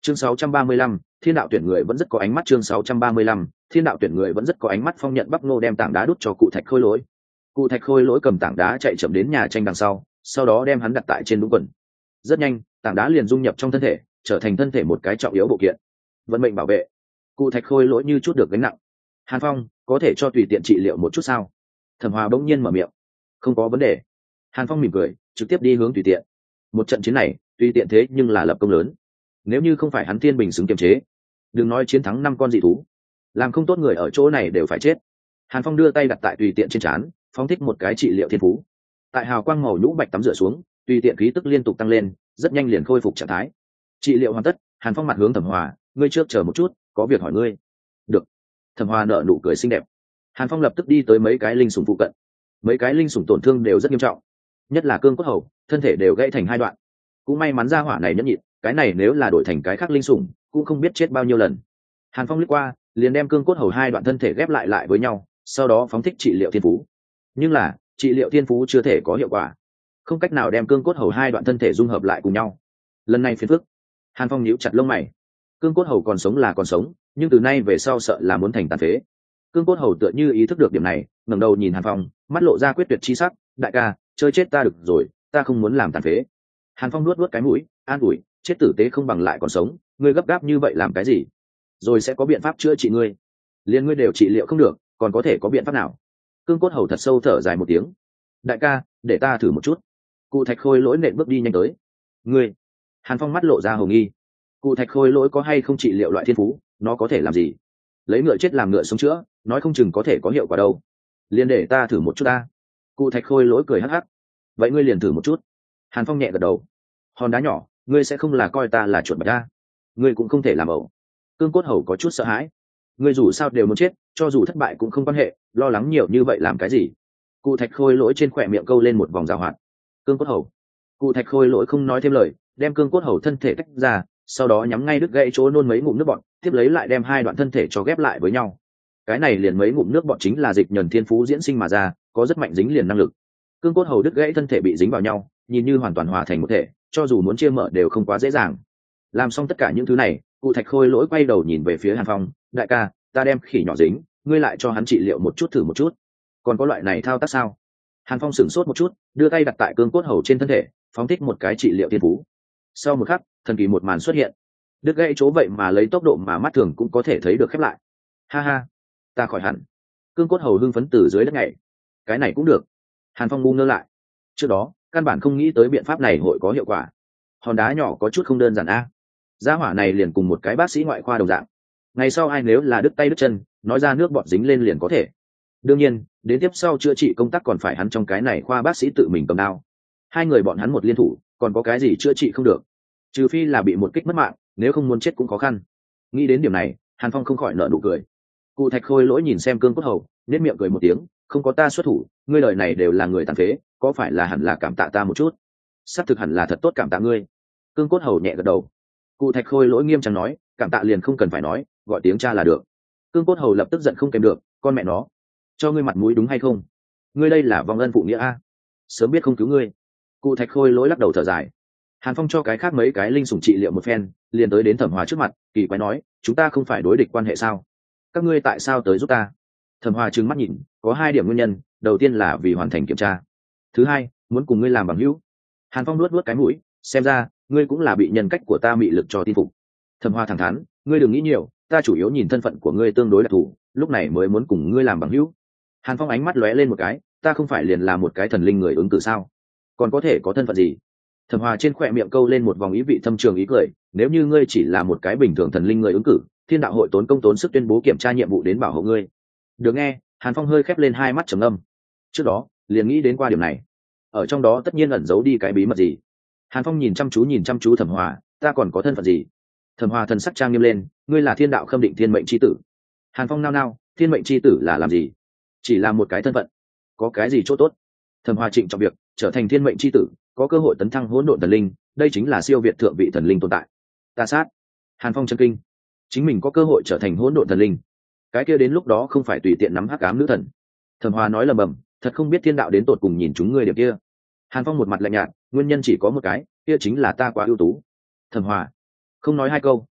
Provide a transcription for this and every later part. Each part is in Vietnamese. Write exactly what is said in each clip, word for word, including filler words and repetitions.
chương sáu trăm ba mươi lăm, thiên đạo tuyển người vẫn rất có ánh mắt. Chương sáu trăm ba mươi lăm, thiên đạo tuyển người vẫn rất có ánh mắt. Phong nhận bắp ngô đem tảng đá đút cho cụ thạch khôi lỗi. Cụ thạch khôi lỗi cầm tảng đá chạy chậm đến nhà tranh đằng sau, sau đó đem hắn đặt tại trên đúng quần. Rất nhanh, tảng đá liền dung nhập trong thân thể, trở thành thân thể một cái trọng yếu bộ kiện. Vận mệnh bảo vệ. Cụ thạch khôi lỗi như chút được gánh nặng. Hàn Phong, có thể cho tùy tiện trị liệu một chút sao? Thẩm Hoa bỗng nhiên mở miệng. Không có vấn đề. Hàn Phong mỉm cười, trực tiếp đi hướng tùy tiện. Một trận chiến này, tùy tiện thế nhưng là lập công lớn. Nếu như không phải hắn thiên bình xứng kiềm chế, đừng nói chiến thắng năm con dị thú, làm không tốt người ở chỗ này đều phải chết. Hàn Phong đưa tay đặt tại tùy tiện trên trán, phóng thích một cái trị liệu thiên phú. Tại hào quang màu nhũ bạch tắm rửa xuống, tùy tiện khí tức liên tục tăng lên, rất nhanh liền khôi phục trạng thái. Trị liệu hoàn tất, Hàn Phong mặt hướng Thẩm Hoa, ngươi trước chờ một chút, có việc hỏi ngươi. Được. Thẩm Hoa nở nụ cười xinh đẹp. Hàn Phong lập tức đi tới mấy cái linh sủng phụ cận. Mấy cái linh sủng tổn thương đều rất nghiêm trọng, nhất là cương cốt hầu, thân thể đều gãy thành hai đoạn. Cũng may mắn ra hỏa này nhẫn nhịn, cái này nếu là đổi thành cái khác linh sủng, cũng không biết chết bao nhiêu lần. Hàn Phong lướt qua, liền đem cương cốt hầu hai đoạn thân thể ghép lại lại với nhau, sau đó phóng thích trị liệu thiên phú. Nhưng là, trị liệu thiên phú chưa thể có hiệu quả, không cách nào đem cương cốt hầu hai đoạn thân thể dung hợp lại cùng nhau. Lần này phiền phức. Hàn Phong nhíu chặt lông mày. Cương cốt hầu còn sống là còn sống, nhưng từ nay về sau sợ là muốn thành tàn phế. Cương cốt hầu tựa như ý thức được điểm này, ngẩng đầu nhìn Hàn Phong, mắt lộ ra quyết tuyệt chi sắc, đại ca, chơi chết ta được rồi, ta không muốn làm tàn phế. Hàn Phong nuốt nuốt cái mũi, an ủi, chết tử tế không bằng lại còn sống, ngươi gấp gáp như vậy làm cái gì? Rồi sẽ có biện pháp chữa trị ngươi. Liên ngươi đều trị liệu không được, còn có thể có biện pháp nào? Cương cốt hầu thật sâu thở dài một tiếng. Đại ca, để ta thử một chút. Cụ thạch khôi lỗi nện bước đi nhanh tới. Ngươi. Hàn Phong mắt lộ ra hồng nghi. Cụ thạch khôi lỗi có hay không trị liệu loại thiên phú, nó có thể làm gì? Lấy ngựa chết làm ngựa sống chữa, nói không chừng có thể có hiệu quả đâu. Liên để ta thử một chút ta. Cụ thạch khôi lỗi cười hắc hắc. Vậy ngươi liền thử một chút. Hàn Phong nhẹ gật đầu. Hòn đá nhỏ, ngươi sẽ không là coi ta là chuột bạch ta? Ngươi cũng không thể làm ẩu. Cương cốt hầu có chút sợ hãi. Ngươi dù sao đều muốn chết, cho dù thất bại cũng không quan hệ, lo lắng nhiều như vậy làm cái gì? Cụ thạch khôi lỗi trên khỏe miệng câu lên một vòng rào hoạt. Cương cốt hầu. Cụ thạch khôi lỗi không nói thêm lời, đem cương cốt hầu thân thể tách ra, sau đó nhắm ngay đứt gãy chỗ nôn mấy ngụm nước bọt, tiếp lấy lại đem hai đoạn thân thể cho ghép lại với nhau. Cái này liền mấy ngụm nước bọt chính là dịch nhờn thiên phú diễn sinh mà ra, có rất mạnh dính liền năng lực. Cương cốt hầu đứt gãy thân thể bị dính vào nhau, nhìn như hoàn toàn hòa thành một thể, cho dù muốn chia mở đều không quá dễ dàng. Làm xong tất cả những thứ này, cụ thạch khôi lỗi quay đầu nhìn về phía Hàn Phong, đại ca, ta đem khỉ nhỏ dính, ngươi lại cho hắn trị liệu một chút thử một chút. Còn có loại này thao tác sao? Hàn Phong sửng sốt một chút, đưa tay đặt tại cương cốt hầu trên thân thể, phóng thích một cái trị liệu thiên phú. Sau một khắc, thần kỳ một màn xuất hiện. Đứt gãy chỗ vậy mà lấy tốc độ mà mắt thường cũng có thể thấy được khép lại. Ha ha, ta khỏi hẳn. Cương cốt hầu hưng phấn từ dưới đất nhảy. Cái này cũng được. Hàn Phong ngu ngơ lại. Trước đó, căn bản không nghĩ tới biện pháp này hội có hiệu quả. Hòn đá nhỏ có chút không đơn giản a. Gia hỏa này liền cùng một cái bác sĩ ngoại khoa đồng dạng. Ngày sau ai nếu là đứt tay đứt chân, nói ra nước bọt dính lên liền có thể. Đương nhiên, đến tiếp sau chữa trị công tác còn phải hắn trong cái này khoa bác sĩ tự mình cầm đao. Hai người bọn hắn một liên thủ, còn có cái gì chữa trị không được? Trừ phi là bị một kích mất mạng, nếu không muốn chết cũng khó khăn. Nghĩ đến điểm này, Hàn Phong không khỏi nở nụ cười. Cụ thạch khôi lỗi nhìn xem cương cốt hầu, nét miệng cười một tiếng, không có ta xuất thủ, ngươi lời này đều là người tàn phế, có phải là hẳn là cảm tạ ta một chút? Sắp thực hẳn là thật tốt cảm tạ ngươi. Cương cốt hầu nhẹ gật đầu. Cụ thạch khôi lỗi nghiêm trang nói, cảm tạ liền không cần phải nói, gọi tiếng cha là được. Cương cốt hầu lập tức giận không kèm được, con mẹ nó, cho ngươi mặt mũi đúng hay không? Ngươi đây là vong ân phụ nghĩa a. Sớm biết không cứu ngươi. Cụ thạch khôi lỗi lắc đầu thở dài. Hàn Phong cho cái khác mấy cái linh sủng trị liệu một phen, liền tới đến Thẩm Hoa trước mặt, kỳ quái nói, chúng ta không phải đối địch quan hệ sao? Các ngươi tại sao tới giúp ta? Thẩm Hoa trừng mắt nhìn, có hai điểm nguyên nhân, đầu tiên là vì hoàn thành kiểm tra, thứ hai, muốn cùng ngươi làm bằng hữu. Hàn Phong nuốt nuốt cái mũi, xem ra ngươi cũng là bị nhân cách của ta mị lực cho tin phục. Thẩm Hoa thẳng thắn, ngươi đừng nghĩ nhiều, ta chủ yếu nhìn thân phận của ngươi tương đối đặc thù, lúc này mới muốn cùng ngươi làm bằng hữu. Hàn Phong ánh mắt lóe lên một cái, ta không phải liền là một cái thần linh người ứng cử sao? Còn có thể có thân phận gì? Thẩm Hoa trên khỏe miệng câu lên một vòng ý vị thâm trường ý cười, nếu như ngươi chỉ là một cái bình thường thần linh người ứng cử, thiên đạo hội tốn công tốn sức tuyên bố kiểm tra nhiệm vụ đến bảo hộ ngươi. Được nghe, Hàn Phong hơi khép lên hai mắt trầm ngâm. Trước đó, liền nghĩ đến qua điểm này. Ở trong đó tất nhiên ẩn giấu đi cái bí mật gì. Hàn Phong nhìn chăm chú nhìn chăm chú Thẩm Hoa, ta còn có thân phận gì? Thẩm Hoa thần sắc trang nghiêm lên, ngươi là thiên đạo khâm định thiên mệnh chi tử. Hàn Phong nao nao, thiên mệnh chi tử là làm gì? Chỉ là một cái thân phận, có cái gì chỗ tốt? Thẩm Hoa trịnh trọng việc, trở thành thiên mệnh chi tử, có cơ hội tấn thăng hỗn độn thần linh, đây chính là siêu việt thượng vị thần linh tồn tại. Ta sát. Hàn Phong chân kinh, chính mình có cơ hội trở thành hỗn độn thần linh, cái kia đến lúc đó không phải tùy tiện nắm hắc ám nữ thần. Thẩm Hoa nói lầm bầm, thật không biết thiên đạo đến tột cùng nhìn chúng ngươi điểm kia. Hàn Phong một mặt lạnh nhạt, nguyên nhân chỉ có một cái, kia chính là ta quá ưu tú. Thẩm Hoa không nói hai câu,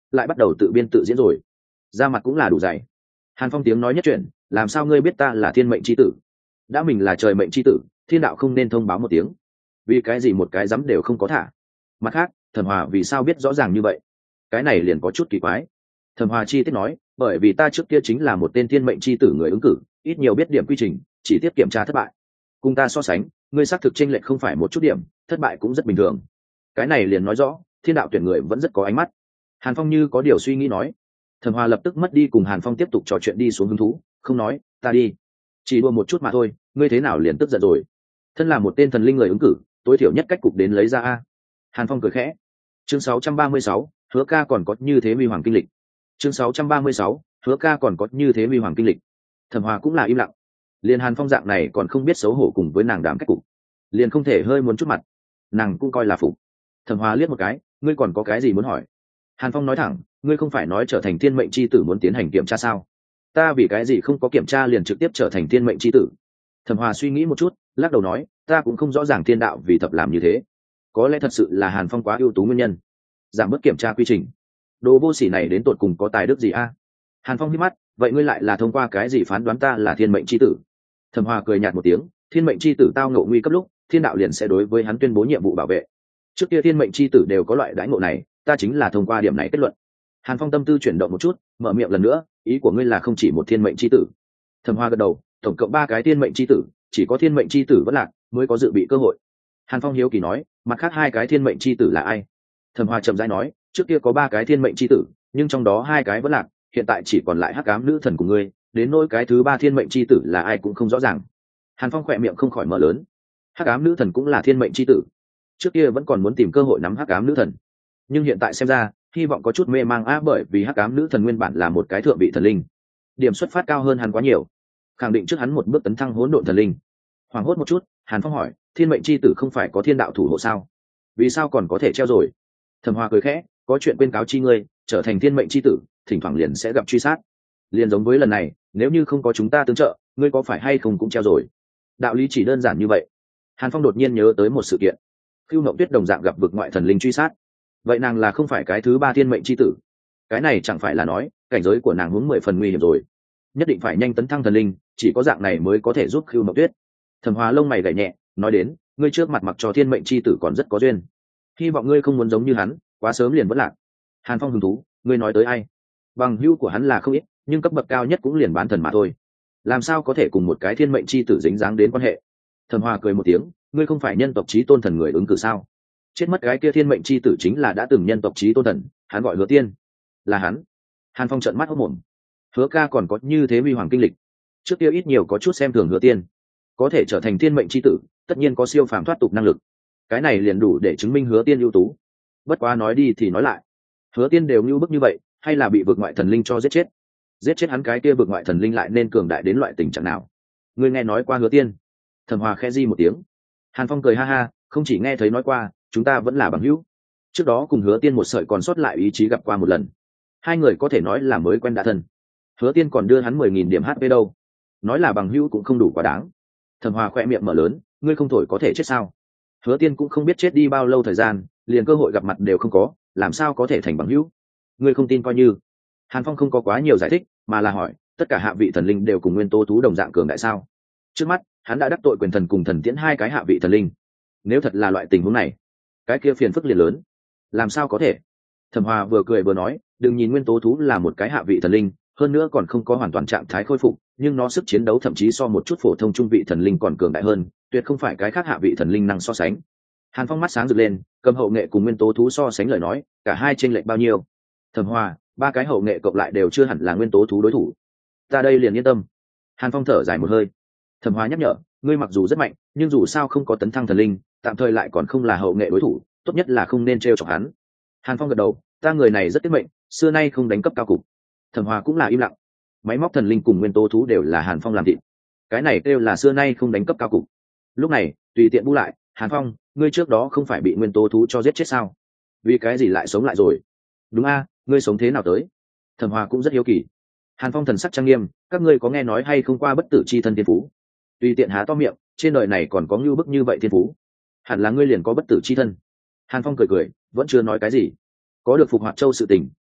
lại bắt đầu tự biên tự diễn rồi. Da mặt cũng là đủ dày. Hàn Phong tiếng nói nhất chuyện, làm sao ngươi biết ta là thiên mệnh chi tử? Đã mình là trời mệnh chi tử, thiên đạo không nên thông báo một tiếng? Vì cái gì một cái dám đều không có thả? Mặt khác, Thẩm Hòa vì sao biết rõ ràng như vậy? Cái này liền có chút kỳ quái. Thẩm Hòa chi tiết nói, bởi vì ta trước kia chính là một tên thiên mệnh chi tử người ứng cử, ít nhiều biết điểm quy trình, chỉ tiếp kiểm tra thất bại. Cùng ta so sánh, ngươi xác thực chênh lệch không phải một chút điểm, thất bại cũng rất bình thường. Cái này liền nói rõ, thiên đạo tuyển người vẫn rất có ánh mắt. Hàn Phong như có điều suy nghĩ nói. Thẩm Hòa lập tức mất đi cùng Hàn Phong tiếp tục trò chuyện đi xuống hứng thú, không nói, ta đi. Chỉ đùa một chút mà thôi, ngươi thế nào liền tức giận rồi? Thân là một tên thần linh người ứng cử, tối thiểu nhất cách cục đến lấy ra a. Hàn Phong cười khẽ. Chương sáu trăm ba mươi sáu, Hứa ca còn có như thế huy hoàng kinh lịch. Chương sáu trăm ba mươi sáu, Hứa ca còn có như thế huy hoàng kinh lịch. Thẩm Hòa cũng là im lặng. Liền Hàn Phong dạng này còn không biết xấu hổ cùng với nàng đàm cách cục, liền không thể hơi muốn chút mặt. Nàng cũng coi là phục. Thẩm Hòa liếc một cái, ngươi còn có cái gì muốn hỏi? Hàn Phong nói thẳng, ngươi không phải nói trở thành thiên mệnh chi tử muốn tiến hành kiểm tra sao? Ta vì cái gì không có kiểm tra liền trực tiếp trở thành thiên mệnh chi tử? Thẩm Hòa suy nghĩ một chút, lắc đầu nói, ta cũng không rõ ràng thiên đạo vì thập làm như thế. Có lẽ thật sự là Hàn Phong quá ưu tú nguyên nhân, giảm bớt kiểm tra quy trình. Đồ vô sỉ này đến tột cùng có tài đức gì a? Hàn Phong hít mắt, vậy ngươi lại là thông qua cái gì phán đoán ta là thiên mệnh chi tử? Thẩm Hòa cười nhạt một tiếng, thiên mệnh chi tử tao ngộ nguy cấp lúc, thiên đạo liền sẽ đối với hắn tuyên bố nhiệm vụ bảo vệ. Trước kia thiên mệnh chi tử đều có loại đãi ngộ này, ta chính là thông qua điểm này kết luận. Hàn Phong tâm tư chuyển động một chút, mở miệng lần nữa, ý của ngươi là không chỉ một thiên mệnh chi tử? Thẩm Hoa gật đầu, tổng cộng ba cái thiên mệnh chi tử, chỉ có thiên mệnh chi tử vẫn lạc mới có dự bị cơ hội. Hàn Phong hiếu kỳ nói, mặt khác hai cái thiên mệnh chi tử là ai? Thẩm Hoa chậm rãi nói, trước kia có ba cái thiên mệnh chi tử, nhưng trong đó hai cái vẫn lạc, hiện tại chỉ còn lại hắc ám nữ thần của ngươi, đến nỗi cái thứ ba thiên mệnh chi tử là ai cũng không rõ ràng. Hàn Phong khỏe miệng không khỏi mở lớn. Hắc ám nữ thần cũng là thiên mệnh chi tử. Trước kia vẫn còn muốn tìm cơ hội nắm hắc ám nữ thần, nhưng hiện tại xem ra hy vọng có chút mê mang á, bởi vì hắc ám nữ thần nguyên bản là một cái thượng vị thần linh, điểm xuất phát cao hơn hắn quá nhiều, khẳng định trước hắn một bước tấn thăng hỗn độn thần linh. Hoảng hốt một chút, Hàn Phong hỏi, thiên mệnh chi tử không phải có thiên đạo thủ hộ sao, vì sao còn có thể treo rồi? Thẩm Hoa cười khẽ, có chuyện quên cáo chi ngươi, trở thành thiên mệnh chi tử thỉnh thoảng liền sẽ gặp truy sát, liền giống với lần này, nếu như không có chúng ta tương trợ, ngươi có phải hay không cũng treo rồi. Đạo lý chỉ đơn giản như vậy. Hàn Phong đột nhiên nhớ tới một sự kiện, Khưu Mộng Tuyết đồng dạng gặp vực ngoại thần linh truy sát, vậy nàng là không phải cái thứ ba thiên mệnh chi tử? Cái này chẳng phải là nói cảnh giới của nàng hướng mười phần nguy hiểm rồi, nhất định phải nhanh tấn thăng thần linh, chỉ có dạng này mới có thể giúp Khưu Mộng Tuyết. Thẩm Hoa lông mày gảy nhẹ, nói đến, ngươi trước mặt mặc cho thiên mệnh chi tử còn rất có duyên, hy vọng ngươi không muốn giống như hắn, quá sớm liền vẫn lạc. Hàn Phong hứng thú, ngươi nói tới ai? Bằng hữu của hắn là không ít, nhưng cấp bậc cao nhất cũng liền bán thần mà thôi, làm sao có thể cùng một cái thiên mệnh chi tử dính dáng đến quan hệ? Thẩm Hoa cười một tiếng, ngươi không phải nhân tộc chí tôn thần người ứng cử sao? Chết mất cái kia thiên mệnh chi tử chính là đã từng nhân tộc chí tôn thần, hắn gọi Hứa Tiên. Là hắn? Hàn Phong trợn mắt hốt mồm. Hứa ca còn có như thế huy hoàng kinh lịch, trước kia ít nhiều có chút xem thường Hứa Tiên, có thể trở thành thiên mệnh chi tử tất nhiên có siêu phàm thoát tục năng lực, cái này liền đủ để chứng minh Hứa Tiên ưu tú. Bất quá nói đi thì nói lại, Hứa Tiên đều như bức như vậy, hay là bị vực ngoại thần linh cho giết chết? Giết chết hắn cái kia vực ngoại thần linh lại nên cường đại đến loại tình trạng nào? Ngươi nghe nói qua Hứa Tiên? Thẩm Hoa khẽ di một tiếng. Hàn Phong cười ha ha, không chỉ nghe thấy nói qua, chúng ta vẫn là bằng hữu. Trước đó cùng Hứa Tiên một sợi còn sót lại ý chí gặp qua một lần, hai người có thể nói là mới quen đã thân. Hứa Tiên còn đưa hắn mười nghìn điểm hát pê đâu, nói là bằng hữu cũng không đủ quá đáng. Thẩm Hoa khỏe miệng mở lớn, ngươi không thổi có thể chết sao? Hứa Tiên cũng không biết chết đi bao lâu thời gian, liền cơ hội gặp mặt đều không có, làm sao có thể thành bằng hữu? Ngươi không tin coi như. Hàn Phong không có quá nhiều giải thích, mà là hỏi, tất cả hạ vị thần linh đều cùng nguyên tố thú đồng dạng cường đại sao? Trước mắt hắn đã đắc tội quyền thần cùng thần tiễn hai cái hạ vị thần linh, nếu thật là loại tình huống này, cái kia phiền phức liền lớn. Làm sao có thể? Thẩm Hoa vừa cười vừa nói, đừng nhìn nguyên tố thú là một cái hạ vị thần linh, hơn nữa còn không có hoàn toàn trạng thái khôi phục, nhưng nó sức chiến đấu thậm chí so một chút phổ thông trung vị thần linh còn cường đại hơn, tuyệt không phải cái khác hạ vị thần linh năng so sánh. Hàn Phong mắt sáng rực lên, cầm hậu nghệ cùng nguyên tố thú so sánh lời nói, cả hai chênh lệch bao nhiêu? Thẩm Hoa, ba cái hậu nghệ cộng lại đều chưa hẳn là nguyên tố thú đối thủ. Ta đây liền yên tâm. Hàn Phong thở dài một hơi. Thẩm Hoa nhắc nhở, ngươi mặc dù rất mạnh, nhưng dù sao không có tấn thăng thần linh, tạm thời lại còn không là hậu nghệ đối thủ, tốt nhất là không nên trêu chọc hắn. Hàn Phong gật đầu, ta người này rất tiết mệnh, xưa nay không đánh cấp cao cục. Thẩm Hoa cũng là im lặng. Máy móc thần linh cùng nguyên tố thú đều là Hàn Phong làm thịt, cái này kêu là xưa nay không đánh cấp cao cục. Lúc này tùy tiện bu lại, Hàn Phong, ngươi trước đó không phải bị nguyên tố thú cho giết chết sao? Vì cái gì lại sống lại rồi? Đúng a, ngươi sống thế nào tới? Thẩm Hoa cũng rất hiếu kỳ. Hàn Phong thần sắc trang nghiêm, các ngươi có nghe nói hay không qua bất tử chi thân thiên phú? Tùy tiện há to miệng, trên đời này còn có ngưu bức như vậy thiên phú, hẳn là ngươi liền có bất tử chi thân. Hàn Phong cười cười, vẫn chưa nói cái gì. Có được phục hoạt châu sự tình,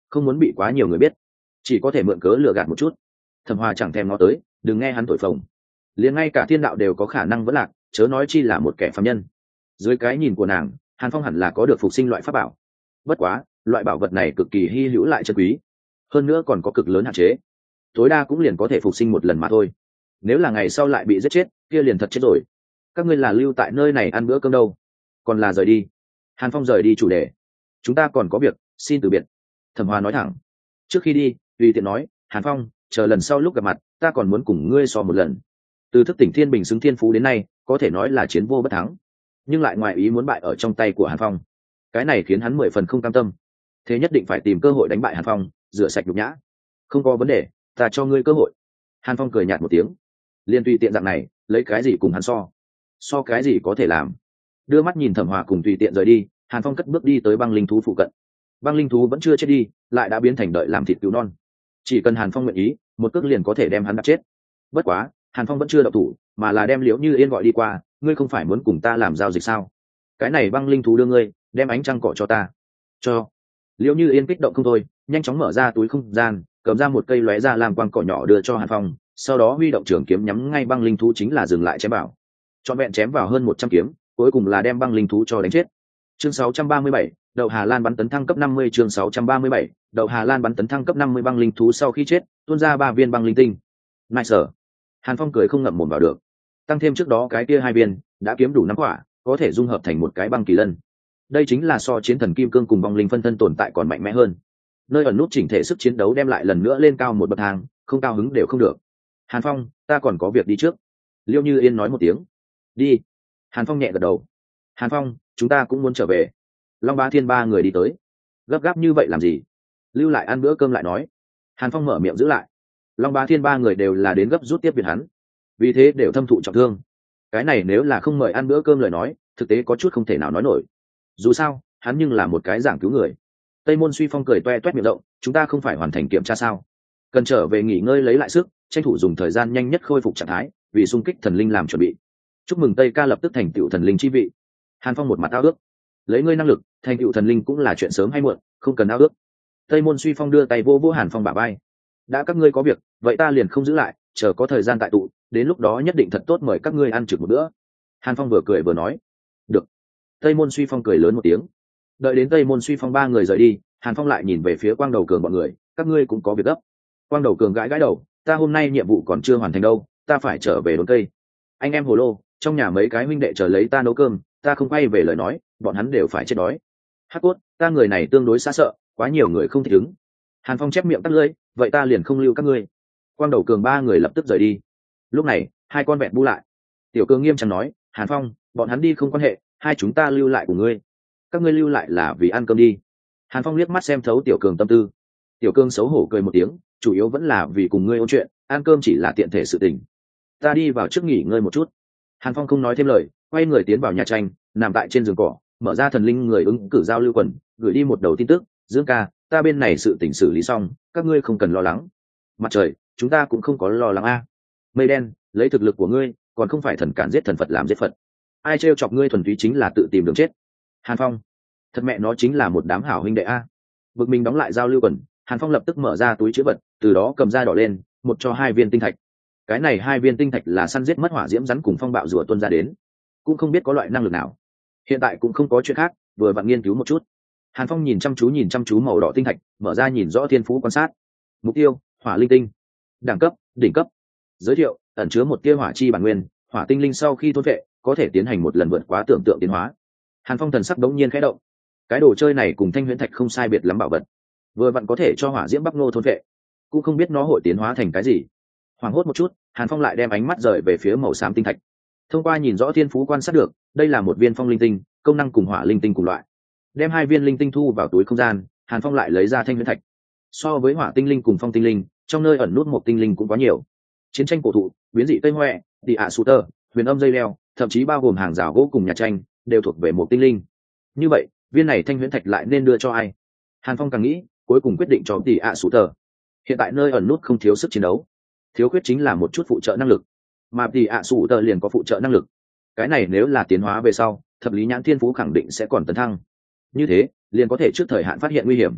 không muốn bị quá nhiều người biết, chỉ có thể mượn cớ lừa gạt một chút. Thẩm Hoa chẳng thèm ngó tới, đừng nghe hắn thổi phồng, liền ngay cả thiên đạo đều có khả năng vẫn lạc, chớ nói chi là một kẻ phàm nhân. Dưới cái nhìn của nàng, Hàn Phong hẳn là có được phục sinh loại pháp bảo, bất quá loại bảo vật này cực kỳ hy hữu lại chân quý, hơn nữa còn có cực lớn hạn chế, tối đa cũng liền có thể phục sinh một lần mà thôi. Nếu là ngày sau lại bị giết chết, kia liền thật chết rồi. Các ngươi là lưu tại nơi này ăn bữa cơm đâu, còn là rời đi? Hàn Phong rời đi chủ đề. Chúng ta còn có việc, xin từ biệt. Thẩm Hoa nói thẳng. Trước khi đi, tùy tiện nói, Hàn Phong, chờ lần sau lúc gặp mặt, ta còn muốn cùng ngươi so một lần. Từ thức tỉnh thiên bình xứng thiên phú đến nay, có thể nói là chiến vô bất thắng, nhưng lại ngoài ý muốn bại ở trong tay của Hàn Phong. Cái này khiến hắn mười phần không cam tâm, thế nhất định phải tìm cơ hội đánh bại Hàn Phong, rửa sạch nhục nhã. Không có vấn đề, ta cho ngươi cơ hội. Hàn Phong cười nhạt một tiếng. Liên tùy tiện dạng này, lấy cái gì cùng hắn so? So cái gì có thể làm? Đưa mắt nhìn Thẩm Hoa cùng tùy tiện rời đi, Hàn Phong cất bước đi tới băng linh thú phụ cận. Băng linh thú vẫn chưa chết đi, lại đã biến thành đợi làm thịt cứu non. Chỉ cần Hàn Phong nguyện ý, một cước liền có thể đem hắn đập chết. Bất quá, Hàn Phong vẫn chưa động thủ, mà là đem Liễu Như Yên gọi đi qua. Ngươi không phải muốn cùng ta làm giao dịch sao? Cái này băng linh thú đưa ngươi, đem ánh trăng cỏ cho ta. Cho. Liễu Như Yên kích động không thôi, nhanh chóng mở ra túi không gian, cầm ra một cây lóe ra làm quang cỏ nhỏ đưa cho Hàn Phong, sau đó huy động trường kiếm nhắm ngay băng linh thú chính là dừng lại chém bảo. Trọn vẹn chém vào hơn một trăm kiếm, cuối cùng là đem băng linh thú cho đánh chết. Chương sáu trăm ba mươi bảy, Đậu Hà Lan bắn tấn thăng cấp năm mươi. Chương sáu trăm ba mươi bảy, Đậu Hà Lan bắn tấn thăng cấp năm mươi. Băng linh thú sau khi chết, tuôn ra ba viên băng linh tinh. Nice. Hàn Phong cười không ngậm mồm vào được. Tăng thêm trước đó cái kia hai viên, đã kiếm đủ năm quả, có thể dung hợp thành một cái băng kỳ lân. Đây chính là so chiến thần kim cương cùng vong linh phân thân tồn tại còn mạnh mẽ hơn. Nơi ẩn nút chỉnh thể sức chiến đấu đem lại lần nữa lên cao một bậc thang, không cao hứng đều không được. Hàn Phong, ta còn có việc đi trước. Liêu Như Yên nói một tiếng. Đi. Hàn Phong nhẹ gật đầu. Hàn Phong, chúng ta cũng muốn trở về. Long Bá Thiên ba người đi tới. Gấp gáp như vậy làm gì? Lưu lại ăn bữa cơm lại nói. Hàn Phong mở miệng giữ lại. Long Bá Thiên ba người đều là đến gấp rút tiếp viện hắn, vì thế đều thâm thụ trọng thương. Cái này nếu là không mời ăn bữa cơm lời nói, thực tế có chút không thể nào nói nổi. Dù sao, hắn nhưng là một cái giảng cứu người. Tây Môn Suy Phong cười toe toét miệng rộng, chúng ta không phải hoàn thành kiểm tra sao? Cần trở về nghỉ ngơi lấy lại sức, tranh thủ dùng thời gian nhanh nhất khôi phục trạng thái, vì xung kích thần linh làm chuẩn bị. Chúc mừng Tây Ca lập tức thành tựu thần linh chi vị. Hàn Phong một mặt ao ước. Lấy ngươi năng lực, thành tựu thần linh cũng là chuyện sớm hay muộn, không cần ao ước. Tây Môn Suy Phong đưa tay vô vô Hàn Phong bả vai. Đã các ngươi có việc, vậy ta liền không giữ lại, chờ có thời gian tại tụ, đến lúc đó nhất định thật tốt mời các ngươi ăn trực một bữa. Hàn Phong vừa cười vừa nói. Được. Tây Môn Suy Phong cười lớn một tiếng. Đợi đến Tây Môn Suy Phong ba người rời đi, Hàn Phong lại nhìn về phía Quang Đầu Cường bọn người, các ngươi cũng có việc gấp. Quang Đầu Cường gãi gãi đầu, ta hôm nay nhiệm vụ còn chưa hoàn thành đâu, ta phải trở về đốn cây. Anh em hồ lô, trong nhà mấy cái huynh đệ chờ lấy ta nấu cơm, ta không quay về lời nói, bọn hắn đều phải chết đói. Hắc cốt, ta người này tương đối xa sợ, quá nhiều người không thích ứng. Hàn Phong chép miệng tắt lưỡi, vậy ta liền không lưu các ngươi. Quang Đầu Cường ba người lập tức rời đi. Lúc này, hai con vẹn bu lại. Tiểu Cường nghiêm trang nói, Hàn Phong, bọn hắn đi không quan hệ, hai chúng ta lưu lại của ngươi. Các ngươi lưu lại là vì ăn cơm đi. Hàn Phong liếc mắt xem thấu Tiểu Cường tâm tư. Tiểu Cường xấu hổ cười một tiếng, chủ yếu vẫn là vì cùng ngươi ôn chuyện, ăn cơm chỉ là tiện thể sự tình. Ta đi vào trước nghỉ ngơi một chút. Hàn Phong không nói thêm lời, quay người tiến vào nhà tranh, nằm tại trên giường cỏ, mở ra thần linh người ứng cử giao lưu quần, gửi đi một đầu tin tức, Dương ca, ta bên này sự tình xử lý xong, các ngươi không cần lo lắng. Mặt trời, chúng ta cũng không có lo lắng a. Mây đen, lấy thực lực của ngươi, còn không phải thần cản giết thần Phật làm giết Phật. Ai trêu chọc ngươi thuần túy chính là tự tìm đường chết. Hàn Phong, thật mẹ nó chính là một đám hảo huynh đệ a. Bực mình đóng lại giao lưu quần, Hàn Phong lập tức mở ra túi chữ vật, từ đó cầm ra đỏ lên, một cho hai viên tinh thạch. Cái này hai viên tinh thạch là săn giết mất hỏa diễm rắn cùng phong bạo rùa tuôn ra đến, cũng không biết có loại năng lực nào. Hiện tại cũng không có chuyện khác, vừa vặn nghiên cứu một chút. Hàn Phong nhìn chăm chú nhìn chăm chú màu đỏ tinh thạch, mở ra nhìn rõ thiên phú quan sát. Mục tiêu: hỏa linh tinh. Đẳng cấp: đỉnh cấp. Giới thiệu: ẩn chứa một tia hỏa chi bản nguyên, hỏa tinh linh sau khi thôn vệ có thể tiến hành một lần vượt quá tưởng tượng tiến hóa. Hàn Phong thần sắc đống nhiên khẽ động. Cái đồ chơi này cùng thanh huyễn thạch không sai biệt lắm bảo vật, vừa vặn có thể cho hỏa diễm bắc nô thôn vệ, cũng không biết nó hội tiến hóa thành cái gì. Hoảng hốt một chút, Hàn Phong lại đem ánh mắt rời về phía màu xám tinh thạch. Thông qua nhìn rõ thiên phú quan sát được, đây là một viên phong linh tinh, công năng cùng hỏa linh tinh cùng loại. Đem hai viên linh tinh thu vào túi không gian, Hàn Phong lại lấy ra thanh huyễn thạch. So với hỏa tinh linh cùng phong tinh linh, trong nơi ẩn nút một tinh linh cũng quá nhiều. Chiến tranh cổ thụ, biến dị cây hoè, tị ạ sù tơ, huyền âm dây leo, thậm chí bao gồm hàng rào gỗ cùng nhà tranh, đều thuộc về một tinh linh. Như vậy, viên này thanh huyễn thạch lại nên đưa cho ai? Hàn Phong càng nghĩ, cuối cùng quyết định cho tị ạ sù tơ. Hiện tại nơi ẩn nút không thiếu sức chiến đấu, thiếu khuyết chính là một chút phụ trợ năng lực, mà tị ạ sù tơ liền có phụ trợ năng lực. Cái này nếu là tiến hóa về sau, thập lý nhãn thiên phú khẳng định sẽ còn tấn thăng. Như thế, liền có thể trước thời hạn phát hiện nguy hiểm.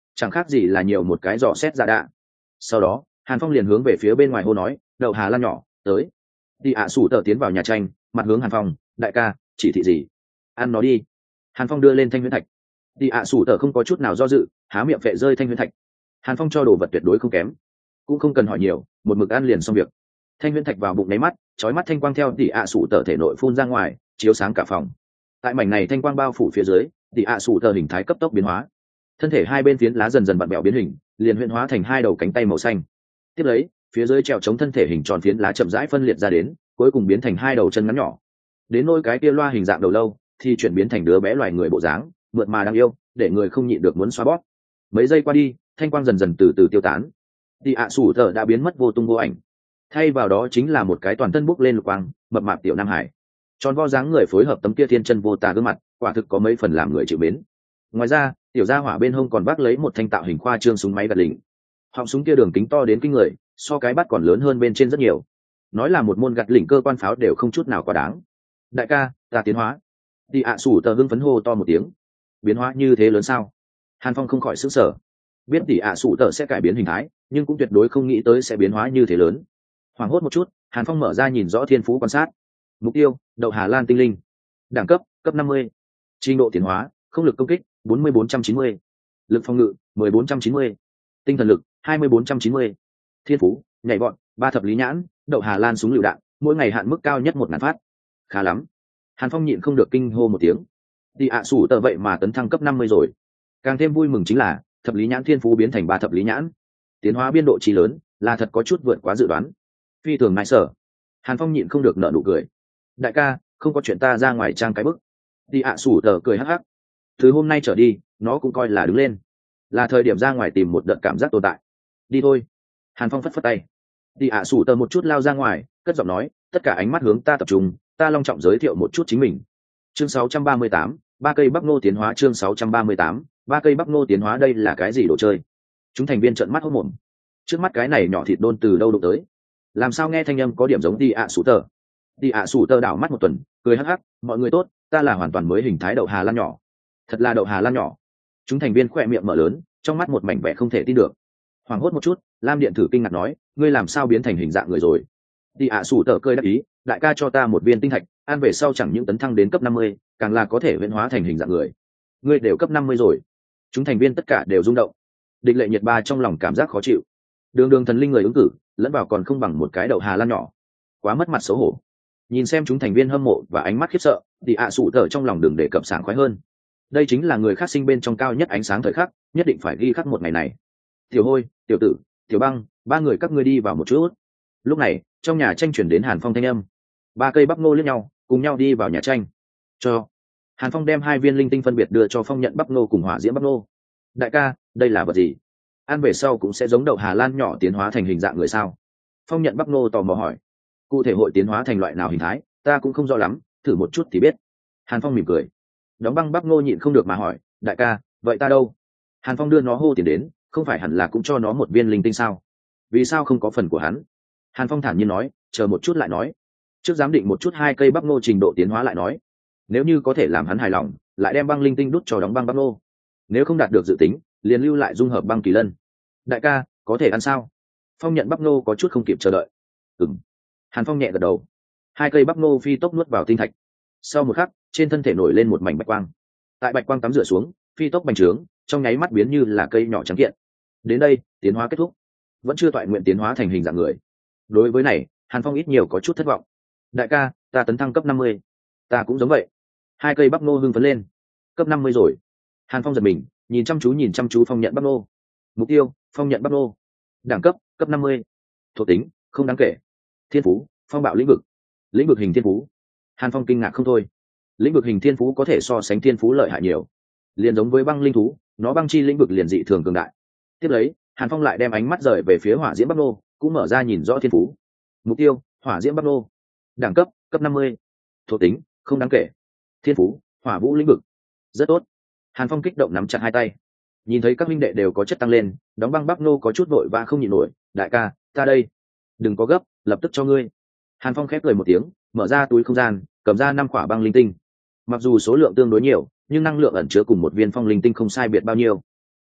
chẳng khác gì là nhiều một cái giỏ xét ra đạ. Sau đó Hàn Phong liền hướng về phía bên ngoài hô nói, đậu Hà Lan nhỏ tới. Đi ạ sủ tờ tiến vào nhà tranh, mặt hướng Hàn Phong, đại ca chỉ thị gì? Ăn nó đi. Hàn Phong đưa lên thanh huyễn thạch. Đi ạ sủ tờ không có chút nào do dự, há miệng vệ rơi thanh huyễn thạch. Hàn Phong cho đồ vật tuyệt đối không kém, cũng không cần hỏi nhiều, một mực ăn liền xong việc. Thanh huyễn thạch vào bụng nháy mắt, chói mắt thanh quang theo tỷ ạ sủ tờ thể nội phun ra ngoài, chiếu sáng cả phòng. Tại mảnh này thanh quang bao phủ phía dưới, tỷ ạ sủ tờ hình thái cấp tốc biến hóa, thân thể hai bên phiến lá dần dần vặn bẹo biến hình, liền huyễn hóa thành hai đầu cánh tay màu xanh. Tiếp lấy, phía dưới treo chống thân thể hình tròn phiến lá chậm rãi phân liệt ra đến, cuối cùng biến thành hai đầu chân ngắn nhỏ. Đến nôi cái kia loa hình dạng đầu lâu thì chuyển biến thành đứa bé loài người bộ dáng, mượt mà đáng yêu, để người không nhịn được muốn xoa bóp. Mấy giây qua đi, thanh quang dần dần từ từ tiêu tán, tỷ ạ sủ tờ đã biến mất vô tung vô ảnh. Thay vào đó chính là một cái toàn thân bốc lên lục quang, mập mạp tiểu nam hải. Tròn vo dáng người phối hợp tấm kia thiên chân vô tà gương mặt, quả thực có mấy phần làm người chịu mến. Ngoài ra, tiểu gia hỏa bên hông còn vác lấy một thanh tạo hình khoa trương súng máy gạt lỉnh. Họng súng kia đường kính to đến kinh người, so cái bát còn lớn hơn bên trên rất nhiều. Nói là một môn gạt lỉnh cơ quan pháo đều không chút nào quá đáng. Đại ca, ta tiến hóa. Đi ạ sủ tờ hưng phấn hô to một tiếng. Biến hóa như thế lớn sao? Hàn Phong không khỏi sửng sở. Biết tỷ ạ sủ tờ sẽ cải biến hình thái, nhưng cũng tuyệt đối không nghĩ tới sẽ biến hóa như thế lớn. Hoảng hốt một chút, Hàn Phong mở ra nhìn rõ thiên phú quan sát. Mục tiêu, đậu Hà Lan tinh linh. Đẳng cấp, cấp năm mươi. Trình độ tiến hóa, không lực công kích, bốn mươi bốn trăm chín mươi. Lực phòng ngự, mười bốn trăm chín mươi. Tinh thần lực, hai mươi bốn trăm chín mươi. Thiên phú, nhảy vọt, ba thập lý nhãn, đậu Hà Lan súng lựu đạn, mỗi ngày hạn mức cao nhất một ngàn phát. Khá lắm. Hàn Phong nhịn không được kinh hô một tiếng. Đi ạ sủ tờ vậy mà tấn thăng cấp năm mươi rồi. Càng thêm vui mừng chính là thập lý nhãn thiên phú biến thành ba thập lý nhãn. Tiến hóa biên độ trí lớn, là thật có chút vượt quá dự đoán. Phi thường nại sở. Hàn Phong nhịn không được nở nụ cười. Đại ca, không có chuyện ta ra ngoài trang cái bức. Đi ạ sủ tờ cười hắc hắc. Từ hôm nay trở đi, nó cũng coi là đứng lên. Là thời điểm ra ngoài tìm một đợt cảm giác tồn tại. Đi thôi. Hàn Phong phất phất tay. Đi ạ sủ tờ một chút lao ra ngoài, cất giọng nói, tất cả ánh mắt hướng ta tập trung, ta long trọng giới thiệu một chút chính mình. Chương sáu trăm ba mươi tám, ba cây bắp ngô tiến hóa. Chương sáu trăm ba mươi tám, ba cây bắp ngô tiến hóa. Đây là cái gì đồ chơi? Chúng thành viên trợn mắt hốt mồm. Trước mắt cái này nhỏ thịt đôn từ đâu đụng tới? Làm sao nghe thanh âm có điểm giống đi ạ sủ tờ? Đi ạ sủ tờ đảo mắt một tuần, cười hắc hắc, mọi người tốt, ta là hoàn toàn mới hình thái đậu Hà Lan nhỏ. Thật là đậu Hà Lan nhỏ. Chúng thành viên khỏe miệng mở lớn, trong mắt một mảnh vẻ không thể tin được. Hoảng hốt một chút, Lam Điện Thử kinh ngạc nói, ngươi làm sao biến thành hình dạng người rồi? Đi ạ sủ tờ cười đáp ý, đại ca cho ta một viên tinh thạch, ăn về sau chẳng những tấn thăng đến cấp năm mươi, càng là có thể huyễn hóa thành hình dạng người. Ngươi đều cấp năm mươi rồi. Chúng thành viên tất cả đều rung động. Địch Lệ Nhiệt Ba trong lòng cảm giác khó chịu. Đường đường thần linh người ứng cử, lẫn vào còn không bằng một cái đậu Hà Lan nhỏ. Quá mất mặt xấu hổ. Nhìn xem chúng thành viên hâm mộ và ánh mắt khiếp sợ, thì ạ sủ tờ trong lòng đường để cập sảng khoái hơn. Đây chính là người khác sinh bên trong cao nhất ánh sáng thời khắc, nhất định phải ghi khắc một ngày này. Tiểu Hôi, Tiểu Tử, Tiểu Băng, ba người các ngươi đi vào một chút. Lúc này, trong nhà tranh chuyển đến Hàn Phong thanh âm. Ba cây bắp ngô liếc nhau, cùng nhau đi vào nhà tranh. Cho. Hàn Phong đem hai viên linh tinh phân biệt đưa cho Phong Nhận bắp ngô cùng Hỏa Diễm bắp ngô. Đại ca, đây là vật gì? Ăn về sau cũng sẽ giống đậu Hà Lan nhỏ tiến hóa thành hình dạng người sao? Phong Nhận bắp ngô tò mò hỏi. Cụ thể hội tiến hóa thành loại nào hình thái, ta cũng không rõ lắm, thử một chút thì biết. Hàn Phong mỉm cười. Đóng băng bắp ngô nhịn không được mà hỏi, đại ca, vậy ta đâu? Hàn Phong đưa nó hô tiền đến, không phải hẳn là cũng cho nó một viên linh tinh sao? Vì sao không có phần của hắn? Hàn Phong thản nhiên nói, chờ một chút lại nói. Trước giám định một chút hai cây bắp ngô trình độ tiến hóa lại nói. Nếu như có thể làm hắn hài lòng, lại đem băng linh tinh đút cho đóng băng bắp ngô. Nếu không đạt được dự tính, liền lưu lại dung hợp băng kỳ lân. Đại ca, có thể ăn sao? Phong Nhận bắp ngô có chút không kịp chờ đợi. Ừm. Hàn Phong nhẹ gật đầu. Hai cây bắp ngô phi tốc nuốt vào tinh thạch. Sau một khắc, trên thân thể nổi lên một mảnh bạch quang. Tại bạch quang tắm rửa xuống, phi tốc bành trướng, trong nháy mắt biến như là cây nhỏ trắng kiện. Đến đây, tiến hóa kết thúc. Vẫn chưa toại nguyện tiến hóa thành hình dạng người. Đối với này, Hàn Phong ít nhiều có chút thất vọng. Đại ca, ta tấn thăng cấp năm mươi. Ta cũng giống vậy. Hai cây bắp ngô hưng phấn lên. Cấp năm mươi rồi. Hàn Phong giật mình, nhìn chăm chú nhìn chăm chú Phong Nhận bắp ngô. Mục tiêu, Phong Nhận bắp ngô. Đẳng cấp, cấp năm mươi. Thuộc tính, không đáng kể. Thiên phú, phong bạo lĩnh vực. Lĩnh vực hình thiên phú. Hàn Phong kinh ngạc không thôi. Lĩnh vực hình thiên phú có thể so sánh thiên phú lợi hại nhiều. Liền giống với băng linh thú, nó băng chi lĩnh vực liền dị thường cường đại. Tiếp lấy, Hàn Phong lại đem ánh mắt rời về phía Hỏa Diễm bắp ngô, cũng mở ra nhìn rõ thiên phú. Mục tiêu, Hỏa Diễm bắp ngô. Đẳng cấp, cấp năm mươi. Thuộc tính, không đáng kể. Thiên phú, hỏa vũ lĩnh vực. Rất tốt. Hàn Phong kích động nắm chặt hai tay. Nhìn thấy các minh đệ đều có chất tăng lên, đóng băng bắp ngô có chút vội và không nhịn nổi. Đại ca, ta đây. Đừng có gấp, lập tức cho ngươi. Hàn Phong khép cười một tiếng, mở ra túi không gian, cầm ra năm quả băng linh tinh. Mặc dù số lượng tương đối nhiều, nhưng năng lượng ẩn chứa cùng một viên phong linh tinh không sai biệt bao nhiêu.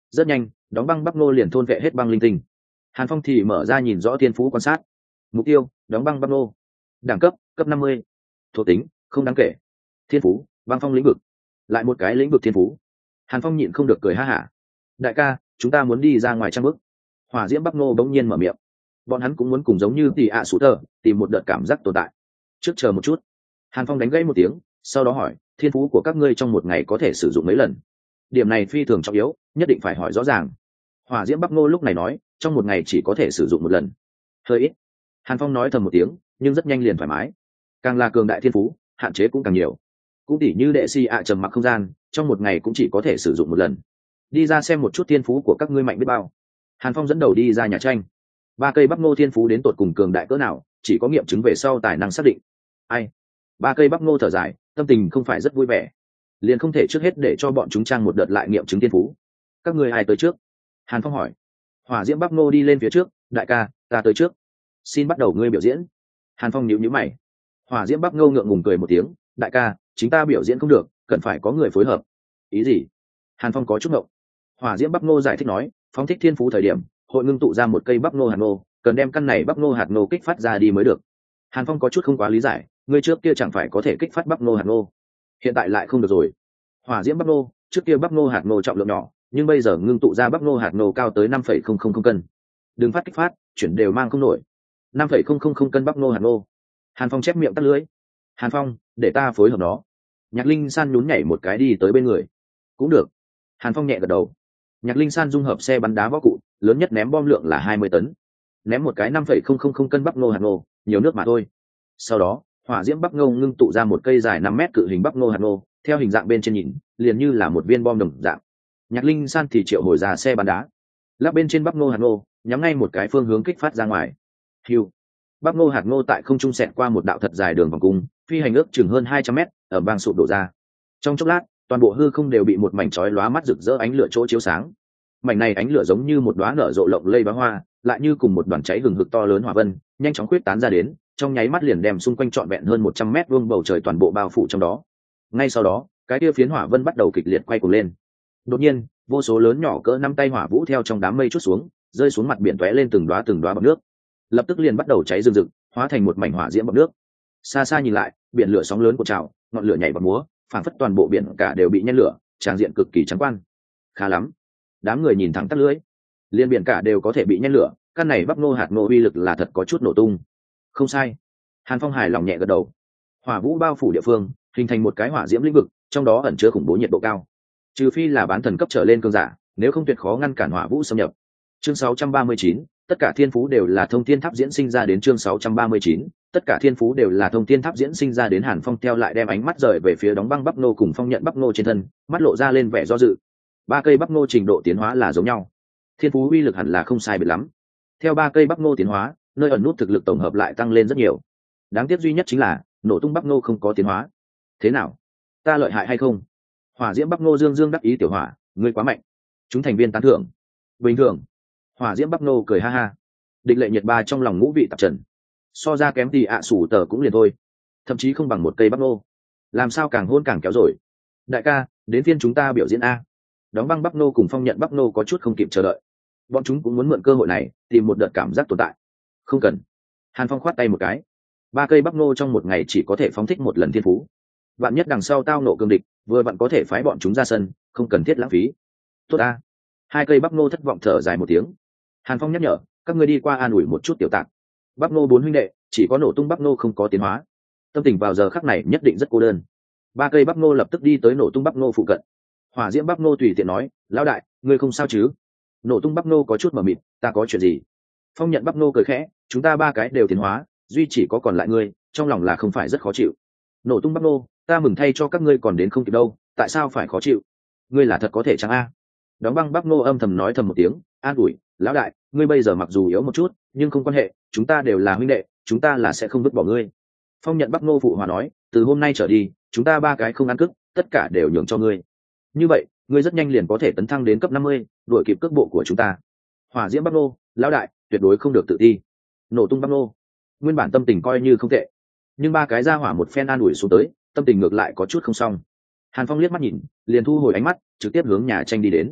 rất nhanh đóng băng bắc nô liền thôn vệ hết băng linh tinh. Hàn Phong thì mở ra nhìn rõ thiên phú quan sát. Mục tiêu đóng băng bắc nô. Đẳng cấp cấp năm mươi. Thuộc tính không đáng kể. Thiên phú băng phong lĩnh vực. Lại một cái lĩnh vực thiên phú. Hàn Phong nhịn không được cười ha hả. Đại ca, chúng ta muốn đi ra ngoài trang bức. Hỏa diễm bắc nô bỗng nhiên mở miệng. Bọn hắn cũng muốn cùng giống như tỷ ạ sủ tờ tìm một đợt cảm giác tồn tại. Trước chờ một chút. Hàn Phong đánh gãy một tiếng, sau đó hỏi, thiên phú của các ngươi trong một ngày có thể sử dụng mấy lần? Điểm này phi thường trọng yếu, nhất định phải hỏi rõ ràng. Hỏa diễm bắc nô lúc này nói, trong một ngày chỉ có thể sử dụng một lần. Hơi ít. Hàn Phong nói thầm một tiếng, nhưng rất nhanh liền thoải mái. Càng là cường đại thiên phú, hạn chế cũng càng nhiều. Cũng tỉ như đệ si ạ trầm mặc không gian, trong một ngày cũng chỉ có thể sử dụng một lần. Đi ra xem một chút thiên phú của các ngươi mạnh biết bao. Hàn Phong dẫn đầu đi ra nhà tranh. Ba cây bắc nô thiên phú đến tột cùng cường đại cỡ nào, chỉ có nghiệm chứng về sau tài năng xác định. Ai? Ba cây bắc nô thở dài, tâm tình không phải rất vui vẻ. Liền không thể trước hết để cho bọn chúng trang một đợt lại nghiệm chứng thiên phú. Các ngươi ai tới trước? Hàn Phong hỏi. Hỏa diễm bắc nô đi lên phía trước, đại ca, ta tới trước. Xin bắt đầu ngươi biểu diễn. Hàn Phong nhíu nhíu mày. Hỏa diễm bắc nô ngượng ngùng cười một tiếng, đại ca, chính ta biểu diễn không được, cần phải có người phối hợp. Ý gì? Hàn Phong có chút ngộng. Hỏa diễm bắc nô giải thích nói, phóng thích thiên phú thời điểm, hội ngưng tụ ra một cây bắc nô hạt nô, cần đem căn này bắc nô hạt nô kích phát ra đi mới được. Hàn Phong có chút không quá lý giải, ngươi trước kia chẳng phải có thể kích phát bắc nô hạt nô, hiện tại lại không được rồi. Hỏa diễm bắc nô, trước kia bắc nô hạt nô trọng lượng nhỏ, nhưng bây giờ ngưng tụ ra bắc nô hạt nô cao tới năm phẩy không không không cân. Đừng phát kích phát, chuyển đều mang không nổi. năm phẩy không không không cân bắc nô hạt nô. Hàn Phong chép miệng tắt lưỡi. Hàn Phong, để ta phối hợp nó. Nhạc Linh San nhún nhảy một cái đi tới bên người. Cũng được. Hàn Phong nhẹ gật đầu. Nhạc Linh San dung hợp xe bắn đá võ cụ, lớn nhất ném bom lượng là hai mươi tấn. Ném một cái năm phẩy không không không cân bắc nô hạt nô, nhiều nước mà thôi. Sau đó, hỏa diễm bắc nô ngưng tụ ra một cây dài năm mét cự hình bắc nô hạt nô, theo hình dạng bên trên nhìn, liền như là một viên bom đồng dạng. Nhạc Linh San thì triệu hồi ra xe bắn đá, lắp bên trên bắc nô hạt nô, nhắm ngay một cái phương hướng kích phát ra ngoài. Hưu. Bắc nô hạt nô tại không trung xẹt qua một đạo thật dài đường vòng cung, phi hành ước chừng hơn hai trăm mét, ở bang sụp đổ ra. Trong chốc lát, toàn bộ hư không đều bị một mảnh chói lóa mắt rực rỡ ánh lửa chỗ chiếu sáng. Mảnh này ánh lửa giống như một đóa nở rộ lộng lây bá hoa, lại như cùng một đoàn cháy hừng hực to lớn hỏa vân, nhanh chóng khuyết tán ra đến, trong nháy mắt liền đem xung quanh trọn vẹn hơn một trăm mét vuông bầu trời toàn bộ bao phủ trong đó. Ngay sau đó, cái kia phiến hỏa vân bắt đầu kịch liệt quay cuồng lên. Đột nhiên, vô số lớn nhỏ cỡ năm tay hỏa vũ theo trong đám mây chút xuống, rơi xuống mặt biển tóe lên từng đóa từng đóa bọt nước. Lập tức liền bắt đầu cháy rừng rực, hóa thành một mảnh hỏa diễm bọt nước. Xa xa nhìn lại, biển lửa sóng lớn của trào, ngọn lửa nhảy bọt múa, phảng phất toàn bộ biển cả đều bị nhen lửa, tràng diện cực kỳ trắng quan. Khá lắm. Đám người nhìn thẳng tắt lưỡi. Liên biển cả đều có thể bị nhen lửa, căn này bắc nô hạt nô uy lực là thật có chút nổ tung. Không sai. Hàn Phong hài lòng nhẹ gật đầu. Hỏa vũ bao phủ địa phương, hình thành một cái hỏa diễm lĩnh vực, trong đó ẩn chứa khủng bố nhiệt độ cao. Trừ phi là bán thần cấp trở lên cường giả, nếu không tuyệt khó ngăn cản hỏa vũ xâm nhập. Chương sáu trăm ba mươi chín, tất cả thiên phú đều là thông thiên tháp diễn sinh ra đến chương sáu trăm ba mươi chín, tất cả thiên phú đều là thông thiên tháp diễn sinh ra đến. Hàn Phong theo lại đem ánh mắt rời về phía đóng băng bắc nô cùng phong nhận bắc nô trên thân, mắt lộ ra lên vẻ do dự. Ba cây bắc nô trình độ tiến hóa là giống nhau, thiên phú uy lực hẳn là không sai biệt lắm. Theo ba cây bắc nô tiến hóa, nơi ẩn nút thực lực tổng hợp lại tăng lên rất nhiều. Đáng tiếc duy nhất chính là nổ tung bắc nô không có tiến hóa. Thế nào, ta lợi hại hay không? Hỏa diễm bắc nô dương dương đắc ý tiểu hỏa, ngươi quá mạnh. Chúng thành viên tán thưởng. Bình thường. Hỏa diễm bắc nô cười ha ha. Địch lệ nhiệt ba trong lòng ngũ vị tạp trần. So ra kém thì ạ à sủ tờ cũng liền thôi, thậm chí không bằng một cây bắc nô. Làm sao càng hôn càng kéo rồi. Đại ca, đến phiên chúng ta biểu diễn a. Đóng băng bắc nô cùng phong nhận bắc nô có chút không kịp chờ đợi. Bọn chúng cũng muốn mượn cơ hội này tìm một đợt cảm giác tồn tại. Không cần. Hàn Phong khoát tay một cái. Ba cây bắc nô trong một ngày chỉ có thể phóng thích một lần thiên phú. Bạn nhất đằng sau tao nộ cương địch, vừa bạn có thể phái bọn chúng ra sân, không cần thiết lãng phí. Tốt a. Hai cây bắc nô thất vọng thở dài một tiếng. Hàn Phong nhắc nhở, các ngươi đi qua an ủi một chút tiểu tạc. Bắc nô bốn huynh đệ, chỉ có nổ tung bắc nô không có tiến hóa. Tâm tình vào giờ khắc này nhất định rất cô đơn. Ba cây bắc nô lập tức đi tới nổ tung bắc nô phụ cận. Hỏa diễm bắc nô tùy tiện nói, lão đại, ngươi không sao chứ? Nổ tung bắc nô có chút mờ mịt, ta có chuyện gì? Phong nhận bắc nô cười khẽ, chúng ta ba cái đều tiến hóa, duy chỉ có còn lại ngươi, trong lòng là không phải rất khó chịu. Nổ tung bắc nô, ta mừng thay cho các ngươi còn đến không kịp đâu, tại sao phải khó chịu? Ngươi là thật có thể chăng a? Đóng băng bắc nô âm thầm nói thầm một tiếng, an ủi, lão đại, ngươi bây giờ mặc dù yếu một chút, nhưng không quan hệ, chúng ta đều là huynh đệ, chúng ta là sẽ không vứt bỏ ngươi. Phong nhận bắc nô phụ hòa nói, từ hôm nay trở đi, chúng ta ba cái không ăn cướp, tất cả đều nhường cho ngươi. Như vậy, ngươi rất nhanh liền có thể tấn thăng đến cấp năm mươi, đuổi kịp cước bộ của chúng ta. Hỏa diễm bắc nô, lão đại, tuyệt đối không được tự ti. Nổ tung bắc nô, nguyên bản tâm tình coi như không tệ, nhưng ba cái ra hỏa một phen an ủi xuống tới, tâm tình ngược lại có chút không xong. Hàn Phong liếc mắt nhìn, liền thu hồi ánh mắt, trực tiếp hướng nhà tranh đi đến.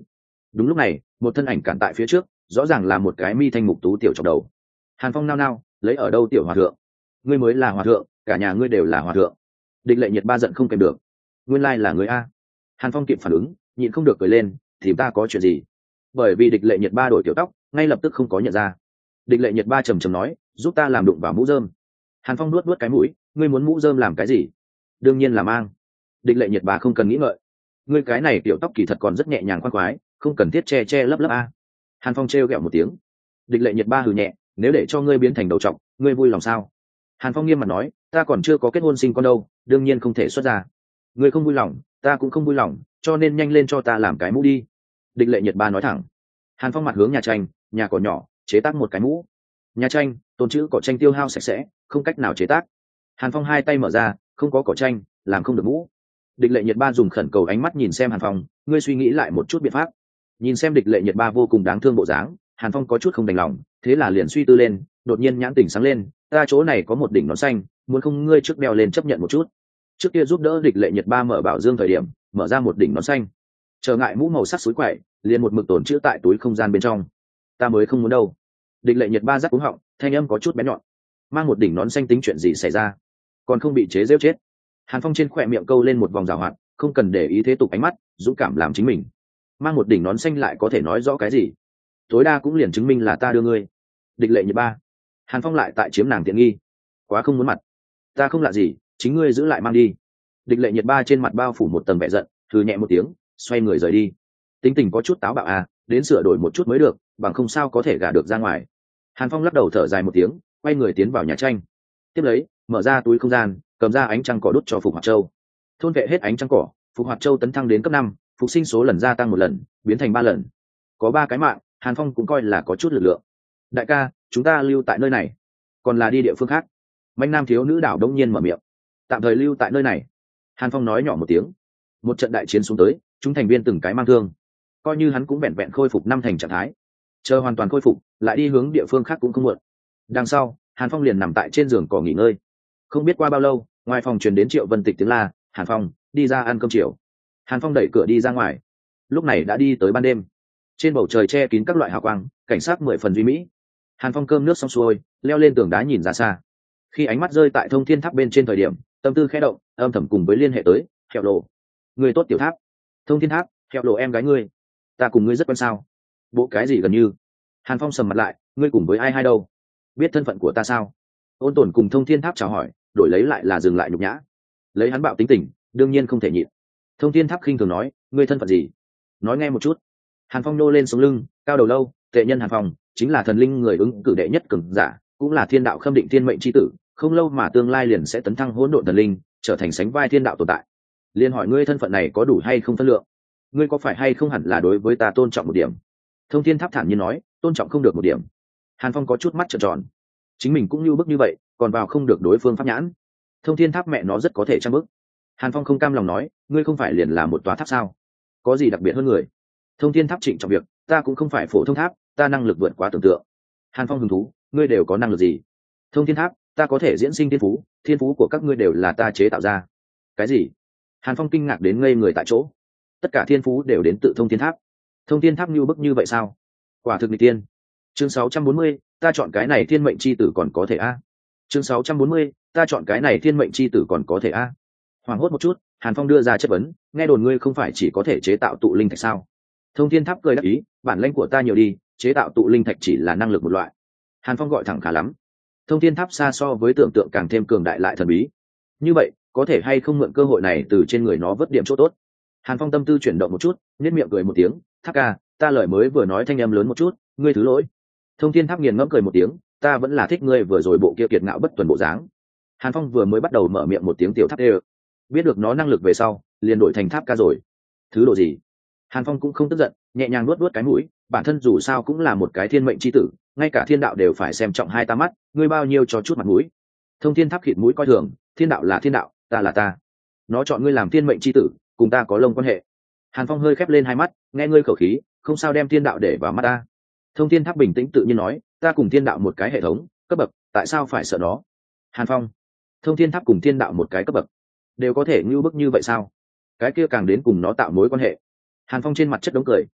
Đúng lúc này một thân ảnh cản tại phía trước, rõ ràng là một cái mi thanh mục tú tiểu chọc đầu. Hàn Phong nao nao, lấy ở đâu tiểu hòa thượng? Ngươi mới là hòa thượng, cả nhà ngươi đều là hòa thượng. Địch Lệ Nhiệt ba giận không kèm được. Nguyên lai là người a. Hàn Phong kịp phản ứng, nhịn không được cười lên, thì ta có chuyện gì? Bởi vì Địch Lệ Nhiệt ba đổi kiểu tóc, ngay lập tức không có nhận ra. Địch Lệ Nhiệt ba trầm trầm nói, giúp ta làm đụng vào mũ rơm. Hàn Phong nuốt nuốt cái mũi, ngươi muốn mũ rơm làm cái gì? Đương nhiên là mang. Địch Lệ Nhiệt ba không cần nghĩ ngợi, ngươi cái này kiểu tóc kỳ thật còn rất nhẹ nhàng khoan khoái, không cần thiết che che lấp lấp a. Hàn Phong trêu ghẹo một tiếng. Địch Lệ Nhiệt ba hừ nhẹ, nếu để cho ngươi biến thành đầu trọc, ngươi vui lòng sao? Hàn Phong nghiêm mặt nói, ta còn chưa có kết hôn sinh con đâu, đương nhiên không thể xuất ra. Ngươi không vui lòng, ta cũng không vui lòng, cho nên nhanh lên cho ta làm cái mũ đi. Địch Lệ Nhiệt ba nói thẳng. Hàn Phong mặt hướng nhà tranh, nhà cỏ nhỏ, chế tác một cái mũ. Nhà tranh, tồn chữ cỏ tranh tiêu hao sạch sẽ, không cách nào chế tác. Hàn Phong hai tay mở ra, không có cỏ tranh, làm không được mũ. Địch Lệ Nhiệt ba dùng khẩn cầu ánh mắt nhìn xem Hàn Phong, ngươi suy nghĩ lại một chút biện pháp. Nhìn xem Địch Lệ Nhiệt ba vô cùng đáng thương bộ dáng, Hàn Phong có chút không đành lòng, thế là liền suy tư lên, đột nhiên nhãn tỉnh sáng lên, ta chỗ này có một đỉnh nón xanh, muốn không ngươi trước đeo lên chấp nhận một chút. Trước kia giúp đỡ Địch Lệ Nhiệt ba mở bảo dương thời điểm, mở ra một đỉnh nón xanh. Trở ngại mũ màu sắc suối quậy, liền một mực tổn chữ tại túi không gian bên trong. Ta mới không muốn đâu. Địch Lệ Nhiệt ba rắc cúng họng, thanh âm có chút bén nhọn. Mang một đỉnh nón xanh tính chuyện gì xảy ra? Còn không bị chế giễu chết. Hàn Phong trên khỏe miệng câu lên một vòng rào hoạt, không cần để ý thế tục ánh mắt, dũng cảm làm chính mình. Mang một đỉnh nón xanh lại có thể nói rõ cái gì? Tối đa cũng liền chứng minh là ta đưa ngươi. Địch Lệ Nhiệt ba. Hàn Phong lại tại chiếm nàng tiện nghi, quá không muốn mặt. Ta không lạ gì, chính ngươi giữ lại mang đi. Địch Lệ Nhiệt ba trên mặt bao phủ một tầng vẻ giận, thử nhẹ một tiếng, xoay người rời đi. Tính tình có chút táo bạo à, đến sửa đổi một chút mới được, bằng không sao có thể gả được ra ngoài. Hàn Phong lắc đầu thở dài một tiếng, quay người tiến vào nhà tranh. Tiếp lấy, mở ra túi không gian, cầm ra ánh trăng cỏ đút cho Phục Hoạt Châu. Thôn vệ hết ánh trăng cỏ, Phục Hoạt Châu tấn thăng đến cấp năm, phục sinh số lần gia tăng một lần, biến thành ba lần. Có ba cái mạng, Hàn Phong cũng coi là có chút lực lượng. Đại ca, chúng ta lưu tại nơi này, còn là đi địa phương khác? Mạnh nam thiếu nữ đảo đông nhiên mở miệng. Tạm thời lưu tại nơi này. Hàn Phong nói nhỏ một tiếng. Một trận đại chiến xuống tới, chúng thành viên từng cái mang thương, coi như hắn cũng vẹn vẹn khôi phục năm thành trạng thái, chờ hoàn toàn khôi phục lại đi hướng địa phương khác cũng không muộn. Đằng sau Hàn Phong liền nằm tại trên giường cỏ nghỉ ngơi. Không biết qua bao lâu, ngoài phòng truyền đến Triệu Vân Tịch tiếng la, Hàn Phong đi ra ăn cơm chiều. Hàn Phong đẩy cửa đi ra ngoài. Lúc này đã đi tới ban đêm, trên bầu trời che kín các loại hào quang, cảnh sát mười phần duy mỹ. Hàn Phong cơm nước xong xuôi, leo lên tường đá nhìn ra xa. Khi ánh mắt rơi tại thông thiên tháp bên trên thời điểm, tâm tư khẽ động, âm thầm cùng với liên hệ tới Hẹo Lộ. Người tốt tiểu tháp. Thông thiên tháp, Hẹo Lộ em gái ngươi. Ta cùng ngươi rất quen sao? Bộ cái gì gần như? Hàn Phong sầm mặt lại, ngươi cùng với ai hai đâu? Biết thân phận của ta sao? Ôn Tồn cùng Thông Thiên Tháp chào hỏi, đổi lấy lại là dừng lại nhục nhã. Lấy hắn bạo tính tình, đương nhiên không thể nhịn. Thông Thiên Tháp khinh thường nói, ngươi thân phận gì? Nói nghe một chút. Hàn Phong nô lên sống lưng, cao đầu lâu, tệ nhân Hàn Phong chính là thần linh người ứng cử đệ nhất cường giả, cũng là thiên đạo khâm định thiên mệnh chi tử, không lâu mà tương lai liền sẽ tấn thăng hỗn độn thần linh, trở thành sánh vai thiên đạo tồn tại. Liên hỏi ngươi thân phận này có đủ hay không phân lượng? Ngươi có phải hay không hẳn là đối với ta tôn trọng một điểm? Thông Thiên Tháp thản nhiên nói, tôn trọng không được một điểm. Hàn Phong có chút mắt trợn tròn, chính mình cũng như bức như vậy, còn vào không được đối phương pháp nhãn. Thông Thiên Tháp mẹ nó rất có thể trăm bức. Hàn Phong không cam lòng nói, ngươi không phải liền là một tòa tháp sao? Có gì đặc biệt hơn người? Thông Thiên Tháp trịnh trọng việc, ta cũng không phải phổ thông tháp, ta năng lực vượt quá tưởng tượng. Hàn Phong hứng thú, ngươi đều có năng lực gì? Thông Thiên Tháp, ta có thể diễn sinh thiên phú, thiên phú của các ngươi đều là ta chế tạo ra. Cái gì? Hàn Phong kinh ngạc đến ngây người tại chỗ. Tất cả thiên phú đều đến tự Thông Thiên Tháp. Thông Thiên Tháp như bức như vậy sao? Quả thực nghịch tiên. Chương sáu trăm bốn mươi, ta chọn cái này thiên mệnh chi tử còn có thể a. Chương sáu trăm bốn mươi, ta chọn cái này thiên mệnh chi tử còn có thể a. Hoảng hốt một chút, Hàn Phong đưa ra chất vấn, nghe đồn ngươi không phải chỉ có thể chế tạo tụ linh thạch sao? Thông Thiên Tháp cười đáp ý, bản lãnh của ta nhiều đi, chế tạo tụ linh thạch chỉ là năng lực một loại. Hàn Phong gọi thẳng khá lắm. Thông Thiên Tháp xa so với tưởng tượng càng thêm cường đại lại thần bí. Như vậy, có thể hay không mượn cơ hội này từ trên người nó vớt điểm chỗ tốt? Hàn Phong tâm tư chuyển động một chút, nhếch miệng cười một tiếng, Tháp ca, ta lời mới vừa nói thanh âm lớn một chút, ngươi thứ lỗi. Thông Thiên Tháp nghiền ngẫm cười một tiếng, ta vẫn là thích ngươi vừa rồi bộ kia kiệt ngạo bất tuần bộ dáng. Hàn Phong vừa mới bắt đầu mở miệng một tiếng tiểu tháp đều, biết được nó năng lực về sau, liền đổi thành Tháp ca rồi. Thứ độ gì? Hàn Phong cũng không tức giận, nhẹ nhàng nuốt nuốt cái mũi, bản thân dù sao cũng là một cái thiên mệnh chi tử, ngay cả thiên đạo đều phải xem trọng hai ta mắt, ngươi bao nhiêu cho chút mặt mũi. Thông Thiên Tháp khịt mũi coi thường, thiên đạo là thiên đạo, ta là ta. Nó chọn ngươi làm thiên mệnh chi tử, cùng ta có lông quan hệ. Hàn Phong hơi khép lên hai mắt, nghe ngươi khẩu khí, không sao đem thiên đạo để vào mắt ta. Thông Thiên Tháp bình tĩnh tự nhiên nói, ta cùng thiên đạo một cái hệ thống cấp bậc, tại sao phải sợ nó? Hàn Phong, Thông Thiên Tháp cùng thiên đạo một cái cấp bậc, đều có thể như bức như vậy sao? Cái kia càng đến cùng nó tạo mối quan hệ. Hàn Phong trên mặt chất đống cười,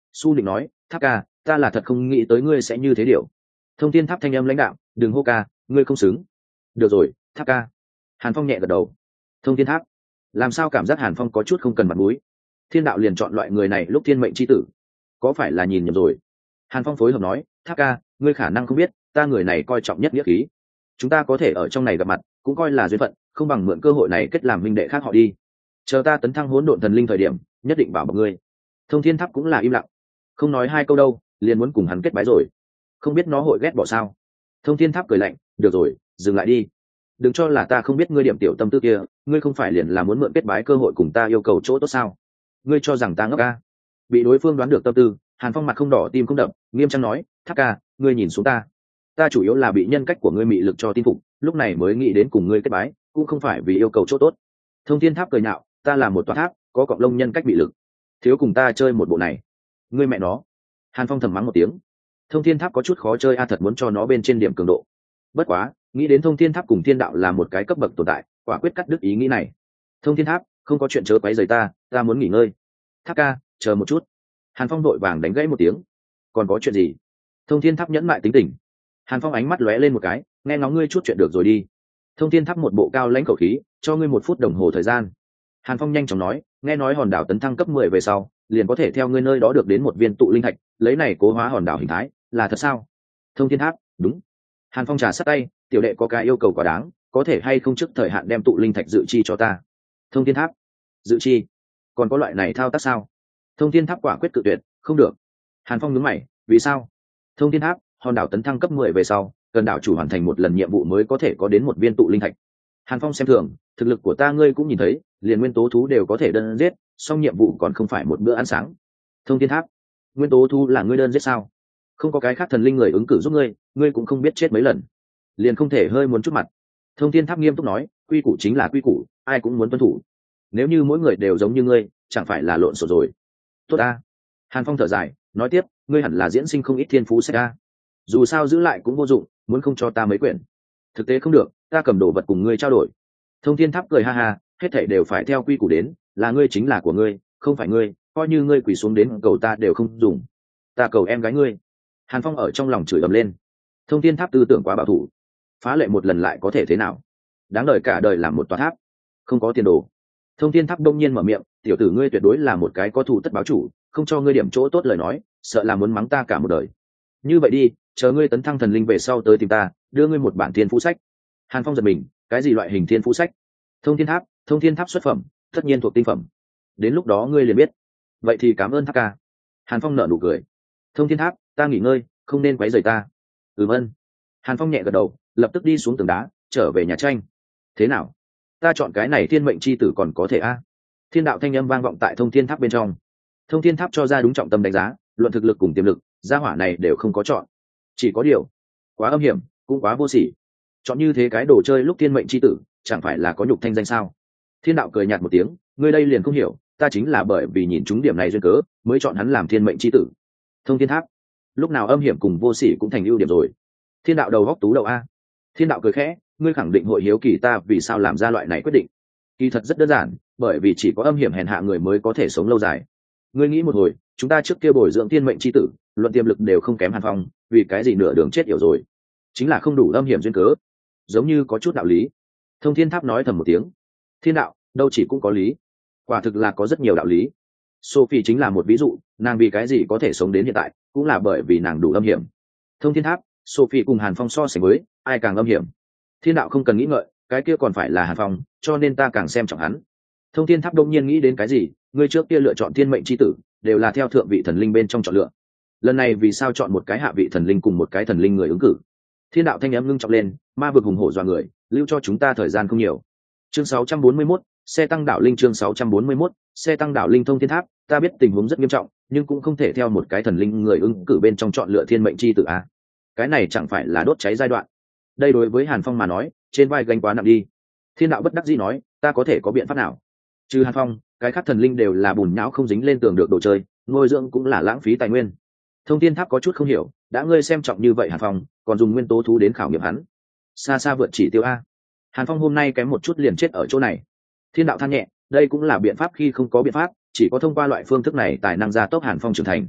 Su định nói, tháp ca, ta là thật không nghĩ tới ngươi sẽ như thế điều. Thông thiên tháp thanh âm lãnh đạo, đừng hô ca, ngươi không xứng. Được rồi, tháp ca. Hàn Phong nhẹ gật đầu. Thông thiên tháp, làm sao cảm giác Hàn Phong có chút không cần mặt mũi. Thiên đạo liền chọn loại người này lúc thiên mệnh chi tử, có phải là nhìn nhầm rồi? Hàn Phong phối hợp nói, tháp ca, ngươi khả năng không biết, ta người này coi trọng nhất nghĩa khí. Chúng ta có thể ở trong này gặp mặt, cũng coi là duyên phận, không bằng mượn cơ hội này kết làm minh đệ khác họ đi. Chờ ta tấn thăng hỗn độn thần linh thời điểm, nhất định bảo bọc ngươi. Thông thiên tháp cũng là im lặng, không nói hai câu đâu, liền muốn cùng hắn kết bái rồi. Không biết nó hội ghét bỏ sao? Thông thiên tháp cười lạnh, được rồi, dừng lại đi. Đừng cho là ta không biết ngươi điểm tiểu tâm tư kia, ngươi không phải liền là muốn mượn kết bái cơ hội cùng ta yêu cầu chỗ tốt sao? Ngươi cho rằng ta ngốc ca? Bị đối phương đoán được tâm tư, Hàn Phong mặt không đỏ tim không đập, nghiêm trang nói, tháp ca, ngươi nhìn xuống ta. Ta chủ yếu là bị nhân cách của ngươi mị lực cho tin phục, lúc này mới nghĩ đến cùng ngươi kết bái, cũng không phải vì yêu cầu chỗ tốt. Thông thiên tháp cười nhạo, ta là một tòa tháp, có cọng lông nhân cách mị lực, thiếu cùng ta chơi một bộ này. Ngươi mẹ nó. Hàn Phong thầm mắng một tiếng. Thông thiên tháp có chút khó chơi a, thật muốn cho nó bên trên điểm cường độ. Bất quá, nghĩ đến thông thiên tháp cùng thiên đạo là một cái cấp bậc tồn tại, quả quyết cắt đứt ý nghĩ này. Thông thiên tháp, không có chuyện chớ quấy rầy ta, ta muốn nghỉ ngơi. Tháp ca, chờ một chút. Hàn Phong đội vàng đánh gãy một tiếng. Còn có chuyện gì? Thông thiên tháp nhẫn mại tính tình. Hàn Phong ánh mắt lóe lên một cái, nghe ngóng ngươi chút chuyện được rồi đi. Thông thiên tháp một bộ cao lãnh khẩu khí, cho ngươi một phút đồng hồ thời gian. Hàn Phong nhanh chóng nói, nghe nói hòn đảo tấn thăng cấp mười về sau, liền có thể theo ngươi nơi đó được đến một viên tụ linh thạch, lấy này cố hóa hòn đảo hình thái, là thật sao? Thông thiên tháp, đúng. Hàn Phong trà sát tay, tiểu đệ có cái yêu cầu quá đáng, có thể hay không trước thời hạn đem tụ linh thạch dự chi cho ta? Thông thiên tháp, dự chi? Còn có loại này thao tác sao? Thông thiên tháp quả quyết cự tuyệt, không được. Hàn Phong nhướng mày, vì sao? Thông thiên tháp, hòn đảo tấn thăng cấp mười về sau, cần đảo chủ hoàn thành một lần nhiệm vụ mới có thể có đến một viên tụ linh thạch. Hàn Phong xem thường, thực lực của ta ngươi cũng nhìn thấy, liền nguyên tố thú đều có thể đơn giết, song nhiệm vụ còn không phải một bữa ăn sáng. Thông thiên tháp, nguyên tố thú là ngươi đơn giết sao? Không có cái khác thần linh người ứng cử giúp ngươi, ngươi cũng không biết chết mấy lần, liền không thể hơi muốn chút mặt. Thông thiên tháp nghiêm túc nói, quy củ chính là quy củ, ai cũng muốn tuân thủ. Nếu như mỗi người đều giống như ngươi, chẳng phải là lộn xộn rồi. Tốt a. Hàn Phong thở dài, nói tiếp, ngươi hẳn là diễn sinh không ít thiên phú sách a. Dù sao giữ lại cũng vô dụng, muốn không cho ta mấy quyển. Thực tế không được, ta cầm đồ vật cùng ngươi trao đổi. Thông thiên tháp cười ha ha, hết thảy đều phải theo quy củ đến, là ngươi chính là của ngươi, không phải ngươi, coi như ngươi quỳ xuống đến cầu ta đều không dùng. Ta cầu em gái ngươi. Hàn Phong ở trong lòng chửi ầm lên. Thông thiên tháp tư tưởng quá bảo thủ, phá lệ một lần lại có thể thế nào? Đáng đời cả đời làm một tòa tháp, không có tiền đồ. Thông thiên tháp đông nhiên mở miệng, tiểu tử ngươi tuyệt đối là một cái có thù tất báo chủ, không cho ngươi điểm chỗ tốt lời nói, sợ là muốn mắng ta cả một đời. Như vậy đi, chờ ngươi tấn thăng thần linh về sau tới tìm ta, đưa ngươi một bản thiên phú sách. Hàn Phong giật mình, cái gì loại hình thiên phú sách? Thông thiên tháp, thông thiên tháp xuất phẩm, tất nhiên thuộc tinh phẩm. Đến lúc đó ngươi liền biết. Vậy thì cảm ơn tháp ca. Hàn Phong nở nụ cười. Thông thiên tháp, ta nghỉ ngơi, không nên quấy rầy ta. Ừm ân. Hàn Phong nhẹ gật đầu, lập tức đi xuống tường đá, trở về nhà tranh. Thế nào? Ta chọn cái này thiên mệnh chi tử còn có thể a? Thiên đạo thanh âm vang vọng tại thông thiên tháp bên trong. Thông thiên tháp cho ra đúng trọng tâm đánh giá, luận thực lực cùng tiềm lực, gia hỏa này đều không có chọn. Chỉ có điều, quá âm hiểm, cũng quá vô sỉ. Chọn như thế cái đồ chơi lúc thiên mệnh chi tử, chẳng phải là có nhục thanh danh sao? Thiên đạo cười nhạt một tiếng, ngươi đây liền không hiểu, ta chính là bởi vì nhìn chúng điểm này duyên cớ, mới chọn hắn làm thiên mệnh chi tử. Thông thiên tháp, lúc nào âm hiểm cùng vô sỉ cũng thành ưu điểm rồi. Thiên đạo đầu góc tú đầu a. Thiên đạo cười khẽ, ngươi khẳng định hội hiếu kỳ ta vì sao làm ra loại này quyết định. Kỳ thật rất đơn giản, bởi vì chỉ có âm hiểm hèn hạ người mới có thể sống lâu dài. Ngươi nghĩ một hồi, chúng ta trước kia bồi dưỡng thiên mệnh chi tử, luận tiềm lực đều không kém Hàn Phong, vì cái gì nửa đường chết yểu rồi? Chính là không đủ âm hiểm duyên cớ. Giống như có chút đạo lý. Thông thiên tháp nói thầm một tiếng. Thiên đạo, đâu chỉ cũng có lý. Quả thực là có rất nhiều đạo lý. Sophie chính là một ví dụ, nàng vì cái gì có thể sống đến hiện tại, cũng là bởi vì nàng đủ âm hiểm. Thông thiên tháp, Sophie cùng Hàn Phong so sánh với, ai càng âm hiểm? Thiên đạo không cần nghĩ ngợi, cái kia còn phải là Hàn Phong, cho nên ta càng xem trọng hắn. Thông thiên tháp đông nhiên nghĩ đến cái gì, người trước kia lựa chọn thiên mệnh chi tử, đều là theo thượng vị thần linh bên trong chọn lựa. Lần này vì sao chọn một cái hạ vị thần linh cùng một cái thần linh người ứng cử? Thiên đạo thanh âm ngưng trọng lên, ma vực hùng hổ dọa người, lưu cho chúng ta thời gian không nhiều. Chương sáu trăm bốn mươi mốt, xe tăng đảo linh. Chương sáu trăm bốn mươi mốt, xe tăng đảo linh. Thông thiên tháp, ta biết tình huống rất nghiêm trọng, nhưng cũng không thể theo một cái thần linh người ứng cử bên trong chọn lựa thiên mệnh chi tử a. Cái này chẳng phải là đốt cháy giai đoạn. Đây đối với Hàn Phong mà nói, trên vai gánh quá nặng đi. Thiên đạo bất đắc dĩ nói, ta có thể có biện pháp nào? Trừ Hàn Phong, cái khác thần linh đều là bùn nhão không dính lên tường được đồ chơi, nuôi dưỡng cũng là lãng phí tài nguyên. Thông thiên tháp có chút không hiểu, đã ngươi xem trọng như vậy Hàn Phong, còn dùng nguyên tố thú đến khảo nghiệm hắn, xa xa vượt chỉ tiêu a. Hàn Phong hôm nay kém một chút liền chết ở chỗ này. Thiên đạo than nhẹ, đây cũng là biện pháp khi không có biện pháp, chỉ có thông qua loại phương thức này tài năng gia tốc Hàn Phong trưởng thành.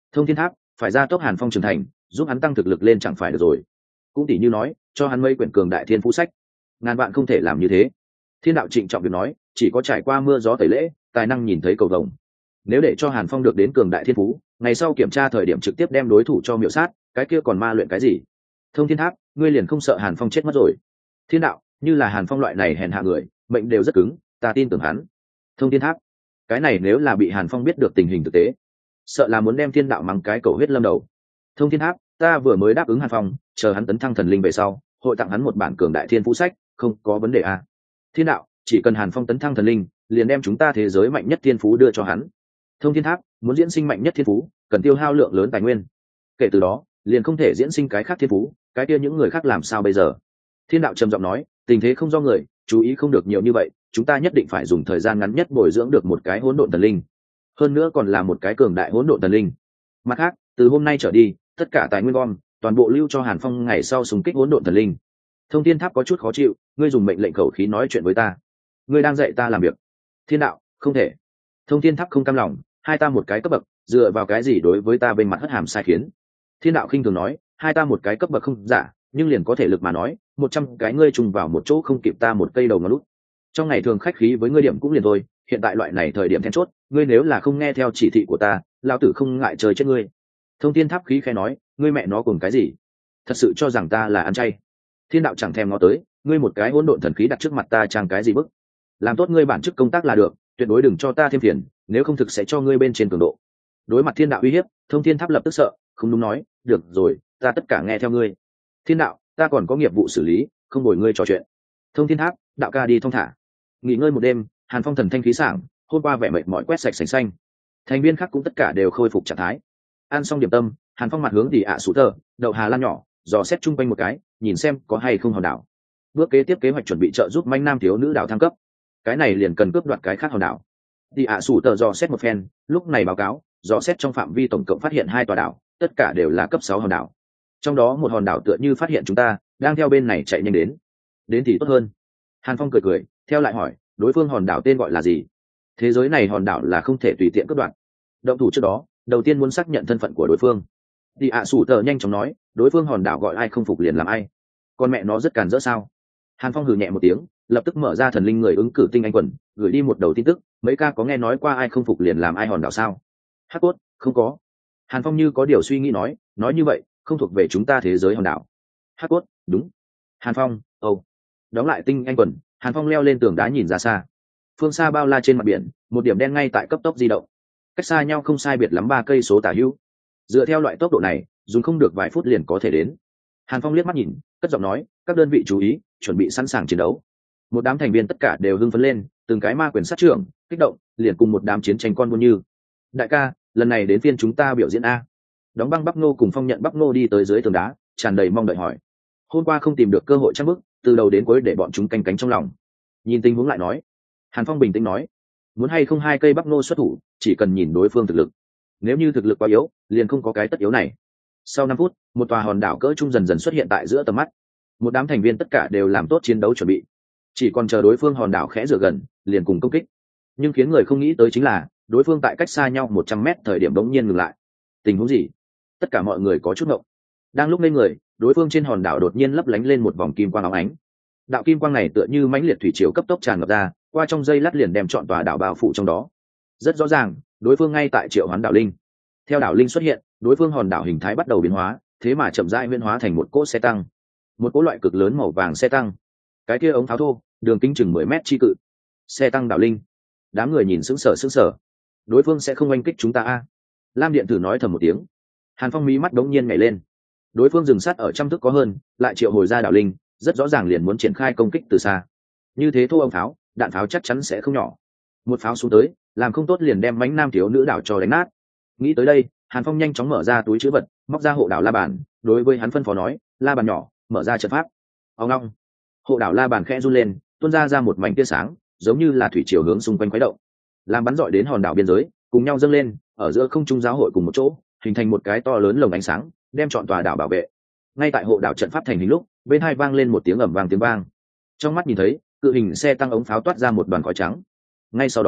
Thông thiên tháp phải ra tốc Hàn Phong trưởng thành, giúp hắn tăng thực lực lên chẳng phải được rồi. Cũng tỷ như nói, cho hắn mấy quyển cường đại thiên phú sách. Ngàn vạn không thể làm như thế. Thiên đạo trịnh trọng việc nói, chỉ có trải qua mưa gió tẩy lễ, tài năng nhìn thấy cầu vồng. Nếu để cho Hàn Phong được đến cường đại thiên phú, ngày sau kiểm tra thời điểm trực tiếp đem đối thủ cho miểu sát, cái kia còn ma luyện cái gì? Thông thiên tháp, ngươi liền không sợ Hàn Phong chết mất rồi? Thiên đạo, như là Hàn Phong loại này hèn hạ người, mệnh đều rất cứng, ta tin tưởng hắn. Thông thiên tháp, cái này nếu là bị Hàn Phong biết được tình hình thực tế, sợ là muốn đem thiên đạo mắng cái cầu huyết lâm đầu. Thông thiên tháp, ta vừa mới đáp ứng Hàn Phong, chờ hắn tấn thăng thần linh về sau, hội tặng hắn một bản cường đại thiên phú sách, không có vấn đề à? Thiên đạo, chỉ cần Hàn Phong tấn thăng thần linh, liền đem chúng ta thế giới mạnh nhất thiên phú đưa cho hắn. Thông thiên tháp, muốn diễn sinh mạnh nhất thiên phú, cần tiêu hao lượng lớn tài nguyên. Kể từ đó, liền không thể diễn sinh cái khác thiên phú, cái kia những người khác làm sao bây giờ? Thiên đạo trầm giọng nói, tình thế không do người, chú ý không được nhiều như vậy, chúng ta nhất định phải dùng thời gian ngắn nhất bồi dưỡng được một cái hỗn độn thần linh, hơn nữa còn là một cái cường đại hỗn độn thần linh. Mặt khác, từ hôm nay trở đi, tất cả tài nguyên gom toàn bộ lưu cho Hàn Phong ngày sau xung kích hỗn độn thần linh. Thông thiên tháp có chút khó chịu, ngươi dùng mệnh lệnh khẩu khí nói chuyện với ta, ngươi đang dạy ta làm việc. Thiên đạo, không thể. Thông thiên tháp không cam lòng, hai ta một cái cấp bậc, dựa vào cái gì đối với ta bên mặt hất hàm sai khiến? Thiên đạo khinh thường nói, hai ta một cái cấp bậc không giả, nhưng liền có thể lực mà nói, một trăm cái ngươi trùng vào một chỗ không kịp ta một cây đầu ngón lút. Trong ngày thường khách khí với ngươi điểm cũng liền thôi, hiện tại loại này thời điểm then chốt, ngươi nếu là không nghe theo chỉ thị của ta, lão tử không ngại trời chết ngươi. Thông thiên tháp khí khẽ nói, ngươi mẹ nó cùng cái gì? Thật sự cho rằng ta là ăn chay? Thiên đạo chẳng thèm ngó tới, ngươi một cái hỗn độn thần khí đặt trước mặt ta trang cái gì bức? Làm tốt ngươi bản chức công tác là được, tuyệt đối đừng cho ta thêm phiền, nếu không thực sẽ cho ngươi bên trên cường độ. Đối mặt thiên đạo uy hiếp, thông thiên tháp lập tức sợ, không đúng nói, được rồi, ta tất cả nghe theo ngươi. Thiên đạo, ta còn có nghiệp vụ xử lý, không bồi ngươi trò chuyện. Thông thiên tháp, đạo ca đi thong thả. Nghỉ ngơi một đêm, Hàn Phong thần thanh khí sảng, hôm qua vẻ mệt mỏi quét sạch sành xanh. Thành viên khác cũng tất cả đều khôi phục trạng thái. Ăn xong điểm tâm, Hàn Phong mặt hướng đi ạ à sủ tờ, đậu Hà Lan nhỏ, dò xét chung quanh một cái, nhìn xem có hay không hòn đảo. Bước kế tiếp kế hoạch chuẩn bị trợ giúp manh nam thiếu nữ đảo thăng cấp. Cái này liền cần cướp đoạt cái khác hòn đảo. Đi ạ à sủ tờ dò xét một phen, lúc này báo cáo, dò xét trong phạm vi tổng cộng phát hiện hai tòa đảo, tất cả đều là cấp sáu hòn đảo. Trong đó một hòn đảo tựa như phát hiện chúng ta, đang theo bên này chạy nhanh đến. Đến thì tốt hơn. Hàn Phong cười cười, theo lại hỏi, đối phương hòn đảo tên gọi là gì? Thế giới này hòn đảo là không thể tùy tiện cướp đoạt. Động thủ trước đó, đầu tiên muốn xác nhận thân phận của đối phương. Đi ạ à sủ tờ nhanh chóng nói, đối phương hòn đảo gọi ai không phục liền làm ai. Con mẹ nó rất càn rỡ sao? Hàn Phong hừ nhẹ một tiếng, lập tức mở ra thần linh người ứng cử tinh anh quần, gửi đi một đầu tin tức, mấy ca có nghe nói qua ai không phục liền làm ai hòn đảo sao? Hắc cốt, không có. Hàn Phong như có điều suy nghĩ nói, nói như vậy, không thuộc về chúng ta thế giới hòn đảo. Hắc cốt, đúng. Hàn Phong, ồ. Đóng lại tinh anh quần, Hàn Phong leo lên tường đá nhìn ra xa. Phương xa bao la trên mặt biển, một điểm đen ngay tại cấp tốc di động. Cách xa nhau không sai biệt lắm ba cây số tả hữu. Dựa theo loại tốc độ này, dùng không được vài phút liền có thể đến. Hàn Phong liếc mắt nhìn, cất giọng nói, các đơn vị chú ý, chuẩn bị sẵn sàng chiến đấu. Một đám thành viên tất cả đều hưng phấn lên, từng cái ma quyền sát trưởng, kích động, liền cùng một đám chiến tranh con buôn như. Đại ca, lần này đến phiên chúng ta biểu diễn a. Đóng băng Bắc Ngô cùng Phong Nhận Bắc Ngô đi tới dưới tường đá, tràn đầy mong đợi hỏi. Hôm qua không tìm được cơ hội trang bức, từ đầu đến cuối để bọn chúng canh cánh trong lòng. Nhìn tình huống lại nói. Hàn Phong bình tĩnh nói, muốn hay không hai cây Bắc Ngô xuất thủ, chỉ cần nhìn đối phương thực lực. Nếu như thực lực quá yếu, liền không có cái tất yếu này. Sau năm phút, một tòa hòn đảo cỡ trung dần dần xuất hiện tại giữa tầm mắt. Một đám thành viên tất cả đều làm tốt chiến đấu chuẩn bị, chỉ còn chờ đối phương hòn đảo khẽ rửa gần, liền cùng công kích. Nhưng khiến người không nghĩ tới chính là, đối phương tại cách xa nhau một trăm mét thời điểm bỗng nhiên ngừng lại. Tình huống gì? Tất cả mọi người có chút ngộng. Đang lúc lên người, đối phương trên hòn đảo đột nhiên lấp lánh lên một vòng kim quang óng ánh. Đạo kim quang này tựa như mãnh liệt thủy triều cấp tốc tràn ngập ra, qua trong dây lát liền đem trọn tòa đảo bao phủ trong đó. Rất rõ ràng, đối phương ngay tại triệu hoán đảo linh. Theo đảo linh xuất hiện, đối phương hòn đảo hình thái bắt đầu biến hóa, thế mà chậm rãi biến hóa thành một cỗ xe tăng, một cỗ loại cực lớn màu vàng xe tăng. Cái kia ống tháo thô, đường kính chừng mười mét chi cự. Xe tăng đảo linh. Đám người nhìn sững sờ sững sờ. Đối phương sẽ không oanh kích chúng ta a? Lam Điện Tử nói thầm một tiếng. Hàn Phong mí mắt đống nhiên nhảy lên. Đối phương dừng sát ở trăm thước có hơn, lại triệu hồi ra đảo linh, rất rõ ràng liền muốn triển khai công kích từ xa. Như thế thô ống pháo, đạn pháo chắc chắn sẽ không nhỏ. Một pháo xuống tới, làm không tốt liền đem mánh nam thiếu nữ đảo cho đánh nát. Nghĩ tới đây, Hàn Phong nhanh chóng mở ra túi trữ vật, móc ra hộ đảo la bàn, đối với hắn phân phó nói, la bàn nhỏ, mở ra trận pháp. Ông long, hộ đảo la bàn khẽ run lên, tuôn ra ra một mảnh tia sáng, giống như là thủy chiều hướng xung quanh khuấy động, làm bắn dọi đến hòn đảo biên giới, cùng nhau dâng lên, ở giữa không trung giáo hội cùng một chỗ, hình thành một cái to lớn lồng ánh sáng, đem trọn tòa đảo bảo vệ. Ngay tại hộ đảo trận pháp thành hình lúc, bên hai vang lên một tiếng ầm vang tiếng vang. Trong mắt nhìn thấy, cự hình xe tăng ống pháo toát ra một đoàn khói trắng. Ngay sau đó,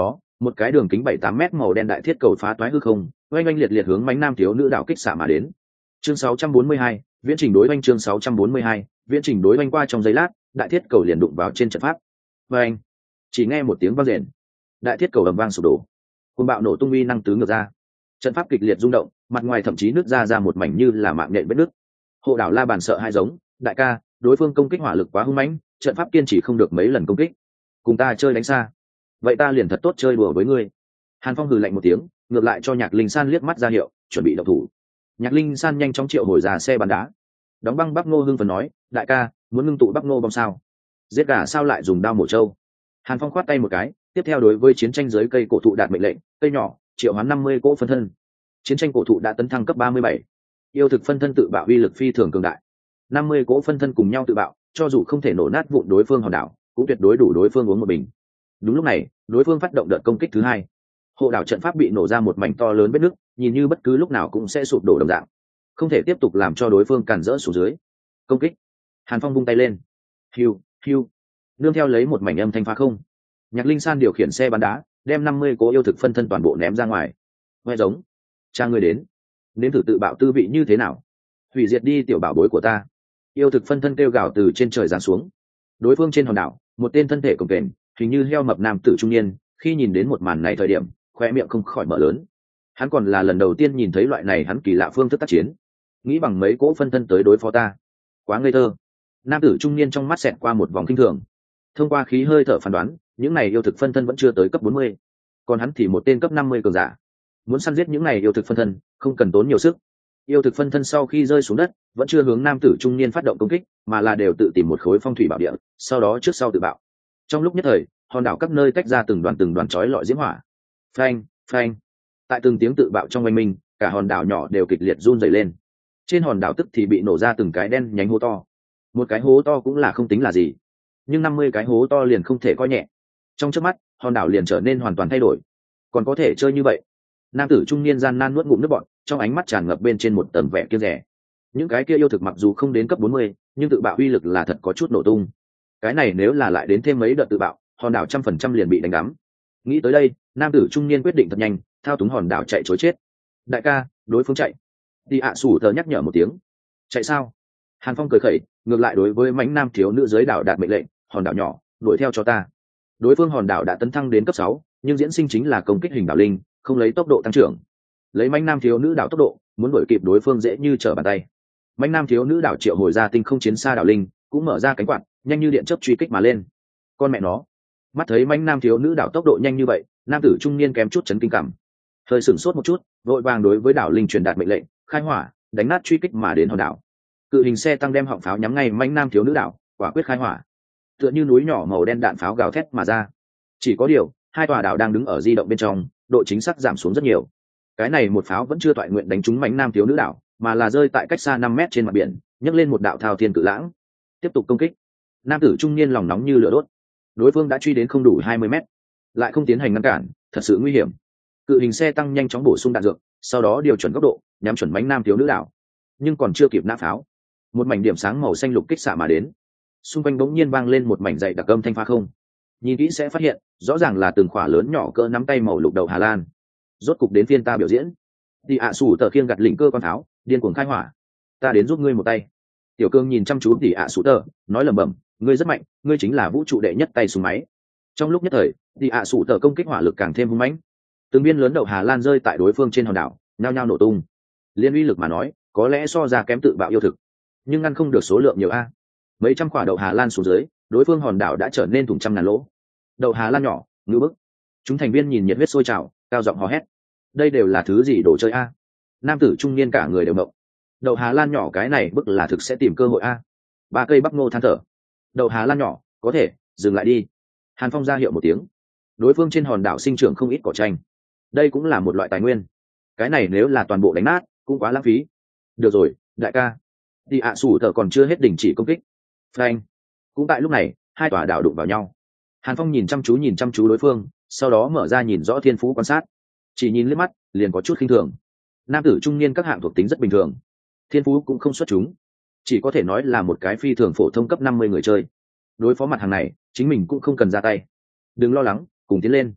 một cái đường kính bảy tám mét màu đen đại thiết cầu phá toái hư không, oanh oanh liệt liệt hướng mánh nam thiếu nữ đảo kích xạ mà đến. Chương sáu trăm bốn mươi hai, viễn trình đối oanh chương sáu trăm bốn mươi hai, viễn trình đối oanh qua trong giây lát, đại thiết cầu liền đụng vào trên trận pháp. Và anh, chỉ nghe một tiếng vang rền, đại thiết cầu ầm vang sụp đổ, cơn bạo nổ tung uy năng tứ ngược ra, trận pháp kịch liệt rung động, mặt ngoài thậm chí nứt ra ra một mảnh như là mạng nhện vết nứt. Hộ đảo La Bàn sợ hai giống, đại ca, đối phương công kích hỏa lực quá hung mãnh, trận pháp kiên trì không được mấy lần công kích, cùng ta chơi đánh xa, vậy ta liền thật tốt chơi đùa với ngươi. Hàn Phong hừ lạnh một tiếng, ngược lại cho Nhạc Linh San liếc mắt ra hiệu, chuẩn bị động thủ. Nhạc Linh San nhanh chóng triệu hồi ra xe bắn đá. Đóng băng Bắc Ngô hưng phấn nói, đại ca, muốn ngưng tụ Bắc Ngô bom sao? Giết gà sao lại dùng đao mổ trâu? Hàn Phong khoát tay một cái, tiếp theo đối với chiến tranh dưới cây cổ thụ đạt mệnh lệnh, cây nhỏ, triệu hoán năm mươi cỗ phân thân. Chiến tranh cổ thụ đã tấn thăng cấp ba mươi bảy. Yêu thực phân thân tự bạo uy lực phi thường cường đại. năm mươi cỗ phân thân cùng nhau tự bạo, cho dù không thể nổ nát vụn đối phương hòn đảo, cũng tuyệt đối đủ đối phương uống một bình. Đúng lúc này, đối phương phát động đợt công kích thứ hai. Hộ đảo trận pháp bị nổ ra một mảnh to lớn vết nứt, nhìn như bất cứ lúc nào cũng sẽ sụp đổ đồng dạng, không thể tiếp tục làm cho đối phương càn rỡ xuống dưới. Công kích. Hàn Phong vung tay lên, hiu hiu, nương theo lấy một mảnh âm thanh phá không. Nhạc Linh San điều khiển xe bắn đá, đem năm mươi cố yêu thực phân thân toàn bộ ném ra ngoài. Ngoại giống, cha người đến, nếm thử tự bạo tư vị như thế nào, hủy diệt đi tiểu bảo bối của ta. Yêu thực phân thân kêu gào từ trên trời giáng xuống. Đối phương trên hòn đảo, một tên thân thể cồng kềnh, hình như heo mập nam tử trung niên, khi nhìn đến một màn này thời điểm, khoe miệng không khỏi mở lớn. Hắn còn là lần đầu tiên nhìn thấy loại này hắn kỳ lạ phương thức tác chiến, nghĩ bằng mấy cỗ phân thân tới đối phó ta, quá ngây thơ. Nam tử trung niên trong mắt xẹt qua một vòng kinh thường, thông qua khí hơi thở phán đoán, những này yêu thực phân thân vẫn chưa tới cấp bốn mươi, còn hắn thì một tên cấp năm mươi cường giả. Muốn săn giết những này yêu thực phân thân, không cần tốn nhiều sức. Yêu thực phân thân sau khi rơi xuống đất, vẫn chưa hướng nam tử trung niên phát động công kích, mà là đều tự tìm một khối phong thủy bảo địa, sau đó trước sau tự bạo. Trong lúc nhất thời, hòn đảo các nơi tách ra từng đoàn từng đoàn chói lọi diễm hỏa. Phanh, phanh. Tại từng tiếng tự bạo trong oanh minh, cả hòn đảo nhỏ đều kịch liệt run rẩy lên. Trên hòn đảo tức thì bị nổ ra từng cái đen nhánh hố to. Một cái hố to cũng là không tính là gì, nhưng năm mươi cái hố to liền không thể coi nhẹ. Trong chớp mắt, hòn đảo liền trở nên hoàn toàn thay đổi. Còn có thể chơi như vậy? Nam tử trung niên gian nan nuốt ngụm nước bọt, trong ánh mắt tràn ngập bên trên một tầng vẻ kiêng dè. Những cái kia yêu thực mặc dù không đến cấp bốn mươi, nhưng tự bạo uy lực là thật có chút nổ tung. Cái này nếu là lại đến thêm mấy đợt tự bạo, hòn đảo trăm phần trăm liền bị đánh đắm. Nghĩ tới đây, nam tử trung niên quyết định thật nhanh, thao túng hòn đảo chạy trối chết. Đại ca, đối phương chạy. Đi ạ sủ tờ nhắc nhở một tiếng. Chạy sao? Hàn Phong cười khẩy, ngược lại đối với mãnh nam thiếu nữ dưới đảo đạt mệnh lệnh, hòn đảo nhỏ, đuổi theo cho ta. Đối phương hòn đảo đã tấn thăng đến cấp sáu, nhưng diễn sinh chính là công kích hình đảo linh, không lấy tốc độ tăng trưởng. Lấy mãnh nam thiếu nữ đảo tốc độ, muốn đuổi kịp đối phương dễ như trở bàn tay. Mãnh nam thiếu nữ đảo triệu hồi ra tinh không chiến xa đảo linh, cũng mở ra cánh quạt, nhanh như điện chớp truy kích mà lên. Con mẹ nó! Mắt thấy mãnh nam thiếu nữ đảo tốc độ nhanh như vậy, nam tử trung niên kém chút chấn kinh cảm, hơi sửng sốt một chút, vội vàng đối với đảo linh truyền đạt mệnh lệnh, khai hỏa, đánh nát truy kích mà đến hòn đảo. Cự hình xe tăng đem họng pháo nhắm ngay mãnh nam thiếu nữ đảo, quả quyết khai hỏa. Tựa như núi nhỏ màu đen đạn pháo gào thét mà ra. Chỉ có điều, hai tòa đảo đang đứng ở di động bên trong, độ chính xác giảm xuống rất nhiều. Cái này một pháo vẫn chưa toại nguyện đánh trúng mãnh nam thiếu nữ đảo, mà là rơi tại cách xa năm mét trên mặt biển, nhấc lên một đạo thao thiên cự lãng. Tiếp tục công kích. Nam tử trung niên lòng nóng như lửa đốt. Đối phương đã truy đến không đủ hai mươi mét, lại không tiến hành ngăn cản, thật sự nguy hiểm. Cự hình xe tăng nhanh chóng bổ sung đạn dược, sau đó điều chuẩn góc độ, nhắm chuẩn mãnh nam thiếu nữ đảo. Nhưng còn chưa kịp nã pháo, một mảnh điểm sáng màu xanh lục kích xạ mà đến. Xung quanh bỗng nhiên vang lên một mảnh dày đặc âm thanh phá không. Nhìn kỹ sẽ phát hiện, rõ ràng là từng khỏa lớn nhỏ cỡ nắm tay màu lục đầu Hà Lan. Rốt cục đến phiên ta biểu diễn. Đi ạ sủ tờ khiêng gặt lỉnh cơ quan tháo, điên cuồng khai hỏa. Ta đến giúp ngươi một tay. Tiểu Cương nhìn chăm chú Tỷ ạ sủ tờ, nói lẩm bẩm, ngươi rất mạnh, ngươi chính là vũ trụ đệ nhất tay súng máy. Trong lúc nhất thời, Tỷ ạ sủ tờ công kích hỏa lực càng thêm hung mãnh. Từng viên lớn đậu Hà Lan rơi tại đối phương trên hòn đảo, nhao nhao nổ tung. Liên uy lực mà nói, có lẽ so ra kém tự bạo yêu thực, nhưng ngăn không được số lượng nhiều a. Mấy trăm quả đậu Hà Lan xuống dưới, đối phương hòn đảo đã trở nên thủng trăm ngàn lỗ. Đậu Hà Lan nhỏ, ngư bức. Chúng thành viên nhìn nhiệt huyết sôi trào, cao giọng hò hét. Đây đều là thứ gì đồ chơi a? Nam tử trung niên cả người đều mộng. Đậu Hà Lan nhỏ cái này bức là thực sẽ tìm cơ hội a. Ba cây bắp ngô than thở. Đậu Hà Lan nhỏ, có thể dừng lại đi. Hàn Phong ra hiệu một tiếng. Đối phương trên hòn đảo sinh trưởng không ít cỏ tranh, đây cũng là một loại tài nguyên. Cái này nếu là toàn bộ đánh nát, cũng quá lãng phí. Được rồi, đại ca. Đi ạ sủ thở còn chưa hết đình chỉ công kích. Phanh. Cũng tại lúc này, hai tòa đảo đụng vào nhau. Hàn Phong nhìn chăm chú nhìn chăm chú đối phương, sau đó mở ra nhìn rõ thiên phú quan sát. Chỉ nhìn liếc mắt, liền có chút khinh thường. Nam tử trung niên các hạng thuộc tính rất bình thường, thiên phú cũng không xuất chúng, chỉ có thể nói là một cái phi thường phổ thông cấp năm mươi người chơi. Đối phó mặt hàng này, chính mình cũng không cần ra tay. Đừng lo lắng, cùng tiến lên.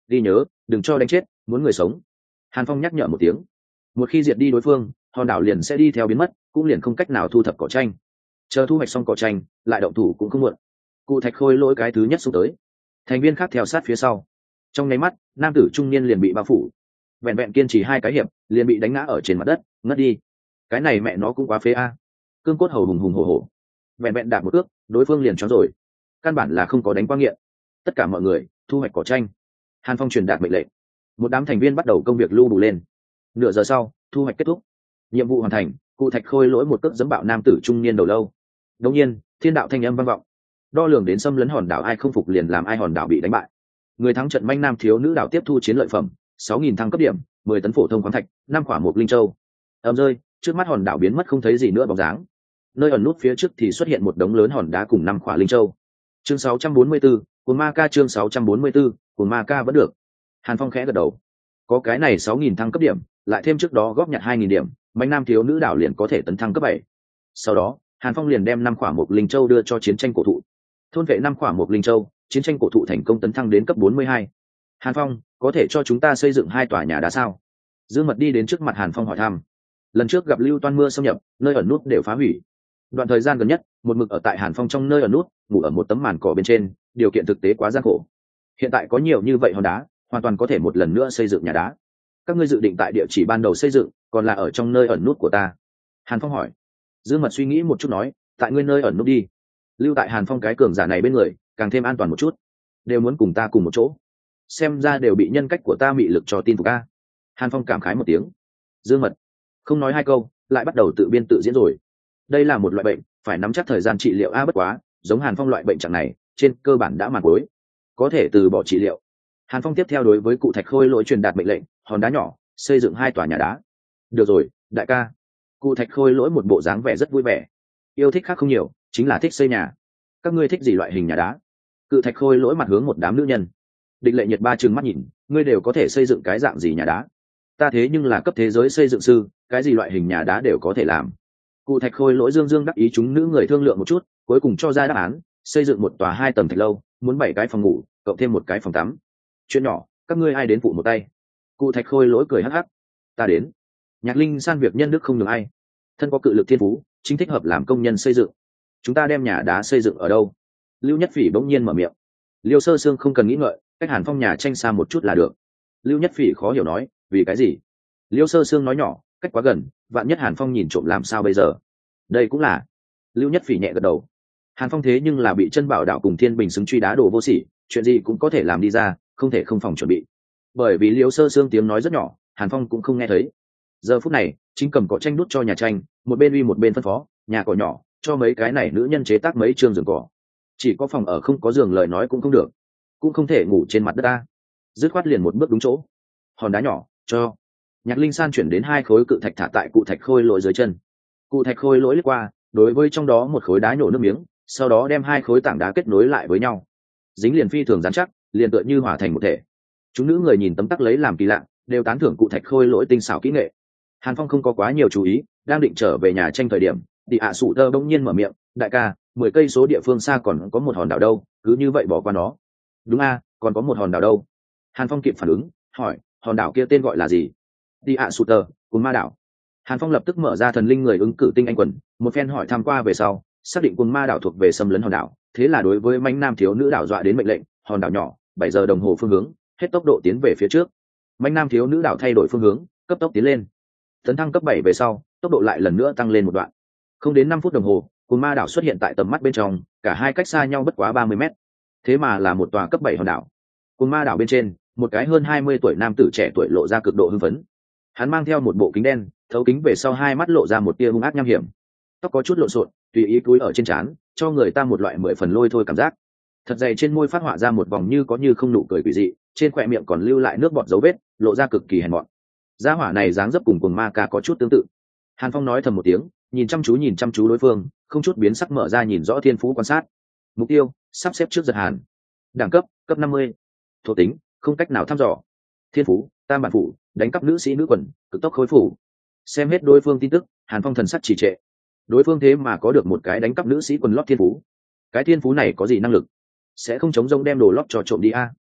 ghi nhớ đừng cho đánh chết, muốn người sống. Hàn Phong nhắc nhở một tiếng. Một khi diệt đi đối phương, hòn đảo liền sẽ đi theo biến mất, cũng liền không cách nào thu thập cỏ tranh. Chờ thu hoạch xong cỏ tranh lại động thủ cũng không muộn. Cụ Thạch Khôi Lỗi cái thứ nhất xuống tới, thành viên khác theo sát phía sau. Trong nháy mắt, nam tử trung niên liền bị bao phủ, vẹn vẹn kiên trì hai cái hiệp liền bị đánh ngã ở trên mặt đất, ngất đi. Cái này mẹ nó cũng quá phế a. Cương cốt hầu hùng hùng hổ hổ, vẹn vẹn đạp một ước đối phương liền choáng rồi, căn bản là không có đánh qua nghiện. Tất cả mọi người thu hoạch cỏ tranh. Hàn Phong truyền đạt mệnh lệnh, một đám thành viên bắt đầu công việc lưu đủ lên. Nửa giờ sau, thu hoạch kết thúc, nhiệm vụ hoàn thành. Cụ Thạch Khôi Lỗi một cước giẫm bạo nam tử trung niên đầu lâu. Đột nhiên, thiên đạo thanh âm vang vọng, đo lường đến xâm lấn hòn đảo, ai không phục liền làm ai, hòn đảo bị đánh bại. Người thắng trận manh nam thiếu nữ đảo tiếp thu chiến lợi phẩm sáu nghìn thăng cấp điểm, mười tấn phổ thông khoáng thạch, năm quả một linh châu. Ầm rơi, trước mắt hòn đảo biến mất không thấy gì nữa bóng dáng. Nơi ẩn nút phía trước thì xuất hiện một đống lớn hòn đá cùng năm quả linh châu. Chương sáu trăm bốn mươi tư, của ma ca. Chương sáu trăm bốn mươi tư, của ma ca vẫn được. Hàn Phong khẽ gật đầu, có cái này sáu nghìn thăng cấp điểm, lại thêm trước đó góp nhặt hai nghìn điểm, manh nam thiếu nữ đảo liền có thể tấn thăng cấp bảy. Sau đó Hàn Phong liền đem năm quả một linh châu đưa cho chiến tranh cổ thụ, thôn vệ năm quả một linh châu, chiến tranh cổ thụ thành công tấn thăng đến cấp bốn mươi hai. Hàn Phong, có thể cho chúng ta xây dựng hai tòa nhà đá sao? Dương Mật đi đến trước mặt Hàn Phong hỏi thăm. Lần trước gặp Lưu Toan mưa xâm nhập, nơi ẩn nút đều phá hủy. Đoạn thời gian gần nhất, một mực ở tại Hàn Phong trong nơi ẩn nút, ngủ ở một tấm màn cỏ bên trên, điều kiện thực tế quá gian khổ. Hiện tại có nhiều như vậy hòn đá, hoàn toàn có thể một lần nữa xây dựng nhà đá. Các ngươi dự định tại địa chỉ ban đầu xây dựng, còn là ở trong nơi ẩn nút của ta? Hàn Phong hỏi. Dương Mật suy nghĩ một chút nói, tại ngươi nơi ẩn nút đi. Lưu tại Hàn Phong cái cường giả này bên người, càng thêm an toàn một chút. Đều muốn cùng ta cùng một chỗ, xem ra đều bị nhân cách của ta mị lực cho tin phục a. Hàn Phong cảm khái một tiếng. Dương Mật không nói hai câu, lại bắt đầu tự biên tự diễn rồi. Đây là một loại bệnh, phải nắm chắc thời gian trị liệu a, bất quá giống Hàn Phong loại bệnh trạng này trên cơ bản đã màn cuối, có thể từ bỏ trị liệu. Hàn Phong tiếp theo đối với Cụ Thạch Khôi Lỗi truyền đạt mệnh lệnh, hòn đá nhỏ xây dựng hai tòa nhà đá. Được rồi đại ca. Cụ Thạch Khôi Lỗi một bộ dáng vẻ rất vui vẻ, yêu thích khác không nhiều, chính là thích xây nhà. Các ngươi thích gì loại hình nhà đá? Cự Thạch Khôi Lỗi mặt hướng một đám nữ nhân. Địch Lệ Nhiệt ba trừng mắt nhìn, ngươi đều có thể xây dựng cái dạng gì nhà đá? Ta thế nhưng là cấp thế giới xây dựng sư, cái gì loại hình nhà đá đều có thể làm. Cụ Thạch Khôi Lỗi dương dương đắc ý, chúng nữ người thương lượng một chút, cuối cùng cho ra đáp án, xây dựng một tòa hai tầng thạch lâu, muốn bảy cái phòng ngủ, cộng thêm một cái phòng tắm. Chuyện nhỏ, các ngươi ai đến phụ một tay? Cụ Thạch Khôi Lỗi cười hắc hắc. Ta đến. Nhạc Linh San việc nhân đức không nhường ai, thân có cự lực thiên phú, chính thích hợp làm công nhân xây dựng. Chúng ta đem nhà đá xây dựng ở đâu? Lưu Nhất Phỉ bỗng nhiên mở miệng. Liêu Sơ Sương không cần nghĩ ngợi, cách Hàn Phong nhà tranh xa một chút là được. Lưu Nhất Phỉ khó hiểu nói, vì cái gì? Liêu Sơ Sương nói nhỏ, cách quá gần, vạn nhất Hàn Phong nhìn trộm làm sao bây giờ? Đây cũng là. Lưu Nhất Phỉ nhẹ gật đầu. Hàn Phong thế nhưng là bị chân bảo đạo cùng Thiên Bình xứng truy đá đồ vô sỉ, chuyện gì cũng có thể làm đi ra, không thể không phòng chuẩn bị. Bởi vì Liêu Sơ Sương tiếng nói rất nhỏ, Hàn Phong cũng không nghe thấy. Giờ phút này, chính cầm cỏ tranh đút cho nhà tranh, một bên uy một bên phân phó, nhà cỏ nhỏ, cho mấy cái này nữ nhân chế tác mấy trường giường cỏ. Chỉ có phòng ở không có giường lời nói cũng không được, cũng không thể ngủ trên mặt đất ta. Dứt khoát liền một bước đúng chỗ. Hòn đá nhỏ, cho. Nhạc Linh San chuyển đến hai khối cự thạch thả tại Cụ Thạch Khôi Lỗi dưới chân. Cụ Thạch Khôi Lỗi lướt qua, đối với trong đó một khối đá nhổ nước miếng, sau đó đem hai khối tảng đá kết nối lại với nhau, dính liền phi thường dán chắc, liền tựa như hòa thành một thể. Chúng nữ người nhìn tấm tắc lấy làm kỳ lạ, đều tán thưởng Cụ Thạch Khôi Lỗi tinh xảo kỹ nghệ. Hàn Phong không có quá nhiều chú ý, đang định trở về nhà tranh thời điểm, thì ạ sụ tơ bỗng nhiên mở miệng, đại ca, mười cây số địa phương xa còn có một hòn đảo đâu, cứ như vậy bỏ qua nó? Đúng a, còn có một hòn đảo đâu? Hàn Phong kịp phản ứng, hỏi, hòn đảo kia tên gọi là gì? Đi ạ sụ tơ, Cún Ma đảo. Hàn Phong lập tức mở ra thần linh người ứng cử tinh anh quần, một phen hỏi tham qua về sau, xác định Cún Ma đảo thuộc về xâm lấn hòn đảo, thế là đối với mãnh nam thiếu nữ đảo dọa đến mệnh lệnh, hòn đảo nhỏ, bảy giờ đồng hồ phương hướng, hết tốc độ tiến về phía trước. Mãnh nam thiếu nữ đảo thay đổi phương hướng, cấp tốc tiến lên. Tấn thăng cấp bảy về sau, tốc độ lại lần nữa tăng lên một đoạn. Không đến năm phút đồng hồ, Cún Ma đảo xuất hiện tại tầm mắt bên trong, cả hai cách xa nhau bất quá ba mươi mét. Thế mà là một tòa cấp bảy hòn đảo. Cún Ma đảo bên trên, một cái hơn hai mươi tuổi nam tử trẻ tuổi lộ ra cực độ hưng phấn. Hắn mang theo một bộ kính đen, thấu kính về sau hai mắt lộ ra một tia hung ác nham hiểm. Tóc có chút lộn xộn, tùy ý cúi ở trên trán, cho người ta một loại mười phần lôi thôi cảm giác. Thật dày trên môi phát họa ra một vòng như có như không nụ cười quỷ dị, trên khóe miệng còn lưu lại nước bọt dấu vết, lộ ra cực kỳ hèn mọn. Gia hỏa này dáng dấp cùng Cuồng Ma Ca có chút tương tự. Hàn Phong nói thầm một tiếng, nhìn chăm chú nhìn chăm chú đối phương, không chút biến sắc mở ra nhìn rõ thiên phú quan sát. Mục tiêu, sắp xếp trước giật Hàn. Đẳng cấp, cấp năm mươi. Thuộc tính, không cách nào thăm dò. Thiên phú, tam bản phủ, đánh cắp nữ sĩ nữ quần, cực tốc khối phủ. Xem hết đối phương tin tức, Hàn Phong thần sắc trì trệ. Đối phương thế mà có được một cái đánh cắp nữ sĩ quần lót thiên phú. Cái thiên phú này có gì năng lực? Sẽ không chống rông đem đồ lót cho trộm đi a?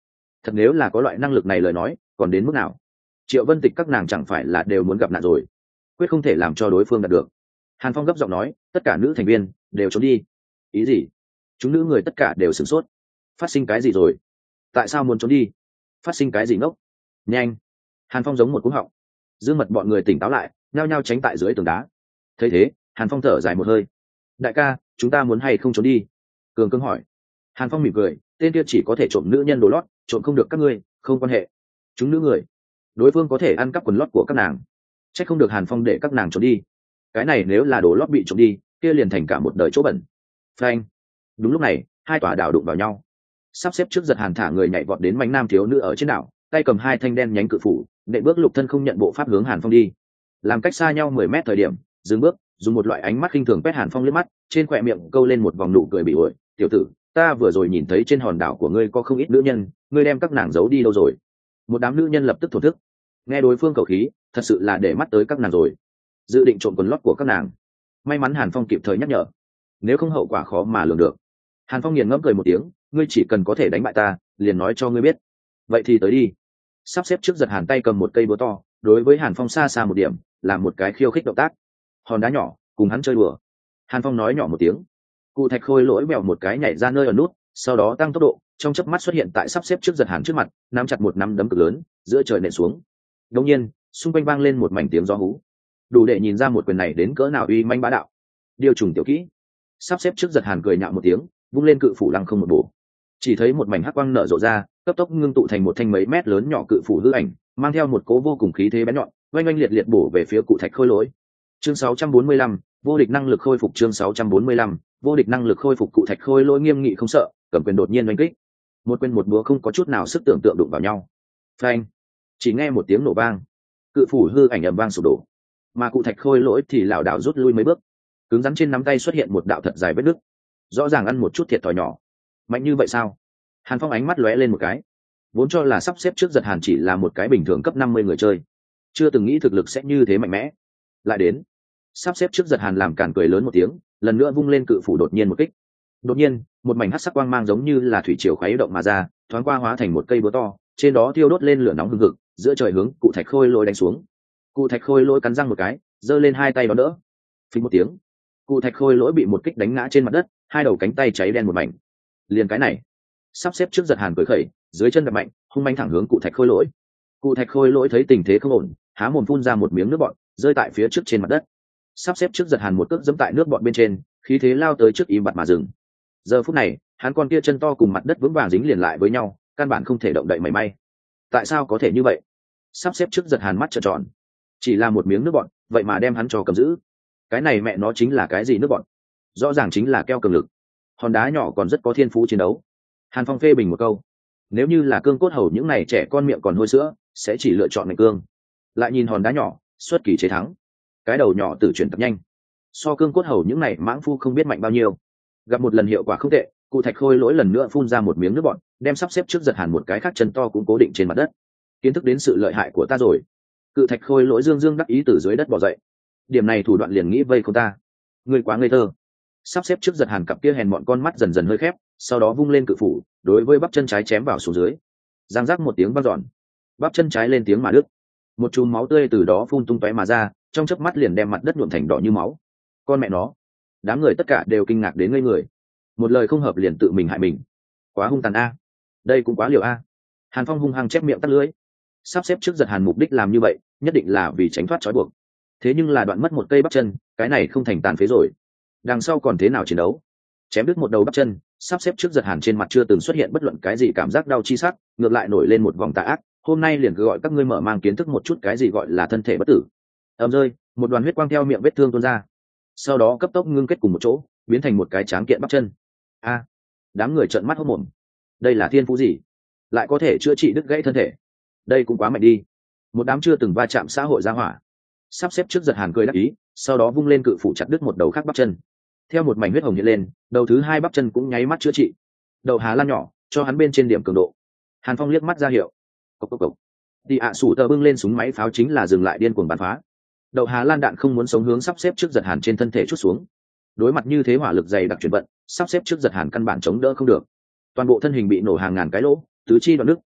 Thật nếu là có loại năng lực này lời nói còn đến mức nào. Triệu Vân Tịch các nàng chẳng phải là đều muốn gặp nạn rồi, quyết không thể làm cho đối phương đạt được. Hàn Phong gấp giọng nói, tất cả nữ thành viên đều trốn đi. Ý gì? Chúng nữ người tất cả đều sửng sốt. Phát sinh cái gì rồi? Tại sao muốn trốn đi? Phát sinh cái gì ngốc? Nhanh! Hàn Phong giống một cú họng. Dương Mật bọn người tỉnh táo lại, nhao nhao tránh tại dưới tường đá. Thấy thế, Hàn Phong thở dài một hơi. Đại ca, chúng ta muốn hay không trốn đi? Cường Cương hỏi. Hàn Phong mỉm cười, tên kia chỉ có thể trộm nữ nhân đồ lót, trộm không được các ngươi, không quan hệ. Chúng nữ người, đối phương có thể ăn cắp quần lót của các nàng, chắc không được Hàn Phong để các nàng trốn đi. Cái này nếu là đồ lót bị trộm đi, kia liền thành cả một đời chỗ bẩn. Phanh! Đúng lúc này, hai tòa đảo đụng vào nhau. Sắp xếp trước giật Hàn thả người nhảy vọt đến mảnh nam thiếu nữ ở trên đảo, tay cầm hai thanh đen nhánh cự phủ, nệ bước lục thân không nhận bộ pháp hướng Hàn Phong đi. Làm cách xa nhau mười mét thời điểm, dừng bước, dùng một loại ánh mắt khinh thường quét Hàn Phong liếc mắt, trên khóe miệng câu lên một vòng nụ cười bị ổi. Tiểu tử, ta vừa rồi nhìn thấy trên hòn đảo của ngươi có không ít nữ nhân, ngươi đem các nàng giấu đi đâu rồi? Một đám nữ nhân lập tức thổ thức. Nghe đối phương cầu khí, thật sự là để mắt tới các nàng rồi, dự định trộm quần lót của các nàng. May mắn Hàn Phong kịp thời nhắc nhở, nếu không hậu quả khó mà lường được. Hàn Phong nghiền ngẫm cười một tiếng, ngươi chỉ cần có thể đánh bại ta, liền nói cho ngươi biết. Vậy thì tới đi. Sắp xếp trước giật Hàn tay cầm một cây búa to, đối với Hàn Phong xa xa một điểm, làm một cái khiêu khích động tác. Hòn đá nhỏ, cùng hắn chơi đùa. Hàn Phong nói nhỏ một tiếng. Cụ thạch khôi lỗi bèo một cái nhảy ra nơi ở nút, sau đó tăng tốc độ, trong chớp mắt xuất hiện tại sắp xếp trước giật Hàn trước mặt, nắm chặt một nắm đấm cực lớn, giữa trời nện xuống. Đột nhiên, xung quanh vang lên một mảnh tiếng gió hú, đủ để nhìn ra một quyền này đến cỡ nào uy manh bá đạo. Điều trùng tiểu kỹ. Sắp xếp trước giật Hàn cười nhạo một tiếng, vung lên cự phủ lăng không một bổ. Chỉ thấy một mảnh hắc quang nở rộ ra, cấp tốc ngưng tụ thành một thanh mấy mét lớn nhỏ cự phủ hư ảnh, mang theo một cỗ vô cùng khí thế bén nhọn, oanh oanh liệt liệt bổ về phía cụ thạch khôi lỗi. Chương sáu trăm bốn mươi lăm, vô địch năng lực khôi phục. Chương sáu trăm bốn mươi lăm, vô địch năng lực khôi phục. Cụ thạch khôi lỗi nghiêm nghị không sợ, cầm quyền đột nhiên oanh kích. Một quyền một búa không có chút nào sức tưởng tượng đụng vào nhau. Phanh! Chỉ nghe một tiếng nổ vang, cự phủ hư ảnh ầm vang sụp đổ, mà cụ thạch khôi lỗi thì lảo đảo rút lui mấy bước, cứng rắn trên nắm tay xuất hiện một đạo thật dài vết nứt, rõ ràng ăn một chút thiệt thòi nhỏ. Mạnh như vậy sao? Hàn Phong ánh mắt lóe lên một cái, vốn cho là sắp xếp trước giật Hàn chỉ là một cái bình thường cấp năm mươi người chơi, chưa từng nghĩ thực lực sẽ như thế mạnh mẽ. Lại đến, sắp xếp trước giật Hàn làm càn cười lớn một tiếng, lần nữa vung lên cự phủ đột nhiên một kích. Đột nhiên, một mảnh hắc sắc quang mang giống như là thủy triều khuấy động mà ra, thoáng qua hóa thành một cây búa to, trên đó thiêu đốt lên lửa nóng hừng hực, giữa trời hướng cụ thạch khôi lỗi đánh xuống. Cụ thạch khôi lỗi cắn răng một cái, giơ lên hai tay đón đỡ. Phình một tiếng, cụ thạch khôi lỗi bị một kích đánh ngã trên mặt đất, hai đầu cánh tay cháy đen một mảnh. Liền cái này, sắp xếp trước giật Hàn cười khẩy, dưới chân đập mạnh, hung manh thẳng hướng cụ thạch khôi lỗi. Cụ thạch khôi lỗi thấy tình thế không ổn, há mồm phun ra một miếng nước bọt, rơi tại phía trước trên mặt đất. Sắp xếp trước giật Hàn một cước dẫm tại nước bọt bên trên, khí thế lao tới trước im bặt mà dừng. Giờ phút này, hắn con kia chân to cùng mặt đất vững vàng dính liền lại với nhau, căn bản không thể động đậy mảy may. Tại sao có thể như vậy? Sắp xếp trước giật Hàn mắt trợn tròn, chỉ là một miếng nước bọt, vậy mà đem hắn cho cầm giữ. Cái này mẹ nó chính là cái gì nước bọt? Rõ ràng chính là keo cường lực. Hòn đá nhỏ còn rất có thiên phú chiến đấu. Hàn Phong phê bình một câu, nếu như là cương cốt hầu những này trẻ con miệng còn hôi sữa, sẽ chỉ lựa chọn ngành cương. Lại nhìn hòn đá nhỏ, xuất kỳ chế thắng, cái đầu nhỏ tự chuyển tập nhanh, so cương cốt hầu những này mãng phu không biết mạnh bao nhiêu. Gặp một lần hiệu quả không tệ, cụ thạch khôi lỗi lần nữa phun ra một miếng nước bọt, đem sắp xếp trước giật Hàn một cái khác chân to cũng cố định trên mặt đất. Kiến thức đến sự lợi hại của ta rồi. Cự thạch khôi lỗi dương dương đắc ý từ dưới đất bò dậy. Điểm này thủ đoạn liền nghĩ vây không ta, ngươi quá ngây thơ. Sắp xếp trước giật Hàn cặp kia hèn mọn con mắt dần dần hơi khép, sau đó vung lên cự phủ, đối với bắp chân trái chém vào xuống dưới. Giang rắc một tiếng vang dọn, bắp chân trái lên tiếng mà đứt, một chùm máu tươi từ đó phun tung tóe mà ra, trong chớp mắt liền đem mặt đất nhuộm thành đỏ như máu. Con mẹ nó, đám người tất cả đều kinh ngạc đến ngây người, một lời không hợp liền tự mình hại mình, quá hung tàn a, đây cũng quá liều a. Hàn Phong hung hăng chép miệng tắt lưỡi. Sắp xếp trước giật Hàn mục đích làm như vậy, nhất định là vì tránh thoát trói buộc. Thế nhưng là đoạn mất một cây bắp chân, cái này không thành tàn phế rồi, đằng sau còn thế nào chiến đấu? Chém đứt một đầu bắp chân, sắp xếp trước giật Hàn trên mặt chưa từng xuất hiện bất luận cái gì cảm giác đau chi sắc, ngược lại nổi lên một vòng tà ác. Hôm nay liền cứ gọi các ngươi mở mang kiến thức một chút cái gì gọi là thân thể bất tử. Ầm rơi, một đoàn huyết quang theo miệng vết thương tuôn ra, sau đó cấp tốc ngưng kết cùng một chỗ, biến thành một cái tráng kiện bắp chân. A, đám người trợn mắt hốt mồm. Đây là thiên phú gì? Lại có thể chữa trị đứt gãy thân thể? Đây cũng quá mạnh đi. Một đám chưa từng va chạm xã hội gia hỏa. Sắp xếp trước giật Hàn cười đắc ý, sau đó vung lên cự phủ chặt đứt một đầu khác bắp chân. Theo một mảnh huyết hồng hiện lên, đầu thứ hai bắp chân cũng nháy mắt chữa trị. Đầu Hà Lan nhỏ, cho hắn bên trên điểm cường độ. Hàn Phong liếc mắt ra hiệu. Cộc cộc cộc. Đi ạ sủ tờ bưng lên súng máy pháo chính là dừng lại điên cuồng bắn phá. Đầu Hà Lan đạn không muốn sống hướng sắp xếp trước giật Hàn trên thân thể chút xuống. Đối mặt như thế hỏa lực dày đặc chuyển vận, sắp xếp trước giật Hàn căn bản chống đỡ không được. Toàn bộ thân hình bị nổ hàng ngàn cái lỗ, tứ chi đoạn nứt,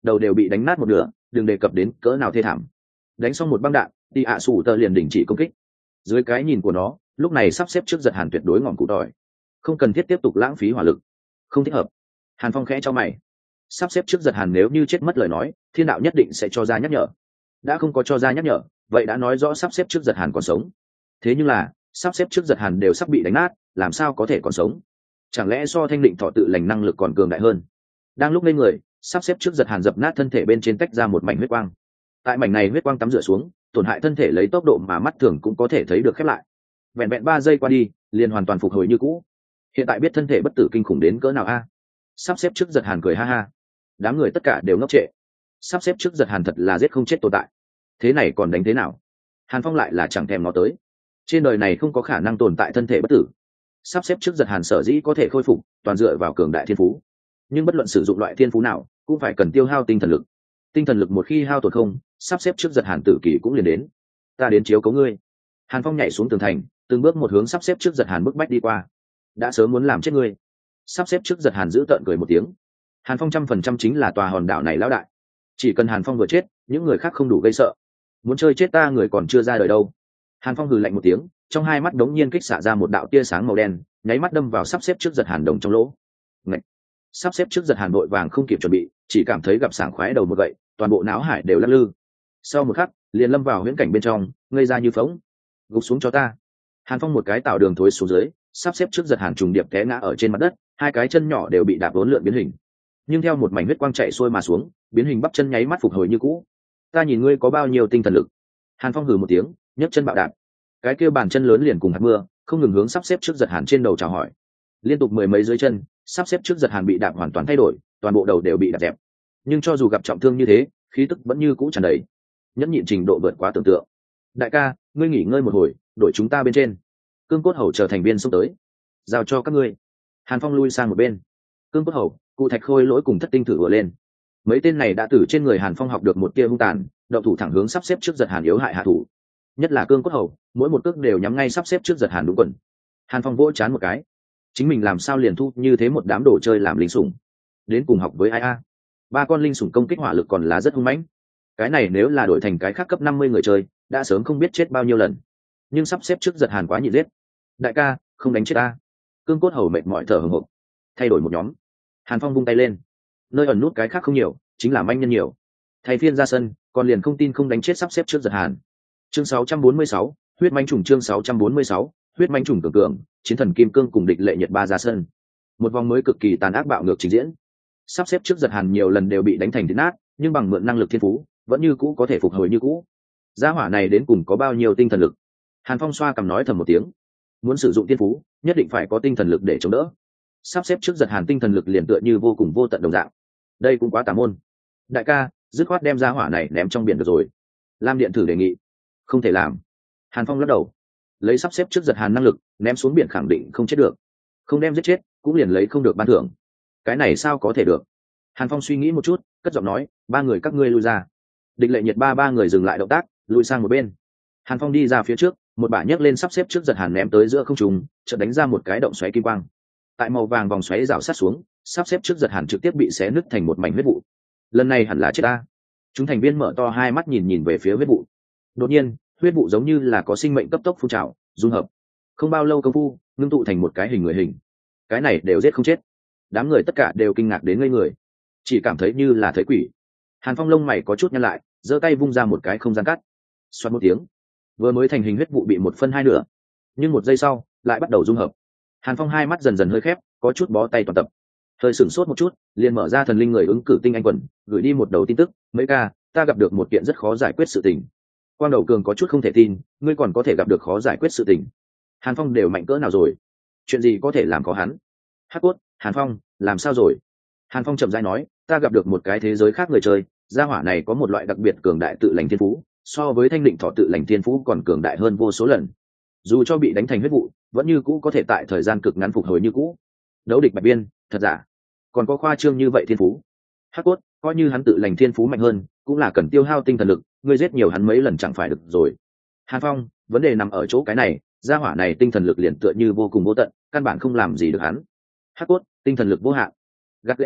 đầu đều bị đánh nát một nửa, đừng đề cập đến cỡ nào thê thảm. Đánh xong một băng đạn, Tị ạ sủ tơ liền đình chỉ công kích. Dưới cái nhìn của nó, lúc này sắp xếp trước giật Hàn tuyệt đối ngọn cụ tỏi, không cần thiết tiếp tục lãng phí hỏa lực, không thích hợp. Hàn Phong khẽ cho mày, sắp xếp trước giật Hàn nếu như chết mất lời nói, thiên đạo nhất định sẽ cho ra nhắc nhở. Đã không có cho ra nhắc nhở, vậy đã nói rõ sắp xếp trước giật Hàn còn sống. Thế nhưng là sắp xếp trước giật Hàn đều sắp bị đánh nát, làm sao có thể còn sống? Chẳng lẽ so Thanh Định Thọ tự lành năng lực còn cường đại hơn? Đang lúc lên người, sắp xếp trước giật Hàn dập nát thân thể bên trên, tách ra một mảnh huyết quang. Tại mảnh này huyết quang tắm rửa xuống, tổn hại thân thể lấy tốc độ mà mắt thường cũng có thể thấy được khép lại. Vẹn vẹn ba giây qua đi, liền hoàn toàn phục hồi như cũ. Hiện tại biết thân thể bất tử kinh khủng đến cỡ nào a? Sắp xếp trước giật Hàn cười ha ha. Đám người tất cả đều ngốc trệ. Sắp xếp trước giật Hàn thật là giết không chết tồn tại. Thế này còn đánh thế nào? Hàn Phong lại là chẳng thèm nó tới. Trên đời này không có khả năng tồn tại thân thể bất tử. Sắp xếp trước giật Hàn sở dĩ có thể khôi phục, toàn dựa vào cường đại thiên phú. Nhưng bất luận sử dụng loại thiên phú nào, cũng phải cần tiêu hao tinh thần lực. Tinh thần lực một khi hao tổn không, sắp xếp trước giật Hàn tử kỳ cũng liền đến. Ta đến chiếu cố ngươi. Hàn Phong nhảy xuống tường thành, từng bước một hướng sắp xếp trước giật Hàn bức bách đi qua. Đã sớm muốn làm chết ngươi. Sắp xếp trước giật Hàn giữ tợn cười một tiếng. Hàn Phong trăm phần trăm chính là tòa hòn đảo này lão đại. Chỉ cần Hàn Phong vừa chết, những người khác không đủ gây sợ. Muốn chơi chết ta người còn chưa ra đời đâu. Hàn Phong hừ lạnh một tiếng, trong hai mắt đống nhiên kích xạ ra một đạo tia sáng màu đen, nháy mắt đâm vào sắp xếp trước giật Hàn đồng trong lỗ. Ngậy! Sắp xếp trước giật Hàn vội vàng không kịp chuẩn bị, chỉ cảm thấy gặp sảng khoái đầu một gậy, toàn bộ não hải đều lắc lư. Sau một khắc, liền lâm vào huyễn cảnh bên trong, ngây ra như phỗng. Gục xuống cho ta. Hàn Phong một cái tạo đường thối xuống dưới, sắp xếp trước giật Hàn trùng điệp té ngã ở trên mặt đất, hai cái chân nhỏ đều bị đạp vốn lượn biến hình. Nhưng theo một mảnh huyết quang chạy xuôi mà xuống, biến hình bắp chân nháy mắt phục hồi như cũ. Ta nhìn ngươi có bao nhiêu tinh thần lực. Hàn Phong hừ một tiếng, nhấc chân bạo đạp. Cái kia bàn chân lớn liền cùng hạt mưa, không ngừng hướng sắp xếp trước giật Hàn trên đầu chào hỏi. Liên tục mười mấy dưới chân, sắp xếp trước giật Hàn bị đạp hoàn toàn thay đổi, toàn bộ đầu đều bị đạp dẹp. Nhưng cho dù gặp trọng thương như thế, khí tức vẫn như cũ tràn đầy, nhẫn nhịn trình độ vượt quá tưởng tượng. Đại ca, ngươi nghỉ ngơi một hồi, đội chúng ta bên trên. Cương Cốt Hầu chờ thành viên xông tới, giao cho các ngươi. Hàn Phong lui sang một bên. Cương Cốt Hầu, Cụ Thạch Khôi Lỗi cùng Thất Tinh Thử vừa lên. Mấy tên này đã từ trên người Hàn Phong học được một tia hung tàn, đậu thủ thẳng hướng sắp xếp trước giật Hàn yếu hại hạ thủ. Nhất là Cương Cốt Hầu, mỗi một cước đều nhắm ngay sắp xếp trước giật Hàn đúng quần. Hàn Phong vỗ chán một cái, chính mình làm sao liền thu như thế một đám đồ chơi làm linh sủng, đến cùng học với ai a? Ba con linh sủng công kích hỏa lực còn là rất hung mãnh. Cái này nếu là đổi thành cái khác cấp năm mươi người chơi, đã sớm không biết chết bao nhiêu lần. Nhưng sắp xếp trước giật Hàn quá nhị giết. Đại ca, không đánh chết ta. Cương Cốt Hầu mệt mỏi thở hổn hển. Thay đổi một nhóm. Hàn Phong vung tay lên. Nơi ẩn nút cái khác không nhiều, chính là manh nhân nhiều. Thay phiên ra sân, còn liền không tin không đánh chết sắp xếp trước giật Hàn. Chương sáu trăm bốn mươi sáu, huyết manh trùng chương sáu trăm bốn mươi sáu, huyết manh trùng cường cường, chiến thần kim cương cùng địch lệ nhật ba ra sân. Một vòng mới cực kỳ tàn ác bạo ngược trình diễn. Sắp xếp trước giật Hàn nhiều lần đều bị đánh thành thịt nát, nhưng bằng mượn năng lực thiên phú, vẫn như cũ có thể phục hồi như cũ. Gia hỏa này đến cùng có bao nhiêu tinh thần lực? Hàn Phong xoa cằm nói thầm một tiếng. Muốn sử dụng thiên phú, nhất định phải có tinh thần lực để chống đỡ. Sắp xếp trước giật Hàn tinh thần lực liền tựa như vô cùng vô tận đồng dạng. Đây cũng quá tà môn. Đại ca, dứt khoát đem gia hỏa này ném trong biển được rồi. Lam Điện thử đề nghị. Không thể làm. Hàn Phong lắc đầu. Lấy sắp xếp trước giật Hàn năng lực, ném xuống biển khẳng định không chết được. Không đem giết chết, cũng liền lấy không được ban thưởng. Cái này sao có thể được? Hàn Phong suy nghĩ một chút, cất giọng nói, ba người các ngươi lui ra. Địch lệ nhiệt ba ba người dừng lại động tác, lui sang một bên. Hàn Phong đi ra phía trước, một bả nhấc lên sắp xếp trước giật Hàn ném tới giữa không trung, chợt đánh ra một cái động xoáy kim quang. Tại màu vàng vòng xoáy rào sát xuống, sắp xếp trước giật Hàn trực tiếp bị xé nứt thành một mảnh huyết vụ. Lần này hẳn là chết ta. Chúng thành viên mở to hai mắt nhìn nhìn về phía huyết vụ. Đột nhiên, huyết vụ giống như là có sinh mệnh cấp tốc phun trào, dung hợp. Không bao lâu công phu, ngưng tụ thành một cái hình người hình. Cái này đều giết không chết. Đám người tất cả đều kinh ngạc đến ngây người, chỉ cảm thấy như là thấy quỷ. Hàn Phong lông mày có chút nhăn lại, giơ tay vung ra một cái không gian cắt. Xoát một tiếng, vừa mới thành hình huyết vụ bị một phân hai nửa, nhưng một giây sau lại bắt đầu dung hợp. Hàn Phong hai mắt dần dần hơi khép, có chút bó tay toàn tập. Hơi sửng sốt một chút, liền mở ra thần linh người ứng cử tinh anh quần, gửi đi một đầu tin tức, mấy ca, ta gặp được một kiện rất khó giải quyết sự tình. Quang Đầu Cường có chút không thể tin, ngươi còn có thể gặp được khó giải quyết sự tình. Hàn Phong đều mạnh cỡ nào rồi? Chuyện gì có thể làm khó hắn? Hắc Cốt, Hàn Phong, làm sao rồi? Hàn Phong chậm rãi nói, ta gặp được một cái thế giới khác người chơi, gia hỏa này có một loại đặc biệt cường đại tự lành thiên phú, so với Thanh Định Thọ tự lành thiên phú còn cường đại hơn vô số lần. Dù cho bị đánh thành huyết vụ, vẫn như cũ có thể tại thời gian cực ngắn phục hồi như cũ. Đấu địch bạch biên, thật giả? Còn có khoa trương như vậy thiên phú? Hắc Cốt, coi như hắn tự lành thiên phú mạnh hơn, cũng là cần tiêu hao tinh thần lực, ngươi giết nhiều hắn mấy lần chẳng phải được rồi. Hàn Phong, vấn đề nằm ở chỗ cái này, gia hỏa này tinh thần lực liền tựa như vô cùng vô tận, căn bản không làm gì được hắn. Hắc Cốt, tinh thần lực vô hạn. Gắt lẽ mèo,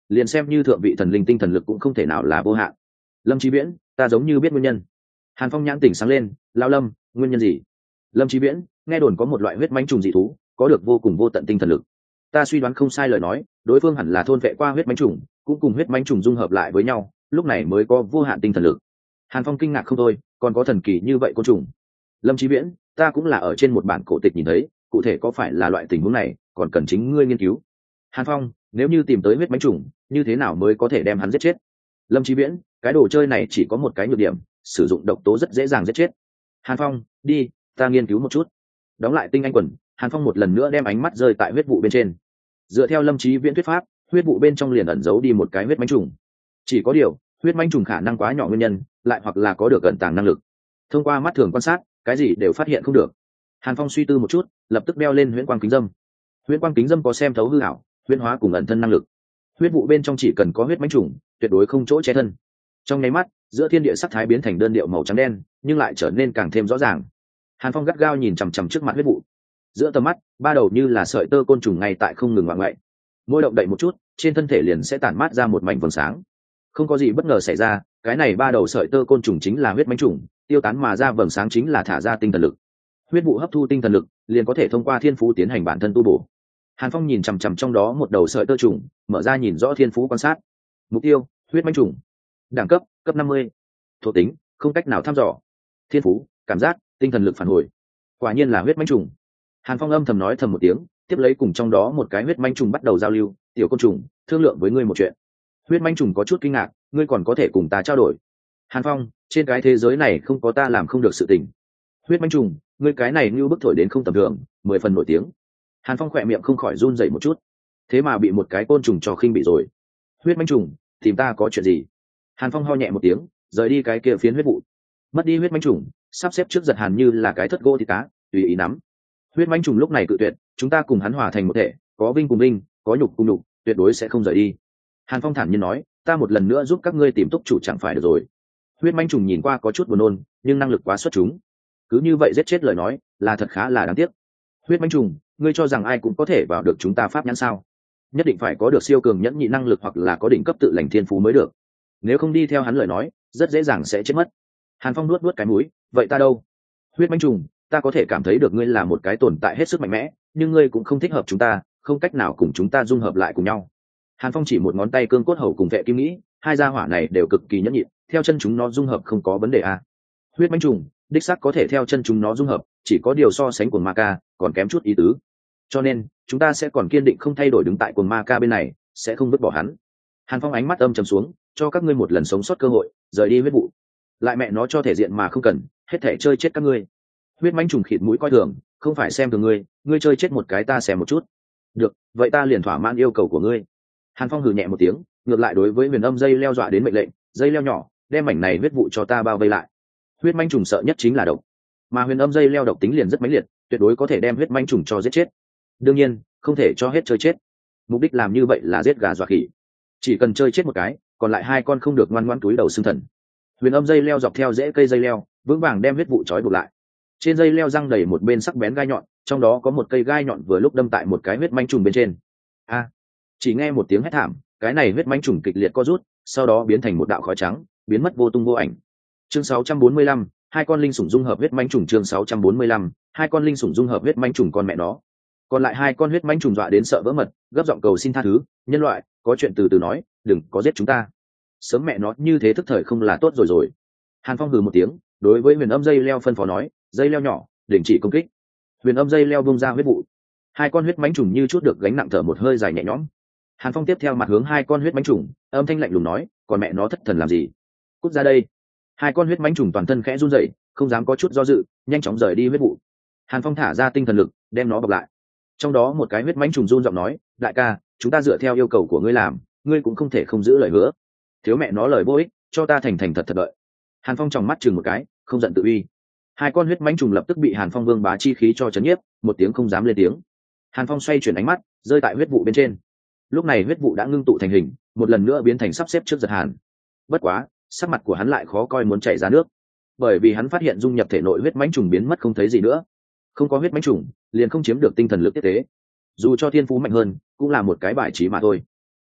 liền xem như thượng vị thần linh tinh thần lực cũng không thể nào là vô hạn. Lâm Chí Viễn, ta giống như biết nguyên nhân. Hàn Phong nhãn tỉnh sáng lên, lao Lâm, nguyên nhân gì? Lâm Chí Viễn, nghe đồn có một loại huyết mãnh trùng dị thú, có được vô cùng vô tận tinh thần lực. Ta suy đoán không sai lời nói, đối phương hẳn là thôn vệ qua huyết mãnh trùng, cũng cùng huyết mãnh trùng dung hợp lại với nhau, lúc này mới có vô hạn tinh thần lực. Hàn Phong kinh ngạc không thôi, còn có thần kỳ như vậy côn trùng. Lâm Chí Viễn, ta cũng là ở trên một bản cổ tịch nhìn thấy, cụ thể có phải là loại tình huống này, còn cần chính ngươi nghiên cứu. Hàn Phong, nếu như tìm tới huyết mãnh trùng, như thế nào mới có thể đem hắn giết chết? Lâm Chí Viễn, cái đồ chơi này chỉ có một cái nhược điểm, sử dụng độc tố rất dễ dàng giết chết. Hàn Phong, đi, ta nghiên cứu một chút. Đóng lại tinh anh quần, Hàn Phong một lần nữa đem ánh mắt rơi tại huyết vụ bên trên. Dựa theo Lâm Chí Viễn thuyết pháp, huyết vụ bên trong liền ẩn giấu đi một cái huyết mãnh trùng. Chỉ có điều, huyết mãnh trùng khả năng quá nhỏ nguyên nhân, lại hoặc là có được ẩn tàng năng lực. Thông qua mắt thường quan sát, cái gì đều phát hiện không được. Hàn Phong suy tư một chút, lập tức đeo lên huyễn quang kính dâm. Huyễn quang kính dâm có xem thấu hư ảo, huyễn hóa cùng ẩn thân năng lực. Huyết vụ bên trong chỉ cần có huyết mãnh trùng, tuyệt đối không chỗ che thân. Trong nháy mắt, giữa thiên địa sắc thái biến thành đơn điệu màu trắng đen, nhưng lại trở nên càng thêm rõ ràng. Hàn Phong gắt gao nhìn chằm chằm trước mặt huyết vụ. Giữa tầm mắt, ba đầu như là sợi tơ côn trùng ngay tại không ngừng ngoạn ngoại. Mỗi động đậy một chút, trên thân thể liền sẽ tản mát ra một mảnh vầng sáng. Không có gì bất ngờ xảy ra, cái này ba đầu sợi tơ côn trùng chính là huyết mãnh trùng, tiêu tán mà ra vầng sáng chính là thả ra tinh thần lực. Huyết vụ hấp thu tinh thần lực, liền có thể thông qua thiên phú tiến hành bản thân tu bổ. Hàn Phong nhìn chằm chằm trong đó một đầu sợi tơ trùng, mở ra nhìn rõ thiên phú quan sát. Mục tiêu: huyết mãnh trùng. Đẳng cấp: cấp năm mươi. Thuộc tính: không cách nào thăm dò. Thiên phú: cảm giác, tinh thần lực phản hồi. Quả nhiên là huyết mãnh trùng. Hàn Phong âm thầm nói thầm một tiếng, tiếp lấy cùng trong đó một cái huyết mãnh trùng bắt đầu giao lưu. Tiểu côn trùng, thương lượng với ngươi một chuyện. Huyết mãnh trùng có chút kinh ngạc, ngươi còn có thể cùng ta trao đổi? Hàn Phong, trên cái thế giới này không có ta làm không được sự tình. Huyết mãnh trùng, ngươi cái này như bức thổi đến không tầm thường, mười phần nổi tiếng. Hàn Phong khỏe miệng không khỏi run rẩy một chút, thế mà bị một cái côn trùng cho khinh bị rồi. Huyết mãnh trùng, tìm ta có chuyện gì? Hàn Phong ho nhẹ một tiếng, rời đi cái kia phiến huyết vụ. Mất đi huyết mãnh trùng, sắp xếp trước giật Hàn như là cái thất gỗ thì cá, tùy ý nắm. Huyết mãnh trùng lúc này cự tuyệt, chúng ta cùng hắn hòa thành một thể, có vinh cùng vinh, có nhục cùng nhục, tuyệt đối sẽ không rời đi. Hàn Phong thản nhiên nói, ta một lần nữa giúp các ngươi tìm túc chủ chẳng phải được rồi. Huyết mãnh trùng nhìn qua có chút buồn nôn, nhưng năng lực quá xuất chúng. Cứ như vậy giết chết lời nói, là thật khá là đáng tiếc. Huyết mãnh trùng, ngươi cho rằng ai cũng có thể vào được chúng ta pháp nhãn sao? Nhất định phải có được siêu cường nhẫn nhị năng lực hoặc là có đỉnh cấp tự lành thiên phú mới được. Nếu không đi theo hắn lời nói, rất dễ dàng sẽ chết mất. Hàn Phong nuốt nuốt cái mũi, vậy ta đâu? Huyết mãnh trùng, ta có thể cảm thấy được ngươi là một cái tồn tại hết sức mạnh mẽ, nhưng ngươi cũng không thích hợp chúng ta, không cách nào cùng chúng ta dung hợp lại cùng nhau. Hàn Phong chỉ một ngón tay cương cốt hầu cùng vệ kim nghĩ, hai gia hỏa này đều cực kỳ nhẫn nhịn, theo chân chúng nó dung hợp không có vấn đề à. Huyết mãnh trùng, đích xác có thể theo chân chúng nó dung hợp, chỉ có điều so sánh của ma ca còn kém chút ý tứ. Cho nên, chúng ta sẽ còn kiên định không thay đổi đứng tại cuồng ma ca bên này, sẽ không vứt bỏ hắn. Hàn Phong ánh mắt âm trầm xuống, cho các ngươi một lần sống sót cơ hội, rời đi huyết vụ. Lại mẹ nó cho thể diện mà không cần, hết thể chơi chết các ngươi. Huyết mãnh trùng khịt mũi coi thường, không phải xem thường ngươi, ngươi chơi chết một cái ta xem một chút. Được, vậy ta liền thỏa mãn yêu cầu của ngươi. Hàn Phong hừ nhẹ một tiếng, ngược lại đối với huyền âm dây leo dọa đến mệnh lệnh, dây leo nhỏ, đem mảnh này huyết vụ cho ta bao vây lại. Huyết mãnh trùng sợ nhất chính là độc, mà huyền âm dây leo độc tính liền rất mãnh liệt, tuyệt đối có thể đem huyết mãnh trùng cho giết chết. Đương nhiên, không thể cho hết chơi chết. Mục đích làm như vậy là giết gà dọa khỉ. Chỉ cần chơi chết một cái, còn lại hai con không được ngoan ngoãn túi đầu xương thần. Huyền âm dây leo dọc theo rễ cây dây leo, vững vàng đem huyết vụ trói buộc lại. Trên dây leo răng đầy một bên sắc bén gai nhọn, trong đó có một cây gai nhọn vừa lúc đâm tại một cái huyết mãnh trùng bên trên. A! Chỉ nghe một tiếng hét thảm, cái này huyết mãnh trùng kịch liệt co rút, sau đó biến thành một đạo khói trắng, biến mất vô tung vô ảnh. Chương sáu trăm bốn mươi lăm, hai con linh sủng dung hợp huyết mãnh trùng. Chương sáu trăm bốn mươi lăm, hai con linh sủng dung hợp huyết mãnh trùng, con mẹ nó. Còn lại hai con huyết mãnh trùng dọa đến sợ vỡ mật, gấp giọng cầu xin tha thứ, nhân loại, có chuyện từ từ nói, đừng có giết chúng ta. Sớm mẹ nó như thế thức thời không là tốt rồi rồi. Hàn Phong hừ một tiếng, đối với huyền âm dây leo phân phó nói, dây leo nhỏ, đình chỉ công kích. Huyền âm dây leo bung ra huyết vụ, hai con huyết mãnh trùng như chút được gánh nặng thở một hơi dài nhẹ nhõm. Hàn Phong tiếp theo mặt hướng hai con huyết mãnh trùng, âm thanh lạnh lùng nói, còn mẹ nó thất thần làm gì, cút ra đây. Hai con huyết mãnh trùng toàn thân khẽ run rẩy, không dám có chút do dự, nhanh chóng rời đi huyết vụ. Hàn Phong thả ra tinh thần lực, đem nó bọc lại. Trong đó một cái huyết mãnh trùng run giọng nói, đại ca, chúng ta dựa theo yêu cầu của ngươi làm, ngươi cũng không thể không giữ lời hứa. Thiếu mẹ nó lời vô ích, cho ta thành thành thật thật đợi. Hàn Phong tròng mắt chừng một cái, không giận tự uy. Hai con huyết mãnh trùng lập tức bị Hàn Phong vương bá chi khí cho chấn nhiếp, một tiếng không dám lên tiếng. Hàn Phong xoay chuyển ánh mắt, rơi tại huyết vụ bên trên. Lúc này huyết vụ đã ngưng tụ thành hình, một lần nữa biến thành sắp xếp trước giật Hàn. Bất quá, sắc mặt của hắn lại khó coi muốn chảy ra nước, bởi vì hắn phát hiện dung nhập thể nội huyết mãnh trùng biến mất không thấy gì nữa. Không có huyết mãnh trùng, liền không chiếm được tinh thần lực tiếp tế. Dù cho thiên phú mạnh hơn, cũng là một cái bài trí mà thôi.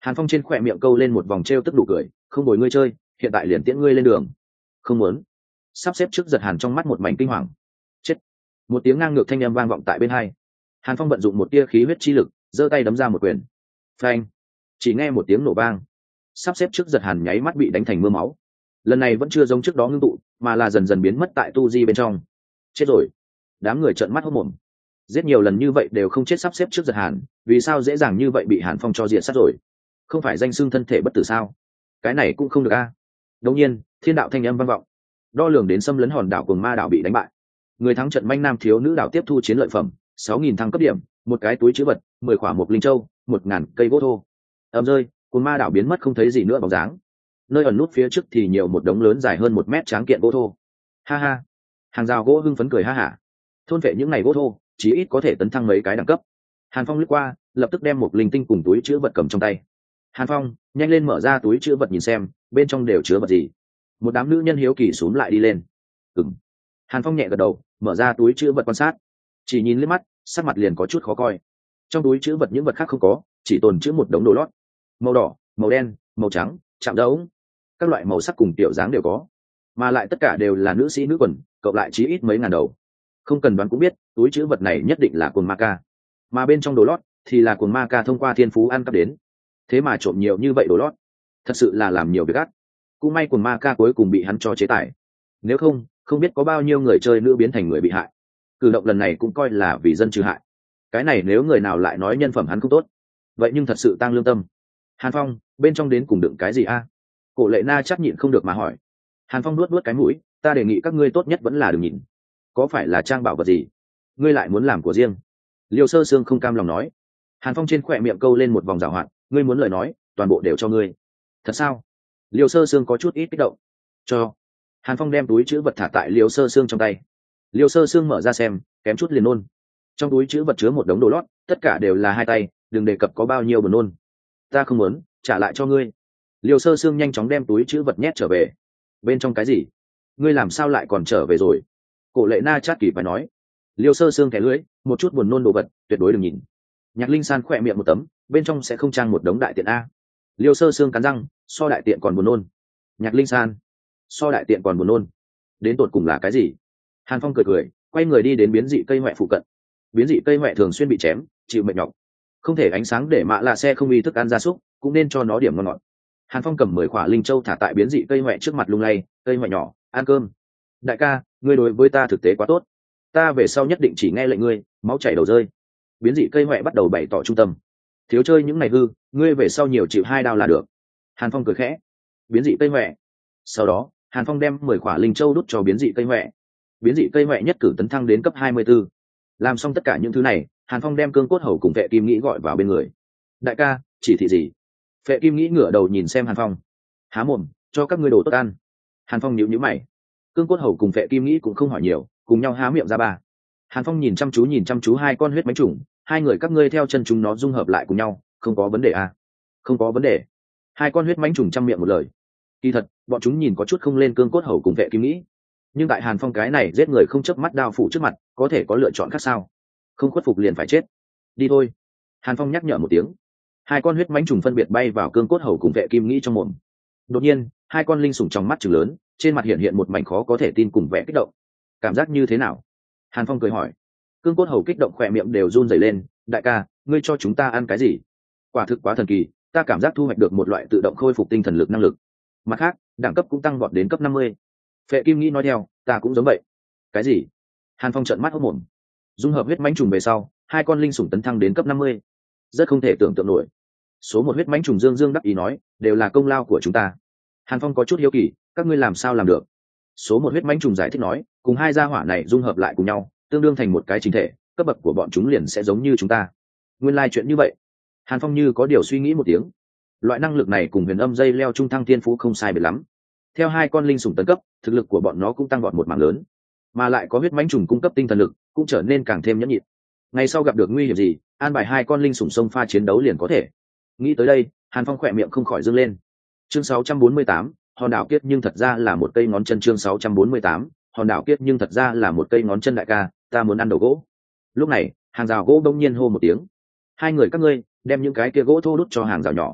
Hàn Phong trên khỏe miệng câu lên một vòng t r e o tức đủ cười, không bồi ngươi chơi, hiện tại liền tiễn ngươi lên đường. Không muốn. Sắp xếp trước giật Hàn trong mắt một mảnh kinh hoàng. Chết. Một tiếng ngang ngược thanh âm vang vọng tại bên hai. Hàn Phong vận dụng một tia khí huyết chi lực, giơ tay đấm ra một quyền. Phanh. Chỉ nghe một tiếng nổ vang, sắp xếp trước giật Hàn nháy mắt bị đánh thành mưa máu. Lần này vẫn chưa giống trước đó ngưng tụ, mà là dần dần biến mất tại tu di bên trong. Chết rồi. Đám người trợn mắt hốt mồm. Giết nhiều lần như vậy đều không chết sắp xếp trước giật Hàn, vì sao dễ dàng như vậy bị Hàn Phong cho diện sát rồi? Không phải danh xưng thân thể bất tử sao? Cái này cũng không được a. À? Đương nhiên, thiên đạo thanh âm vang vọng. Đo lường đến xâm lấn hòn đảo Cuồng Ma đảo bị đánh bại. Người thắng trận manh nam thiếu nữ đảo tiếp thu chiến lợi phẩm, sáu nghìn thăng cấp điểm, một cái túi trữ vật, mười quả một linh châu, một ngàn cây gỗ thô. Ầm rơi, Cuồng Ma đảo biến mất không thấy gì nữa bóng dáng. Nơi ẩn nút phía trước thì nhiều một đống lớn dài hơn một mét tráng kiện gỗ thô. Ha ha. Hàng rào gỗ hưng phấn cười ha hả. Thôn vệ những ngày gỗ thô, chí ít có thể tấn thăng mấy cái đẳng cấp. Hàn Phong lướt qua, lập tức đem một linh tinh cùng túi trữ vật cầm trong tay. Hàn Phong, nhanh lên mở ra túi trữ vật nhìn xem, bên trong đều chứa vật gì. Một đám nữ nhân hiếu kỳ xúm lại đi lên. Ừm. Hàn Phong nhẹ gật đầu, mở ra túi trữ vật quan sát. Chỉ nhìn liếc mắt, sắc mặt liền có chút khó coi. Trong túi trữ vật những vật khác không có, chỉ tồn chứa một đống đồ lót. Màu đỏ, màu đen, màu trắng, chạm đấu, các loại màu sắc cùng tiểu dáng đều có, mà lại tất cả đều là nữ sĩ nữ quần, cộng lại chí ít mấy ngàn đầu. Không cần đoán cũng biết, túi trữ vật này nhất định là Cuồng Ma Ca, mà bên trong đồ lót thì là Cuồng Ma Ca thông qua thiên phú ăn cắp đến. Thế mà trộm nhiều như vậy đồ lót, thật sự là làm nhiều việc ác. Cũng may Cuồng Ma Ca cuối cùng bị hắn cho chế tài, nếu không không biết có bao nhiêu người chơi nữ biến thành người bị hại. Cử động lần này cũng coi là vì dân trừ hại. Cái này nếu người nào lại nói nhân phẩm hắn không tốt, vậy nhưng thật sự tăng lương tâm. Hàn Phong, bên trong đến cùng đựng cái gì a? Cổ Lệ Na chắc nhịn không được mà hỏi. Hàn Phong nuốt nuốt cái mũi, ta đề nghị các ngươi tốt nhất vẫn là đừng nhìn. Có phải là trang bảo vật gì? Ngươi lại muốn làm của riêng? Liêu Sơ Sương không cam lòng nói. Hàn Phong trên khỏe miệng câu lên một vòng giảo hoạt, ngươi muốn lời nói, toàn bộ đều cho ngươi. Thật sao? Liêu Sơ Sương có chút ít kích động. Cho. Hàn Phong đem túi trữ vật thả tại Liêu Sơ Sương trong tay. Liêu Sơ Sương mở ra xem, kém chút liền nôn. Trong túi trữ vật chứa một đống đồ lót, tất cả đều là hai tay, đừng đề cập có bao nhiêu buồn nôn. Ta không muốn, trả lại cho ngươi. Liêu Sơ Sương nhanh chóng đem túi trữ vật nhét trở về. Bên trong cái gì? Ngươi làm sao lại còn trở về rồi? Cổ Lệ Na chát kỳ phải nói. Liêu Sơ Sương thẻ lưỡi, một chút buồn nôn đồ vật, tuyệt đối đừng nhìn. Nhạc Linh San khỏe miệng một tấm, bên trong sẽ không trang một đống đại tiện a. Liêu Sơ Sương cắn răng, so đại tiện còn buồn nôn. Nhạc Linh San, so đại tiện còn buồn nôn. Đến tột cùng là cái gì? Hàn Phong cười cười, quay người đi đến biến dị cây hoẹ phụ cận. Biến dị cây hoẹ thường xuyên bị chém, chịu mệt nhọc, không thể ánh sáng để mạ là xe không uy thức ăn gia súc, cũng nên cho nó điểm ngon ngọt. Hàn Phong cầm mười quả linh châu thả tại biến dị cây hoẹ trước mặt lung lay, cây hoẹ nhỏ, ăn cơm. Đại ca, ngươi đối với ta thực tế quá tốt, ta về sau nhất định chỉ nghe lệnh ngươi, máu chảy đầu rơi. Biến dị cây hoẹ bắt đầu bày tỏ trung tâm. Thiếu chơi những ngày hư, ngươi về sau nhiều chịu hai đao là được. Hàn Phong cười khẽ. Biến dị cây hoẹ. Sau đó, Hàn Phong đem mười quả linh châu đút cho biến dị cây hoẹ. Biến dị cây hoẹ nhất cử tấn thăng đến cấp hai mươi b ố. Làm xong tất cả những thứ này, Hàn Phong đem cương cốt hầu cùng Vệ Kim Nghĩ gọi vào bên người. Đại ca, chỉ thị gì? Vệ Kim Nghĩ ngửa đầu nhìn xem Hàn Phong. Há mồm, cho các ngươi đồ tốt ăn. Hàn Phong nhíu nhíu mày. Cương cốt hầu cùng Vệ Kim Nghĩ cũng không hỏi nhiều, cùng nhau há miệng ra ba. Hàn Phong nhìn chăm chú nhìn chăm chú hai con huyết bánh trùng, hai người các ngươi theo chân chúng nó dung hợp lại cùng nhau, không có vấn đề à? Không có vấn đề. Hai con huyết bánh trùng chăm miệng một lời. Kỳ thật, bọn chúng nhìn có chút không lên cương cốt hầu cùng Vệ Kim Nghĩ, nhưng tại Hàn Phong cái này giết người không chớp mắt đao phủ trước mặt, có thể có lựa chọn khác sao? Không khuất phục liền phải chết. Đi thôi. Hàn Phong nhắc nhở một tiếng. Hai con huyết mãnh trùng phân biệt bay vào cương cốt hầu cùng Vệ Kim Nghĩ trong mồm. Đột nhiên, hai con linh sủng trong mắt trừng lớn, trên mặt hiện hiện một mảnh khó có thể tin cùng vẻ kích động. Cảm giác như thế nào? Hàn Phong cười hỏi. Cương cốt hầu kích động khỏe miệng đều run rẩy lên. Đại ca, ngươi cho chúng ta ăn cái gì? Quả thực quá thần kỳ, ta cảm giác thu hoạch được một loại tự động khôi phục tinh thần lực năng lực. Mặt khác, đẳng cấp cũng tăng vọt đến cấp năm mươi. Vệ Kim Nghĩ nói theo, ta cũng giống vậy. Cái gì? Hàn Phong trợn mắt hốt mồm. Dung hợp huyết mãnh trùng về sau, hai con linh sủng tấn thăng đến cấp năm mươi, rất không thể tưởng tượng nổi. Số một huyết mãnh trùng dương dương đắc ý nói, đều là công lao của chúng ta. Hàn Phong có chút hiếu kỳ, các ngươi làm sao làm được? Số một huyết mãnh trùng giải thích nói, cùng hai gia hỏa này dung hợp lại cùng nhau, tương đương thành một cái chính thể, cấp bậc của bọn chúng liền sẽ giống như chúng ta. Nguyên lai chuyện như vậy. Hàn Phong như có điều suy nghĩ một tiếng. Loại năng lực này cùng huyền âm dây leo trung thăng thiên phú không sai biệt lắm. Theo hai con linh sủng tấn cấp, thực lực của bọn nó cũng tăng vọt một mảng lớn, mà lại có huyết mãnh trùng cung cấp tinh thần lực, cũng trở nên càng thêm nhẫn nhịn. Ngày sau gặp được nguy hiểm gì, an bài hai con linh sủng sông pha chiến đấu liền có thể. Nghĩ tới đây, Hàn Phong khỏe miệng không khỏi dương lên. Chương sáu trăm bốn mươi tám, hòn đảo kiếp nhưng thật ra là một cây ngón chân. Chương sáu trăm bốn mươi tám, hòn đảo kiếp nhưng thật ra là một cây ngón chân. Đại ca, ta muốn ăn đầu gỗ. Lúc này, hàng rào gỗ đông nhiên hô một tiếng. Hai người các ngươi, đem những cái kia gỗ thô đút cho hàng rào nhỏ.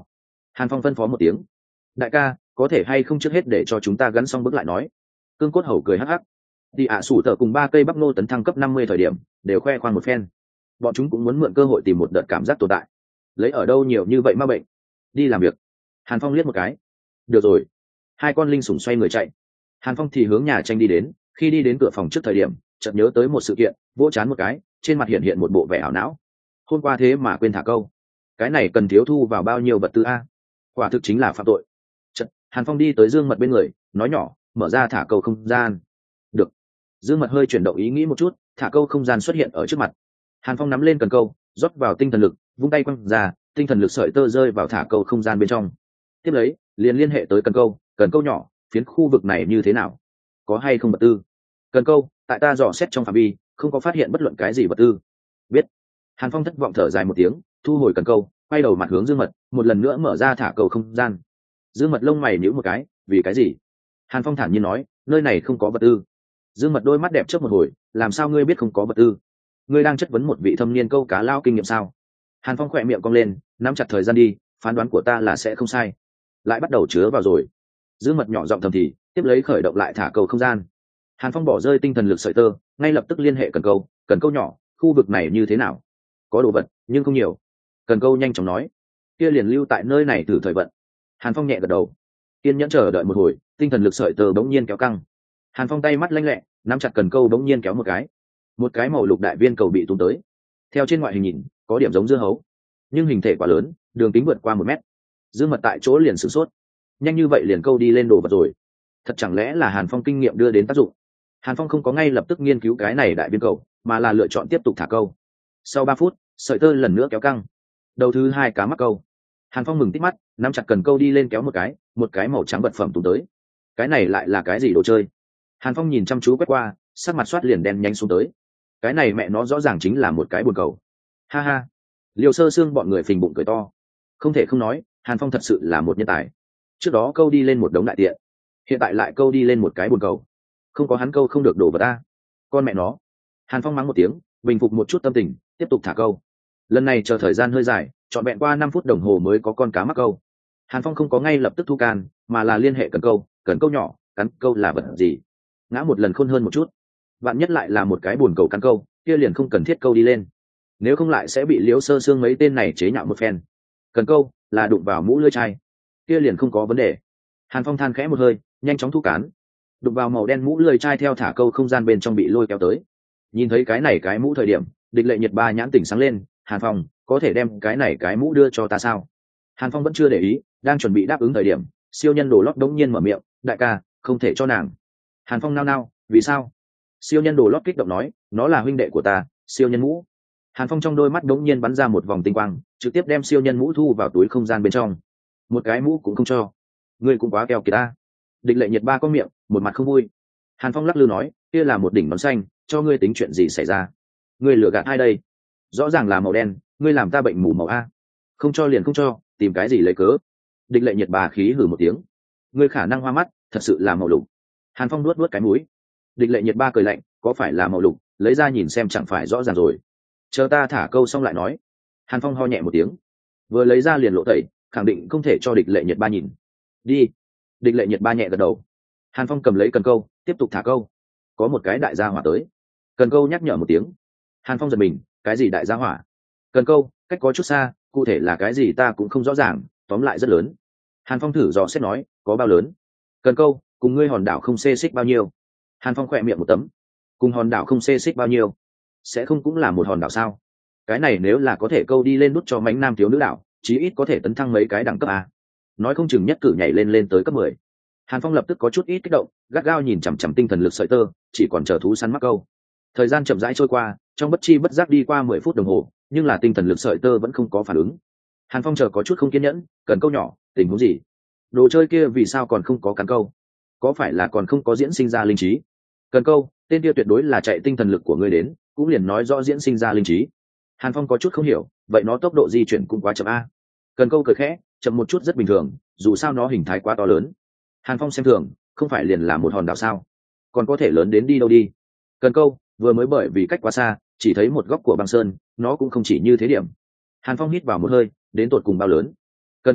Hàn Phong phân phó một tiếng. Đại ca, có thể hay không trước hết để cho chúng ta gắn xong bước lại nói. Cương Cốt Hầu cười hắc hắc. Đi ạ sủ tờ cùng ba cây bắp nô tấn thăng cấp năm mươi thời điểm đều khoe khoang một phen, bọn chúng cũng muốn mượn cơ hội tìm một đợt cảm giác tồn tại. Lấy ở đâu nhiều như vậy ma bệnh. Đi làm việc. Hàn Phong liếc một cái. Được rồi. Hai con linh sủng xoay người chạy. Hàn Phong thì hướng nhà tranh đi đến, khi đi đến cửa phòng trước thời điểm chợt nhớ tới một sự kiện, vỗ chán một cái, trên mặt hiện hiện một bộ vẻ ảo não. Hôm qua thế mà quên thả câu, cái này cần thiếu thu vào bao nhiêu vật tư a? Quả thực chính là phạm tội. Chợt Hàn Phong đi tới Dương Mật bên người, nói nhỏ, mở ra thả câu không gian. Được. Dương Mật hơi chuyển động ý nghĩ một chút, thả câu không gian xuất hiện ở trước mặt. Hàn Phong nắm lên cần câu, rót vào tinh thần lực, vung tay quăng ra, tinh thần lực sợi tơ rơi vào thả câu không gian bên trong. Tiếp lấy liền liên hệ tới cần câu. Cần câu nhỏ, phiến khu vực này như thế nào, có hay không vật tư? Cần câu, tại ta dò xét trong phạm vi không có phát hiện bất luận cái gì vật tư. Biết. Hàn Phong thất vọng thở dài một tiếng, thu hồi cần câu, quay đầu mặt hướng Dương Mật, một lần nữa mở ra thả cầu không gian. Dương Mật lông mày nhíu một cái, vì cái gì? Hàn Phong thản nhiên nói, nơi này không có vật tư. Dương Mật đôi mắt đẹp chớp một hồi, làm sao ngươi biết không có vật tư? Ngươi đang chất vấn một vị thâm niên câu cá lao kinh nghiệm sao? Hàn Phong khỏe miệng cong lên, nắm chặt thời gian đi, phán đoán của ta là sẽ không sai. Lại bắt đầu chứa vào rồi. Dương Mật nhỏ giọng thầm thì, tiếp lấy khởi động lại thả cầu không gian. Hàn Phong bỏ rơi tinh thần lực sợi tơ, ngay lập tức liên hệ cần câu. Cần câu nhỏ, khu vực này như thế nào? Có đồ vật nhưng không nhiều. Cần câu nhanh chóng nói, kia liền lưu tại nơi này thử thời vận. Hàn Phong nhẹ gật đầu, kiên nhẫn chờ đợi một hồi, tinh thần lực sợi tơ bỗng nhiên kéo căng. Hàn Phong tay mắt lanh lẹ, nắm chặt cần câu bỗng nhiên kéo một cái, một cái màu lục đại viên cầu bị tung tới. Theo trên ngoại hình nhìn, có điểm giống dưa hấu, nhưng hình thể quá lớn, đường kính vượt qua một mét. Dương Mật tại chỗ liền sửng sốt, nhanh như vậy liền câu đi lên đồ vật rồi. Thật chẳng lẽ là Hàn Phong kinh nghiệm đưa đến tác dụng? Hàn Phong không có ngay lập tức nghiên cứu cái này đại viên cầu, mà là lựa chọn tiếp tục thả câu. Sau ba phút, sợi tơ lần nữa kéo căng, đầu thứ hai cá mắc câu. Hàn Phong mừng tít mắt, nắm chặt cần câu đi lên kéo một cái, một cái màu trắng vật phẩm tung tới. Cái này lại là cái gì đồ chơi? Hàn Phong nhìn chăm chú quét qua, sắc mặt soát liền đen nhanh xuống tới. Cái này mẹ nó rõ ràng chính là một cái buồn cầu. Ha ha. Liêu Sơ Xương bọn người phình bụng cười to. Không thể không nói, Hàn Phong thật sự là một nhân tài. Trước đó câu đi lên một đống đại tiện, hiện tại lại câu đi lên một cái buồn cầu. Không có hắn câu không được đổ vào ta. Con mẹ nó. Hàn Phong mắng một tiếng, bình phục một chút tâm tình, tiếp tục thả câu. Lần này chờ thời gian hơi dài, trọn vẹn qua năm phút đồng hồ mới có con cá mắc câu. Hàn Phong không có ngay lập tức thu can, mà là liên hệ cần câu. Cần câu nhỏ, cắn câu là vật gì? Ngã một lần khôn hơn một chút. Bạn nhất lại là một cái buồn cầu cắn câu, kia liền không cần thiết câu đi lên. Nếu không lại sẽ bị Liễu Sơ Xương mấy tên này chế nhạo một phen. Cần câu là đụng vào mũ lưỡi chai, kia liền không có vấn đề. Hàn Phong than khẽ một hơi, nhanh chóng thu cán. Đụng vào màu đen mũ lưỡi chai theo thả câu không gian bên trong bị lôi kéo tới. Nhìn thấy cái này cái mũ thời điểm, Địch Lệ Nhiệt ba nhãn tỉnh sáng lên. Hàn Phong, có thể đem cái này cái mũ đưa cho ta sao? Hàn Phong vẫn chưa để ý, đang chuẩn bị đáp ứng thời điểm, siêu nhân đồ lót đống nhiên mở miệng, đại ca, không thể cho nàng. Hàn Phong nao nao, vì sao? Siêu nhân đồ lót kích động nói, nó là huynh đệ của ta, siêu nhân mũ. Hàn Phong trong đôi mắt đống nhiên bắn ra một vòng tinh quang, trực tiếp đem siêu nhân mũ thu vào túi không gian bên trong. Một cái mũ cũng không cho, ngươi cũng quá keo kiệt ta. Địch Lệ Nhiệt ba có miệng, một mặt không vui. Hàn Phong lắc lư nói, kia là một đỉnh nón xanh, cho ngươi tính chuyện gì xảy ra? Ngươi lừa gạt ai đây? Rõ ràng là màu đen, ngươi làm ta bệnh mù màu a. Không cho liền không cho, tìm cái gì lấy cớ? Địch Lệ Nhiệt bà khí hử một tiếng, ngươi khả năng hoa mắt, thật sự là màu lục. Hàn Phong nuốt nuốt cái mũi. Địch Lệ Nhiệt ba cười lạnh, có phải là màu lục, lấy ra nhìn xem chẳng phải rõ ràng rồi. Chờ ta thả câu xong lại nói. Hàn Phong ho nhẹ một tiếng, vừa lấy ra liền lộ tẩy, khẳng định không thể cho Địch Lệ Nhiệt ba nhìn. Đi. Địch Lệ Nhiệt ba nhẹ gật đầu. Hàn Phong cầm lấy cần câu, tiếp tục thả câu. Có một cái đại gia hỏa tới. Cần câu nhắc nhở một tiếng. Hàn Phong giật mình, cái gì đại gia hỏa? Cần câu, cách có chút xa, cụ thể là cái gì ta cũng không rõ ràng, tóm lại rất lớn. Hàn Phong thử dò xét nói, có bao lớn? Cần câu, cùng ngươi hòn đảo không xê xích bao nhiêu? Hàn Phong khỏe miệng một tấm. Cùng hòn đảo không xê xích bao nhiêu? Sẽ không cũng là một hòn đảo sao? Cái này nếu là có thể câu đi lên nút cho mánh nam thiếu nữ đảo, chí ít có thể tấn thăng mấy cái đẳng cấp a. Nói không chừng nhất cử nhảy lên lên tới cấp mười. Hàn Phong lập tức có chút ít kích động, gắt gao nhìn chằm chằm tinh thần lực sợi tơ, chỉ còn chờ thú săn mắc câu. Thời gian chậm rãi trôi qua, trong bất chi bất giác đi qua mười phút đồng hồ, nhưng là tinh thần lực sợi tơ vẫn không có phản ứng. Hàn Phong chờ có chút không kiên nhẫn, cần câu nhỏ, tình huống gì? Đồ chơi kia vì sao còn không có cắn câu? Có phải là còn không có diễn sinh ra linh trí? Cần câu, tên kia tuyệt đối là chạy tinh thần lực của ngươi đến, cũng liền nói rõ diễn sinh ra linh trí. Hàn Phong có chút không hiểu, vậy nó tốc độ di chuyển cũng quá chậm a. Cần câu cười khẽ, chậm một chút rất bình thường, dù sao nó hình thái quá to lớn. Hàn Phong xem thường, không phải liền là một hòn đảo sao? Còn có thể lớn đến đi đâu đi? Cần câu, vừa mới bởi vì cách quá xa, chỉ thấy một góc của băng sơn, nó cũng không chỉ như thế điểm. Hàn Phong hít vào một hơi, đến tột cùng bao lớn? Cần câu,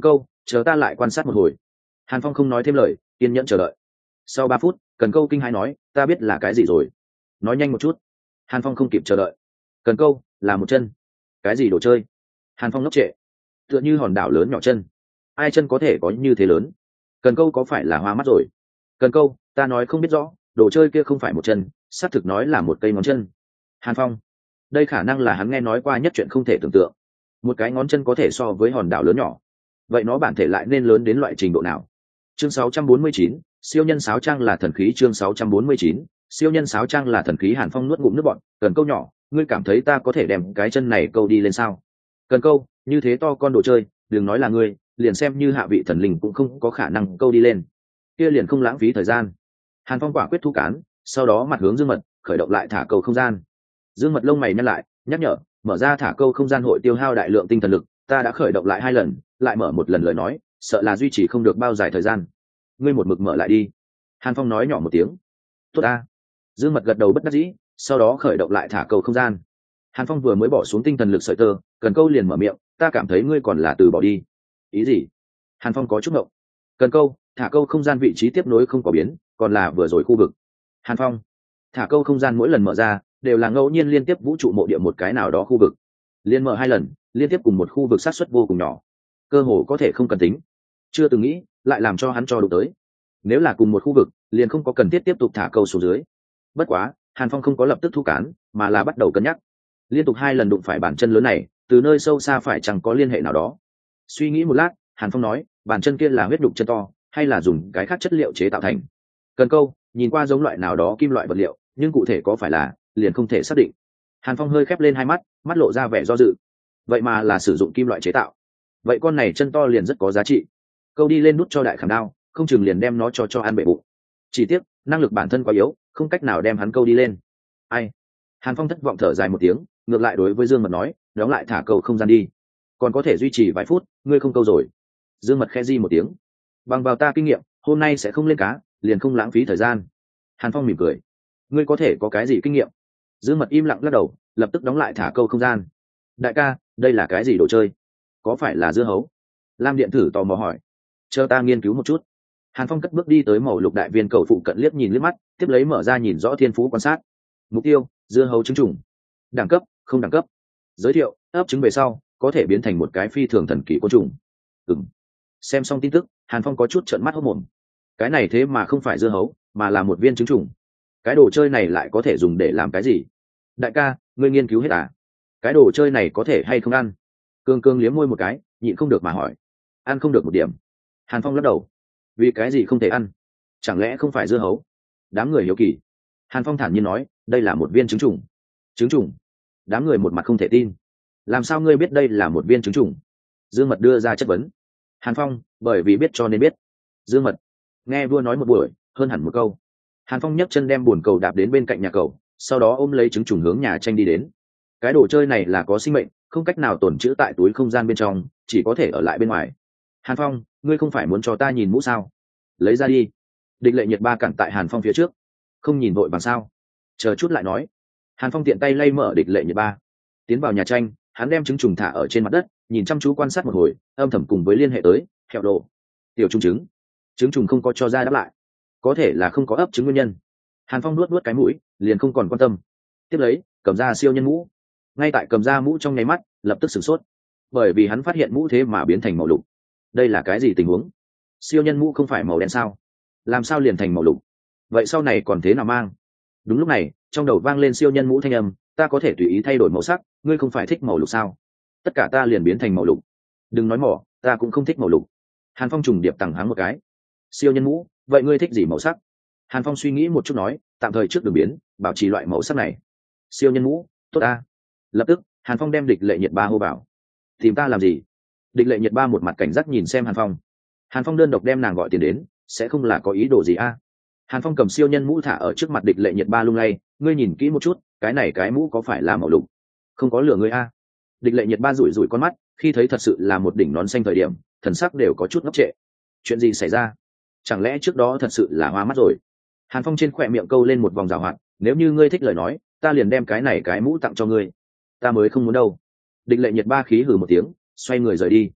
chờ ta lại quan sát một hồi. Hàn Phong không nói thêm lời, kiên nhẫn chờ đợi. Sau ba phút, Cần Câu kinh hãi nói, ta biết là cái gì rồi. Nói nhanh một chút. Hàn Phong không kịp chờ đợi. Cần Câu là một chân. Cái gì đồ chơi? Hàn Phong ngốc trệ. Tựa như hòn đảo lớn nhỏ chân. Ai chân có thể có như thế lớn? Cần Câu có phải là hoa mắt rồi? Cần Câu, ta nói không biết rõ, đồ chơi kia không phải một chân, xác thực nói là một cây ngón chân. Hàn Phong, đây khả năng là hắn nghe nói qua nhất chuyện không thể tưởng tượng. Một cái ngón chân có thể so với hòn đảo lớn nhỏ, vậy nó bản thể lại nên lớn đến loại trình độ nào? Chương sáu trăm bốn mươi chín, siêu nhân sáo trang là thần khí. Chương sáu trăm bốn mươi chín, siêu nhân sáo trang là thần khí. Hàn Phong nuốt ngụm nước bọt. Cần Câu nhỏ, ngươi cảm thấy ta có thể đem cái chân này câu đi lên sao? Cần Câu, như thế to con đồ chơi, đừng nói là ngươi, liền xem như hạ vị thần linh cũng không có khả năng câu đi lên. Kia liền không lãng phí thời gian. Hàn Phong quả quyết thu cán, sau đó mặt hướng Dương Mật, khởi động lại thả câu không gian. Dương Mật lông mày nhăn lại, nhắc nhở, mở ra thả câu không gian hội tiêu hao đại lượng tinh thần lực, ta đã khởi động lại hai lần, lại mở một lần lời nói, sợ là duy trì không được bao dài thời gian. Ngươi một mực mở lại đi. Hàn Phong nói nhỏ một tiếng. Tốt ta. Dương Mật gật đầu bất đắc dĩ, sau đó khởi động lại thả câu không gian. Hàn Phong vừa mới bỏ xuống tinh thần lực sợi tơ, Cần Câu liền mở miệng, ta cảm thấy ngươi còn là từ bỏ đi. Ý gì? Hàn Phong có chút ngộng. Cần Câu, thả câu không gian vị trí tiếp nối không có biến, còn là vừa rồi khu vực. Hàn Phong, thả câu không gian mỗi lần mở ra đều là ngẫu nhiên liên tiếp vũ trụ mộ địa một cái nào đó khu vực, liên mở hai lần liên tiếp cùng một khu vực sát suất vô cùng nhỏ, cơ hồ có thể không cần tính. Chưa từng nghĩ lại làm cho hắn cho đụng tới. Nếu là cùng một khu vực liền không có cần thiết tiếp tục thả câu xuống dưới. Bất quá Hàn Phong không có lập tức thu cán, mà là bắt đầu cân nhắc. Liên tục hai lần đụng phải bàn chân lớn này, từ nơi sâu xa phải chẳng có liên hệ nào đó. Suy nghĩ một lát, Hàn Phong nói, bàn chân kia là huyết đục chân to hay là dùng cái khác chất liệu chế tạo thành? Cần Câu, nhìn qua giống loại nào đó kim loại vật liệu, nhưng cụ thể có phải là liền không thể xác định. Hàn Phong hơi khép lên hai mắt, mắt lộ ra vẻ do dự. Vậy mà là sử dụng kim loại chế tạo, vậy con này chân to liền rất có giá trị. Câu đi lên nút cho đại khảm đao, không chừng liền đem nó cho cho ăn bể bụng. Chỉ tiếc năng lực bản thân quá yếu, không cách nào đem hắn câu đi lên. Ai? Hàn Phong thất vọng thở dài một tiếng, ngược lại đối với Dương Mật nói, đóng lại thả câu không gian đi, còn có thể duy trì vài phút, ngươi không câu rồi. Dương Mật khẽ di một tiếng, bằng vào ta kinh nghiệm hôm nay sẽ không lên cá, liền không lãng phí thời gian. Hàn Phong mỉm cười, ngươi có thể có cái gì kinh nghiệm? Dương Mật im lặng lắc đầu, lập tức đóng lại thả câu không gian. Đại ca, đây là cái gì đồ chơi? Có phải là dưa hấu? Lam Điện thử tò mò hỏi. Chờ ta nghiên cứu một chút. Hàn Phong cất bước đi tới màu lục đại viên cầu phụ cận liếc nhìn liếc mắt, tiếp lấy mở ra nhìn rõ thiên phú quan sát. Mục tiêu, dưa hấu trứng trùng. Đẳng cấp, không đẳng cấp. Giới thiệu, ấp trứng về sau có thể biến thành một cái phi thường thần kỳ côn trùng. Ừm. Xem xong tin tức, Hàn Phong có chút trợn mắt hốt mồm. Cái này thế mà không phải dưa hấu, mà là một viên trứng trùng. Cái đồ chơi này lại có thể dùng để làm cái gì? Đại ca, ngươi nghiên cứu hết à? Cái đồ chơi này có thể hay không ăn? Cương Cương liếm môi một cái, nhịn không được mà hỏi. Ăn không được một điểm. Hàn Phong lắc đầu. Vì cái gì không thể ăn? Chẳng lẽ không phải dưa hấu? Đám người hiếu kỳ. Hàn Phong thản nhiên nói, đây là một viên trứng trùng. Trứng trùng? Đám người một mặt không thể tin. Làm sao ngươi biết đây là một viên trứng trùng? Dương Mật đưa ra chất vấn. Hàn Phong, bởi vì biết cho nên biết. Dương Mật nghe vua nói một buổi, hơn hẳn một câu. Hàn Phong nhấc chân đem bồn cầu đạp đến bên cạnh nhà cầu, sau đó ôm lấy trứng trùng hướng nhà tranh đi đến. Cái đồ chơi này là có sinh mệnh, không cách nào tồn trữ tại túi không gian bên trong, chỉ có thể ở lại bên ngoài. Hàn Phong, ngươi không phải muốn cho ta nhìn mũ sao? Lấy ra đi. Địch Lệ Nhiệt Ba cản tại Hàn Phong phía trước. Không nhìn vội bằng sao? Chờ chút lại nói. Hàn Phong tiện tay lay mở Địch Lệ Nhiệt Ba, tiến vào nhà tranh. Hắn đem trứng trùng thả ở trên mặt đất, nhìn chăm chú quan sát một hồi, âm thầm cùng với liên hệ tới hẹo đồ. Tiểu trung trứng. Trứng trùng không có cho ra đáp lại, có thể là không có ấp trứng nguyên nhân. Hàn Phong nuốt nuốt cái mũi, liền không còn quan tâm. Tiếp lấy cầm ra siêu nhân mũ. Ngay tại cầm ra mũ trong nháy mắt, lập tức sửng sốt, bởi vì hắn phát hiện mũ thế mà biến thành màu lục. Đây là cái gì tình huống? Siêu nhân mũ không phải màu đen sao? Làm sao liền thành màu lục? Vậy sau này còn thế nào mang? Đúng lúc này trong đầu vang lên siêu nhân mũ thanh âm, ta có thể tùy ý thay đổi màu sắc, ngươi không phải thích màu lục sao? Tất cả ta liền biến thành màu lục. Đừng nói mỏ, ta cũng không thích màu lục. Hàn Phong trùng điệp tằng háng một cái. Siêu nhân mũ, vậy ngươi thích gì màu sắc? Hàn Phong suy nghĩ một chút nói, tạm thời trước đường biến, bảo trì loại màu sắc này. Siêu nhân mũ, tốt ta. Lập tức Hàn Phong đem Địch Lệ Nhiệt Ba hô bảo. Tìm ta làm gì? Địch Lệ Nhiệt Ba một mặt cảnh giác nhìn xem Hàn Phong. Hàn Phong đơn độc đem nàng gọi tiền đến, sẽ không là có ý đồ gì a? À? Hàn Phong cầm siêu nhân mũ thả ở trước mặt Địch Lệ Nhiệt Ba lung lay, ngươi nhìn kỹ một chút, cái này cái mũ có phải là màu lục? Không có lửa ngươi a? À? Địch Lệ Nhiệt Ba rủi rủi con mắt, khi thấy thật sự là một đỉnh nón xanh thời điểm, thần sắc đều có chút ngốc trệ. Chuyện gì xảy ra? Chẳng lẽ trước đó thật sự là hoa mắt rồi? Hàn Phong trên khỏe miệng câu lên một vòng rào hoạt, nếu như ngươi thích lời nói, ta liền đem cái này cái mũ tặng cho ngươi. Ta mới không muốn đâu. Địch Lệ Nhiệt Ba khí hừ một tiếng, xoay người rời đi.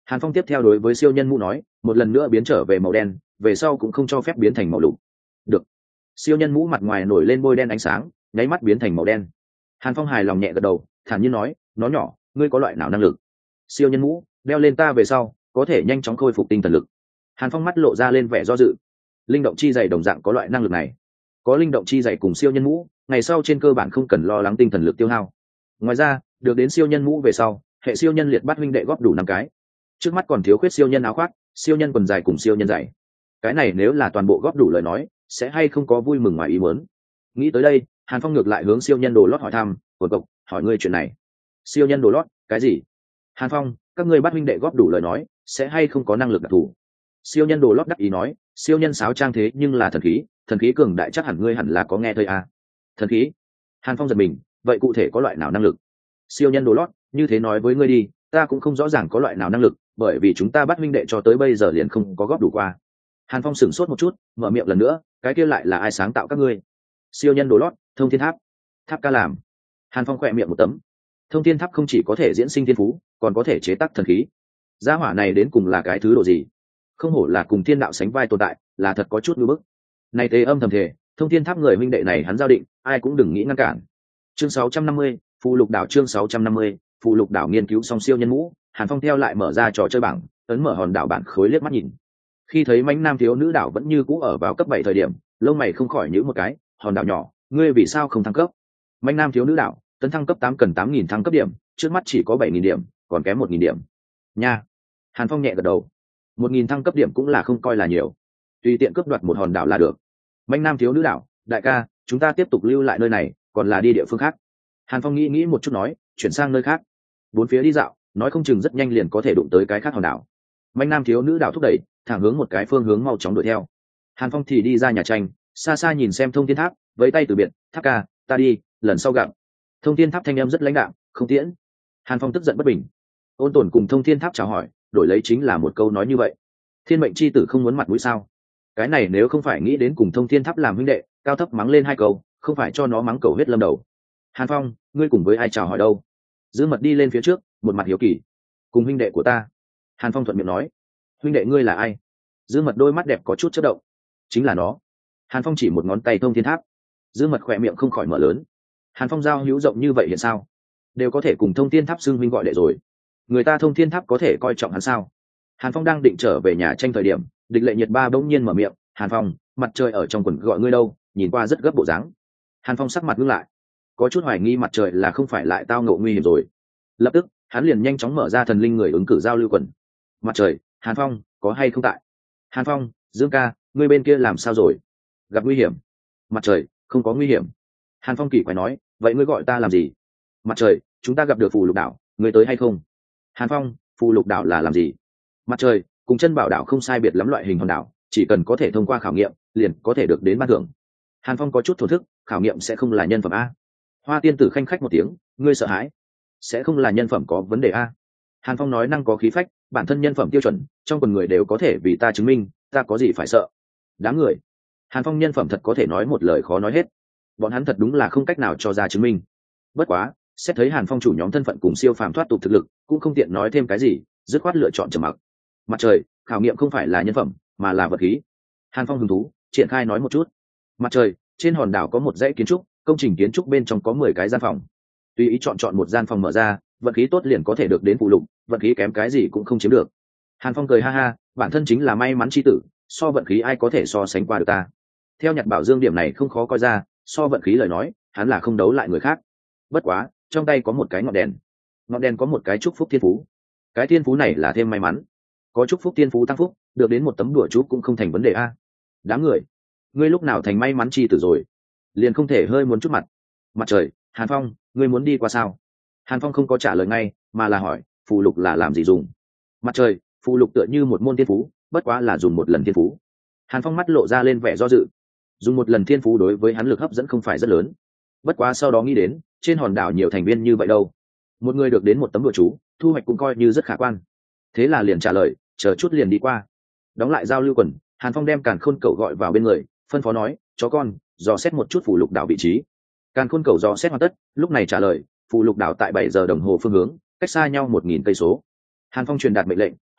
Hàn Phong tiếp theo đối với siêu nhân mũ nói, một lần nữa biến trở về màu đen, về sau cũng không cho phép biến thành màu lục. Được. Siêu nhân mũ mặt ngoài nổi lên bôi đen ánh sáng, nháy mắt biến thành màu đen. Hàn Phong hài lòng nhẹ gật đầu, thản nhiên nói, nó nhỏ, ngươi có loại nào năng lực? Siêu nhân mũ đeo lên ta về sau có thể nhanh chóng khôi phục tinh thần lực. Hàn Phong mắt lộ ra lên vẻ do dự. Linh động chi dày đồng dạng có loại năng lực này. Có linh động chi dày cùng siêu nhân mũ, ngày sau trên cơ bản không cần lo lắng tinh thần lực tiêu hao. Ngoài ra, được đến siêu nhân mũ về sau, hệ siêu nhân liệt bát huynh đệ góp đủ năm cái. Trước mắt còn thiếu khuyết siêu nhân áo khoác, siêu nhân quần dài cùng siêu nhân dày. Cái này nếu là toàn bộ góp đủ lời nói, sẽ hay không có vui mừng ngoài ý muốn. Nghĩ tới đây, Hàn Phong ngược lại hướng siêu nhân đồ lót hỏi thăm, "Cột cộc, hỏi ngươi chuyện này." Siêu nhân đồ lót, cái gì? Hàn Phong, các ngươi bắt huynh đệ góp đủ lời nói, sẽ hay không có năng lực đặc thù? Siêu nhân đồ lót đắc ý nói, siêu nhân sáo trang thế nhưng là thần khí, thần khí cường đại chắc hẳn ngươi hẳn là có nghe thấy à. Thần khí? Hàn Phong giật mình, vậy cụ thể có loại nào năng lực? Siêu nhân đồ lót, như thế nói với ngươi đi, ta cũng không rõ ràng có loại nào năng lực, bởi vì chúng ta bắt huynh đệ cho tới bây giờ liền không có góp đủ qua. Hàn Phong sửng sốt một chút, mở miệng lần nữa, cái kia lại là ai sáng tạo các ngươi? Siêu nhân đồ lót, thông thiên tháp. Tháp ca làm. Hàn Phong khỏe miệng một tấm. Thông thiên tháp không chỉ có thể diễn sinh thiên phú, còn có thể chế tác thần khí. Gia hỏa này đến cùng là cái thứ độ gì? Không hổ là cùng thiên đạo sánh vai tồn tại, là thật có chút ngưỡng bức. Này tê âm thầm thể, thông thiên tháp người huynh đệ này hắn giao định, ai cũng đừng nghĩ ngăn cản. Chương sáu trăm năm mươi, phụ lục đảo chương sáu trăm năm mươi, phụ lục đảo nghiên cứu xong siêu nhân mũ, Hàn Phong theo lại mở ra trò chơi bảng, ấn mở hòn đảo bản khối liếc mắt nhìn. Khi thấy mãnh nam thiếu nữ đảo vẫn như cũ ở vào cấp bảy thời điểm, lông mày không khỏi nhíu một cái, hòn đảo nhỏ, ngươi vì sao không thăng cấp? Mãnh nam thiếu nữ đảo, tấn thăng cấp tám cần tám nghìn thăng cấp điểm, trước mắt chỉ có bảy nghìn điểm, còn kém một nghìn điểm. Nha. Hàn Phong nhẹ gật đầu. một nghìn thăng cấp điểm cũng là không coi là nhiều. Tùy tiện cướp đoạt một hòn đảo là được. Mãnh nam thiếu nữ đảo, đại ca, chúng ta tiếp tục lưu lại nơi này, còn là đi địa phương khác. Hàn Phong nghĩ nghĩ một chút nói, chuyển sang nơi khác. Bốn phía đi dạo, nói không chừng rất nhanh liền có thể đụng tới cái khác hòn đảo. Mãnh nam thiếu nữ đảo thúc đẩy, thẳng hướng một cái phương hướng mau chóng đuổi theo. Hàn Phong thì đi ra nhà tranh, xa xa nhìn xem thông thiên tháp, với tay từ biệt, tháp ca, ta đi, lần sau gặp. Thông thiên tháp thanh em rất lãnh đạm, không tiễn. Hàn Phong tức giận bất bình. Ôn Tồn cùng thông thiên tháp chào hỏi, đổi lấy chính là một câu nói như vậy. Thiên mệnh chi tử không muốn mặt mũi sao? Cái này nếu không phải nghĩ đến cùng thông thiên tháp làm huynh đệ, cao thấp mắng lên hai câu, không phải cho nó mắng cầu hết lâm đầu. Hàn Phong, ngươi cùng với ai chào hỏi đâu? Dư Mật đi lên phía trước, một mặt hiếu kỳ. Cùng huynh đệ của ta. Hàn Phong thuận miệng nói. Huynh đệ ngươi là ai? Dư Mật đôi mắt đẹp có chút chớp động. Chính là nó. Hàn Phong chỉ một ngón tay thông thiên tháp. Dư Mật khỏe miệng không khỏi mở lớn. Hàn Phong giao hữu rộng như vậy hiện sao? Đều có thể cùng thông thiên tháp xưng huynh gọi đệ rồi. Người ta thông thiên tháp có thể coi trọng hắn sao? Hàn Phong đang định trở về nhà tranh thời điểm, địch lệ nhiệt ba bỗng nhiên mở miệng, Hàn Phong, mặt trời ở trong quần gọi ngươi đâu, nhìn qua rất gấp bộ dáng. Hàn Phong sắc mặt ngưng lại, có chút hoài nghi mặt trời là không phải lại tao ngộ nguy hiểm rồi. Lập tức hắn liền nhanh chóng mở ra thần linh người ứng cử giao lưu quần. Mặt trời, Hàn Phong, có hay không tại? Hàn Phong, Dương ca, ngươi bên kia làm sao rồi? Gặp nguy hiểm? Mặt trời, không có nguy hiểm. Hàn Phong kỳ quái nói, vậy ngươi gọi ta làm gì? Mặt trời, chúng ta gặp được phù lục đảo, ngươi tới hay không? Hàn Phong, phù lục đảo là làm gì? Mặt trời, cùng chân bảo đảo không sai biệt lắm loại hình hòn đảo, chỉ cần có thể thông qua khảo nghiệm, liền có thể được đến ban thưởng. Hàn Phong có chút thổ thức, khảo nghiệm sẽ không là nhân phẩm a. Hoa tiên tử khanh khách một tiếng, ngươi sợ hãi? Sẽ không là nhân phẩm có vấn đề a. Hàn Phong nói năng có khí phách, bản thân nhân phẩm tiêu chuẩn, trong quần người đều có thể vì ta chứng minh, ta có gì phải sợ? Đám người. Hàn Phong nhân phẩm thật có thể nói một lời khó nói hết. Bọn hắn thật đúng là không cách nào cho ra chứng minh. Bất quá, xét thấy Hàn Phong chủ nhóm thân phận cùng siêu phàm thoát tục thực lực, cũng không tiện nói thêm cái gì, dứt khoát lựa chọn trầm mặc. Mặt trời, khảo nghiệm không phải là nhân phẩm, mà là vật khí. Hàn Phong hứng thú, triển khai nói một chút. Mặt trời, trên hòn đảo có một dãy kiến trúc, công trình kiến trúc bên trong có mười cái gian phòng. Tùy ý chọn chọn một gian phòng mở ra, vận khí tốt liền có thể được đến phụ lục, vận khí kém cái gì cũng không chiếm được. Hàn Phong cười ha ha, bản thân chính là may mắn chi tử, so vận khí ai có thể so sánh qua được ta. Theo Nhật Bảo Dương điểm này không khó coi ra, so vận khí lời nói, hắn là không đấu lại người khác. Bất quá, trong tay có một cái ngọn đèn. Ngọn đèn có một cái chúc phúc thiên phú. Cái thiên phú này là thêm may mắn. Có chúc phúc thiên phú tăng phúc, được đến một tấm đùa chú cũng không thành vấn đề a. Đám người, ngươi lúc nào thành may mắn chi tử rồi? Liền không thể hơi muốn chút mặt. Mặt trời, Hàn Phong, ngươi muốn đi qua sao? Hàn Phong không có trả lời ngay, mà là hỏi, phù lục là làm gì dùng? Mặt trời, phù lục tựa như một môn thiên phú, bất quá là dùng một lần thiên phú. Hàn Phong mắt lộ ra lên vẻ do dự. Dùng một lần thiên phú đối với hắn lực hấp dẫn không phải rất lớn. Bất quá sau đó nghĩ đến, trên hòn đảo nhiều thành viên như vậy đâu, một người được đến một tấm đùa chú, thu hoạch cũng coi như rất khả quan. Thế là liền trả lời, chờ chút liền đi qua. Đóng lại giao lưu quần, Hàn Phong đem Càn Khôn Cẩu gọi vào bên người, phân phó nói, chó con, dò xét một chút phù lục đảo vị trí. Càn Khôn Cẩu dò xét hoàn tất, lúc này trả lời, phù lục đảo tại bảy giờ đồng hồ phương hướng, cách xa nhau một nghìn cây số. Hàn Phong truyền đạt mệnh lệnh,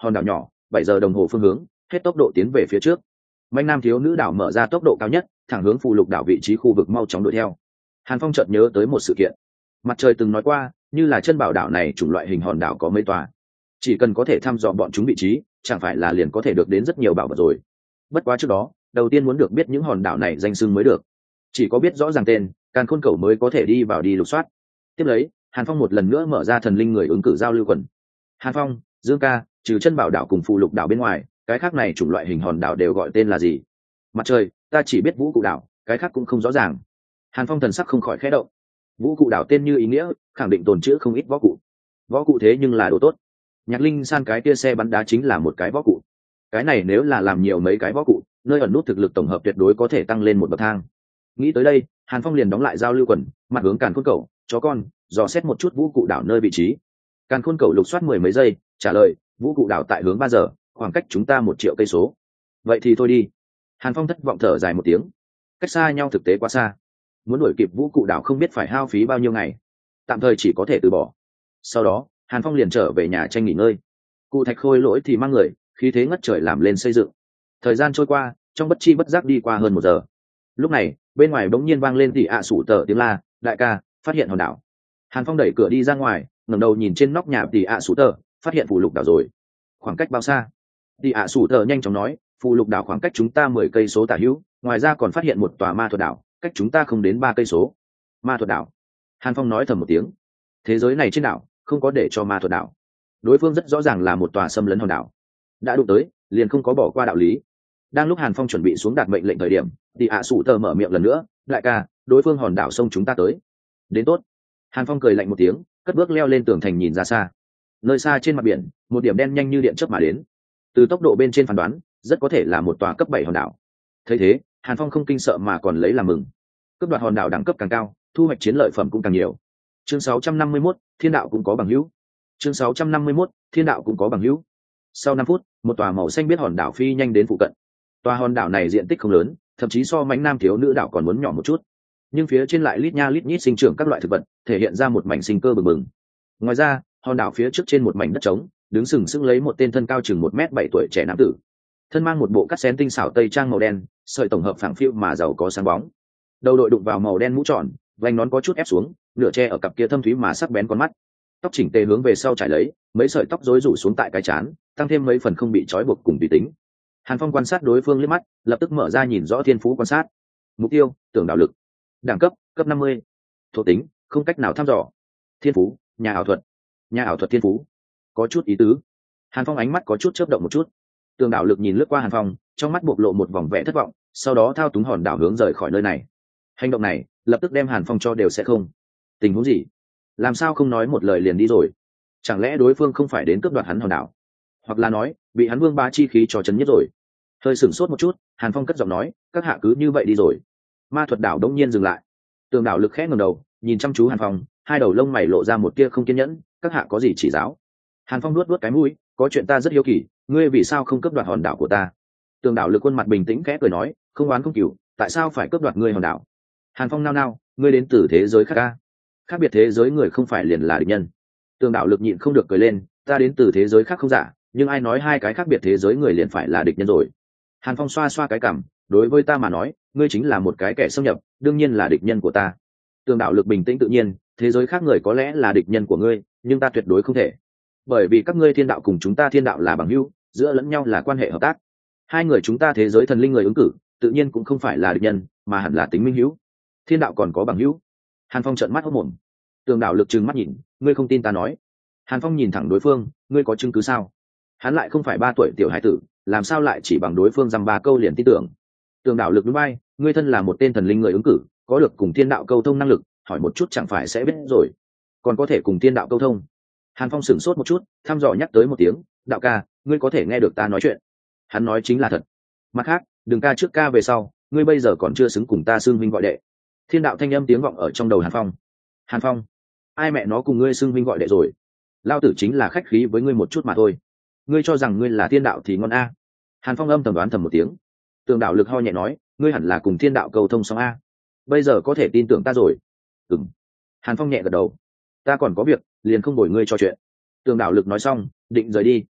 hòn đảo nhỏ bảy giờ đồng hồ phương hướng, hết tốc độ tiến về phía trước. Mạnh nam thiếu nữ đảo mở ra tốc độ cao nhất, thẳng hướng phù lục đảo vị trí khu vực mau chóng đuổi theo. Hàn Phong chợt nhớ tới một sự kiện. Mặt trời từng nói qua, như là chân bảo đảo này chủng loại hình hòn đảo có mấy tòa, chỉ cần có thể thăm dò bọn chúng vị trí, chẳng phải là liền có thể được đến rất nhiều bảo vật rồi. Bất quá trước đó, đầu tiên muốn được biết những hòn đảo này danh xưng mới được. Chỉ có biết rõ ràng tên, Càn Khôn Cẩu mới có thể đi vào đi lục soát. Tiếp lấy, Hàn Phong một lần nữa mở ra thần linh người ứng cử giao lưu quần. Hàn Phong, Dương ca, trừ chân bảo đảo cùng phù lục đảo bên ngoài, cái khác này chủng loại hình hòn đảo đều gọi tên là gì? Mặt trời, ta chỉ biết vũ cụ đảo, cái khác cũng không rõ ràng. Hàn Phong thần sắc không khỏi khẽ động. Vũ cụ đảo tên như ý nghĩa, khẳng định tồn chữ không ít võ cụ. Võ cụ thế nhưng là đồ tốt. Nhạc Linh San cái kia xe bắn đá chính là một cái võ cụ. Cái này nếu là làm nhiều mấy cái võ cụ, nơi ẩn nút thực lực tổng hợp tuyệt đối có thể tăng lên một bậc thang. Nghĩ tới đây, Hàn Phong liền đóng lại giao lưu quần, mặt hướng Càn Khôn Cẩu, chó con, dò xét một chút vũ cụ đảo nơi vị trí. Càn Khôn Cẩu lục soát mười mấy giây, trả lời, vũ cụ đảo tại hướng ba giờ, khoảng cách chúng ta một triệu cây số. Vậy thì thôi đi. Hàn Phong thất vọng thở dài một tiếng. Cách xa nhau thực tế quá xa, muốn đuổi kịp vũ cụ đảo không biết phải hao phí bao nhiêu ngày, tạm thời chỉ có thể từ bỏ. Sau đó, Hàn Phong liền trở về nhà tranh nghỉ ngơi. Cụ Thạch Khôi Lỗi thì mang người, khí thế ngất trời làm lên xây dựng. Thời gian trôi qua, trong bất chi bất giác đi qua hơn một giờ. Lúc này, bên ngoài bỗng nhiên vang lên tỉ ạ sủ tờ tiếng la, đại ca, phát hiện hòn đảo. Hàn Phong đẩy cửa đi ra ngoài, ngẩng đầu nhìn trên nóc nhà tỉ ạ sủ tờ, phát hiện phù lục đảo rồi. Khoảng cách bao xa? Tỉ ạ sủ tờ nhanh chóng nói, phù lục đảo khoảng cách chúng ta mười cây số tả hữu, ngoài ra còn phát hiện một tòa ma thuật đảo, cách chúng ta không đến ba cây số. Ma thuật đảo. Hàn Phong nói thầm một tiếng. Thế giới này trên đảo không có để cho ma thuật đảo. Đối phương rất rõ ràng là một tòa xâm lấn hòn đảo, đã đụng tới liền không có bỏ qua đạo lý. Đang lúc Hàn Phong chuẩn bị xuống đạt mệnh lệnh thời điểm, thì ạ sủ tờ mở miệng lần nữa, đại ca, đối phương hòn đảo sông chúng ta tới. Đến tốt. Hàn Phong cười lạnh một tiếng, cất bước leo lên tường thành nhìn ra xa. Nơi xa trên mặt biển, một điểm đen nhanh như điện chớp mà đến. Từ tốc độ bên trên phán đoán, rất có thể là một tòa cấp bảy hòn đảo. Thấy thế, Hàn Phong không kinh sợ mà còn lấy làm mừng. Cấp đoạt hòn đảo đẳng cấp càng cao, thu hoạch chiến lợi phẩm cũng càng nhiều. Chương sáu trăm năm mươi mốt, Thiên đạo cũng có bằng hữu. Chương sáu trăm năm mươi mốt, Thiên đạo cũng có bằng hữu. Sau năm phút, một tòa màu xanh biết hòn đảo phi nhanh đến phụ cận. Tòa hòn đảo này diện tích không lớn, thậm chí so mãnh nam thiếu nữ đảo còn muốn nhỏ một chút, nhưng phía trên lại lít nha lít nhít sinh trưởng các loại thực vật, thể hiện ra một mảnh sinh cơ bừng bừng. Ngoài ra, hòn đảo phía trước trên một mảnh đất trống, đứng sừng sững lấy một tên thân cao chừng một mét bảy tuổi trẻ nam tử, thân mang một bộ cắt xén tinh xảo tây trang màu đen, sợi tổng hợp phẳng phiu mà giàu có sáng bóng. Đầu đội đụng vào màu đen mũ tròn, vành nón có chút ép xuống, nửa che ở cặp kia thâm thúy mà sắc bén con mắt. Tóc chỉnh tề hướng về sau trải lấy, mấy sợi tóc rối rủ xuống tại cái trán, tăng thêm mấy phần không bị trói buộc cùng tùy tính. Hàn Phong quan sát đối phương liếc mắt, lập tức mở ra nhìn rõ thiên phú quan sát. Mục tiêu, tưởng đạo lực. Đẳng cấp, cấp năm mươi. Thuộc tính, không cách nào thăm dò. Thiên phú, nhà ảo thuật. Nhà ảo thuật thiên phú. Có chút ý tứ. Hàn Phong ánh mắt có chút chớp động một chút. Tưởng đạo lực nhìn lướt qua Hàn Phong, trong mắt bộc lộ một vòng vẻ thất vọng, sau đó thao túng hòn đảo hướng rời khỏi nơi này. Hành động này, lập tức đem Hàn Phong cho đều sẽ không. Tình huống gì? Làm sao không nói một lời liền đi rồi? Chẳng lẽ đối phương không phải đến cướp đoạt hắn hòn đảo? Hoặc là nói, bị hắn vương bá chi khí cho chấn nhất rồi? Hơi sửng sốt một chút, Hàn Phong cất giọng nói, các hạ cứ như vậy đi rồi. Ma thuật đảo đông nhiên dừng lại. Tường đảo lực khẽ ngẩng đầu, nhìn chăm chú Hàn Phong, hai đầu lông mày lộ ra một tia không kiên nhẫn, các hạ có gì chỉ giáo? Hàn Phong nuốt nuốt cái mũi, có chuyện ta rất hiếu kỳ, ngươi vì sao không cướp đoạt hòn đảo của ta? Tường đảo lực khuôn mặt bình tĩnh khẽ cười nói, không oán không cừu, tại sao phải cướp đoạt ngươi hòn đảo? Hàn Phong nao nao, ngươi đến từ thế giới khác ca? Khác biệt thế giới người không phải liền là địch nhân? Tường đảo lực nhịn không được cười lên, ta đến từ thế giới khác không giả, nhưng ai nói hai cái khác biệt thế giới người liền phải là địch nhân rồi? Hàn Phong xoa xoa cái cằm, đối với ta mà nói, ngươi chính là một cái kẻ xâm nhập, đương nhiên là địch nhân của ta. Tường đạo lực bình tĩnh tự nhiên, thế giới khác người có lẽ là địch nhân của ngươi, nhưng ta tuyệt đối không thể, bởi vì các ngươi thiên đạo cùng chúng ta thiên đạo là bằng hữu, giữa lẫn nhau là quan hệ hợp tác. Hai người chúng ta thế giới thần linh người ứng cử, tự nhiên cũng không phải là địch nhân, mà hẳn là tính minh hữu. Thiên đạo còn có bằng hữu? Hàn Phong trợn mắt hốt mồm. Tường đạo lực trừng mắt nhìn, ngươi không tin ta nói? Hàn Phong nhìn thẳng đối phương, ngươi có chứng cứ sao? Hắn lại không phải ba tuổi tiểu hải tử, làm sao lại chỉ bằng đối phương dăm ba câu liền tin tưởng? Tường đạo lực núi bay, ngươi thân là một tên thần linh người ứng cử, có được cùng thiên đạo câu thông năng lực, hỏi một chút chẳng phải sẽ biết rồi? Còn có thể cùng thiên đạo câu thông? Hàn Phong sửng sốt một chút, thăm dò nhắc tới một tiếng, đạo ca, ngươi có thể nghe được ta nói chuyện? Hắn nói chính là thật. Mặt khác, đừng ca trước ca về sau, ngươi bây giờ còn chưa xứng cùng ta xưng huynh gọi đệ. Thiên đạo thanh âm tiếng vọng ở trong đầu Hàn Phong. Hàn Phong, ai mẹ nó cùng ngươi xưng huynh gọi đệ rồi? Lao tử chính là khách khí với ngươi một chút mà thôi. Ngươi cho rằng ngươi là thiên đạo thì ngon a? Hàn Phong âm thầm đoán thầm một tiếng. Tường đạo lực ho nhẹ nói, ngươi hẳn là cùng thiên đạo cầu thông xong a. Bây giờ có thể tin tưởng ta rồi. Ừm. Hàn Phong nhẹ gật đầu. Ta còn có việc, liền không bồi ngươi cho chuyện. Tường đạo lực nói xong, định rời đi.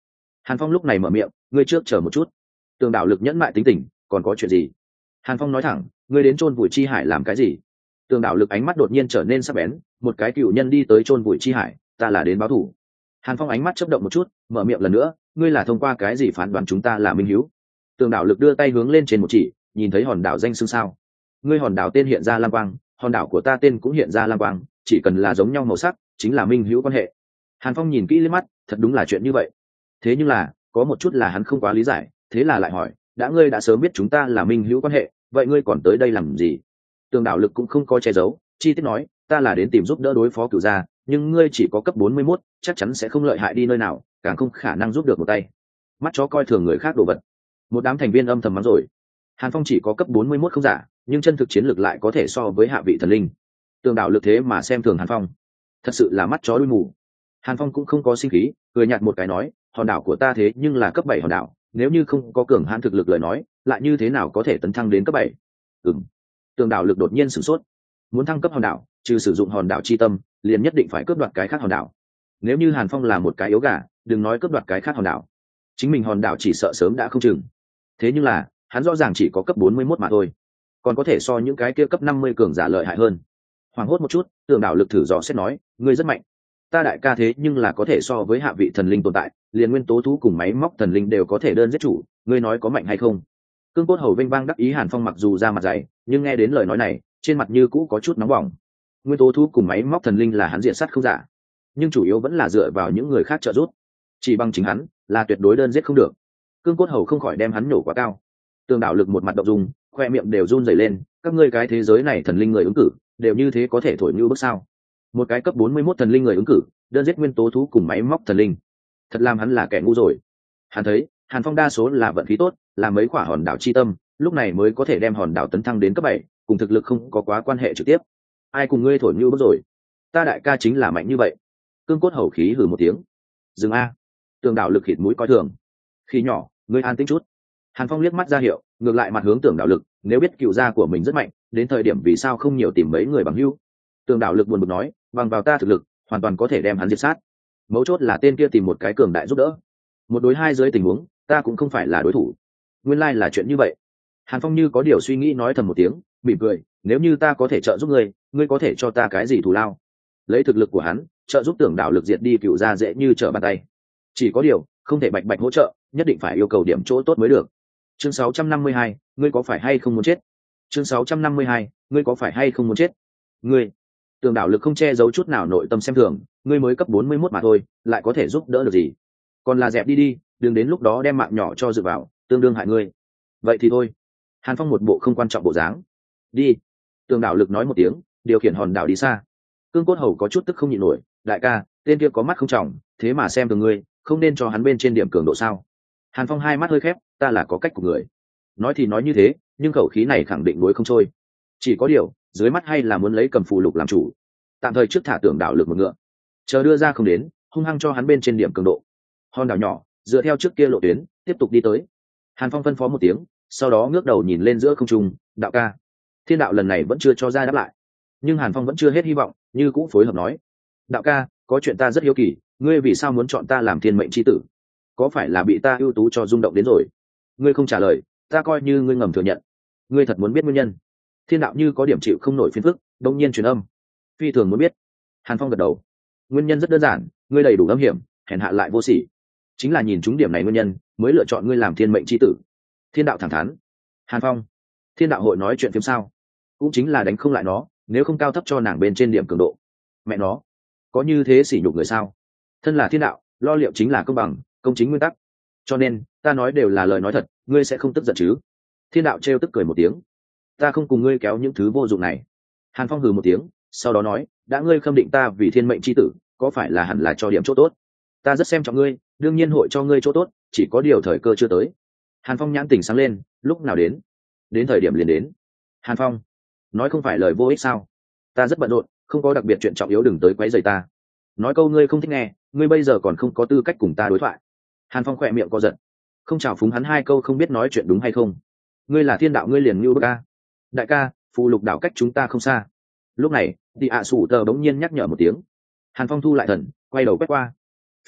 Hàn Phong lúc này mở miệng, ngươi trước chờ một chút. Tường đạo lực nhẫn mại tính tình, còn có chuyện gì? Hàn Phong nói thẳng, ngươi đến chôn vùi chi hải làm cái gì? Tường đạo lực ánh mắt đột nhiên trở nên sắc bén, một cái cựu nhân đi tới chôn vùi chi hải, ta là đến báo thù. Hàn Phong ánh mắt chớp động một chút, mở miệng lần nữa, ngươi là thông qua cái gì phán đoán chúng ta là minh hiếu? Tường đạo lực đưa tay hướng lên trên một chỉ, nhìn thấy hòn đảo danh xưng sao? Ngươi hòn đảo tên hiện ra lam quang, hòn đảo của ta tên cũng hiện ra lam quang, chỉ cần là giống nhau màu sắc, chính là minh hữu quan hệ. Hàn Phong nhìn kỹ lên mắt, thật đúng là chuyện như vậy. Thế nhưng là, có một chút là hắn không quá lý giải, thế là lại hỏi, đã ngươi đã sớm biết chúng ta là minh hữu quan hệ, vậy ngươi còn tới đây làm gì? Tường đạo lực cũng không có che giấu, chi tiết nói, ta là đến tìm giúp đỡ đối phó cửu gia, nhưng ngươi chỉ có cấp bốn mươi mốt, chắc chắn sẽ không lợi hại đi nơi nào, càng không khả năng giúp được một tay. Mắt chó coi thường người khác đồ vật. Một đám thành viên âm thầm mắng rồi. Hàn Phong chỉ có cấp bốn mươi mốt không giả, nhưng chân thực chiến lược lại có thể so với hạ vị thần linh. Tường đạo lực thế mà xem thường Hàn Phong, thật sự là mắt chó đuôi mù. Hàn Phong cũng không có sinh khí, cười nhạt một cái nói, hòn đảo của ta thế nhưng là cấp bảy hòn đảo, nếu như không có cường hãn thực lực lời nói, lại như thế nào có thể tấn thăng đến cấp bảy? Ừm. Tường đạo lực đột nhiên sửng sốt. Muốn thăng cấp hòn đảo, trừ sử dụng hòn đảo chi tâm, liền nhất định phải cướp đoạt cái khác hòn đảo. Nếu như Hàn Phong là một cái yếu gà, đừng nói cướp đoạt cái khác hòn đảo, chính mình hòn đảo chỉ sợ sớm đã không chừng. Thế nhưng là, hắn rõ ràng chỉ có cấp bốn mươi mốt mà thôi, còn có thể so những cái kia cấp năm mươi cường giả lợi hại hơn. Hoảng hốt một chút, Tường đạo lực thử dò xét nói, ngươi rất mạnh. Ta đại ca thế nhưng là có thể so với hạ vị thần linh tồn tại, liền nguyên tố thú cùng máy móc thần linh đều có thể đơn giết chủ, ngươi nói có mạnh hay không? Cương cốt hầu vinh vang đắc ý. Hàn Phong mặc dù ra mặt dày, nhưng nghe đến lời nói này, trên mặt như cũ có chút nóng bỏng. Nguyên tố thú cùng máy móc thần linh là hắn diện sát không giả, nhưng chủ yếu vẫn là dựa vào những người khác trợ giúp, chỉ bằng chính hắn là tuyệt đối đơn giết không được. Cương cốt hầu không khỏi đem hắn nổ quá cao. Tường đạo lực một mặt động dung, khoe miệng đều run rẩy lên, các ngươi cái thế giới này thần linh người ứng cử đều như thế có thể thổi như bước sao? Một cái cấp bốn mươi mốt thần linh người ứng cử đơn giết nguyên tố thú cùng máy móc thần linh, thật làm hắn là kẻ ngu rồi. Hắn thấy Hàn Phong đa số là vận khí tốt, là mấy quả hòn đảo chi tâm, lúc này mới có thể đem hòn đảo tấn thăng đến cấp bảy, cùng thực lực không có quá quan hệ trực tiếp. Ai cùng ngươi thổi như bước rồi? Ta đại ca chính là mạnh như vậy. Cương cốt hầu khí hừ một tiếng. Dừng a. Tường đạo lực khịt mũi coi thường. Khi nhỏ, ngươi an tĩnh chút. Hàn Phong liếc mắt ra hiệu, ngược lại mặt hướng Tường đạo lực, nếu biết cựu gia của mình rất mạnh, đến thời điểm vì sao không nhiều tìm mấy người bằng hữu? Tường đạo lực buồn bực nói, bằng vào ta thực lực, hoàn toàn có thể đem hắn diệt sát. Mấu chốt là tên kia tìm một cái cường đại giúp đỡ. Một đối hai dưới tình huống, ta cũng không phải là đối thủ. Nguyên lai là chuyện như vậy. Hàn Phong như có điều suy nghĩ nói thầm một tiếng, mỉm cười, nếu như ta có thể trợ giúp ngươi, ngươi có thể cho ta cái gì thù lao? Lấy thực lực của hắn, trợ giúp Tưởng đạo lực diệt đi cựu gia dễ như trở bàn tay. Chỉ có điều, không thể bạch bạch hỗ trợ, nhất định phải yêu cầu điểm chỗ tốt mới được. Chương sáu trăm năm mươi hai, ngươi có phải hay không muốn chết? Chương sáu trăm năm mươi hai, ngươi có phải hay không muốn chết? Ngươi, Tưởng đạo lực không che giấu chút nào nội tâm xem thường, ngươi mới cấp bốn mươi mốt mà thôi, lại có thể giúp đỡ được gì? Còn là dẹp đi đi, đừng đến lúc đó đem mạng nhỏ cho dự vào, tương đương hại ngươi. Vậy thì thôi. Hàn Phong một bộ không quan trọng bộ dáng. Đi. Tưởng đạo lực nói một tiếng, điều khiển hòn đảo đi xa. Cương cốt hầu có chút tức không nhịn nổi, đại ca, tên kia có mắt không trọng, thế mà xem thường ngươi, không nên cho hắn bên trên điểm cường độ sao? Hàn Phong hai mắt hơi khép, ta là có cách của người. Nói thì nói như thế, nhưng khẩu khí này khẳng định đối không trôi. Chỉ có điều, dưới mắt hay là muốn lấy cầm phù lục làm chủ. Tạm thời trước thả Tưởng đạo lực một ngựa, chờ đưa ra không đến, hung hăng cho hắn bên trên điểm cường độ. Hòn đảo nhỏ, dựa theo trước kia lộ tuyến, tiếp tục đi tới. Hàn Phong phân phó một tiếng, sau đó ngước đầu nhìn lên giữa không trung, đạo ca. Thiên đạo lần này vẫn chưa cho ra đáp lại, nhưng Hàn Phong vẫn chưa hết hy vọng, như cũ phối hợp nói, đạo ca, có chuyện ta rất hiếu kỳ, ngươi vì sao muốn chọn ta làm thiên mệnh chi tử? Có phải là bị ta ưu tú cho rung động đến rồi? Ngươi không trả lời, ta coi như ngươi ngầm thừa nhận. Ngươi thật muốn biết nguyên nhân? Thiên đạo như có điểm chịu không nổi phiền phức, đông nhiên truyền âm, phi thường muốn biết. Hàn Phong gật đầu, nguyên nhân rất đơn giản, ngươi đầy đủ âm hiểm, hèn hạ lại vô sỉ, chính là nhìn trúng điểm này nguyên nhân mới lựa chọn ngươi làm thiên mệnh chi tử. Thiên đạo thẳng thắn. Hàn Phong, thiên đạo hội nói chuyện phim sao? Cũng chính là đánh không lại nó, nếu không cao thấp cho nàng bên trên điểm cường độ. Mẹ nó, có như thế sỉ nhục người sao? Thân là thiên đạo, lo liệu chính là công bằng, công chính nguyên tắc, cho nên ta nói đều là lời nói thật, ngươi sẽ không tức giận chứ? Thiên đạo trêu tức cười một tiếng, ta không cùng ngươi kéo những thứ vô dụng này. Hàn Phong hừ một tiếng, sau đó nói, đã ngươi khâm định ta vì thiên mệnh chi tử, có phải là hẳn là cho điểm chỗ tốt? Ta rất xem trọng ngươi, đương nhiên hội cho ngươi chỗ tốt, chỉ có điều thời cơ chưa tới. Hàn Phong nhãn tỉnh sáng lên, lúc nào đến? Đến thời điểm liền đến. Hàn Phong, nói không phải lời vô ích sao? Ta rất bận rộn, không có đặc biệt chuyện trọng yếu, đừng tới quấy rầy ta. Nói câu ngươi không thích nghe, ngươi bây giờ còn không có tư cách cùng ta đối thoại. Hàn Phong khỏe miệng co giật, không chào phúng hắn hai câu không biết nói chuyện đúng hay không. Ngươi là thiên đạo, ngươi liền như bức a. Đại ca, phù lục đảo cách chúng ta không xa. Lúc này, Đi ạ sủ tờ bỗng nhiên nhắc nhở một tiếng. Hàn Phong thu lại thần, quay đầu quét qua.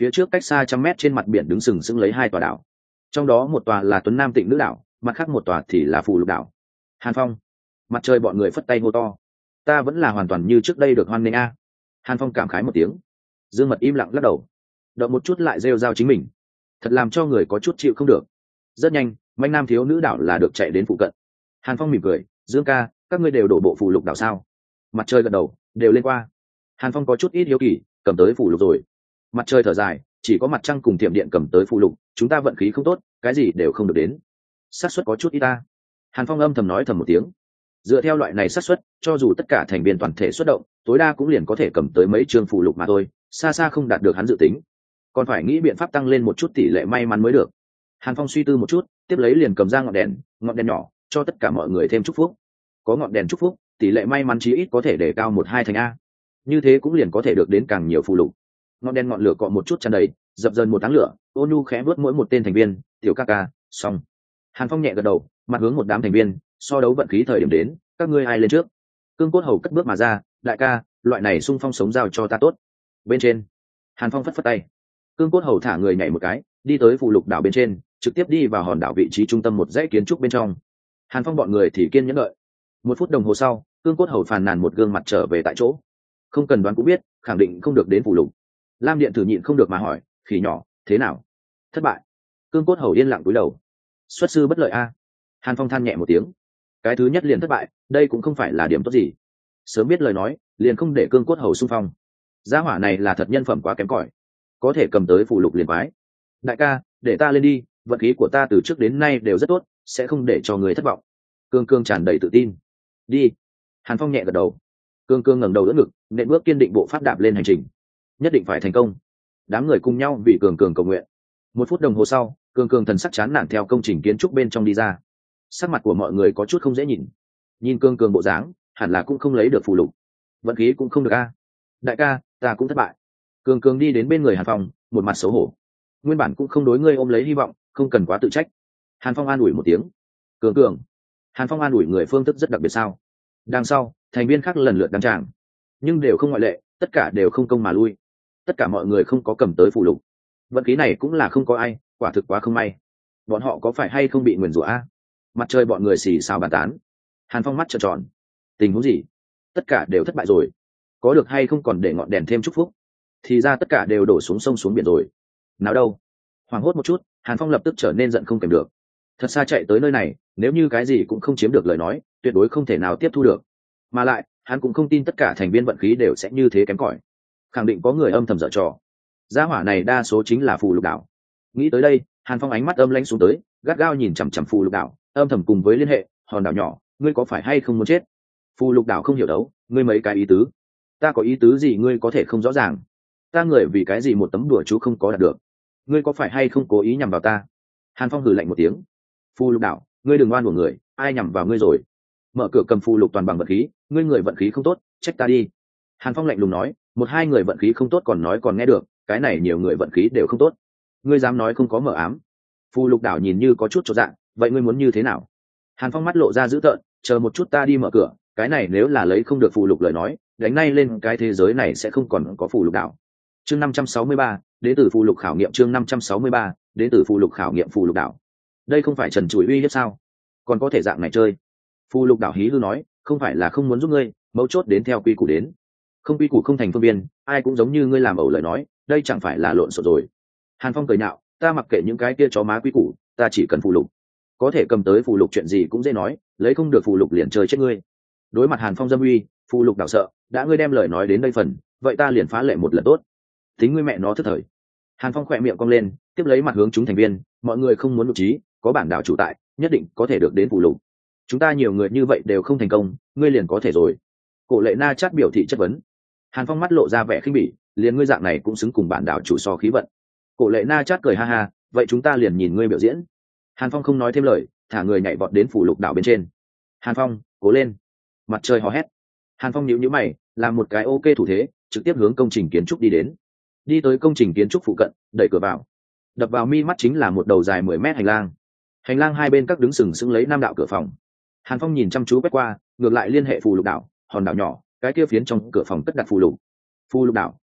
phía trước cách xa trăm mét trên mặt biển đứng sừng sững lấy hai tòa đảo, trong đó một tòa là Tuấn Nam Tịnh Nữ đảo, mặt khác một tòa thì là Phù Lục đảo. Hàn Phong, mặt trời bọn người phất tay hô to, ta vẫn là hoàn toàn như trước đây được hoan nghênh a. Hàn Phong cảm khái một tiếng. Dương Mật im lặng lắc đầu, động một chút lại rêu rao chính mình, thật làm cho người có chút chịu không được. Rất nhanh, manh nam thiếu nữ đảo là được chạy đến phụ cận. Hàn Phong mỉm cười, Dương ca, các ngươi đều đổ bộ Phù Lục đảo sao? Mặt trời gật đầu, đều lên qua. Hàn Phong có chút ít hiếu kỳ, cầm tới Phù Lục rồi. Mặt trời thở dài, chỉ có mặt trăng cùng tiệm điện cầm tới Phù Lục, chúng ta vận khí không tốt, cái gì đều không được đến. Xác suất có chút ít ta. Hàn Phong âm thầm nói thầm một tiếng. Dựa theo loại này xác suất, cho dù tất cả thành viên toàn thể xuất động, tối đa cũng liền có thể cầm tới mấy chương Phù Lục mà thôi, xa xa không đạt được hắn dự tính. Còn phải nghĩ biện pháp tăng lên một chút tỷ lệ may mắn mới được. Hàn Phong suy tư một chút, tiếp lấy liền cầm ra ngọn đèn, ngọn đèn nhỏ, cho tất cả mọi người thêm chúc phúc. Có ngọn đèn chúc phúc, tỷ lệ may mắn chí ít có thể để cao một hai thành a. Như thế cũng liền có thể được đến càng nhiều Phù Lục. Ngọn đèn ngọn lửa cọ một chút tràn đầy, dập dần một tháng lửa, Ôn Nhu khẽ vuốt mỗi một tên thành viên, tiểu ca ca, xong. Hàn Phong nhẹ gật đầu, mặt hướng một đám thành viên, so đấu vận khí thời điểm đến, các ngươi ai lên trước? Cương Cốt Hầu cất bước mà ra, đại ca, loại này xung phong sống giao cho ta tốt. Bên trên, Hàn Phong phất phất tay. Cương Cốt Hầu thả người nhảy một cái, đi tới Phù Lục đảo bên trên, trực tiếp đi vào hòn đảo vị trí trung tâm một dãy kiến trúc bên trong. Hàn Phong bọn người thì kiên nhẫn đợi. Một phút đồng hồ sau, Cương Cốt Hầu phàn nàn một gương mặt trở về tại chỗ. Không cần đoán cũng biết, khẳng định không được đến Phù Lục. Lam Điện Tử nhịn không được mà hỏi, khỉ nhỏ, thế nào? Thất bại. Cương Cốt Hầu yên lặng cúi đầu. Xuất sư bất lợi a. Hàn Phong than nhẹ một tiếng. Cái thứ nhất liền thất bại, đây cũng không phải là điểm tốt gì. Sớm biết lời nói, liền không để Cương Cốt Hầu xung phong. Gia hỏa này là thật nhân phẩm quá kém cỏi, có thể cầm tới Phù Lục liền quái. Đại ca, để ta lên đi, vận khí của ta từ trước đến nay đều rất tốt, sẽ không để cho người thất vọng. Cương Cương tràn đầy tự tin. Đi. Hàn Phong nhẹ gật đầu. Cương Cương ngẩng đầu đỡ ngực, nện bước kiên định bộ pháp đạp lên hành trình. Nhất định phải thành công. Đám người cùng nhau vì Cường Cường cầu nguyện. Một phút đồng hồ sau, Cường Cường thần sắc chán nản theo công trình kiến trúc bên trong đi ra. Sắc mặt của mọi người có chút không dễ nhìn. Nhìn Cường Cường bộ dáng, hẳn là cũng không lấy được Phù Lục. Vận khí cũng không được a. Đại ca, ta cũng thất bại. Cường Cường đi đến bên người Hàn Phong, một mặt xấu hổ. Nguyên bản cũng không đối ngươi ôm lấy hy vọng, không cần quá tự trách. Hàn Phong an ủi một tiếng. Cường Cường. Hàn Phong an ủi người phương thức rất đặc biệt sao? Đằng sau, thành viên khác lần lượt đăng tràng, nhưng đều không ngoại lệ, tất cả đều không công mà lui. Tất cả mọi người không có cầm tới Phù Lục. Vận khí này cũng là không có ai, quả thực quá không may. Bọn họ có phải hay không bị nguyền rủa a? Mặt trời bọn người xì xào bàn tán. Hàn Phong mắt trợn tròn. Tình huống gì? Tất cả đều thất bại rồi. Có được hay không còn để ngọn đèn thêm chúc phúc? Thì ra tất cả đều đổ xuống sông xuống biển rồi. Nào đâu? Hoảng hốt một chút, Hàn Phong lập tức trở nên giận không kèm được. Thật xa chạy tới nơi này, nếu như cái gì cũng không chiếm được lời nói, tuyệt đối không thể nào tiếp thu được. Mà lại, hắn cũng không tin tất cả thành viên vận khí đều sẽ như thế kém cỏi. Khẳng định có người âm thầm dở trò. Gia hỏa này đa số chính là Phù Lục đảo. Nghĩ tới đây, Hàn Phong ánh mắt âm lãnh xuống tới, gắt gao nhìn chằm chằm Phù Lục đảo, âm thầm cùng với liên hệ, hòn đảo nhỏ, ngươi có phải hay không muốn chết? Phù Lục đảo không hiểu đấu, ngươi mấy cái ý tứ? Ta có ý tứ gì ngươi có thể không rõ ràng? Ta người vì cái gì một tấm đùa chú không có đạt được? Ngươi có phải hay không cố ý nhằm vào ta? Hàn Phong hừ lạnh một tiếng. Phù Lục đảo, ngươi đừng oan của người, ai nhằm vào ngươi rồi? Mở cửa cầm Phù Lục toàn bằng vận khí, ngươi người vận khí không tốt, trách ta đi. Hàn Phong lạnh lùng nói, một hai người vận khí không tốt còn nói còn nghe được, cái này nhiều người vận khí đều không tốt. Ngươi dám nói không có mở ám? Phù Lục đảo nhìn như có chút chột dạ, vậy ngươi muốn như thế nào? Hàn Phong mắt lộ ra dữ tợn, chờ một chút ta đi mở cửa, cái này nếu là lấy không được Phù Lục lời nói, đánh ngay lên cái thế giới này sẽ không còn có Phù Lục đảo. Chương năm trăm sáu mươi ba, đến từ Phù Lục khảo nghiệm chương năm trăm sáu mươi ba, đến từ Phù Lục khảo nghiệm Phù Lục đảo. Đây không phải trần trụi uy hiếp sao? Còn có thể dạng này chơi? Phù Lục đảo hí hư nói, không phải là không muốn giúp ngươi, mấu chốt đến theo quy củ đến. Không quy củ không thành phương biên, ai cũng giống như ngươi làm ẩu lời nói, đây chẳng phải là lộn xộn rồi. Hàn Phong cười nhạo, ta mặc kệ những cái kia chó má quy củ, ta chỉ cần Phù Lục. Có thể cầm tới Phù Lục chuyện gì cũng dễ nói, lấy không được Phù Lục liền chơi chết ngươi. Đối mặt Hàn Phong dâm uy, Phù Lục đảo sợ, đã ngươi đem lời nói đến đây phần, vậy ta liền phá lệ một lần tốt. Tính ngươi mẹ nó thất thời. Hàn Phong khỏe miệng cong lên, tiếp lấy mặt hướng chúng thành viên, mọi người không muốn lục trí, có bản đảo chủ tại, nhất định có thể được đến Phù Lục. Chúng ta nhiều người như vậy đều không thành công, ngươi liền có thể rồi. Cổ Lệ Na chát biểu thị chất vấn. Hàn Phong mắt lộ ra vẻ khinh bỉ, liền ngươi dạng này cũng xứng cùng bản đảo chủ so khí vận. Cổ Lệ Na chát cười ha ha, vậy chúng ta liền nhìn ngươi biểu diễn. Hàn Phong không nói thêm lời, thả người nhảy vọt đến Phù Lục đảo bên trên. Hàn Phong, cố lên. Mặt trời hò hét. Hàn Phong nhíu nhíu mày, làm một cái ok thủ thế, trực tiếp hướng công trình kiến trúc đi đến. Đi tới công trình kiến trúc phụ cận, đẩy cửa vào. Đập vào mi mắt chính là một đầu dài mười mét hành lang. Hành lang hai bên các đứng sừng sững lấy năm đạo cửa phòng. Hàn Phong nhìn chăm chú quét qua, ngược lại liên hệ Phù Lục đảo, hòn đảo nhỏ, cái kia phiến trong cửa phòng tất đặt Phù Lục. Phù Lục đảo,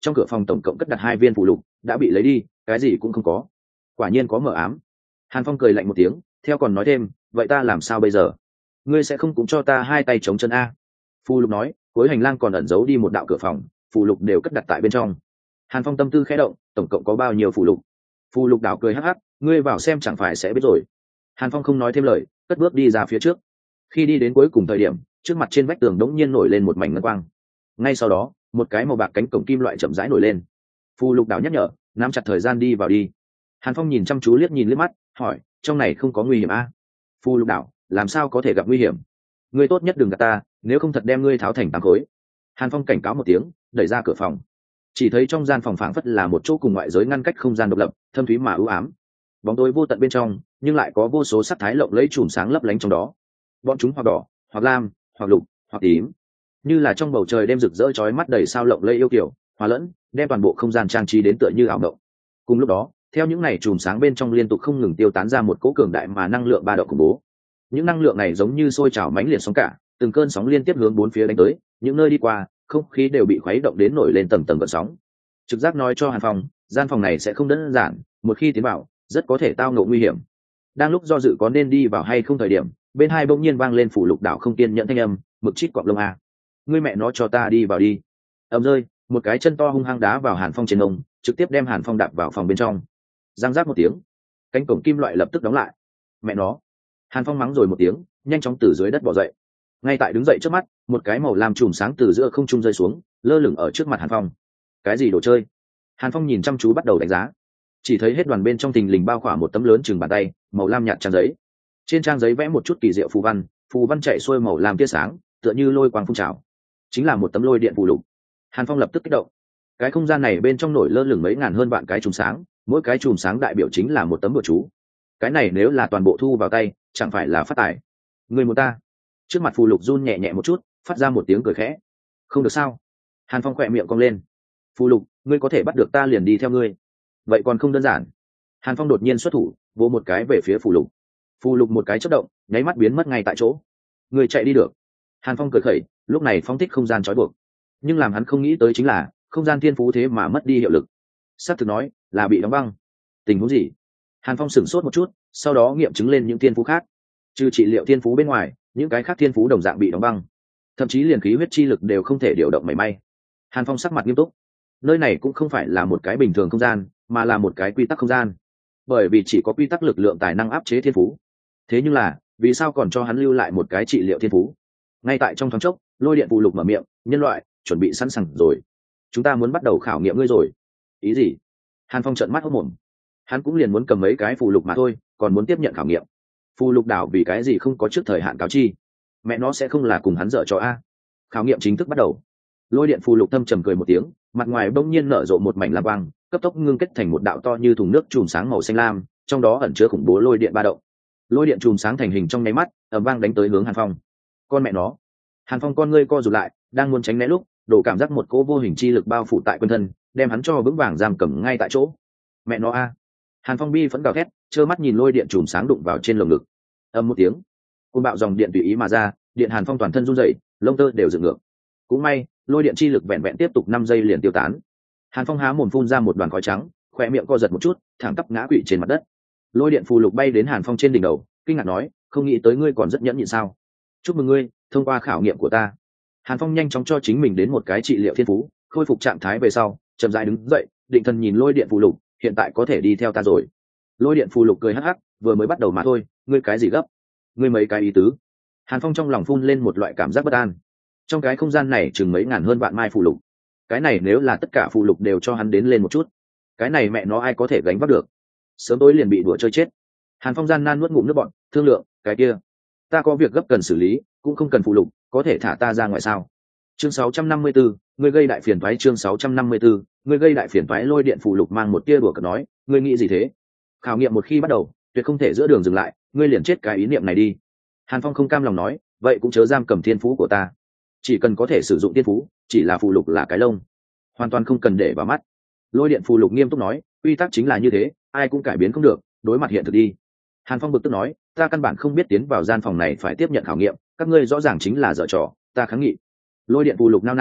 trong cửa phòng tổng cộng cất đặt hai viên phù lục đã bị lấy đi, cái gì cũng không có. Quả nhiên có mờ ám. Hàn Phong cười lạnh một tiếng, theo còn nói thêm, vậy ta làm sao bây giờ? Ngươi sẽ không cũng cho ta hai tay chống chân a? Phù lục nói, cuối hành lang còn ẩn giấu đi một đạo cửa phòng, phù lục đều cất đặt tại bên trong. Hàn Phong tâm tư khẽ động, tổng cộng có bao nhiêu phù lục? Phù lục đảo cười hắc hắc, ngươi vào xem chẳng phải sẽ biết rồi. Hàn Phong không nói thêm lời, cất bước đi ra phía trước. Khi đi đến cuối cùng thời điểm, trước mặt trên vách tường đống nhiên nổi lên một mảnh ngân quang. Ngay sau đó, một cái màu bạc cánh cổng kim loại chậm rãi nổi lên. Phù lục đảo nhắc nhở, nắm chặt thời gian đi vào đi. Hàn Phong nhìn chăm chú liếc nhìn liếc mắt, hỏi, trong này không có nguy hiểm a? Phù lục đảo, làm sao có thể gặp nguy hiểm? Ngươi tốt nhất đừng gạt ta, nếu không thật đem ngươi tháo thành tám khối. Hàn Phong cảnh cáo một tiếng, đẩy ra cửa phòng. Chỉ thấy trong gian phòng phảng phất là một chỗ cùng ngoại giới ngăn cách không gian độc lập, thâm thúy mà u ám. Bóng tối vô tận bên trong, nhưng lại có vô số sắc thái lộng lẫy chùm sáng lấp lánh trong đó. Bọn chúng hoặc đỏ, hoặc lam, hoặc lục, hoặc tím, như là trong bầu trời đêm rực rỡ chói mắt đầy sao lộng lẫy yêu kiều, hòa lẫn, đem toàn bộ không gian trang trí đến tựa như ảo động. Cùng lúc đó, theo những này chùm sáng bên trong liên tục không ngừng tiêu tán ra một cỗ cường đại mà năng lượng ba động khủng bố. Những năng lượng này giống như sôi trào mãnh liệt sóng cả, từng cơn sóng liên tiếp hướng bốn phía đánh tới, những nơi đi qua, không khí đều bị khuấy động đến nổi lên tầng tầng gợn sóng. Trực giác nói cho Hàn Phong, gian phòng này sẽ không đơn giản, một khi tiến vào, rất có thể tao ngộ nguy hiểm. Đang lúc do dự có nên đi vào hay không thời điểm, bên hai bỗng nhiên vang lên phủ lục đảo không kiên nhận thanh âm, mực chít quặng lông a, ngươi mẹ nó cho ta đi vào đi. Ầm rơi, một cái chân to hung hăng đá vào Hàn Phong trên ông, trực tiếp đem Hàn Phong đạp vào phòng bên trong. Giang giác một tiếng, cánh cổng kim loại lập tức đóng lại. Mẹ nó! Hàn Phong mắng rồi một tiếng, nhanh chóng từ dưới đất bò dậy. Ngay tại đứng dậy trước mắt, một cái màu lam chùm sáng từ giữa không trung rơi xuống, lơ lửng ở trước mặt Hàn Phong. Cái gì đồ chơi? Hàn Phong nhìn chăm chú bắt đầu đánh giá. Chỉ thấy hết đoàn bên trong thình lình bao khỏa một tấm lớn chừng bàn tay, màu lam nhạt trang giấy. Trên trang giấy vẽ một chút kỳ diệu phù văn, phù văn chạy xuôi màu lam tia sáng, tựa như lôi quang phun trào. Chính là một tấm lôi điện phù lục. Hàn Phong lập tức kích động. Cái không gian này bên trong nổi lơ lửng mấy ngàn hơn vạn cái chùm sáng, mỗi cái chùm sáng đại biểu chính là một tấm bùa chú. Cái này nếu là toàn bộ thu vào tay, chẳng phải là phát tài. Người muốn ta? Trước mặt phù lục run nhẹ nhẹ một chút, phát ra một tiếng cười khẽ. Không được sao? Hàn Phong khỏe miệng cong lên. Phù lục, ngươi có thể bắt được ta liền đi theo ngươi. Vậy còn không đơn giản. Hàn Phong đột nhiên xuất thủ, vỗ một cái về phía phù lục. Phù lục một cái chớp động, nháy mắt biến mất ngay tại chỗ. Người chạy đi được. Hàn Phong cười khẩy, lúc này phóng thích không gian trói buộc. Nhưng làm hắn không nghĩ tới chính là, không gian thiên phú thế mà mất đi hiệu lực. Sát thực nói, là bị đóng băng. Tình huống gì? Hàn Phong sửng sốt một chút, sau đó nghiệm chứng lên những thiên phú khác. Trừ trị liệu thiên phú bên ngoài, những cái khác thiên phú đồng dạng bị đóng băng. Thậm chí liền khí huyết chi lực đều không thể điều động mảy may. Hàn Phong sắc mặt nghiêm túc. Nơi này cũng không phải là một cái bình thường không gian, mà là một cái quy tắc không gian. Bởi vì chỉ có quy tắc lực lượng tài năng áp chế thiên phú. Thế nhưng là, vì sao còn cho hắn lưu lại một cái trị liệu thiên phú? Ngay tại trong thoáng chốc, lôi điện phù lục mở miệng, nhân loại, chuẩn bị sẵn sàng rồi. Chúng ta muốn bắt đầu khảo nghiệm ngươi rồi. Ý gì? Hàn Phong trợn mắt hốt mồm. Hắn cũng liền muốn cầm mấy cái phù lục mà thôi, còn muốn tiếp nhận khảo nghiệm. Phù lục đảo vì cái gì không có trước thời hạn cáo chi? Mẹ nó sẽ không là cùng hắn dở trò a? Khảo nghiệm chính thức bắt đầu. Lôi điện phù lục thâm trầm cười một tiếng, mặt ngoài bỗng nhiên nở rộ một mảnh lam quang, cấp tốc ngưng kết thành một đạo to như thùng nước chùm sáng màu xanh lam, trong đó ẩn chứa khủng bố lôi điện ba động. Lôi điện chùm sáng thành hình trong nháy mắt, ầm vang đánh tới hướng Hàn Phong. Con mẹ nó! Hàn Phong con ngươi co rụt lại, đang muốn tránh né lúc, đổ cảm giác một cỗ vô hình chi lực bao phủ tại quanh thân, đem hắn cho vững vàng giam cầm ngay tại chỗ. Mẹ nó a! Hàn Phong bi phẫn gào thét, trơ mắt nhìn lôi điện chùm sáng đụng vào trên lồng ngực. Ầm một tiếng, cơn bạo dòng điện tùy ý mà ra, điện Hàn Phong toàn thân run rẩy, lông tơ đều dựng ngược. Cũng may, lôi điện chi lực vẹn vẹn tiếp tục năm giây liền tiêu tán. Hàn Phong há mồm phun ra một đoàn khói trắng, khóe miệng co giật một chút, thẳng tắp ngã quỵ trên mặt đất. Lôi điện phù lục bay đến Hàn Phong trên đỉnh đầu, kinh ngạc nói, không nghĩ tới ngươi còn rất nhẫn nhịn sao? Chúc mừng ngươi, thông qua khảo nghiệm của ta. Hàn Phong nhanh chóng cho chính mình đến một cái trị liệu thiên phú, khôi phục trạng thái về sau, chậm rãi đứng dậy, định thần nhìn lôi điện phù lục, hiện tại có thể đi theo ta rồi. Lôi điện phù lục cười hắc hắc, vừa mới bắt đầu mà thôi, ngươi cái gì gấp? Ngươi mấy cái ý tứ? Hàn Phong trong lòng phun lên một loại cảm giác bất an. Trong cái không gian này chừng mấy ngàn hơn vạn mai phù lục, cái này nếu là tất cả phù lục đều cho hắn đến lên một chút, cái này mẹ nó ai có thể gánh vác được? Sớm tối liền bị đùa chơi chết. Hàn Phong gian nan nuốt ngụm nước bọt, thương lượng, cái kia, ta có việc gấp cần xử lý, cũng không cần phù lục, có thể thả ta ra ngoài sao? Chương sáu trăm năm mươi tư, ngươi gây đại phiền toái. Chương sáu trăm năm mươi tư, ngươi gây đại phiền toái. Lôi điện phù lục mang một tia đùa cợt nói, ngươi nghĩ gì thế? Khảo nghiệm một khi bắt đầu, tuyệt không thể giữa đường dừng lại, ngươi liền chết cái ý niệm này đi. Hàn Phong không cam lòng nói, vậy cũng chớ giam cầm thiên phú của ta. Chỉ cần có thể sử dụng thiên phú, chỉ là phù lục là cái lông, hoàn toàn không cần để vào mắt. Lôi điện phù lục nghiêm túc nói, quy tắc chính là như thế, ai cũng cải biến không được, đối mặt hiện thực đi. Hàn Phong bực tức nói, ta căn bản không biết tiến vào gian phòng này phải tiếp nhận khảo nghiệm, các ngươi rõ ràng chính là dở trò, ta kháng nghị. Lôi điện phù lục nao nao,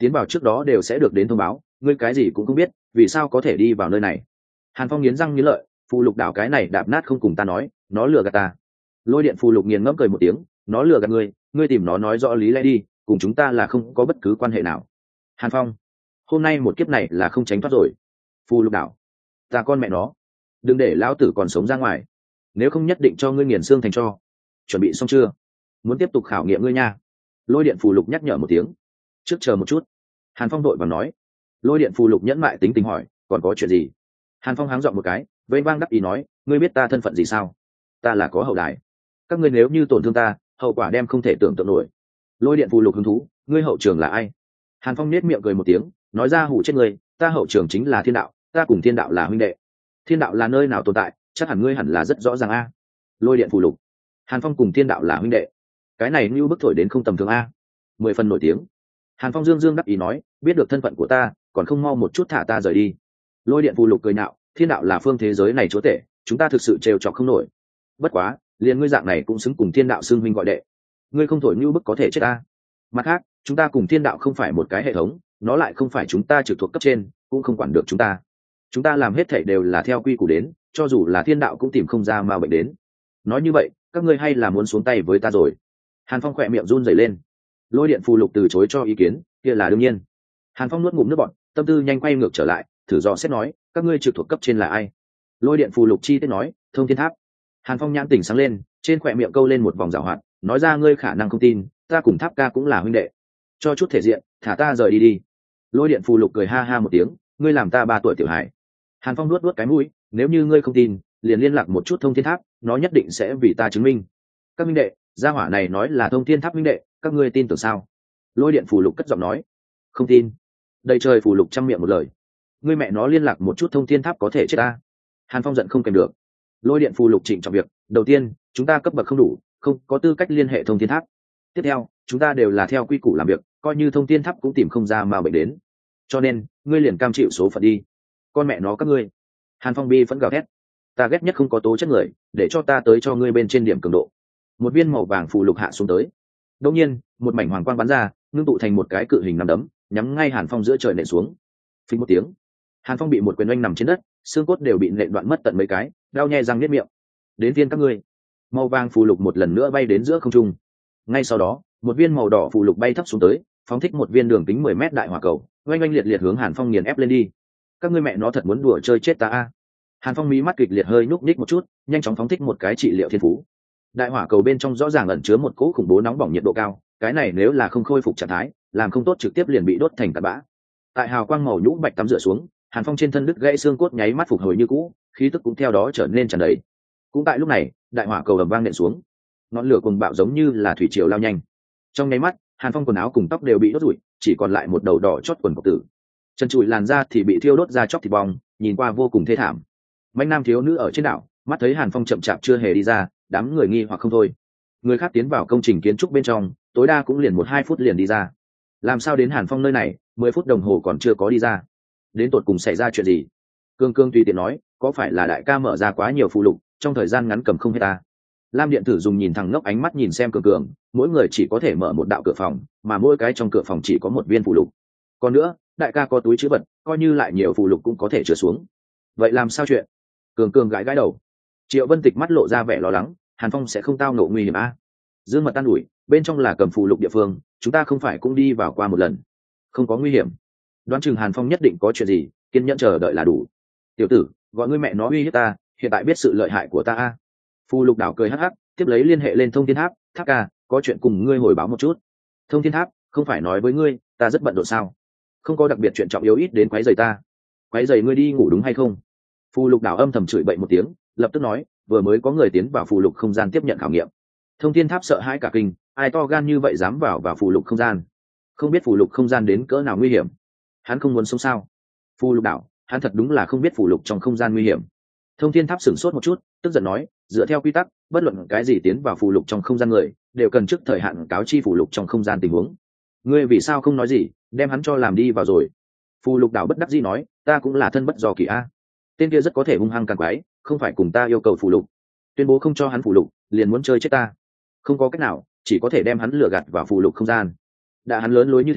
tiến vào trước đó đều sẽ được đến thông báo, ngươi cái gì cũng không biết, vì sao có thể đi vào nơi này? Hàn Phong nghiến răng nghiến lợi, phù lục đảo cái này đạp nát không cùng ta nói, nó lừa gạt ta. Lôi điện phù lục nghiền ngẫm cười một tiếng, nó lừa gạt ngươi, ngươi tìm nó nói rõ lý lẽ đi, cùng chúng ta là không có bất cứ quan hệ nào. Hàn Phong, hôm nay một kiếp này là không tránh thoát rồi. Phù lục đảo, ta con mẹ nó, đừng để lão tử còn sống ra ngoài, nếu không nhất định cho ngươi nghiền xương thành tro. Chuẩn bị xong chưa? Muốn tiếp tục khảo nghiệm ngươi nha. Lôi điện phù lục nhắc nhở một tiếng. Trước chờ một chút. Hàn Phong đội vào nói. Lôi điện phù lục nhẫn mại tính tình hỏi, còn có chuyện gì? Hàn Phong háng dọn một cái, vây vang đắc ý nói, ngươi biết ta thân phận gì sao? Ta là có hậu đài, các ngươi nếu như tổn thương ta, hậu quả đem không thể tưởng tượng nổi. Lôi điện phù lục hứng thú, ngươi hậu trường là ai? Hàn Phong nết miệng cười một tiếng, nói ra hủ chết ngươi, ta hậu trường chính là thiên đạo, ta cùng thiên đạo là huynh đệ. Thiên đạo là nơi nào tồn tại, chắc hẳn ngươi hẳn là rất rõ ràng a. Lôi điện phù lục, Hàn Phong cùng thiên đạo là huynh đệ, cái này như bức thổi đến không tầm thường a, mười phần nổi tiếng. Hàn Phong dương dương đắc ý nói, biết được thân phận của ta, còn không mau một chút thả ta rời đi. Lôi điện phù lục cười nạo, thiên đạo là phương thế giới này chúa tể, chúng ta thực sự trêu chọc không nổi. Bất quá, liền ngươi dạng này cũng xứng cùng thiên đạo xưng huynh gọi đệ, ngươi không thổi như bức có thể chết ta. Mặt khác, chúng ta cùng thiên đạo không phải một cái hệ thống, nó lại không phải chúng ta trực thuộc cấp trên, cũng không quản được chúng ta. Chúng ta làm hết thảy đều là theo quy củ đến, cho dù là thiên đạo cũng tìm không ra ma bệnh đến. Nói như vậy, các ngươi hay là muốn xuống tay với ta rồi? Hàn Phong khỏe miệng run rẩy lên. Lôi điện phù lục từ chối cho ý kiến, kia là đương nhiên. Hàn Phong nuốt ngụm nước bọt, tâm tư nhanh quay ngược trở lại, thử dò xét nói, các ngươi trực thuộc cấp trên là ai? Lôi điện phù lục chi tiết nói, thông thiên tháp. Hàn Phong nhãn tỉnh sáng lên, trên khỏe miệng câu lên một vòng giảo hoạt, nói ra ngươi khả năng không tin, ta cùng tháp ca cũng là huynh đệ, cho chút thể diện, thả ta rời đi đi. Lôi điện phù lục cười ha ha một tiếng, ngươi làm ta ba tuổi tiểu hải. Hàn Phong nuốt nuốt cái mũi, nếu như ngươi không tin, liền liên lạc một chút thông thiên tháp, nó nhất định sẽ vì ta chứng minh. Các huynh đệ, gia hỏa này nói là thông thiên tháp huynh đệ, các ngươi tin tưởng sao? Lôi điện phù lục cất giọng nói, không tin. Đầy trời phù lục trăm miệng một lời, ngươi mẹ nó liên lạc một chút thông thiên tháp có thể chết ta. Hàn Phong giận không kèm được. Lôi điện phù lục chỉnh trọng việc, đầu tiên, chúng ta cấp bậc không đủ, không có tư cách liên hệ thông thiên tháp. Tiếp theo, chúng ta đều là theo quy củ làm việc, coi như thông thiên tháp cũng tìm không ra mà bệnh đến. Cho nên, ngươi liền cam chịu số phận đi. Con mẹ nó các ngươi. Hàn Phong bi vẫn gào thét, ta ghét nhất không có tố chất người, để cho ta tới cho ngươi bên trên điểm cường độ. Một viên màu vàng phù lục hạ xuống tới. Đột nhiên, một mảnh hoàng quang bắn ra, ngưng tụ thành một cái cự hình nằm đấm, nhắm ngay Hàn Phong giữa trời nện xuống. Phình một tiếng, Hàn Phong bị một quyền oanh nằm trên đất, xương cốt đều bị nện đoạn mất tận mấy cái, đau nhè răng niết miệng. Đến viên các ngươi. Màu vàng phù lục một lần nữa bay đến giữa không trung. Ngay sau đó, một viên màu đỏ phù lục bay thấp xuống tới, phóng thích một viên đường kính mười mét đại hỏa cầu, oanh oanh liệt liệt hướng Hàn Phong nghiền ép lên đi. Các ngươi mẹ nó thật muốn đùa chơi chết ta a. Hàn Phong mí mắt kịch liệt hơi nhúc nhích một chút, nhanh chóng phóng thích một cái trị liệu thiên phú. Đại hỏa cầu bên trong rõ ràng ẩn chứa một cỗ khủng bố nóng bỏng nhiệt độ cao, cái này nếu là không khôi phục trạng thái, làm không tốt trực tiếp liền bị đốt thành tạt bã. Tại hào quang màu nhũ bạch tắm rửa xuống, Hàn Phong trên thân đứt gãy xương cốt nháy mắt phục hồi như cũ, khí tức cũng theo đó trở nên tràn đầy. Cũng tại lúc này, đại hỏa cầu ầm vang nện xuống, ngọn lửa cuồng bạo giống như là thủy triều lao nhanh. Trong nháy mắt, Hàn Phong quần áo cùng tóc đều bị đốt rụi, chỉ còn lại một đầu đỏ chót quần cộc tử. Chân trụi làn da thì bị thiêu đốt ra chóc thịt bong, nhìn qua vô cùng thê thảm. Mạnh nam thiếu nữ ở trên đảo, mắt thấy Hàn Phong chậm chạp chưa hề đi ra, đám người nghi hoặc không thôi. Người khác tiến vào công trình kiến trúc bên trong, tối đa cũng liền một hai phút liền đi ra. Làm sao đến Hàn Phong nơi này, mười phút đồng hồ còn chưa có đi ra? Đến tột cùng xảy ra chuyện gì? Cương Cương tùy tiện nói, có phải là đại ca mở ra quá nhiều phụ lục, trong thời gian ngắn cầm không hết ta? Lam điện tử dùng nhìn thẳng ngốc ánh mắt nhìn xem Cường Cường, mỗi người chỉ có thể mở một đạo cửa phòng, mà mỗi cái trong cửa phòng chỉ có một viên phụ lục. Còn nữa, đại ca có túi chữ vật, coi như lại nhiều phụ lục cũng có thể chứa xuống. Vậy làm sao chuyện? Cường Cường gãi gãi đầu. Triệu Vân Tịch mắt lộ ra vẻ lo lắng, Hàn Phong sẽ không tao ngộ nguy hiểm a? Dương Mật tan ủi, bên trong là cầm phụ lục địa phương, chúng ta không phải cũng đi vào qua một lần, không có nguy hiểm. Đoán chừng Hàn Phong nhất định có chuyện gì, kiên nhẫn chờ đợi là đủ. Tiểu tử, gọi ngươi mẹ nó uy hiếp ta, hiện tại biết sự lợi hại của ta a? Phù Lục Đảo cười hắc hắc, tiếp lấy liên hệ lên Thông Thiên Tháp, Tháp ca, có chuyện cùng ngươi hồi báo một chút. Thông Thiên Tháp, không phải nói với ngươi, ta rất bận rộn sao? Không có đặc biệt chuyện trọng yếu ít đến quấy rầy ta. Quấy rầy ngươi đi ngủ đúng hay không? Phù Lục Đảo âm thầm chửi bậy một tiếng, lập tức nói, vừa mới có người tiến vào phù lục không gian tiếp nhận khảo nghiệm. Thông Thiên Tháp sợ hãi cả kinh, ai to gan như vậy dám vào vào phù lục không gian? Không biết phù lục không gian đến cỡ nào nguy hiểm, hắn không muốn sống sao? Phù Lục Đảo, hắn thật đúng là không biết phù lục trong không gian nguy hiểm. Thông Thiên Tháp sửng sốt một chút, tức giận nói, dựa theo quy tắc, bất luận cái gì tiến vào phù lục trong không gian người, đều cần trước thời hạn cáo chi phù lục trong không gian tình huống. Ngươi vì sao không nói gì, đem hắn cho làm đi vào rồi? Phù Lục Đảo bất đắc dĩ nói, ta cũng là thân bất do kỳ a. Tên kia rất có thể hung hăng càng quái, không phải cùng ta yêu cầu phù lục, tuyên bố không cho hắn phù lục, liền muốn chơi chết ta. Không có cách nào, chỉ có thể đem hắn lừa gạt vào phù lục không gian. Đã hắn lớn lối như thế,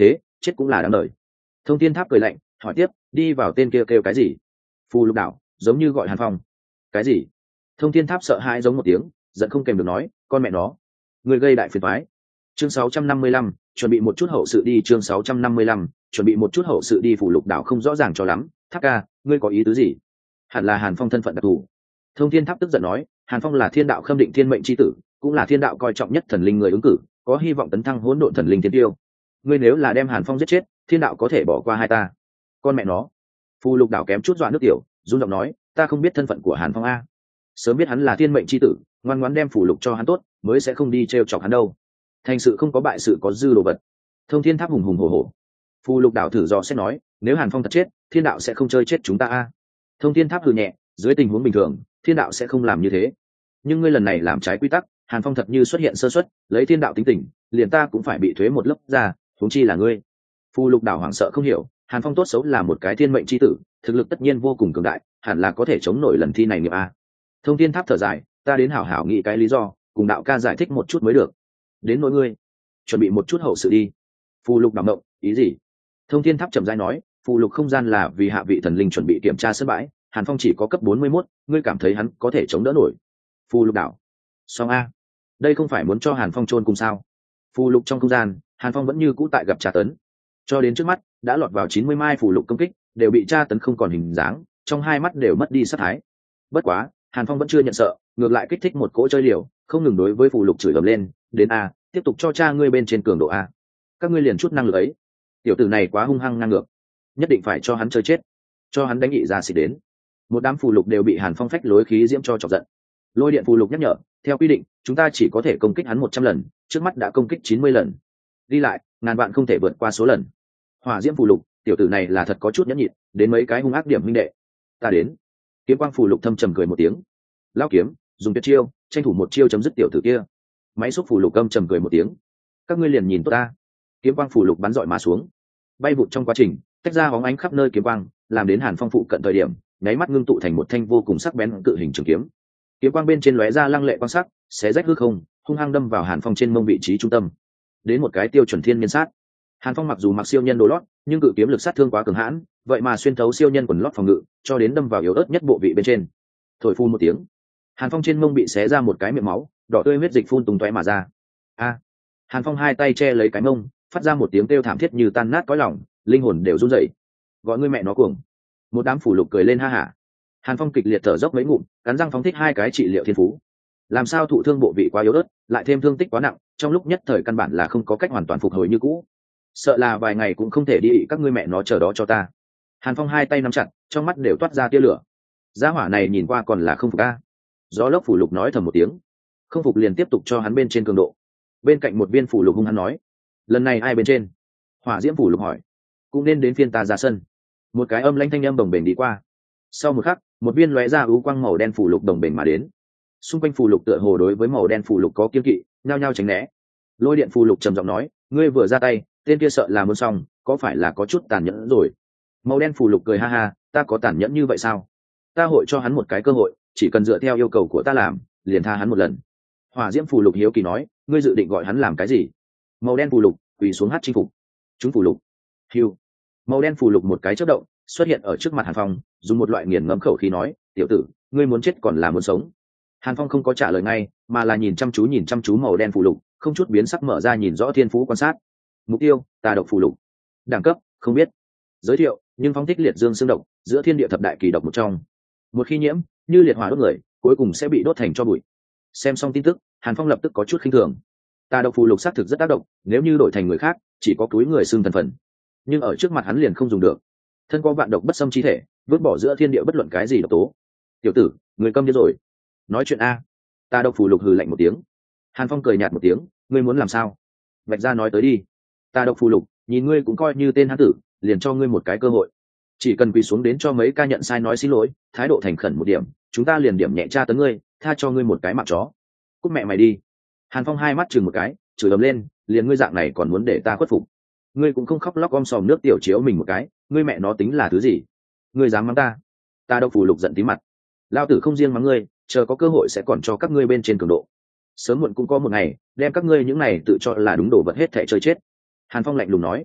chết cũng là đáng đời. Thông thiên tháp cười lạnh hỏi tiếp, đi vào tên kia kêu cái gì? Phù lục đảo, giống như gọi Hàn Phong. Cái gì? Thông thiên tháp sợ hãi giống một tiếng, giận không kèm được nói, con mẹ nó, người gây đại phiền toái. Chương sáu trăm năm mươi lăm, chuẩn bị một chút hậu sự đi. Chương sáu trăm năm mươi lăm, chuẩn bị một chút hậu sự đi. Phù lục đảo không rõ ràng cho lắm, tháp ca, ngươi có ý tứ gì? Hẳn là Hàn Phong thân phận đặc thù. Thông thiên tháp tức giận nói, Hàn Phong là thiên đạo khâm định thiên mệnh c h i tử, cũng là thiên đạo coi trọng nhất thần linh người ứng cử, có hy vọng tấn thăng hỗn độn thần linh thiên tiêu. Ngươi nếu là đem Hàn Phong giết chết, thiên đạo có thể bỏ qua hai ta. Con mẹ nó. Phù lục đảo kém chút dọa nước tiểu, run giọng nói, ta không biết thân phận của Hàn Phong a. Sớm biết hắn là thiên mệnh c h i tử, ngoan ngoãn đem phù lục cho hắn tốt, mới sẽ không đi t r e o chọc hắn đâu. Thành sự không có bại sự có dư đồ vật. Thông thiên tháp hùng hùng hổ hổ. Phù lục đảo thử dò xét nói, nếu Hàn Phong thật chết, thiên đạo sẽ không chơi chết chúng ta a. Thông thiên tháp hừ nhẹ, dưới tình huống bình thường, thiên đạo sẽ không làm như thế. Nhưng ngươi lần này làm trái quy tắc, Hàn Phong thật như xuất hiện sơ suất, lấy thiên đạo tính tình, liền ta cũng phải bị thuế một lớp ra, huống chi là ngươi. Phù lục đảo hoảng sợ không hiểu, Hàn Phong tốt xấu là một cái thiên mệnh c h i tử, thực lực tất nhiên vô cùng cường đại, hẳn là có thể chống nổi lần thi này nghiệp a. Thông thiên tháp thở dài, ta đến hảo hảo nghĩ cái lý do, cùng đạo ca giải thích một chút mới được. Đến nỗi ngươi, chuẩn bị một chút hậu sự đi. Phù lục đảo mộng, ý gì? Thông thiên tháp chậm rãi nói, phù lục không gian là vì hạ vị thần linh chuẩn bị kiểm tra sân bãi, Hàn Phong chỉ có cấp bốn mươi mốt, ngươi cảm thấy hắn có thể chống đỡ nổi? Phù lục đảo, song a, đây không phải muốn cho Hàn Phong chôn cùng sao? Phù lục trong không gian, Hàn Phong vẫn như cũ tại gặp tra tấn, cho đến trước mắt đã lọt vào chín mươi mai phù lục công kích, đều bị tra tấn không còn hình dáng, trong hai mắt đều mất đi sát thái. Bất quá Hàn Phong vẫn chưa nhận sợ, ngược lại kích thích một cỗ chơi liều, không ngừng đối với phù lục chửi ầm lên, đến a, tiếp tục cho cha ngươi bên trên cường độ a, các ngươi liền chút năng lực ấy, tiểu tử này quá hung hăng ngang ngược, nhất định phải cho hắn chơi chết, cho hắn đánh nghị ra xịt đến. Một đám phù lục đều bị Hàn Phong phách lối khí diễm cho chọc giận. Lôi điện phù lục nhắc nhở, theo quy định chúng ta chỉ có thể công kích hắn một trăm lần, trước mắt đã công kích chín mươi lần, đi lại ngàn vạn không thể vượt qua số lần. Hỏa diễm phù lục, tiểu tử này là thật có chút nhẫn nhịn, đến mấy cái hung ác điểm huynh đệ, ta đến. Kiếm quang phù lục thâm trầm cười một tiếng, lao kiếm, dùng tuyệt chiêu, tranh thủ một chiêu chấm dứt tiểu tử kia. Máy xúc phù lục âm trầm cười một tiếng, các ngươi liền nhìn tốt ta. Kiếm quang phù lục bắn dọi mà xuống, bay vụt trong quá trình tách ra bóng ánh khắp nơi kiếm quang, làm đến Hàn Phong phụ cận thời điểm nháy mắt ngưng tụ thành một thanh vô cùng sắc bén cự hình trường kiếm. Kiếm quang bên trên lóe ra lăng lệ quang sắc, xé rách hư không, hung hăng đâm vào Hàn Phong trên mông vị trí trung tâm, đến một cái tiêu chuẩn thiên nhân sát. Hàn Phong mặc dù mặc siêu nhân đồ lót, nhưng cự kiếm lực sát thương quá cường hãn, vậy mà xuyên thấu siêu nhân quần lót phòng ngự, cho đến đâm vào yếu ớt nhất bộ vị bên trên. Thổi phun một tiếng, Hàn Phong trên mông bị xé ra một cái miệng máu, đỏ tươi huyết dịch phun tung tóe mà ra. A! Hàn Phong hai tay che lấy cái mông, phát ra một tiếng kêu thảm thiết như tan nát cõi lòng, linh hồn đều run rẩy. Gọi ngươi mẹ nó cuồng! Một đám phủ lục cười lên ha hả. Hàn Phong kịch liệt thở dốc mấy ngụm, cắn răng phóng thích hai cái trị liệu thiên phú. Làm sao thụ thương bộ vị quá yếu ớt, lại thêm thương tích quá nặng, trong lúc nhất thời căn bản là không có cách hoàn toàn phục hồi như cũ. Sợ là vài ngày cũng không thể đi, các ngươi mẹ nó chờ đó cho ta. Hàn Phong hai tay nắm chặt, trong mắt đều toát ra tia lửa. Gia hỏa này nhìn qua còn là không phục a. Gió lốc phủ lục nói thầm một tiếng, không phục liền tiếp tục cho hắn bên trên cường độ. Bên cạnh một viên phủ lục hung hắn nói, lần này ai bên trên? Hỏa diễm phủ lục hỏi, cũng nên đến phiên ta ra sân. Một cái âm lãnh thanh âm đồng bền đi qua. Sau một khắc, một viên lóe ra ưu quang màu đen phủ lục đồng bền mà đến. Xung quanh phủ lục tựa hồ đối với màu đen phủ lục có kiên kỵ, nhao nhao tránh né. Lôi điện phủ lục trầm giọng nói, ngươi vừa ra tay, tên kia sợ là muốn xong, có phải là có chút tàn nhẫn rồi? Màu đen phủ lục cười ha ha, ta có tàn nhẫn như vậy sao? Ta hội cho hắn một cái cơ hội, chỉ cần dựa theo yêu cầu của ta làm, liền tha hắn một lần. Hỏa diễm phủ lục hiếu kỳ nói, ngươi dự định gọi hắn làm cái gì? Màu đen phủ lục quỳ xuống hát chinh phục. Chúng phủ lục. Hiu. Màu đen phủ lục một cái chớp động, xuất hiện ở trước mặt Hàn Phong, dùng một loại nghiền ngẫm khẩu khí nói, tiểu tử, ngươi muốn chết còn là muốn sống? Hàn Phong không có trả lời ngay, mà là nhìn chăm chú nhìn chăm chú màu đen phủ lục, không chút biến sắc mở ra nhìn rõ thiên phú quan sát. Mục tiêu, tà độc phủ lục. Đẳng cấp, không biết. Giới thiệu, nhưng phóng thích liệt dương xương độc, giữa thiên địa thập đại kỳ độc một trong. Một khi nhiễm, như liệt hỏa đốt người, cuối cùng sẽ bị đốt thành tro bụi. Xem xong tin tức, Hàn Phong lập tức có chút khinh thường. Tà độc phù lục xác thực rất tác động, nếu như đổi thành người khác, chỉ có túi người xương thần phận. Nhưng ở trước mặt hắn liền không dùng được. Thân có vạn độc bất xâm chi thể, vứt bỏ giữa thiên địa bất luận cái gì độc tố. Tiểu tử, người câm điếc rồi. Nói chuyện a. Tà độc phù lục hừ lạnh một tiếng. Hàn Phong cười nhạt một tiếng, ngươi muốn làm sao? Vạch ra nói tới đi. Tà độc phù lục, nhìn ngươi cũng coi như tên hán tử, liền cho ngươi một cái cơ hội. Chỉ cần quỳ xuống đến cho mấy ca nhận sai nói xin lỗi, thái độ thành khẩn một điểm, chúng ta liền điểm nhẹ tra tấn ngươi, tha cho ngươi một cái mạng chó. Cút mẹ mày đi. Hàn Phong hai mắt chừng một cái, chửi ầm lên, liền ngươi dạng này còn muốn để ta khuất phục? Ngươi cũng không khóc lóc om sòm nước tiểu chiếu mình một cái, ngươi mẹ nó tính là thứ gì? Ngươi dám mắng ta? Ta độc phù lục giận tí mặt. Lao tử không riêng mắng ngươi, chờ có cơ hội sẽ còn cho các ngươi bên trên cường độ. Sớm muộn cũng có một ngày, đem các ngươi những này tự cho là đúng đồ vật hết thảy chơi chết. Hàn Phong lạnh lùng nói.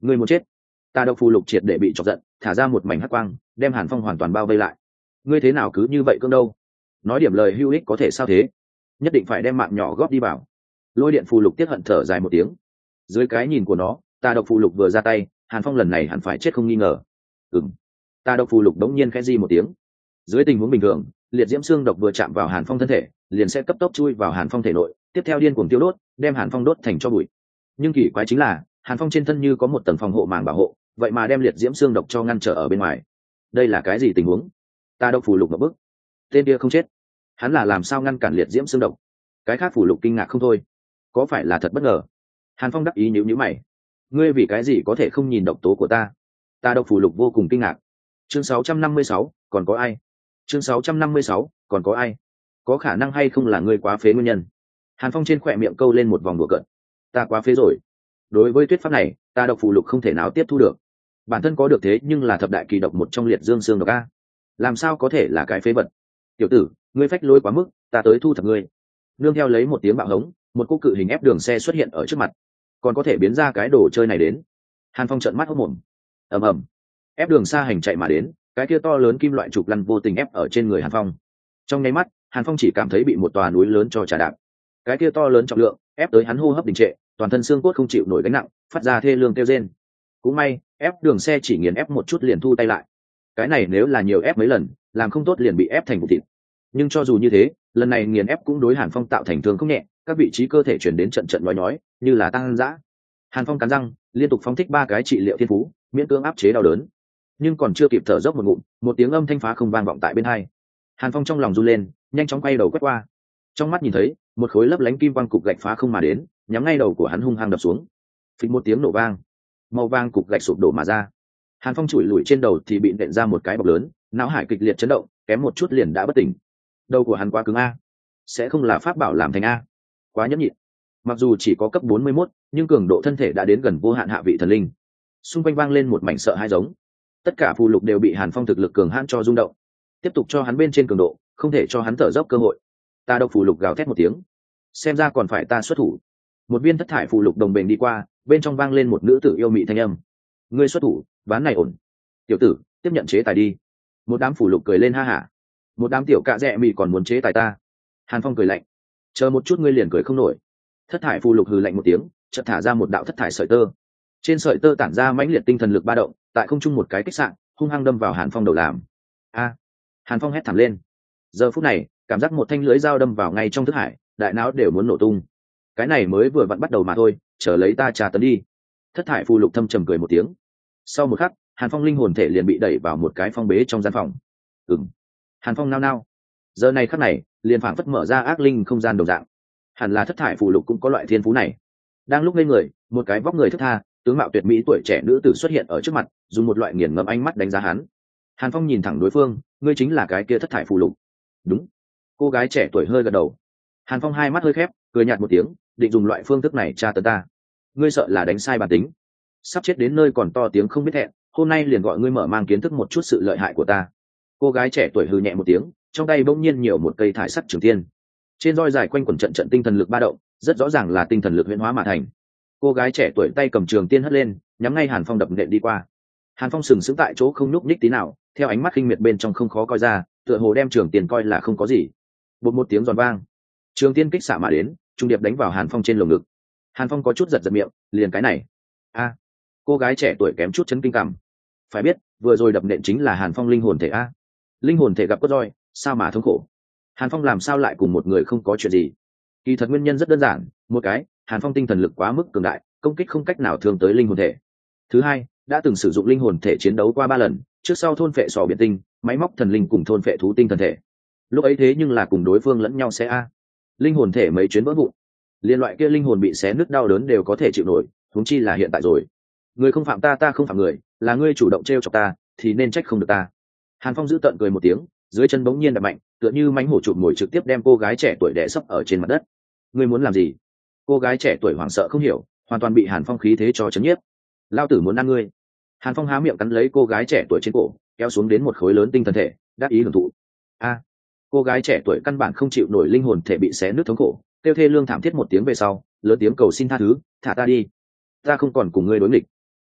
Ngươi muốn chết. Tà độc phù lục triệt để bị chọc giận, thả ra một mảnh hắc quang, đem Hàn Phong hoàn toàn bao vây lại. Ngươi thế nào cứ như vậy cương đâu? Nói điểm lời hữu ích có thể sao thế? Nhất định phải đem mạng nhỏ góp đi vào. Lôi điện phù lục tiếc hận thở dài một tiếng. Dưới cái nhìn của nó, tà độc phù lục vừa ra tay, Hàn Phong lần này hẳn phải chết không nghi ngờ. Ừm. Tà độc phù lục đống nhiên khẽ di một tiếng. Dưới tình huống bình thường, liệt diễm xương độc vừa chạm vào Hàn Phong thân thể, liền sẽ cấp tốc chui vào Hàn Phong thể nội, tiếp theo điên cuồng tiêu đốt, đem Hàn Phong đốt thành tro bụi. Nhưng kỳ quái chính là, Hàn Phong trên thân như có một tầng phòng hộ màng bảo hộ, vậy mà đem liệt diễm xương độc cho ngăn trở ở bên ngoài. Đây là cái gì tình huống? Tà độc phù lục ngập bức. Tên kia không chết, hắn là làm sao ngăn cản liệt diễm xương độc? Cái khác phù lục kinh ngạc không thôi. Có phải là thật bất ngờ? Hàn Phong đắc ý nhíu nhíu mày. Ngươi vì cái gì có thể không nhìn độc tố của ta? Tà độc phù lục vô cùng kinh ngạc. Chương sáu trăm năm mươi sáu, còn có ai? Chương sáu trăm năm mươi sáu, còn có ai? Có khả năng hay không là ngươi quá phế nguyên nhân? Hàn Phong trên khỏe miệng câu lên một vòng đùa cợt. Ta quá phế rồi. Đối với thuyết pháp này, ta độc phù lục không thể nào tiếp thu được. Bản thân có được thế nhưng là thập đại kỳ độc một trong liệt dương xương độc a, làm sao có thể là cái phế vật? Tiểu tử, ngươi phách lối quá mức, ta tới thu thập ngươi. Nương theo lấy một tiếng bạo hống, một cô cự hình ép đường xe xuất hiện ở trước mặt. Còn có thể biến ra cái đồ chơi này đến? Hàn Phong trợn mắt hốt mồm. Ầm ầm, ép đường xa hành chạy mà đến, cái kia to lớn kim loại trục lăn vô tình ép ở trên người Hàn Phong. Trong nháy mắt, Hàn Phong chỉ cảm thấy bị một tòa núi lớn cho trà đạp. Cái kia to lớn trọng lượng ép tới hắn hô hấp đình trệ, toàn thân xương cốt không chịu nổi gánh nặng, phát ra thê lương kêu rên. Cũng may, ép đường xe chỉ nghiền ép một chút liền thu tay lại. Cái này nếu là nhiều ép mấy lần, làm không tốt liền bị ép thành vụ thịt. Nhưng cho dù như thế, lần này nghiền ép cũng đối Hàn Phong tạo thành thương không nhẹ, các vị trí cơ thể chuyển đến trận trận nói nói, như là tăng dã. Hàn Phong cắn răng, liên tục phóng thích ba cái trị liệu thiên phú, miễn cưỡng áp chế đau đớn. Nhưng còn chưa kịp thở dốc một ngụm, một tiếng âm thanh phá không vang vọng tại bên hai. Hàn Phong trong lòng run lên, nhanh chóng quay đầu quét qua. Trong mắt nhìn thấy một khối lấp lánh kim quang cục gạch phá không mà đến, nhắm ngay đầu của hắn hung hăng đập xuống. Phịch một tiếng nổ vang, màu vàng cục gạch sụp đổ mà ra. Hàn Phong chùi lùi trên đầu thì bị nện ra một cái bọc lớn, não hải kịch liệt chấn động, kém một chút liền đã bất tỉnh. Đầu của hắn quá cứng a, sẽ không là pháp bảo làm thành a, quá nhẫn nhịn. Mặc dù chỉ có cấp bốn mươi mốt, nhưng cường độ thân thể đã đến gần vô hạn hạ vị thần linh. Xung quanh vang lên một mảnh sợ hãi giống. Tất cả phù lục đều bị Hàn Phong thực lực cường hãn cho rung động, tiếp tục cho hắn bên trên cường độ, không thể cho hắn thở dốc cơ hội. Ta độc phù lục gào thét một tiếng, xem ra còn phải ta xuất thủ. Một viên thất thải phù lục đồng bền đi qua, bên trong vang lên một nữ tử yêu mị thanh âm. Ngươi xuất thủ, ván này ổn. Tiểu tử, tiếp nhận chế tài đi. Một đám phù lục cười lên ha hả. Một đám tiểu cạ rẻ mị còn muốn chế tài ta? Hàn Phong cười lạnh. Chờ một chút ngươi liền cười không nổi. Thất thải phù lục hừ lạnh một tiếng, chợt thả ra một đạo thất thải sợi tơ. Trên sợi tơ tản ra mãnh liệt tinh thần lực ba động, tại không trung một cái kích sạn, hung hăng đâm vào Hàn Phong đầu làm. A! Hàn Phong hét thảm lên. Giờ phút này, cảm giác một thanh lưới dao đâm vào ngay trong thức hải, đại não đều muốn nổ tung. Cái này mới vừa vặn bắt đầu mà thôi, chờ lấy ta trà tấn đi. Thất thải phù lục thâm trầm cười một tiếng. Sau một khắc, Hàn Phong linh hồn thể liền bị đẩy vào một cái phong bế trong gian phòng. Ừm. Hàn Phong nao nao. Giờ này khắc này, liền phảng phất mở ra ác linh không gian đồng dạng. Hẳn là thất thải phù lục cũng có loại thiên phú này. Đang lúc lên người, một cái vóc người thướt tha, tướng mạo tuyệt mỹ tuổi trẻ nữ tử xuất hiện ở trước mặt, dùng một loại nghiền ngẫm ánh mắt đánh giá hắn. Hàn Phong nhìn thẳng đối phương, ngươi chính là cái kia thất thải phù lục? Đúng. Cô gái trẻ tuổi hơi gật đầu. Hàn Phong hai mắt hơi khép, cười nhạt một tiếng, định dùng loại phương thức này tra tấn ta. Ngươi sợ là đánh sai bản tính, sắp chết đến nơi còn to tiếng không biết thẹn, hôm nay liền gọi ngươi mở mang kiến thức một chút sự lợi hại của ta. Cô gái trẻ tuổi hừ nhẹ một tiếng, trong tay bỗng nhiên nhiều một cây thải sắt trường tiên. Trên roi dài quanh quẩn trận trận tinh thần lực ba động, rất rõ ràng là tinh thần lực huyễn hóa mà thành. Cô gái trẻ tuổi tay cầm trường tiên hất lên, nhắm ngay Hàn Phong đập nện đi qua. Hàn Phong sừng sững tại chỗ không nhúc nhích tí nào, theo ánh mắt khinh miệt bên trong không khó coi ra, tựa hồ đem trường tiên coi là không có gì. Bột một tiếng giòn vang, trường tiên kích xạ mà đến, trung điệp đánh vào Hàn Phong trên lồng ngực. Hàn Phong có chút giật giật miệng, liền cái này. A! Cô gái trẻ tuổi kém chút chấn kinh cảm. Phải biết, vừa rồi đập nện chính là Hàn Phong linh hồn thể a. Linh hồn thể gặp cốt roi, sao mà thống khổ. Hàn Phong làm sao lại cùng một người không có chuyện gì? Kỳ thật nguyên nhân rất đơn giản, một cái, Hàn Phong tinh thần lực quá mức cường đại, công kích không cách nào thương tới linh hồn thể. Thứ hai, đã từng sử dụng linh hồn thể chiến đấu qua ba lần, trước sau thôn phệ sò biển tinh, máy móc thần linh cùng thôn phệ thú tinh thần thể. Lúc ấy thế nhưng là cùng đối phương lẫn nhau xé a. Linh hồn thể mấy chuyến vỡ vụn, liên loại kia linh hồn bị xé nứt đau đớn đều có thể chịu nổi, huống chi là hiện tại rồi. Người không phạm ta ta không phạm người, là ngươi chủ động trêu chọc ta, thì nên trách không được ta. Hàn Phong giữ tợn cười một tiếng, dưới chân bỗng nhiên đập mạnh, tựa như mãnh hổ chụp ngồi trực tiếp đem cô gái trẻ tuổi đè sấp ở trên mặt đất. Ngươi muốn làm gì? Cô gái trẻ tuổi hoảng sợ không hiểu, hoàn toàn bị Hàn Phong khí thế cho chấn nhiếp. Lao tử muốn ăn ngươi. Hàn Phong há miệng cắn lấy cô gái trẻ tuổi trên cổ, kéo xuống đến một khối lớn tinh thần thể, đáp ý hưởng thụ. A! Cô gái trẻ tuổi căn bản không chịu nổi linh hồn thể bị xé nứt thống khổ, kêu thê lương thảm thiết một tiếng về sau, lớn tiếng cầu xin tha thứ, thả ta đi, ta không còn cùng ngươi đối nghịch.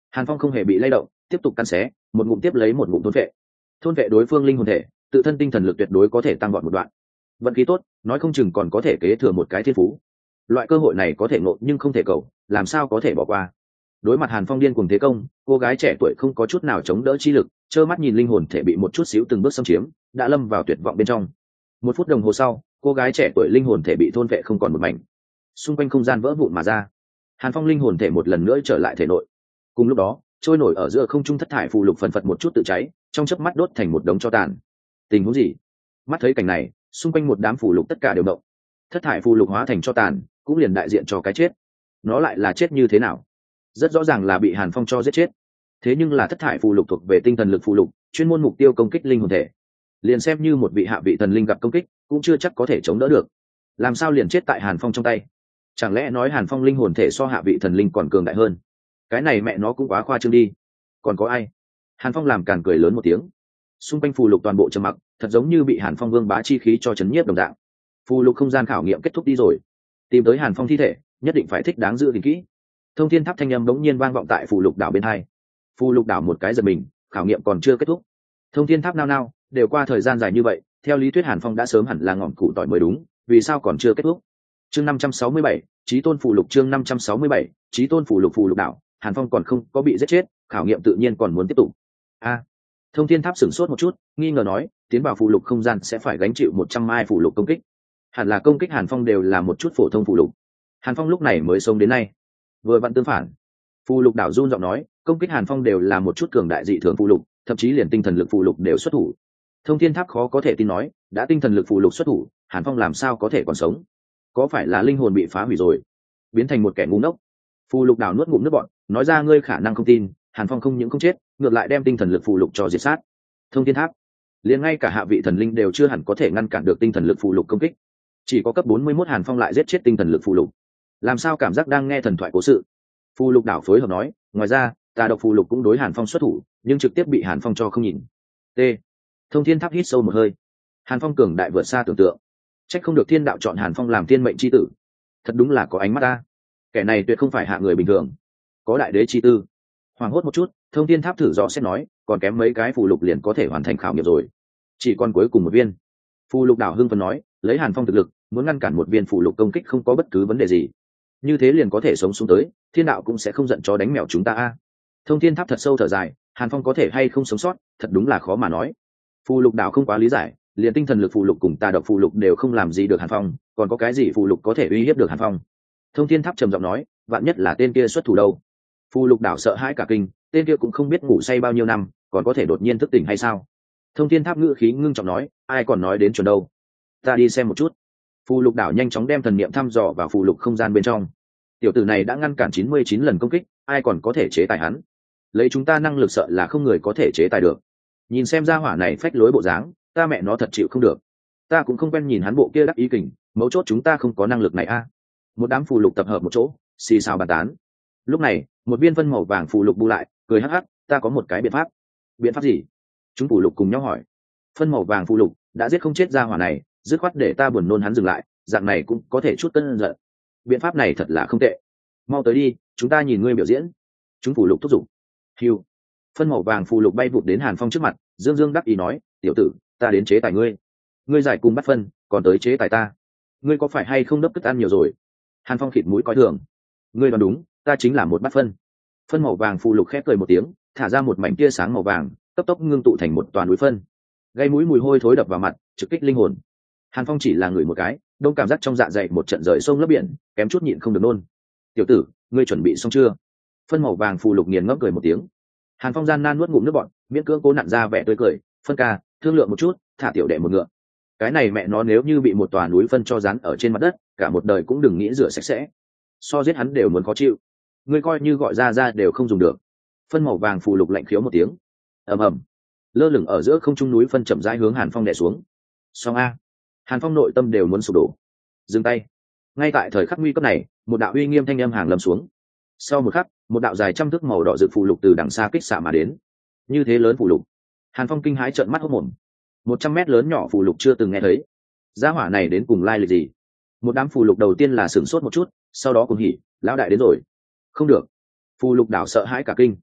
Hàn Phong không hề bị lay động, tiếp tục cắn xé, một ngụm tiếp lấy một ngụm thôn vệ. Thôn vệ đối phương linh hồn thể, tự thân tinh thần lực tuyệt đối có thể tăng vọt một đoạn. Vận khí tốt, nói không chừng còn có thể kế thừa một cái thiên phú. Loại cơ hội này có thể ngộ nhưng không thể cầu, làm sao có thể bỏ qua. Đối mặt Hàn Phong điên cuồng thế công, cô gái trẻ tuổi không có chút nào chống đỡ chi lực, trơ mắt nhìn linh hồn thể bị một chút xíu từng bước xâm chiếm, đã lâm vào tuyệt vọng bên trong. Một phút đồng hồ sau, cô gái trẻ tuổi linh hồn thể bị thôn vệ không còn một mảnh, xung quanh không gian vỡ vụn mà ra. Hàn Phong linh hồn thể một lần nữa trở lại thể nội. Cùng lúc đó, trôi nổi ở giữa không trung thất thải phù lục phần phật một chút tự cháy, trong chớp mắt đốt thành một đống tro tàn. Tình huống gì? Mắt thấy cảnh này, xung quanh một đám phù lục tất cả đều động. Thất thải phù lục hóa thành tro tàn, cũng liền đại diện cho cái chết. Nó lại là chết như thế nào? Rất rõ ràng là bị Hàn Phong cho giết chết. Thế nhưng là thất thải phù lục thuộc về tinh thần lực phù lục, chuyên môn mục tiêu công kích linh hồn thể. Liền xem như một vị hạ vị thần linh gặp công kích, cũng chưa chắc có thể chống đỡ được. Làm sao liền chết tại Hàn Phong trong tay? Chẳng lẽ nói Hàn Phong linh hồn thể so hạ vị thần linh còn cường đại hơn? Cái này mẹ nó cũng quá khoa trương đi. Còn có ai? Hàn Phong làm càn cười lớn một tiếng. Xung quanh phù lục toàn bộ trầm mặc, thật giống như bị Hàn Phong vương bá chi khí cho chấn nhiếp đồng dạng. Phù lục không gian khảo nghiệm kết thúc đi rồi. Tìm tới Hàn Phong thi thể, nhất định phải thích đáng giữ gìn kỹ. Thông thiên tháp thanh âm bỗng nhiên vang vọng tại phù lục đảo bên hai. Phù lục đảo một cái giật mình, khảo nghiệm còn chưa kết thúc. Thông thiên tháp nao nao, đều qua thời gian dài như vậy, theo lý thuyết Hàn Phong đã sớm hẳn là ngọn cụ tỏi mới đúng, vì sao còn chưa kết thúc? Chương năm trăm sáu mươi bảy, Chí tôn phù lục chương năm trăm sáu mươi bảy, Chí tôn phù lục phù lục đảo, Hàn Phong còn không có bị giết chết, khảo nghiệm tự nhiên còn muốn tiếp tục. A. Thông thiên tháp sửng sốt một chút, nghi ngờ nói, tiến vào phù lục không gian sẽ phải gánh chịu một trăm mai phù lục công kích. Hẳn là công kích Hàn Phong đều là một chút phổ thông phù lục. Hàn Phong lúc này mới sống đến nay. Vừa vặn tương phản. Phù lục đảo run giọng nói, công kích Hàn Phong đều là một chút cường đại dị thường phù lục, thậm chí liền tinh thần lực phù lục đều xuất thủ. Thông thiên tháp khó có thể tin nói, đã tinh thần lực phù lục xuất thủ, Hàn Phong làm sao có thể còn sống? Có phải là linh hồn bị phá hủy rồi, biến thành một kẻ ngu ngốc? Phù lục đảo nuốt ngụm nước bọt, nói ra ngươi khả năng không tin, Hàn Phong không những không chết, ngược lại đem tinh thần lực phù lục cho diệt sát. Thông thiên tháp, liền ngay cả hạ vị thần linh đều chưa hẳn có thể ngăn cản được tinh thần lực phù lục công kích, chỉ có cấp bốn mươi mốt Hàn Phong lại giết chết tinh thần lực phù lục. Làm sao cảm giác đang nghe thần thoại cố sự? Phù lục đảo phối hợp nói, ngoài ra tà độc phù lục cũng đối Hàn Phong xuất thủ, nhưng trực tiếp bị Hàn Phong cho không nhìn. T. Thông thiên tháp hít sâu một hơi. Hàn Phong cường đại vượt xa tưởng tượng, trách không được thiên đạo chọn Hàn Phong làm thiên mệnh chi tử, thật đúng là có ánh mắt ta. Kẻ này tuyệt không phải hạ người bình thường, có đại đế chi tư. Hoàng hốt một chút, thông thiên tháp thử rõ xét nói, còn kém mấy cái phù lục liền có thể hoàn thành khảo nghiệm rồi, chỉ còn cuối cùng một viên. Phù lục đảo hưng phấn nói, lấy Hàn Phong thực lực, muốn ngăn cản một viên phù lục công kích không có bất cứ vấn đề gì, như thế liền có thể sống xuống tới, thiên đạo cũng sẽ không giận chó đánh mèo chúng ta a. Thông thiên tháp thật sâu thở dài, Hàn Phong có thể hay không sống sót, thật đúng là khó mà nói. Phù lục đảo không quá lý giải, liền tinh thần lực phù lục cùng tà độc phù lục đều không làm gì được Hàn Phong, còn có cái gì phù lục có thể uy hiếp được Hàn Phong? Thông thiên tháp trầm giọng nói, vạn nhất là tên kia xuất thủ đâu? Phù lục đảo sợ hãi cả kinh, tên kia cũng không biết ngủ say bao nhiêu năm, còn có thể đột nhiên thức tỉnh hay sao? Thông thiên tháp ngữ khí ngưng trọng nói, ai còn nói đến chuẩn đâu, ta đi xem một chút. Phù lục đảo nhanh chóng đem thần niệm thăm dò vào phù lục không gian bên trong. Tiểu tử này đã ngăn cản chín mươi chín lần công kích, ai còn có thể chế tài hắn? Lấy chúng ta năng lực sợ là không người có thể chế tài được. Nhìn xem ra hỏa này phách lối bộ dáng, ta mẹ nó thật chịu không được. Ta cũng không quen nhìn hắn bộ kia đắc ý kình, mấu chốt chúng ta không có năng lực này a. Một đám phù lục tập hợp một chỗ, xì xào bàn tán. Lúc này, một viên phân màu vàng phù lục bu lại, cười hắc hắc, ta có một cái biện pháp. Biện pháp gì? Chúng phù lục cùng nhau hỏi. Phân màu vàng phù lục đã giết không chết ra hỏa này, dứt khoát để ta buồn nôn hắn dừng lại, dạng này cũng có thể chút cơn giận. Biện pháp này thật là không tệ, mau tới đi, chúng ta nhìn ngươi biểu diễn. Chúng phù lục thúc giục. Hiu. Phân màu vàng phù lục bay vụt đến Hàn Phong trước mặt, dương dương đắc ý nói, tiểu tử, ta đến chế tài ngươi. Ngươi giải cùng bắt phân, còn tới chế tài ta, ngươi có phải hay không đấp cất ăn nhiều rồi? Hàn Phong khịt mũi coi thường. Ngươi đoán đúng, ta chính là một bát phân. Phân màu vàng phù lục khép cười một tiếng, thả ra một mảnh tia sáng màu vàng, cấp tốc ngưng tụ thành một toàn núi phân, gây mũi mùi hôi thối đập vào mặt, trực kích linh hồn. Hàn Phong chỉ là người một cái, đông cảm giác trong dạ dày một trận rời sông lấp biển, kém chút nhịn không được nôn. Tiểu tử, ngươi chuẩn bị xong chưa? Phân màu vàng phù lục nghiền ngẫm cười một tiếng. Hàn Phong gian nan nuốt ngụm nước bọt, miễn cưỡng cố nặn ra vẻ tươi cười, phân ca, thương lượng một chút, thả tiểu đệ một ngựa. Cái này mẹ nó nếu như bị một tòa núi phân cho dán ở trên mặt đất, cả một đời cũng đừng nghĩ rửa sạch sẽ. So giết hắn đều muốn khó chịu. Ngươi coi như gọi ra ra đều không dùng được. Phân màu vàng phù lục lạnh khiếu một tiếng. Ầm ầm. Lơ lửng ở giữa không trung núi phân chậm rãi hướng Hàn Phong đè xuống. Song a. Hàn Phong nội tâm đều muốn sụp đổ. Dừng tay. Ngay tại thời khắc nguy cấp này, một đạo uy nghiêm thanh âm hàng lâm xuống. Sau một khắc, một đạo dài trăm thước màu đỏ rực phù lục từ đằng xa kích xạ mà đến. Như thế lớn phù lục. Hàn Phong kinh hãi trợn mắt hốt mồm. Một trăm mét lớn nhỏ phù lục chưa từng nghe thấy. Gia hỏa này đến cùng lai lịch gì? Một đám phù lục đầu tiên là sửng sốt một chút, sau đó cùng hỉ, lão đại đến rồi. Không được. Phù lục đảo sợ hãi cả kinh.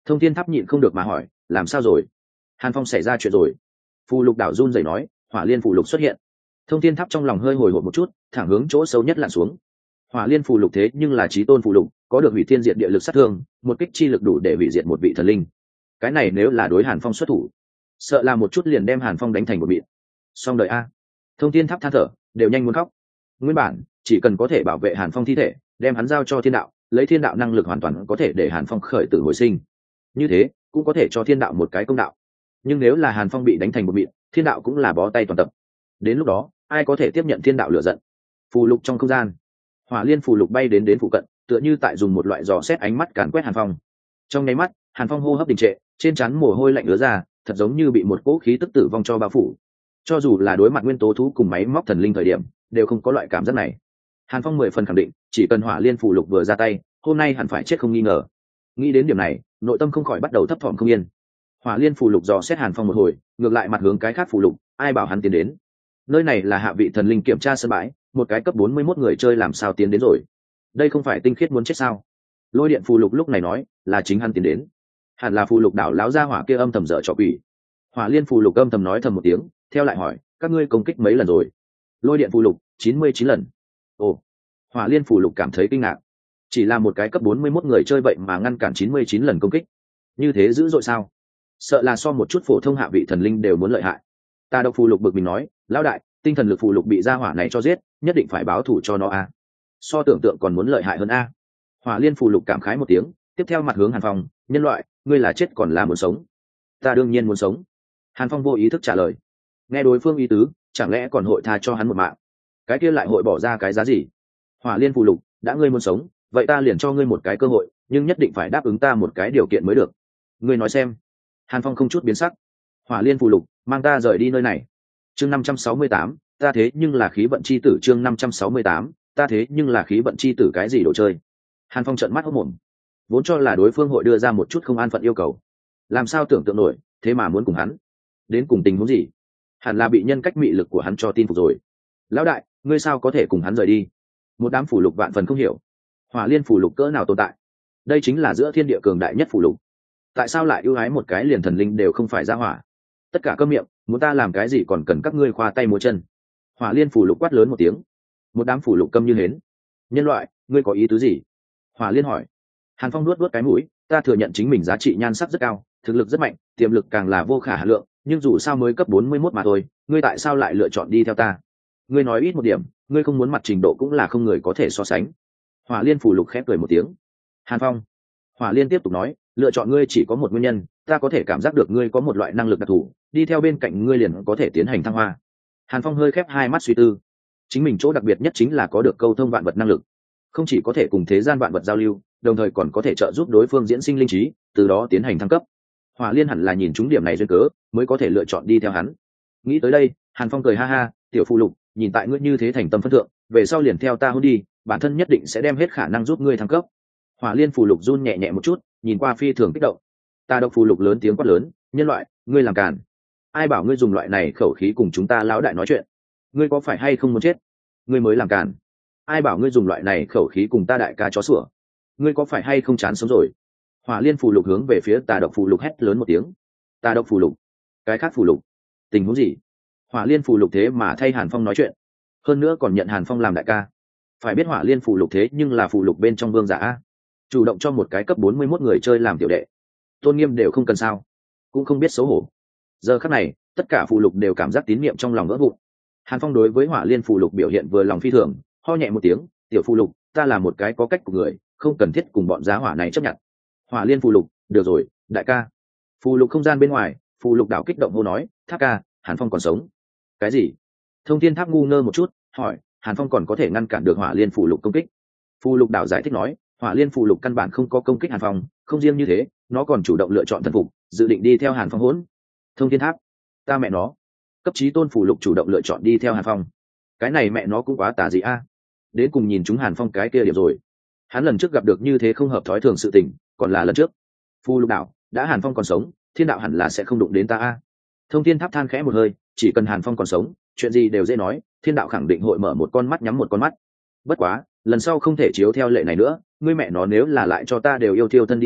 Thông thiên tháp nhịn không được mà hỏi, làm sao rồi? Hàn Phong xảy ra chuyện rồi. Phù lục đảo run rẩy nói, hỏa liên phù lục xuất hiện. Thông thiên tháp trong lòng hơi hồi hộp một chút, thẳng hướng chỗ sâu nhất lặn xuống. Hỏa liên phù lục thế nhưng là chí tôn phù lục, có được hủy thiên diệt địa lực sát thương, một kích chi lực đủ để hủy diệt một vị thần linh. Cái này nếu là đối Hàn Phong xuất thủ, sợ là một chút liền đem Hàn Phong đánh thành một bịt. Xong đời a. Thông thiên tháp than thở, đều nhanh muốn khóc. Nguyên bản chỉ cần có thể bảo vệ Hàn Phong thi thể, đem hắn giao cho thiên đạo, lấy thiên đạo năng lực hoàn toàn có thể để Hàn Phong khởi tử hồi sinh. Như thế cũng có thể cho thiên đạo một cái công đạo. Nhưng nếu là Hàn Phong bị đánh thành một bịt, thiên đạo cũng là bó tay toàn tập. Đến lúc đó ai có thể tiếp nhận thiên đạo lửa giận? Phù lục trong không gian, hỏa liên phù lục bay đến đến phụ cận, tựa như tại dùng một loại dò xét ánh mắt càn quét Hàn Phong. Trong nháy mắt Hàn Phong hô hấp đình trệ, trên trán mồ hôi lạnh ứa ra, thật giống như bị một cỗ khí tức tử vong cho bao phủ. Cho dù là đối mặt nguyên tố thú cùng máy móc thần linh thời điểm, đều không có loại cảm giác này. Hàn Phong mười phần khẳng định, chỉ cần hỏa liên phù lục vừa ra tay, hôm nay hẳn phải chết không nghi ngờ. Nghĩ đến điểm này, nội tâm không khỏi bắt đầu thấp thỏm không yên. Hỏa liên phù lục dò xét Hàn Phong một hồi, ngược lại mặt hướng cái khác phù lục, ai bảo hắn tiến đến? Nơi này là hạ vị thần linh kiểm tra sân bãi, một cái cấp bốn mươi mốt người chơi làm sao tiến đến rồi? Đây không phải tinh khiết muốn chết sao? Lôi điện phù lục lúc này nói, là chính hắn tiến đến. Hẳn là phù lục đảo láo ra hỏa kia âm thầm dở trò quỷ. Hỏa liên phù lục âm thầm nói thầm một tiếng, theo lại hỏi, các ngươi công kích mấy lần rồi? Lôi điện phù lục chín mươi chín lần. Ồ. Hỏa liên phù lục cảm thấy kinh ngạc, chỉ là một cái cấp bốn mươi mốt người chơi vậy mà ngăn cản chín mươi chín lần công kích, như thế dữ dội sao? Sợ là so một chút phổ thông hạ vị thần linh đều muốn lợi hại. Ta độc phù lục bực mình nói, lão đại, tinh thần lực phù lục bị gia hỏa này cho giết, nhất định phải báo thù cho nó a. So tưởng tượng còn muốn lợi hại hơn a. Hỏa liên phù lục cảm khái một tiếng, tiếp theo mặt hướng Hàn Phong, nhân loại, ngươi là chết còn là muốn sống? Ta đương nhiên muốn sống. Hàn Phong vô ý thức trả lời. Nghe đối phương ý tứ, chẳng lẽ còn hội tha cho hắn một mạng? Cái kia lại hội bỏ ra cái giá gì? Hỏa liên phù lục, đã ngươi muốn sống, vậy ta liền cho ngươi một cái cơ hội, nhưng nhất định phải đáp ứng ta một cái điều kiện mới được. Ngươi nói xem. Hàn Phong không chút biến sắc. Hỏa liên phù lục, mang ta rời đi nơi này. Chương năm trăm sáu mươi tám, ta thế nhưng là khí vận chi tử. Chương năm trăm sáu mươi tám, ta thế nhưng là khí vận chi tử. Cái gì đồ chơi? Hàn Phong trợn mắt hốt mồm, vốn cho là đối phương hội đưa ra một chút không an phận yêu cầu, làm sao tưởng tượng nổi, thế mà muốn cùng hắn. Đến cùng tình huống gì? Hẳn là bị nhân cách mị lực của hắn cho tin phục rồi. Lão đại, ngươi sao có thể cùng hắn rời đi? Một đám phủ lục vạn phần không hiểu. Hỏa liên phủ lục cỡ nào tồn tại? Đây chính là giữa thiên địa cường đại nhất phủ lục, tại sao lại ưu ái một cái liền thần linh đều không phải ra hỏa? Tất cả câm miệng, muốn ta làm cái gì còn cần các ngươi khoa tay múa chân. Hỏa liên phủ lục quát lớn một tiếng. Một đám phủ lục câm như hến. Nhân loại, ngươi có ý tứ gì? Hỏa liên hỏi. Hàn Phong nuốt nuốt cái mũi, ta thừa nhận chính mình giá trị nhan sắc rất cao, thực lực rất mạnh, tiềm lực càng là vô khả hạn lượng, nhưng dù sao mới cấp bốn mươi mốt mà thôi, ngươi tại sao lại lựa chọn đi theo ta? Ngươi nói ít một điểm, ngươi không muốn mặt trình độ cũng là không người có thể so sánh. Hỏa liên phủ lục khép cười một tiếng. Hàn Phong. Hỏa liên tiếp tục nói, lựa chọn ngươi chỉ có một nguyên nhân, ta có thể cảm giác được ngươi có một loại năng lực đặc thù, đi theo bên cạnh ngươi liền có thể tiến hành thăng hoa. Hàn Phong hơi khép hai mắt suy tư. Chính mình chỗ đặc biệt nhất chính là có được câu thông vạn vật năng lực, không chỉ có thể cùng thế gian vạn vật giao lưu, đồng thời còn có thể trợ giúp đối phương diễn sinh linh trí, từ đó tiến hành thăng cấp. Hỏa liên hẳn là nhìn trúng điểm này duyên cớ, mới có thể lựa chọn đi theo hắn. Nghĩ tới đây, Hàn Phong cười ha ha, tiểu phụ lục, nhìn tại ngươi như thế thành tâm phân thượng, về sau liền theo ta hôn đi, bản thân nhất định sẽ đem hết khả năng giúp ngươi thăng cấp. Hỏa liên phù lục run nhẹ nhẹ một chút, nhìn qua phi thường kích động. Ta độc phù lục lớn tiếng quát lớn, nhân loại, ngươi làm càn. Ai bảo ngươi dùng loại này khẩu khí cùng chúng ta lão đại nói chuyện? Ngươi có phải hay không muốn chết? Ngươi mới làm càn. Ai bảo ngươi dùng loại này khẩu khí cùng ta đại ca chó sủa? Ngươi có phải hay không chán sống rồi? Hỏa liên phù lục hướng về phía tà độc phù lục hét lớn một tiếng. Tà độc phù lục? Cái khác phù lục? Tình huống gì? Hỏa liên phù lục thế mà thay Hàn Phong nói chuyện, hơn nữa còn nhận Hàn Phong làm đại ca. Phải biết hỏa liên phù lục thế nhưng là phù lục bên trong vương giả, chủ động cho một cái cấp bốn mươi mốt người chơi làm tiểu đệ, tôn nghiêm đều không cần sao? Cũng không biết xấu hổ. Giờ khắc này, tất cả phù lục đều cảm giác tín niệm trong lòng vỡ vụn. Hàn Phong đối với hỏa liên phù lục biểu hiện vừa lòng phi thường, ho nhẹ một tiếng, tiểu phù lục, ta là một cái có cách của người, không cần thiết cùng bọn giá hỏa này chấp nhận. Hỏa liên phù lục, được rồi, đại ca. Phù lục không gian bên ngoài, phù lục đảo kích động hô nói, tháp ca, Hàn Phong còn sống. Cái gì? Thông thiên tháp ngu ngơ một chút, hỏi, Hàn Phong còn có thể ngăn cản được hỏa liên phù lục công kích? Phù lục đảo giải thích nói, hỏa liên phù lục căn bản không có công kích Hàn Phong, không riêng như thế, nó còn chủ động lựa chọn thần phục, dự định đi theo Hàn Phong hỗn. Thông thiên tháp, ta mẹ nó, cấp chí tôn phù lục chủ động lựa chọn đi theo Hàn Phong, cái này mẹ nó cũng quá tà dị a. Đến cùng nhìn chúng Hàn Phong cái kia điểm rồi. Hắn lần trước gặp được như thế không hợp thói thường sự tình, còn là lần trước. Phù lục đảo, đã Hàn Phong còn sống, thiên đạo hẳn là sẽ không đụng đến ta a. Thông thiên tháp than khẽ một hơi, chỉ cần Hàn Phong còn sống, chuyện gì đều dễ nói, thiên đạo khẳng định hội mở một con mắt nhắm một con mắt. Bất quá, lần sau không thể chiếu theo lệ này nữa, ngươi mẹ nó nếu là lại cho ta đều yêu thiêu thân đi ra,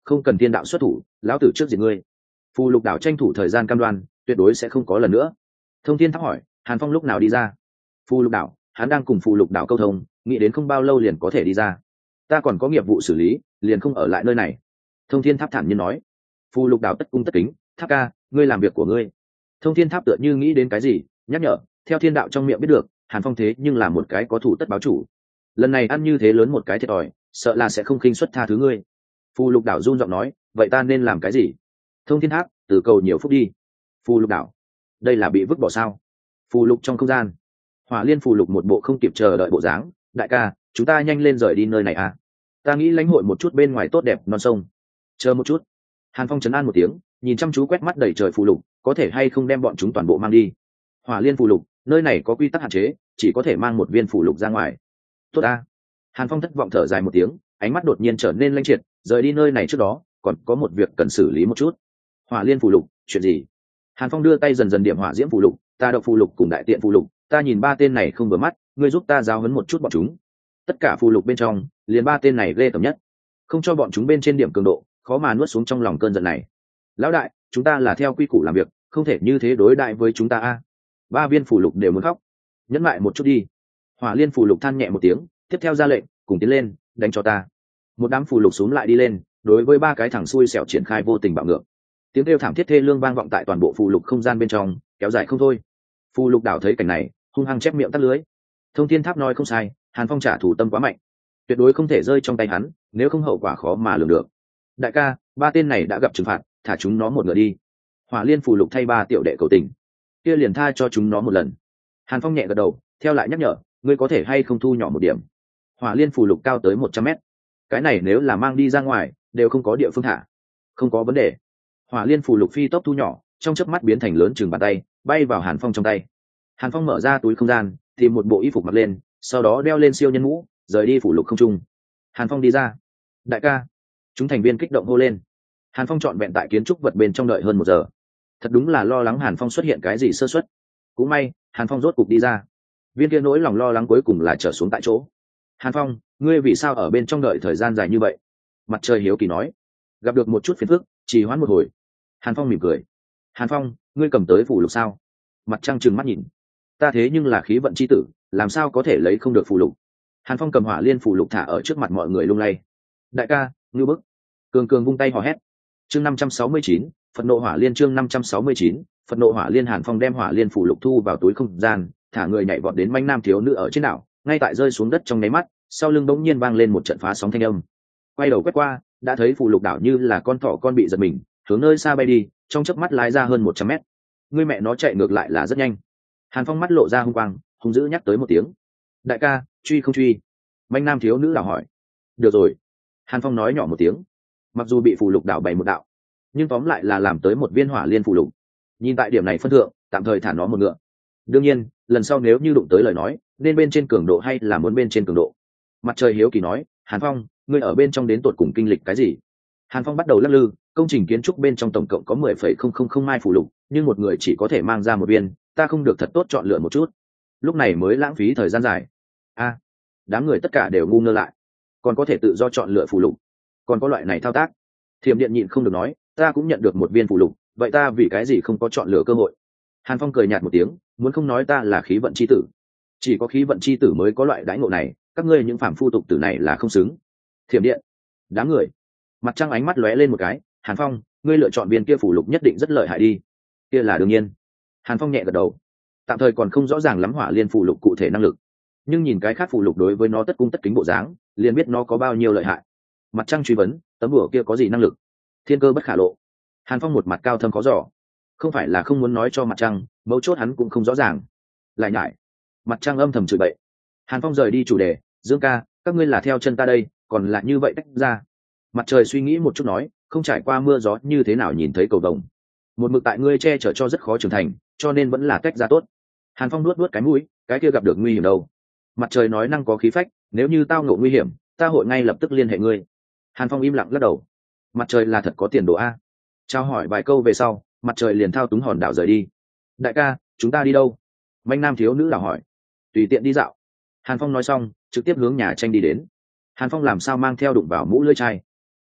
không cần thiên đạo xuất thủ, lão tử trước diệt ngươi. Phù lục đảo tranh thủ thời gian cam đoan tuyệt đối sẽ không có lần nữa. Thông thiên tháp hỏi Hàn Phong lúc nào đi ra. Phù lục đảo, hắn đang cùng phù lục đảo câu thông, nghĩ đến không bao lâu liền có thể đi ra. Ta còn có nghiệp vụ xử lý, liền không ở lại nơi này. Thông thiên tháp thản nhiên nói. Phù lục đảo tất cung tất kính, tháp ca, ngươi làm việc của ngươi. Thông thiên tháp tựa như nghĩ đến cái gì, nhắc nhở, theo thiên đạo trong miệng biết được, Hàn Phong thế nhưng là một cái có thủ tất báo chủ. Lần này ăn như thế lớn một cái thiệt thòi, sợ là sẽ không khinh suất tha thứ ngươi. Phù lục đảo run giọng nói, vậy ta nên làm cái gì? Thông thiên tháp, từ cầu nhiều phúc đi. Phù lục đảo, đây là bị vứt bỏ sao? Phù lục trong không gian, Hỏa Liên phù lục một bộ không kịp chờ đợi bộ dáng, đại ca, chúng ta nhanh lên rời đi nơi này à? Ta nghĩ lãnh hội một chút bên ngoài tốt đẹp non sông. Chờ một chút. Hàn Phong trấn an một tiếng, nhìn chăm chú quét mắt đầy trời phù lục, có thể hay không đem bọn chúng toàn bộ mang đi? Hỏa Liên phù lục, nơi này có quy tắc hạn chế, chỉ có thể mang một viên phù lục ra ngoài. Tốt a. Hàn Phong thất vọng thở dài một tiếng, ánh mắt đột nhiên trở nên lanh triệt, rời đi nơi này trước đó, còn có một việc cần xử lý một chút. Hỏa Liên phù lục, chuyện gì? Hàn Phong đưa tay dần dần điểm hỏa diễm phù lục, ta độc phù lục cùng đại tiện phù lục, ta nhìn ba tên này không vừa mắt, ngươi giúp ta giáo huấn một chút bọn chúng. Tất cả phù lục bên trong, liền ba tên này ghê tởm nhất, không cho bọn chúng bên trên điểm cường độ, khó mà nuốt xuống trong lòng cơn giận này. Lão đại, chúng ta là theo quy củ làm việc, không thể như thế đối đại với chúng ta a. Ba viên phù lục đều muốn khóc. Nhẫn lại một chút đi. Hỏa Liên phù lục than nhẹ một tiếng, tiếp theo ra lệnh, cùng tiến lên, đánh cho ta. Một đám phù lục xuống lại đi lên, đối với ba cái thằng xui xẻo triển khai vô tình bạo ngược. Tiếng kêu thảm thiết thê lương vang vọng tại toàn bộ phù lục không gian bên trong, kéo dài không thôi. Phù lục đảo thấy cảnh này, hung hăng chép miệng tắt lưới. Thông thiên tháp nói không sai, Hàn Phong trả thù tâm quá mạnh, tuyệt đối không thể rơi trong tay hắn, nếu không hậu quả khó mà lường được. Đại ca, ba tên này đã gặp trừng phạt, thả chúng nó một ngựa đi. Hỏa Liên phù lục thay ba tiểu đệ cầu tình, kia liền tha cho chúng nó một lần. Hàn Phong nhẹ gật đầu, theo lại nhắc nhở, ngươi có thể hay không thu nhỏ một điểm. Hỏa Liên phù lục cao tới một trăm mét, cái này nếu là mang đi ra ngoài, đều không có địa phương thả. Không có vấn đề. Hỏa Liên phù lục phi tốc thu nhỏ, trong chớp mắt biến thành lớn chừng bàn tay, bay vào Hàn Phong trong tay. Hàn Phong mở ra túi không gian, tìm một bộ y phục mặc lên, sau đó đeo lên siêu nhân mũ, rời đi phủ lục không trung. Hàn Phong đi ra. Đại ca. Chúng thành viên kích động hô lên. Hàn Phong trọn vẹn tại kiến trúc vật bên trong đợi hơn một giờ. Thật đúng là lo lắng Hàn Phong xuất hiện cái gì sơ suất. Cũng may, Hàn Phong rốt cục đi ra. Viên kia nỗi lòng lo lắng cuối cùng là trở xuống tại chỗ. Hàn Phong, ngươi vì sao ở bên trong đợi thời gian dài như vậy? Mặt trời hiếu kỳ nói. Gặp được một chút phiền phức, trì hoãn một hồi. Hàn Phong mỉm cười. Hàn Phong, ngươi cầm tới phủ lục sao? Mặt trăng trừng mắt nhìn. Ta thế nhưng là khí vận chi tử, làm sao có thể lấy không được phù lục? Hàn Phong cầm Hỏa Liên phù lục thả ở trước mặt mọi người lung lay. Đại ca, ngưu bức. Cường cường vung tay hò hét. Chương năm trăm sáu mươi chín, Phật nộ Hỏa Liên. Chương năm trăm sáu mươi chín, Phật nộ Hỏa Liên. Hàn Phong đem Hỏa Liên phù lục thu vào túi không gian, thả người nhảy vọt đến manh nam thiếu nữ ở trên đảo, ngay tại rơi xuống đất trong nháy mắt, sau lưng bỗng nhiên vang lên một trận phá sóng thanh âm. Quay đầu quét qua, đã thấy phù lục đảo như là con thỏ con bị giật mình, hướng nơi xa bay đi, trong chớp mắt lái ra hơn một trăm mét. Người mẹ nó chạy ngược lại là rất nhanh. Hàn Phong mắt lộ ra hung quang, hung dữ nhắc tới một tiếng. Đại ca, truy không truy? Manh nam thiếu nữ đảo hỏi. Được rồi. Hàn Phong nói nhỏ một tiếng. Mặc dù bị phù lục đảo bày một đạo, nhưng tóm lại là làm tới một viên Hỏa Liên phù lục. Nhìn tại điểm này phân thượng, tạm thời thả nó một ngựa. Đương nhiên, lần sau nếu như đụng tới lời nói, nên bên trên cường độ hay là muốn bên trên cường độ. Mặt trời hiếu kỳ nói, Hàn Phong, ngươi ở bên trong đến tột cùng kinh lịch cái gì? Hàn Phong bắt đầu lắc lư, công trình kiến trúc bên trong tổng cộng có mười phẩy không không không mai phù lục, nhưng một người chỉ có thể mang ra một viên, ta không được thật tốt chọn lựa một chút, lúc này mới lãng phí thời gian dài. A, đám người tất cả đều ngu ngơ lại, còn có thể tự do chọn lựa phù lục, còn có loại này thao tác. Thiểm Điện nhịn không được nói, ta cũng nhận được một viên phù lục, vậy ta vì cái gì không có chọn lựa cơ hội? Hàn Phong cười nhạt một tiếng, muốn không nói ta là khí vận chi tử, chỉ có khí vận chi tử mới có loại đãi ngộ này, các ngươi những phàm phu tục tử này là không xứng. Thiểm Điện, đám người. Mặt trăng ánh mắt lóe lên một cái, Hàn Phong, ngươi lựa chọn viên kia phù lục nhất định rất lợi hại đi. Kia là đương nhiên. Hàn Phong nhẹ gật đầu. Tạm thời còn không rõ ràng lắm Hỏa Liên phù lục cụ thể năng lực, nhưng nhìn cái khác phù lục đối với nó tất cung tất kính bộ dáng, liền biết nó có bao nhiêu lợi hại. Mặt trăng truy vấn, tấm bùa kia có gì năng lực? Thiên cơ bất khả lộ. Hàn Phong một mặt cao thâm khó dò. Không phải là không muốn nói cho mặt trăng, mấu chốt hắn cũng không rõ ràng. Lại nhải. Mặt trăng âm thầm chửi bậy. Hàn Phong rời đi chủ đề, Dương ca, các ngươi là theo chân ta đây, còn lại như vậy tách ra. Mặt trời suy nghĩ một chút nói, không trải qua mưa gió như thế nào nhìn thấy cầu vồng. Một mực tại ngươi che chở cho rất khó trưởng thành, cho nên vẫn là tách ra tốt. Hàn Phong nuốt nuốt cái mũi, cái kia gặp được nguy hiểm đâu? Mặt trời nói năng có khí phách, nếu như tao ngộ nguy hiểm, ta hội ngay lập tức liên hệ ngươi. Hàn Phong im lặng lắc đầu. Mặt trời là thật có tiền đồ a. Trao hỏi vài câu về sau, mặt trời liền thao túng hòn đảo rời đi. Đại ca, chúng ta đi đâu? Manh nam thiếu nữ đảo hỏi. Tùy tiện đi dạo. Hàn Phong nói xong, trực tiếp hướng nhà tranh đi đến. Hàn Phong làm sao mang theo đụng vào mũ lưỡi chai?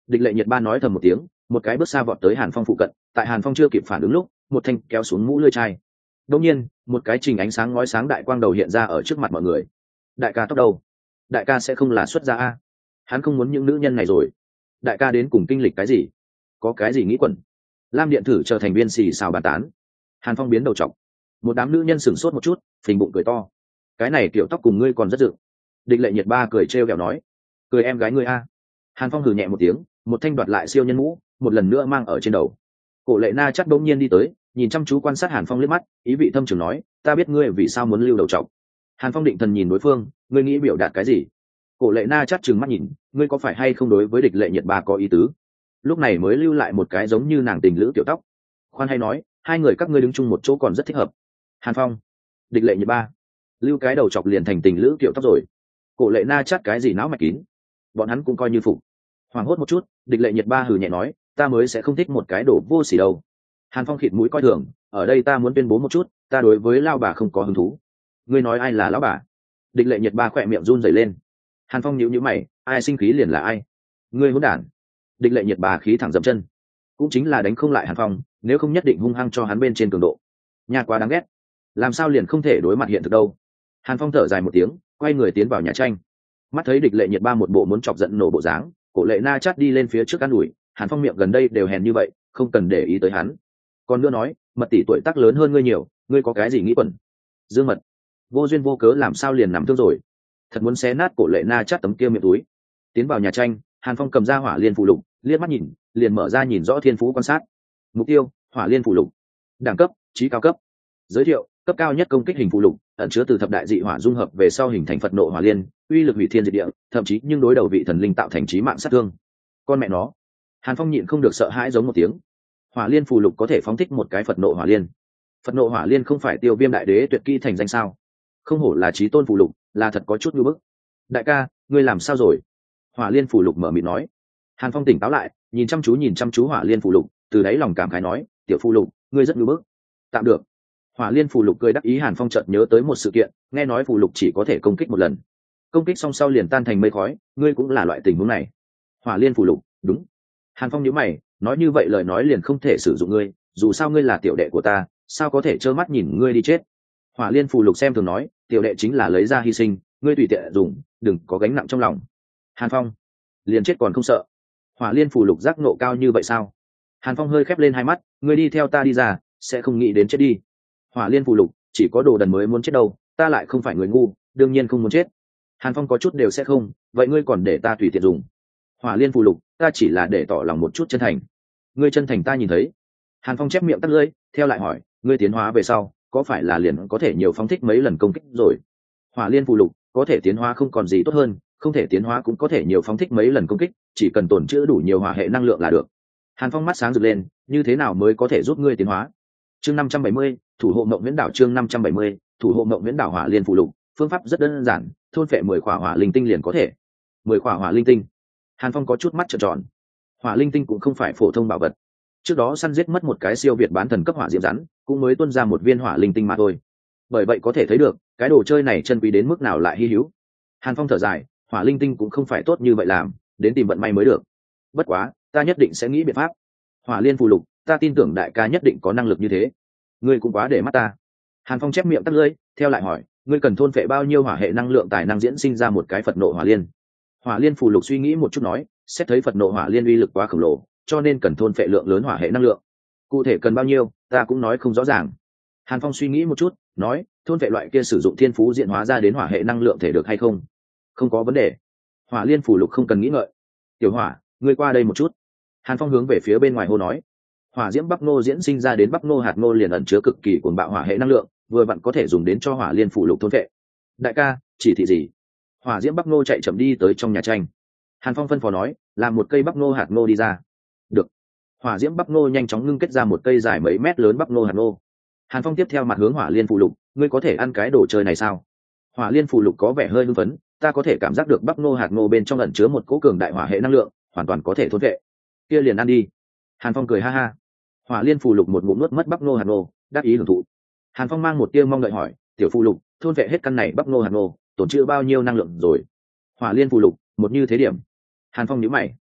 Địch lệ nhiệt ba nói thầm một tiếng, một cái bước xa vọt tới Hàn Phong phụ cận, tại Hàn Phong chưa kịp phản ứng lúc, một thanh kéo xuống mũ lưỡi chai. Đột nhiên, một cái trình ánh sáng ngói sáng đại quang đầu hiện ra ở trước mặt mọi người. Đại ca tóc đâu? Đại ca sẽ không là xuất gia a? Hắn không muốn những nữ nhân này rồi. Đại ca đến cùng kinh lịch cái gì? Có cái gì nghĩ quẩn? Lam điện thử trở thành viên xì xào bàn tán. Hàn Phong biến đầu trọc. Một đám nữ nhân sửng sốt một chút, phình bụng cười to. Cái này kiểu tóc cùng ngươi còn rất dựng. Địch lệ nhiệt ba cười trêu ghẹo nói, cười em gái ngươi a. Hàn Phong hừ nhẹ một tiếng, một thanh đoạt lại siêu nhân mũ, một lần nữa mang ở trên đầu. Cổ lệ na chắt bỗng nhiên đi tới, nhìn chăm chú quan sát Hàn Phong liếc mắt, ý vị thâm trường nói, ta biết ngươi vì sao muốn lưu đầu trọc. Hàn Phong định thần nhìn đối phương, ngươi nghĩ biểu đạt cái gì? Cổ lệ na chắt trừng mắt nhìn, ngươi có phải hay không đối với địch lệ nhiệt ba có ý tứ? Lúc này mới lưu lại một cái giống như nàng tình lữ tiểu tóc. Khoan hay nói, hai người các ngươi đứng chung một chỗ còn rất thích hợp. Hàn Phong, địch lệ nhiệt ba, lưu cái đầu chọc liền thành tình lữ kiểu tóc rồi. Cổ lệ na chắt cái gì não mạch kín, bọn hắn cũng coi như phục. Hoảng hốt một chút, địch lệ nhiệt ba hừ nhẹ nói, ta mới sẽ không thích một cái đồ vô sỉ đâu. Hàn Phong khịt mũi coi thường, ở đây ta muốn tuyên bố một chút, ta đối với lao bà không có hứng thú. Ngươi nói ai là lão bà? Địch lệ nhiệt ba khỏe miệng run rẩy lên. Hàn Phong nhíu nhíu mày, ai sinh khí liền là ai? Ngươi hỗn đản. Địch lệ nhiệt bà khí thẳng dậm chân, cũng chính là đánh không lại Hàn Phong, nếu không nhất định hung hăng cho hắn bên trên cường độ. Nhà quá đáng ghét, làm sao liền không thể đối mặt hiện thực đâu. Hàn Phong thở dài một tiếng, quay người tiến vào nhà tranh. Mắt thấy địch lệ nhiệt ba một bộ muốn chọc giận nổ bộ dáng, cổ lệ na chát đi lên phía trước ăn ủi, Hàn Phong miệng gần đây đều hèn như vậy, không cần để ý tới hắn. Còn nữa nói, mật tỷ tuổi tác lớn hơn ngươi nhiều, ngươi có cái gì nghĩ quẩn? Dương Mật, vô duyên vô cớ làm sao liền nằm thương rồi? Thật muốn xé nát cổ lệ na chát tấm kia miệng túi. Tiến vào nhà tranh, Hàn Phong cầm ra hỏa liên phụ lục, liếc mắt nhìn, liền mở ra nhìn rõ thiên phú quan sát. Mục tiêu: hỏa liên phụ lục. Đẳng cấp: chí cao cấp. Giới thiệu: cấp cao nhất công kích hình phụ lục, ẩn chứa từ thập đại dị hỏa dung hợp về sau hình thành Phật nộ hỏa liên, uy lực hủy thiên diệt địa, thậm chí nhưng đối đầu vị thần linh tạo thành chí mạng sát thương. Con mẹ nó! Hàn Phong nhịn không được sợ hãi giống một tiếng. Hỏa liên phù lục có thể phóng thích một cái Phật nộ hỏa liên. Phật nộ hỏa liên không phải Tiêu Viêm đại đế tuyệt kỹ thành danh sao? Không hổ là chí tôn phù lục, là thật có chút nhu bức. Đại ca, ngươi làm sao rồi? Hỏa liên phù lục mở miệng nói. Hàn Phong tỉnh táo lại, nhìn chăm chú nhìn chăm chú hỏa liên phù lục, từ đáy lòng cảm khái nói, tiểu phù lục, ngươi rất nhu bức. Tạm được. Hỏa liên phù lục cười đắc ý. Hàn Phong chợt nhớ tới một sự kiện, nghe nói phù lục chỉ có thể công kích một lần, công kích xong sau liền tan thành mây khói, ngươi cũng là loại tình huống này. Hỏa liên phù lục, đúng. Hàn Phong nhíu mày, nói như vậy lời nói liền không thể sử dụng ngươi, dù sao ngươi là tiểu đệ của ta, sao có thể trơ mắt nhìn ngươi đi chết. Hỏa liên phù lục xem thường nói, tiểu đệ chính là lấy ra hy sinh, ngươi tùy tiện dùng, đừng có gánh nặng trong lòng. Hàn Phong, liền chết còn không sợ? Hỏa liên phù lục giác nộ cao như vậy sao? Hàn Phong hơi khép lên hai mắt, ngươi đi theo ta đi ra, sẽ không nghĩ đến chết đi. Hỏa liên phù lục, chỉ có đồ đần mới muốn chết đâu, ta lại không phải người ngu, đương nhiên không muốn chết. Hàn Phong có chút đều sẽ không, vậy ngươi còn để ta tùy tiện dùng? Hỏa liên phù lục, ta chỉ là để tỏ lòng một chút chân thành. Ngươi chân thành ta nhìn thấy. Hàn Phong chép miệng tắt lưỡi, theo lại hỏi, ngươi tiến hóa về sau, có phải là liền có thể nhiều phóng thích mấy lần công kích rồi? Hỏa liên phù lục, có thể tiến hóa không còn gì tốt hơn, không thể tiến hóa cũng có thể nhiều phóng thích mấy lần công kích, chỉ cần tổn trữ đủ nhiều hỏa hệ năng lượng là được. Hàn Phong mắt sáng rực lên, như thế nào mới có thể giúp ngươi tiến hóa? Chương năm trăm bảy mươi, thủ hộ mộng viễn đảo. Chương năm trăm bảy mươi, thủ hộ mộng viễn đảo. Hỏa liên phù lục, phương pháp rất đơn giản, thôn phệ mười khỏa hỏa linh tinh liền có thể. Mười khỏa hỏa linh tinh. Hàn Phong có chút mắt trợn tròn. Hỏa linh tinh cũng không phải phổ thông bảo vật. Trước đó săn giết mất một cái siêu việt bán thần cấp hỏa diễm rắn, cũng mới tuôn ra một viên hỏa linh tinh mà thôi. Bởi vậy có thể thấy được, cái đồ chơi này chân quý đến mức nào lại hi hữu. Hàn Phong thở dài, hỏa linh tinh cũng không phải tốt như vậy làm, đến tìm vận may mới được. Bất quá, ta nhất định sẽ nghĩ biện pháp. Hỏa liên phù lục, ta tin tưởng đại ca nhất định có năng lực như thế. Ngươi cũng quá để mắt ta. Hàn Phong chép miệng tắt lưỡi, theo lại hỏi, ngươi cần thôn phệ bao nhiêu hỏa hệ năng lượng tài năng diễn sinh ra một cái Phật nộ hỏa liên? Hỏa liên phù lục suy nghĩ một chút nói, xét thấy Phật nộ hỏa liên uy lực quá khổng lồ, cho nên cần thôn phệ lượng lớn hỏa hệ năng lượng. Cụ thể cần bao nhiêu, ta cũng nói không rõ ràng. Hàn Phong suy nghĩ một chút, nói, thôn phệ loại kia sử dụng thiên phú diễn hóa ra đến hỏa hệ năng lượng thể được hay không? Không có vấn đề. Hỏa liên phù lục không cần nghĩ ngợi. Tiểu Hỏa, ngươi qua đây một chút. Hàn Phong hướng về phía bên ngoài hô nói. Hỏa diễm bắp ngô diễn sinh ra đến bắp ngô hạt ngô liền ẩn chứa cực kỳ cuồng bạo hỏa hệ năng lượng, vừa vặn có thể dùng đến cho hỏa liên phù lục thôn phệ. Đại ca, chỉ thị gì? Hỏa diễm bắp ngô chạy chậm đi tới trong nhà tranh. Hàn Phong phân phó nói, làm một cây bắp ngô hạt ngô đi ra. Được. Hỏa diễm bắp ngô nhanh chóng ngưng kết ra một cây dài mấy mét lớn bắp ngô hạt ngô. Hàn Phong tiếp theo mặt hướng hỏa liên phù lục, ngươi có thể ăn cái đồ chơi này sao? Hỏa liên phù lục có vẻ hơi hưng phấn, ta có thể cảm giác được bắp ngô hạt ngô bên trong ẩn chứa một cỗ cường đại hỏa hệ năng lượng, hoàn toàn có thể thôn vệ. Kia liền ăn đi. Hàn Phong cười ha ha. Hỏa liên phù lục một ngụm nuốt mất bắp ngô hạt ngô, đáp ý hưởng thụ. Hàn Phong mang một tia mong đợi hỏi, tiểu phù lục, thôn vệ hết căn này bắp ngô hạt ngô, tổn trữ bao nhiêu năng lượng rồi? Hỏa liên phù lục, một như thế điểm. Hàn Phong nhíu mày.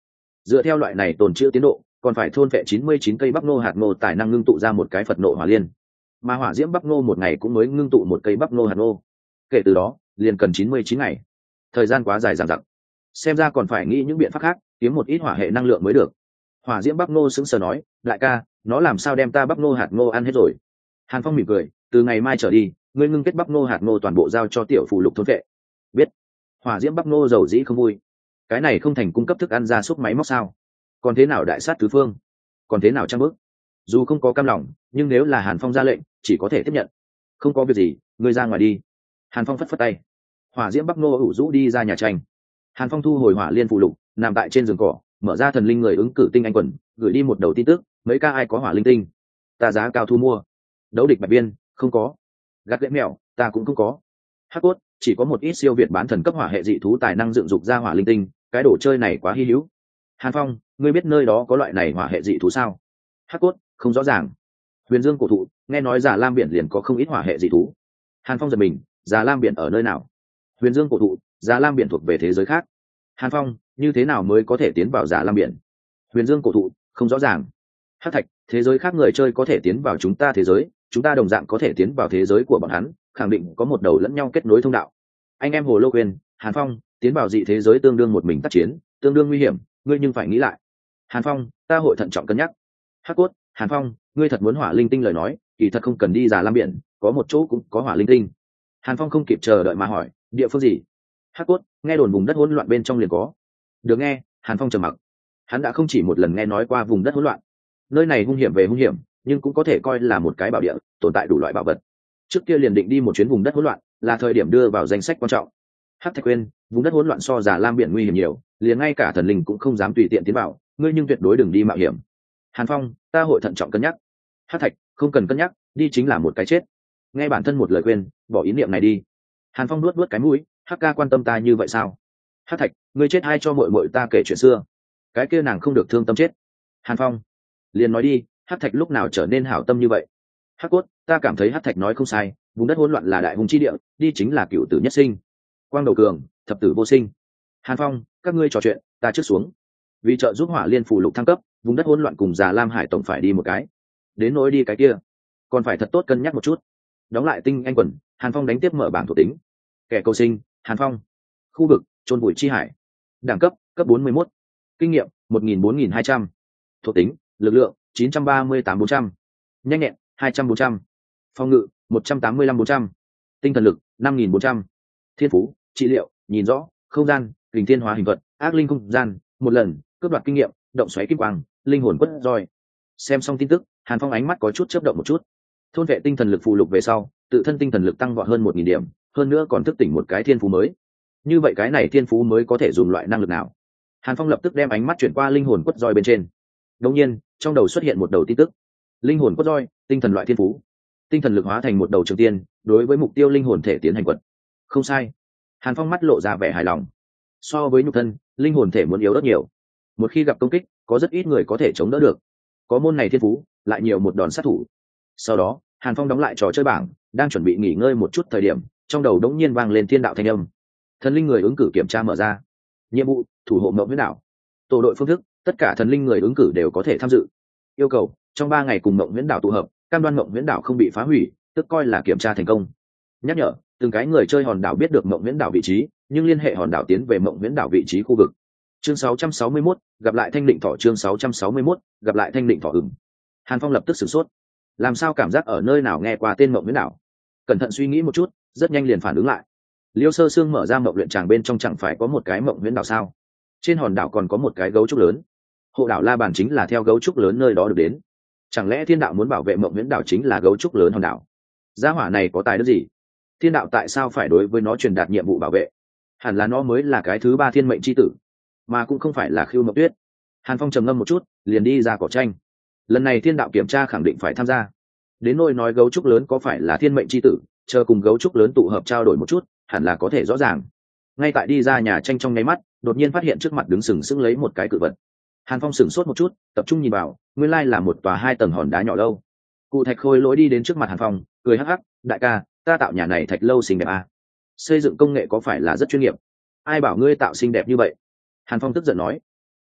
Dựa theo loại này tồn trữ tiến độ, còn phải thôn phệ chín mươi chín cây bắp ngô hạt ngô tài năng ngưng tụ ra một cái Phật nộ hỏa liên, mà hỏa diễm bắp ngô một ngày cũng mới ngưng tụ một cây bắp ngô hạt ngô. Kể từ đó liền cần chín mươi chín ngày, thời gian quá dài dằng dặc, xem ra còn phải nghĩ những biện pháp khác, kiếm một ít hỏa hệ năng lượng mới được. Hỏa diễm bắp ngô sững sờ nói, đại ca, nó làm sao đem ta bắp ngô hạt ngô ăn hết rồi? Hàn Phong mỉm cười, từ ngày mai trở đi, ngươi ngưng kết bắp ngô hạt ngô toàn bộ giao cho tiểu phụ lục thôn vệ. Biết. Hỏa diễm bắp ngô dầu dĩ không vui, cái này không thành cung cấp thức ăn ra súc máy móc sao? Còn thế nào đại sát tứ phương? Còn thế nào trăm bước? Dù không có cam lòng, nhưng nếu là Hàn Phong ra lệnh, chỉ có thể tiếp nhận. Không có việc gì, ngươi ra ngoài đi. Hàn Phong phất phất tay, hỏa diễm bắp ngô ủ rũ đi ra nhà tranh. Hàn Phong thu hồi hỏa liên phụ lục, nằm tại trên giường cỏ, mở ra thần linh người ứng cử tinh anh quần, gửi đi một đầu tin tức, mấy ca ai có hỏa linh tinh, ta giá cao thu mua. Đấu địch bạch biên, không có. Gạt gãy mèo, ta cũng không có. Hắc cốt, chỉ có một ít siêu việt bán thần cấp hỏa hệ dị thú tài năng dựng dục ra hỏa linh tinh, cái đồ chơi này quá hi hữu. Hàn Phong, ngươi biết nơi đó có loại này hỏa hệ dị thú sao? Hắc cốt, không rõ ràng. Huyền Dương cổ thụ, nghe nói Già Lam biển liền có không ít hỏa hệ dị thú. Hàn Phong giật mình, Già Lam biển ở nơi nào? Huyền Dương cổ thụ, Già Lam biển thuộc về thế giới khác. Hàn Phong, như thế nào mới có thể tiến vào Già Lam biển? Huyền Dương cổ thụ, không rõ ràng. Hắc thạch, thế giới khác người chơi có thể tiến vào chúng ta thế giới, chúng ta đồng dạng có thể tiến vào thế giới của bọn hắn, khẳng định có một đầu lẫn nhau kết nối thông đạo. Anh em Hồ Lô khuyên, Hàn Phong, tiến vào dị thế giới tương đương một mình tác chiến, tương đương nguy hiểm, ngươi nhưng phải nghĩ lại. Hàn Phong, ta hội thận trọng cân nhắc. Hắc cốt, Hàn Phong, ngươi thật muốn hỏa linh tinh lời nói, kỳ thật không cần đi Già Lam biển, có một chỗ cũng có hỏa linh tinh. Hàn Phong không kịp chờ đợi mà hỏi, địa phương gì? Hắc cốt, nghe đồn vùng đất hỗn loạn bên trong liền có. Được nghe, Hàn Phong trầm mặc. Hắn đã không chỉ một lần nghe nói qua vùng đất hỗn loạn. Nơi này hung hiểm về hung hiểm, nhưng cũng có thể coi là một cái bảo địa, tồn tại đủ loại bảo vật. Trước kia liền định đi một chuyến vùng đất hỗn loạn, là thời điểm đưa vào danh sách quan trọng. Hắc Thạch quên, vùng đất hỗn loạn so Già Lam biển nguy hiểm nhiều, liền ngay cả thần linh cũng không dám tùy tiện tiến vào, ngươi nhưng tuyệt đối đừng đi mạo hiểm. Hàn Phong, ta hội thận trọng cân nhắc. Hắc Thạch, không cần cân nhắc, đi chính là một cái chết. Nghe bản thân một lời khuyên, bỏ ý niệm này đi. Hàn Phong nuốt nuốt cái mũi, Hắc ca quan tâm ta như vậy sao? Hắc Thạch, ngươi chết hay cho muội muội ta kể chuyện xưa? Cái kia nàng không được thương tâm chết. Hàn Phong, liền nói đi, Hắc Thạch lúc nào trở nên hảo tâm như vậy? Hắc cốt, ta cảm thấy Hắc Thạch nói không sai, vùng đất hỗn loạn là đại hùng chi địa, đi chính là cựu tử nhất sinh. Quang đầu cường, thập tử vô sinh. Hàn Phong, các ngươi trò chuyện, ta trước xuống. Vì trợ giúp hỏa liên phù lục thăng cấp, vùng đất hỗn loạn cùng Già Lam Hải tổng phải đi một cái. Đến nỗi đi cái kia, còn phải thật tốt cân nhắc một chút. Đóng lại tinh anh quần, Hàn Phong đánh tiếp mở bảng thuộc tính. Kẻ cầu sinh, Hàn Phong. Khu vực, chôn bụi chi hải. Đẳng cấp, cấp bốn mươi mốt. Kinh nghiệm, một nghìn bốn nghìn hai trăm. Thuộc tính, lực lượng, chín trăm ba mươi tám bốn trăm. Nhanh nhẹn, hai trăm bốn trăm. Phòng ngự, một trăm tám mươi lăm bốn trăm. Tinh thần lực, năm nghìn bốn trăm. Thiên phú, trị liệu, nhìn rõ, không gian, hình thiên hóa hình vật, ác linh không gian, một lần, cướp đoạt kinh nghiệm, động xoáy kim quang, linh hồn quất roi. Xem xong tin tức, Hàn Phong ánh mắt có chút chớp động một chút. Thôn vệ tinh thần lực phụ lục về sau, tự thân tinh thần lực tăng vọt hơn một nghìn điểm, hơn nữa còn thức tỉnh một cái thiên phú mới. Như vậy cái này thiên phú mới có thể dùng loại năng lực nào? Hàn Phong lập tức đem ánh mắt chuyển qua linh hồn quất roi bên trên. Đột nhiên, trong đầu xuất hiện một đầu tin tức. Linh hồn quất roi, tinh thần loại thiên phú. Tinh thần lực hóa thành một đầu trường tiên, đối với mục tiêu linh hồn thể tiến hành quật. Không sai. Hàn Phong mắt lộ ra vẻ hài lòng. So với nhục thân, linh hồn thể muốn yếu rất nhiều. Một khi gặp công kích, có rất ít người có thể chống đỡ được. Có môn này thiên phú, lại nhiều một đòn sát thủ. Sau đó, Hàn Phong đóng lại trò chơi bảng, đang chuẩn bị nghỉ ngơi một chút thời điểm, trong đầu đống nhiên vang lên thiên đạo thanh âm. Thần linh người ứng cử kiểm tra mở ra. Nhiệm vụ, thủ hộ Mộng Huyễn Đảo. Tổ đội phương thức, tất cả thần linh người ứng cử đều có thể tham dự. Yêu cầu, trong ba ngày cùng Mộng Huyễn Đảo tụ hợp, cam đoan Mộng Huyễn Đảo không bị phá hủy, tức coi là kiểm tra thành công. Nhắc nhở, từng cái người chơi hòn đảo biết được Mộng Huyễn Đảo vị trí, nhưng liên hệ hòn đảo tiến về Mộng Huyễn Đảo vị trí khu vực. Chương sáu trăm sáu mươi mốt, gặp lại Thanh Định Thỏ. Chương sáu trăm sáu mươi mốt, gặp lại Thanh Định Thỏ. Ừm. Hàn Phong lập tức sửng sốt. Làm sao cảm giác ở nơi nào nghe qua tên Mộng Huyễn Đảo? Cẩn thận suy nghĩ một chút, rất nhanh liền phản ứng lại. Liêu Sơ Sương mở ra mộng luyện tràng bên trong chẳng phải có một cái Mộng Huyễn Đảo sao? Trên hòn đảo còn có một cái gấu trúc lớn. Hộ đảo La Bàn chính là theo gấu trúc lớn nơi đó được đến. Chẳng lẽ Thiên đạo muốn bảo vệ Mộng Huyễn Đảo chính là gấu trúc lớn hòn đảo? Gia hỏa này có tài đức gì? Thiên đạo tại sao phải đối với nó truyền đạt nhiệm vụ bảo vệ? Hẳn là nó mới là cái thứ ba thiên mệnh chi tử, mà cũng không phải là Khưu Mộng Tuyết. Hàn Phong trầm ngâm một chút, liền đi ra cỏ tranh. Lần này Thiên đạo kiểm tra khẳng định phải tham gia. Đến nỗi nói gấu trúc lớn có phải là thiên mệnh chi tử, chờ cùng gấu trúc lớn tụ hợp trao đổi một chút, hẳn là có thể rõ ràng. Ngay tại đi ra nhà tranh trong nháy mắt, đột nhiên phát hiện trước mặt đứng sừng sững lấy một cái cự vật. Hàn Phong sửng sốt một chút, tập trung nhìn vào, nguyên lai là một tòa hai tầng hòn đá nhỏ lâu. Cụ Thạch Khôi lỗi đi đến trước mặt Hàn Phong, cười hắc hắc, đại ca, ta tạo nhà này thạch lâu xinh đẹp à? Xây dựng công nghệ có phải là rất chuyên nghiệp? Ai bảo ngươi tạo xinh đẹp như vậy? Hàn Phong tức giận nói.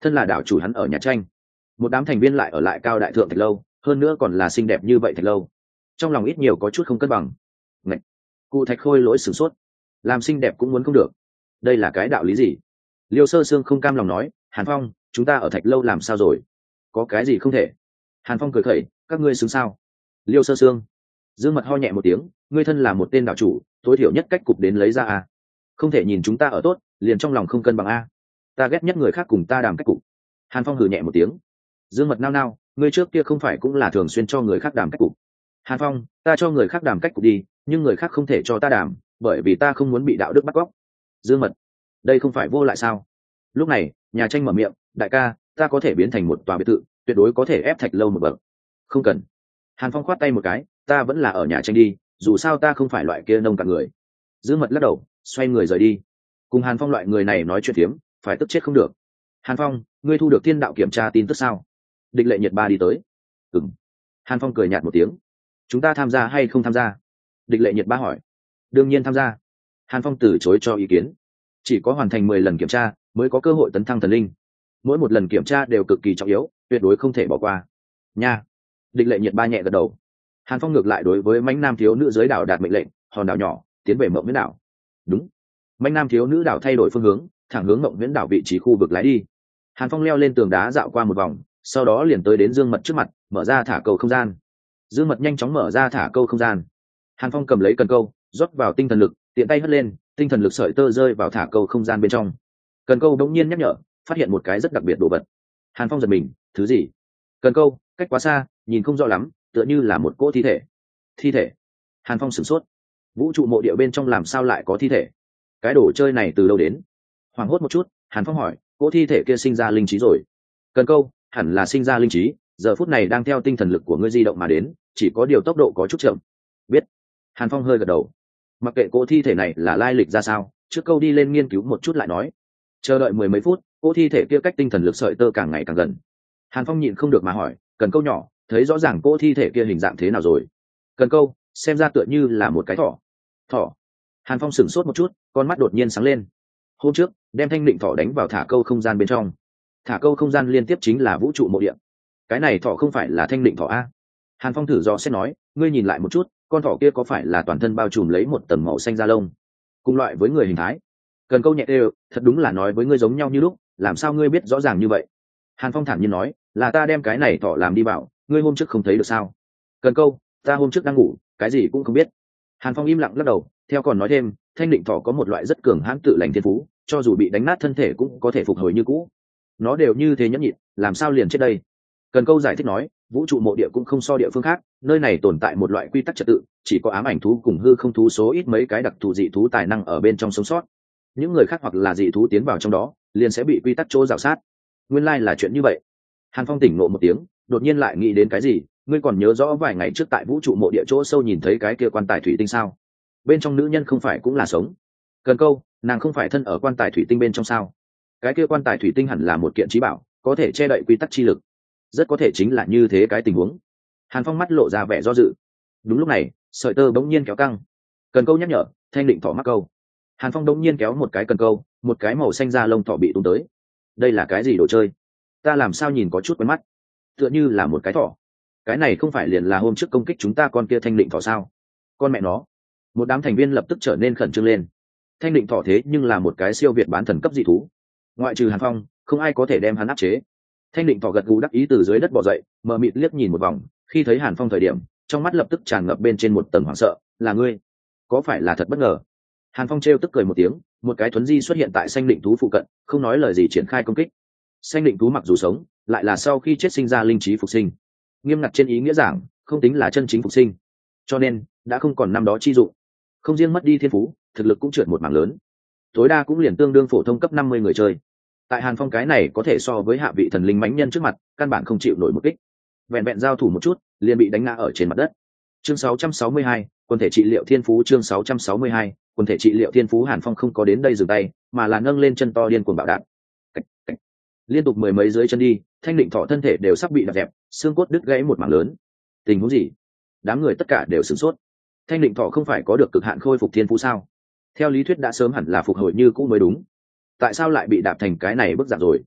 thân là đảo chủ hắn ở nhà tranh, một đám thành viên lại ở lại cao đại thượng thạch lâu, hơn nữa còn là xinh đẹp như vậy thạch lâu, trong lòng ít nhiều có chút không cân bằng. Ngạch! Cụ thạch khôi lỗi sửng sốt, làm xinh đẹp cũng muốn không được, đây là cái đạo lý gì? Liêu Sơ Sương không cam lòng nói, Hàn Phong, chúng ta ở thạch lâu làm sao rồi? Có cái gì không thể? Hàn Phong cười khẩy, các ngươi xứng sao? Liêu Sơ Sương, Dương Mật ho nhẹ một tiếng, ngươi thân là một tên đạo chủ, tối thiểu nhất cách cục đến lấy ra à? Không thể nhìn chúng ta ở tốt, liền trong lòng không cân bằng a. Ta ghét nhất người khác cùng ta đàm cách cục. Hàn Phong hừ nhẹ một tiếng. Dương Mật nao nao, ngươi trước kia không phải cũng là thường xuyên cho người khác đàm cách cục? Hàn Phong, ta cho người khác đàm cách cục đi, nhưng người khác không thể cho ta đàm, bởi vì ta không muốn bị đạo đức bắt cóc. Dương Mật, đây không phải vô lại sao? Lúc này, nhà tranh mở miệng, đại ca, ta có thể biến thành một tòa biệt thự, tuyệt đối có thể ép thạch lâu một bậc. Không cần. Hàn Phong khoát tay một cái, ta vẫn là ở nhà tranh đi, dù sao ta không phải loại kia nông cạn người. Dương Mật lắc đầu, xoay người rời đi. Cùng Hàn Phong loại người này nói chuyện phiếm, phải tức chết không được. Hàn Phong, ngươi thu được thiên đạo kiểm tra tin tức sao? Địch Lệ Nhiệt Ba đi tới. Ừm. Hàn Phong cười nhạt một tiếng. Chúng ta tham gia hay không tham gia? Địch Lệ Nhiệt Ba hỏi. Đương nhiên tham gia. Hàn Phong từ chối cho ý kiến. Chỉ có hoàn thành mười lần kiểm tra mới có cơ hội tấn thăng thần linh. Mỗi một lần kiểm tra đều cực kỳ trọng yếu, tuyệt đối không thể bỏ qua. Nha. Địch Lệ Nhiệt Ba nhẹ gật đầu. Hàn Phong ngược lại đối với mãnh nam thiếu nữ dưới đảo đạt mệnh lệnh, hòn đảo nhỏ tiến về Mộng Viễn đảo. Đúng. Mãnh nam thiếu nữ đảo thay đổi phương hướng, thẳng hướng Mộng Viễn đảo vị trí khu vực lái đi. Hàn Phong leo lên tường đá dạo qua một vòng, sau đó liền tới đến Dương Mật trước mặt, mở ra thả câu không gian. Dương Mật nhanh chóng mở ra thả câu không gian. Hàn Phong cầm lấy cần câu, rót vào tinh thần lực, tiện tay hất lên, tinh thần lực sợi tơ rơi vào thả câu không gian bên trong. Cần câu đống nhiên nhắc nhở, phát hiện một cái rất đặc biệt đồ vật. Hàn Phong giật mình, thứ gì? Cần câu cách quá xa, nhìn không rõ lắm, tựa như là một cỗ thi thể. Thi thể? Hàn Phong sửng sốt. Vũ trụ mộ địa bên trong làm sao lại có thi thể? Cái đồ chơi này từ đâu đến? Hoảng hốt một chút, Hàn Phong hỏi, cỗ thi thể kia sinh ra linh trí rồi? Cần câu, hẳn là sinh ra linh trí, giờ phút này đang theo tinh thần lực của ngươi di động mà đến, chỉ có điều tốc độ có chút chậm. Biết. Hàn Phong hơi gật đầu. Mặc kệ cỗ thi thể này là lai lịch ra sao, trước câu đi lên nghiên cứu một chút lại nói. Chờ đợi mười mấy phút, cỗ thi thể kia cách tinh thần lực sợi tơ càng ngày càng gần. Hàn Phong nhịn không được mà hỏi, cần câu nhỏ, thấy rõ ràng cỗ thi thể kia hình dạng thế nào rồi? Cần câu, xem ra tựa như là một cái thỏ. Thỏ? Hàn Phong sửng sốt một chút, con mắt đột nhiên sáng lên. Hôm trước, đem thanh định thỏ đánh vào thả câu không gian bên trong. Thả câu không gian liên tiếp chính là vũ trụ mộ địa. Cái này thỏ không phải là thanh định thỏ a? Hàn Phong thử dò xét nói, ngươi nhìn lại một chút, con thỏ kia có phải là toàn thân bao trùm lấy một tầng màu xanh da lông, cùng loại với người hình thái? Cần câu nhẹ đều, thật đúng là nói với ngươi giống nhau như lúc, làm sao ngươi biết rõ ràng như vậy? Hàn Phong thản nhiên nói, là ta đem cái này thỏ làm đi bảo, ngươi hôm trước không thấy được sao? Cần câu, ta hôm trước đang ngủ, cái gì cũng không biết. Hàn Phong im lặng lắc đầu, theo còn nói thêm, thanh định thỏ có một loại rất cường hãn tự lành thiên phú, cho dù bị đánh nát thân thể cũng có thể phục hồi như cũ. Nó đều như thế nhẫn nhịn, làm sao liền chết đây? Cần câu giải thích nói, vũ trụ mộ địa cũng không so địa phương khác, nơi này tồn tại một loại quy tắc trật tự, chỉ có ám ảnh thú cùng hư không thú số ít mấy cái đặc thù dị thú tài năng ở bên trong sống sót. Những người khác hoặc là dị thú tiến vào trong đó, liền sẽ bị quy tắc chỗ rào sát. Nguyên lai là chuyện như vậy. Hàn Phong tỉnh ngộ một tiếng, đột nhiên lại nghĩ đến cái gì, ngươi còn nhớ rõ vài ngày trước tại vũ trụ mộ địa chỗ sâu nhìn thấy cái kia quan tài thủy tinh sao? Bên trong nữ nhân không phải cũng là sống? Cần câu, nàng không phải thân ở quan tài thủy tinh bên trong sao? Cái kia quan tài thủy tinh hẳn là một kiện trí bảo, có thể che đậy quy tắc chi lực, rất có thể chính là như thế cái tình huống. Hàn Phong mắt lộ ra vẻ do dự. Đúng lúc này, sợi tơ bỗng nhiên kéo căng. Cần câu nhắc nhở, thanh định thỏ mắc câu. Hàn Phong bỗng nhiên kéo một cái cần câu, một cái màu xanh da lông thỏ bị tung tới. Đây là cái gì đồ chơi? Ta làm sao nhìn có chút quen mắt, tựa như là một cái thỏ. Cái này không phải liền là hôm trước công kích chúng ta con kia thanh định thỏ sao? Con mẹ nó! Một đám thành viên lập tức trở nên khẩn trương lên. Thanh định thỏ thế nhưng là một cái siêu việt bán thần cấp dị thú, ngoại trừ Hàn Phong, không ai có thể đem hắn áp chế. Thanh định thỏ gật gù đắc ý từ dưới đất bò dậy, mờ mịt liếc nhìn một vòng, khi thấy Hàn Phong thời điểm, trong mắt lập tức tràn ngập bên trên một tầng hoảng sợ. Là ngươi? Có phải là thật bất ngờ? Hàn Phong trêu tức cười một tiếng, một cái thuấn di xuất hiện tại xanh định thú phụ cận, không nói lời gì triển khai công kích. Xanh định thú mặc dù sống, lại là sau khi chết sinh ra linh trí phục sinh, nghiêm ngặt trên ý nghĩa giảng, không tính là chân chính phục sinh, cho nên đã không còn năm đó chi dụng. Không riêng mất đi thiên phú, thực lực cũng trượt một mảng lớn, tối đa cũng liền tương đương phổ thông cấp năm mươi người chơi. Tại Hàn Phong cái này có thể so với hạ vị thần linh mãnh nhân trước mặt, căn bản không chịu nổi một kích, vẹn vẹn giao thủ một chút liền bị đánh ngã ở trên mặt đất. Chương sáu trăm sáu mươi hai, quân thể trị liệu thiên phú. Chương sáu trăm sáu mươi hai, quân thể trị liệu thiên phú. Hàn Phong không có đến đây dừng tay, mà là nâng lên chân to điên cuồng bạo đạn. Cách, cách. Liên tục mười mấy dưới chân đi, thanh định thỏ thân thể đều sắp bị đập dẹp, xương cốt đứt gãy một mảng lớn. Tình huống gì? Đám người tất cả đều sửng sốt. Thanh định thỏ không phải có được cực hạn khôi phục thiên phú sao? Theo lý thuyết đã sớm hẳn là phục hồi như cũ mới đúng, tại sao lại bị đạp thành cái này bức dạng rồi?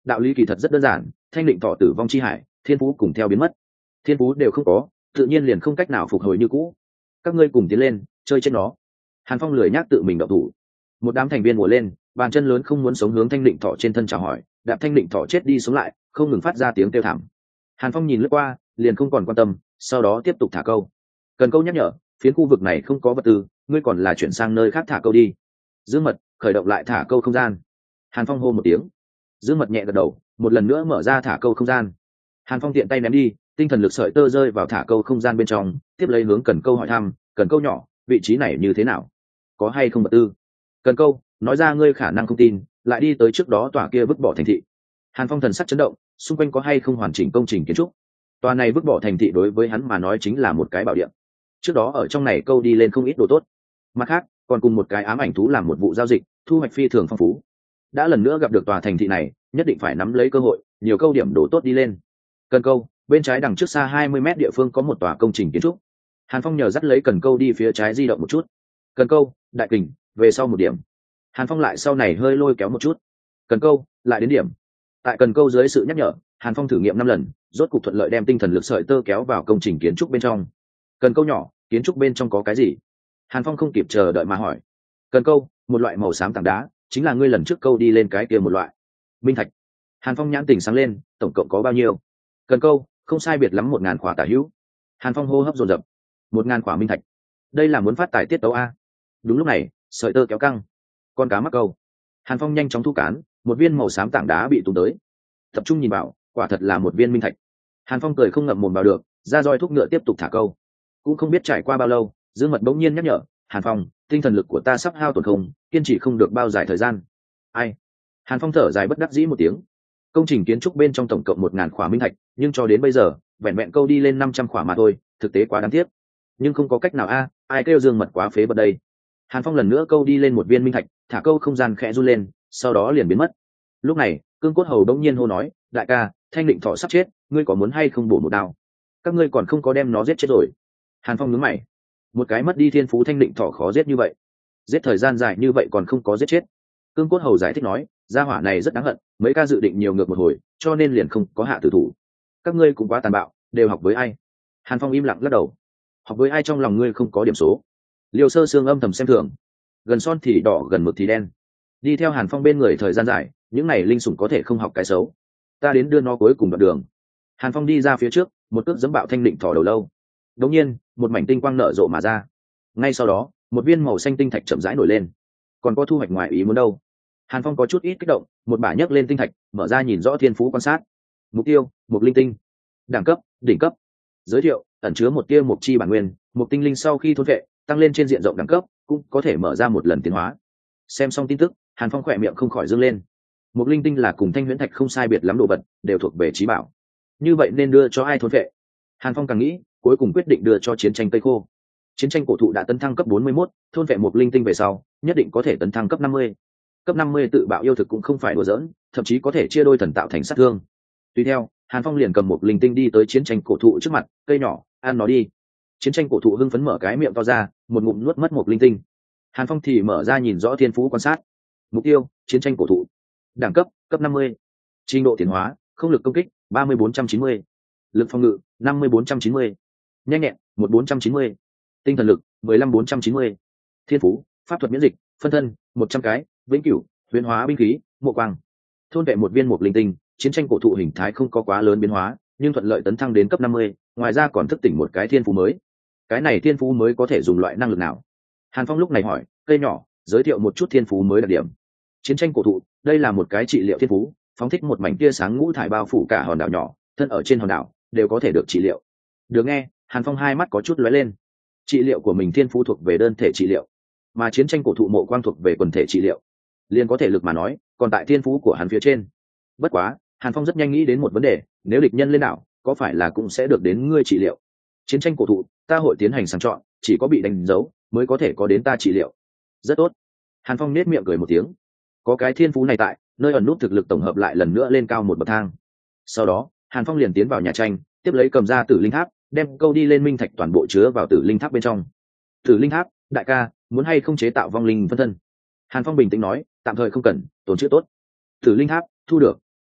đạo lý kỳ thật rất đơn giản, thanh định thọ tử vong chi hải, thiên phú cùng theo biến mất, thiên phú đều không có, tự nhiên liền không cách nào phục hồi như cũ. Các ngươi cùng tiến lên chơi trên nó. Hàn Phong lười nhác tự mình động thủ. Một đám thành viên mùa lên, bàn chân lớn không muốn sống hướng thanh định thọ trên thân chào hỏi, đạp thanh định thọ chết đi sống lại, không ngừng phát ra tiếng kêu thảm. Hàn Phong nhìn lướt qua, liền không còn quan tâm, sau đó tiếp tục thả câu. Cần câu nhắc nhở, phiến khu vực này không có vật tư, ngươi còn là chuyển sang nơi khác thả câu đi. Dương Mật khởi động lại thả câu không gian. Hàn Phong hô một tiếng. Dương Mật nhẹ gật đầu, một lần nữa mở ra thả câu không gian. Hàn Phong tiện tay ném đi, tinh thần lực sợi tơ rơi vào thả câu không gian bên trong, tiếp lấy hướng cần câu hỏi thăm, cần câu nhỏ, vị trí này như thế nào, có hay không vật tư? Cần câu nói ra ngươi khả năng không tin, lại đi tới trước đó tòa kia vứt bỏ thành thị. Hàn Phong thần sắc chấn động, xung quanh có hay không hoàn chỉnh công trình kiến trúc? Tòa này vứt bỏ thành thị đối với hắn mà nói chính là một cái bảo địa. Trước đó ở trong này câu đi lên không ít đồ tốt, mặt khác còn cùng một cái ám ảnh thú làm một vụ giao dịch, thu hoạch phi thường phong phú. Đã lần nữa gặp được tòa thành thị này, nhất định phải nắm lấy cơ hội, nhiều câu điểm đồ tốt đi lên. Cần câu bên trái đằng trước xa hai mươi mét địa phương có một tòa công trình kiến trúc. Hàn Phong nhờ dắt lấy cần câu đi phía trái di động một chút. Cần câu đại kình về sau một điểm. Hàn Phong lại sau này hơi lôi kéo một chút. Cần câu lại đến điểm. Tại cần câu dưới sự nhắc nhở, Hàn Phong thử nghiệm năm lần, rốt cục thuận lợi đem tinh thần lực sợi tơ kéo vào công trình kiến trúc bên trong. Cần câu nhỏ, kiến trúc bên trong có cái gì? Hàn Phong không kịp chờ đợi mà hỏi. Cần câu một loại màu xám tảng đá, chính là ngươi lần trước câu đi lên cái kia một loại. Minh thạch. Hàn Phong nhãn tỉnh sáng lên, tổng cộng có bao nhiêu? Cần câu không sai biệt lắm một ngàn khỏa tả hữu. Hàn Phong hô hấp dồn dập. Một ngàn khỏa minh thạch, đây là muốn phát tài tiết tấu a. Đúng lúc này sợi tơ kéo căng, con cá mắc câu. Hàn Phong nhanh chóng thu cán, một viên màu xám tảng đá bị tùng tới. Tập trung nhìn vào, quả thật là một viên minh thạch. Hàn Phong cười không ngậm mồm vào được, ra roi thúc ngựa tiếp tục thả câu. Cũng không biết trải qua bao lâu, Dương Mật bỗng nhiên nhắc nhở, Hàn Phong, tinh thần lực của ta sắp hao tổn không, kiên trì không được bao dài thời gian. Ai? Hàn Phong thở dài bất đắc dĩ một tiếng. Công trình kiến trúc bên trong tổng cộng một ngàn khỏa minh thạch, nhưng cho đến bây giờ vẹn vẹn câu đi lên năm trăm khỏa mà thôi, thực tế quá đáng tiếc. Nhưng không có cách nào a, ai kêu Dương Mật quá phế bật đây. Hàn Phong lần nữa câu đi lên một viên minh thạch, thả câu không gian khẽ run lên, sau đó liền biến mất. Lúc này Cương Cốt Hầu đông nhiên hô nói, đại ca, thanh định thọ sắp chết, ngươi có muốn hay không bổ một đao? Các ngươi còn không có đem nó giết chết rồi. Hàn Phong nhướng mày, một cái mất đi thiên phú thanh định thọ khó giết như vậy, giết thời gian dài như vậy còn không có giết chết. Cương Cốt Hầu giải thích nói, gia hỏa này rất đáng hận, mấy ca dự định nhiều ngược một hồi, cho nên liền không có hạ tử thủ. Các ngươi cũng quá tàn bạo, đều học với ai? Hàn Phong im lặng lắc đầu. Học với ai trong lòng ngươi không có điểm số? Liêu Sơ Sương âm thầm xem thường. Gần son thì đỏ, gần mực thì đen. Đi theo Hàn Phong bên người thời gian dài, những này linh sủng có thể không học cái xấu. Ta đến đưa nó cuối cùng đoạn đường. Hàn Phong đi ra phía trước, một cước giẫm bạo thanh định thỏ đầu lâu. Đột nhiên, một mảnh tinh quang nở rộ mà ra. Ngay sau đó, một viên màu xanh tinh thạch chậm rãi nổi lên. Còn có thu hoạch ngoài ý muốn đâu? Hàn Phong có chút ít kích động, một bả nhấc lên tinh thạch, mở ra nhìn rõ thiên phú quan sát. Mục tiêu, một linh tinh. Đẳng cấp, đỉnh cấp. Giới thiệu, ẩn chứa một tia mục chi bản nguyên, một tinh linh sau khi thôn vệ, tăng lên trên diện rộng đẳng cấp, cũng có thể mở ra một lần tiến hóa. Xem xong tin tức, Hàn Phong khỏe miệng không khỏi dương lên. Một linh tinh là cùng thanh huyễn thạch không sai biệt lắm đồ vật, đều thuộc về trí bảo. Như vậy nên đưa cho ai thôn vệ? Hàn Phong càng nghĩ, cuối cùng quyết định đưa cho chiến tranh cây khô. Chiến tranh cổ thụ đã tấn thăng cấp bốn mươi mốt, thôn vệ một linh tinh về sau, nhất định có thể tấn thăng cấp năm mươi. Cấp năm mươi tự bạo yêu thực cũng không phải đùa giỡn, thậm chí có thể chia đôi thần tạo thành sát thương. Tùy theo, Hàn Phong liền cầm một linh tinh đi tới chiến tranh cổ thụ trước mặt, cây nhỏ, ăn nó đi. Chiến tranh cổ thụ hưng phấn mở cái miệng to ra, một ngụm nuốt mất một linh tinh. Hàn Phong thì mở ra nhìn rõ thiên phú quan sát. Mục tiêu, chiến tranh cổ thụ. Đẳng cấp, cấp năm mươi. Trình độ tiến hóa, không lực công kích, ba mươi bốn trăm chín mươi. Lực phòng ngự, năm mươi bốn trăm chín mươi. Nhanh nhẹn, một bốn trăm chín mươi. Tinh thần lực, mười lăm bốn trăm chín mươi. Thiên phú, pháp thuật miễn dịch, phân thân, một trăm cái, vĩnh cửu, huyền hóa binh khí, mộ quang. Thôn vệ một viên một linh tinh, chiến tranh cổ thụ hình thái không có quá lớn biến hóa, nhưng thuận lợi tấn thăng đến cấp năm mươi, ngoài ra còn thức tỉnh một cái thiên phú mới. Cái này thiên phú mới có thể dùng loại năng lực nào? Hàn Phong lúc này hỏi, cây nhỏ, giới thiệu một chút thiên phú mới đặc điểm. Chiến tranh cổ thụ, đây là một cái trị liệu thiên phú, phóng thích một mảnh tia sáng ngũ thải bao phủ cả hòn đảo nhỏ, thân ở trên hòn đảo đều có thể được trị liệu. Được nghe, Hàn Phong hai mắt có chút lóe lên. Trị liệu của mình thiên phú thuộc về đơn thể trị liệu, mà chiến tranh cổ thụ mộ quang thuộc về quần thể trị liệu. Liên có thể lực mà nói, còn tại thiên phú của hắn phía trên. Bất quá, Hàn Phong rất nhanh nghĩ đến một vấn đề, nếu địch nhân lên đảo, có phải là cũng sẽ được đến ngươi trị liệu? Chiến tranh cổ thụ, ta hội tiến hành sàng chọn, chỉ có bị đánh dấu mới có thể có đến ta trị liệu. Rất tốt. Hàn Phong nết miệng cười một tiếng. Có cái thiên phú này tại, nơi ẩn nút thực lực tổng hợp lại lần nữa lên cao một bậc thang. Sau đó, Hàn Phong liền tiến vào nhà tranh, tiếp lấy cầm ra Tử Linh Tháp, đem câu đi lên minh thạch toàn bộ chứa vào Tử Linh Tháp bên trong. Tử Linh Tháp, đại ca, muốn hay không chế tạo vong linh phân thân? Hàn Phong bình tĩnh nói, tạm thời không cần, tồn chữ tốt. Tử Linh Tháp, thu được.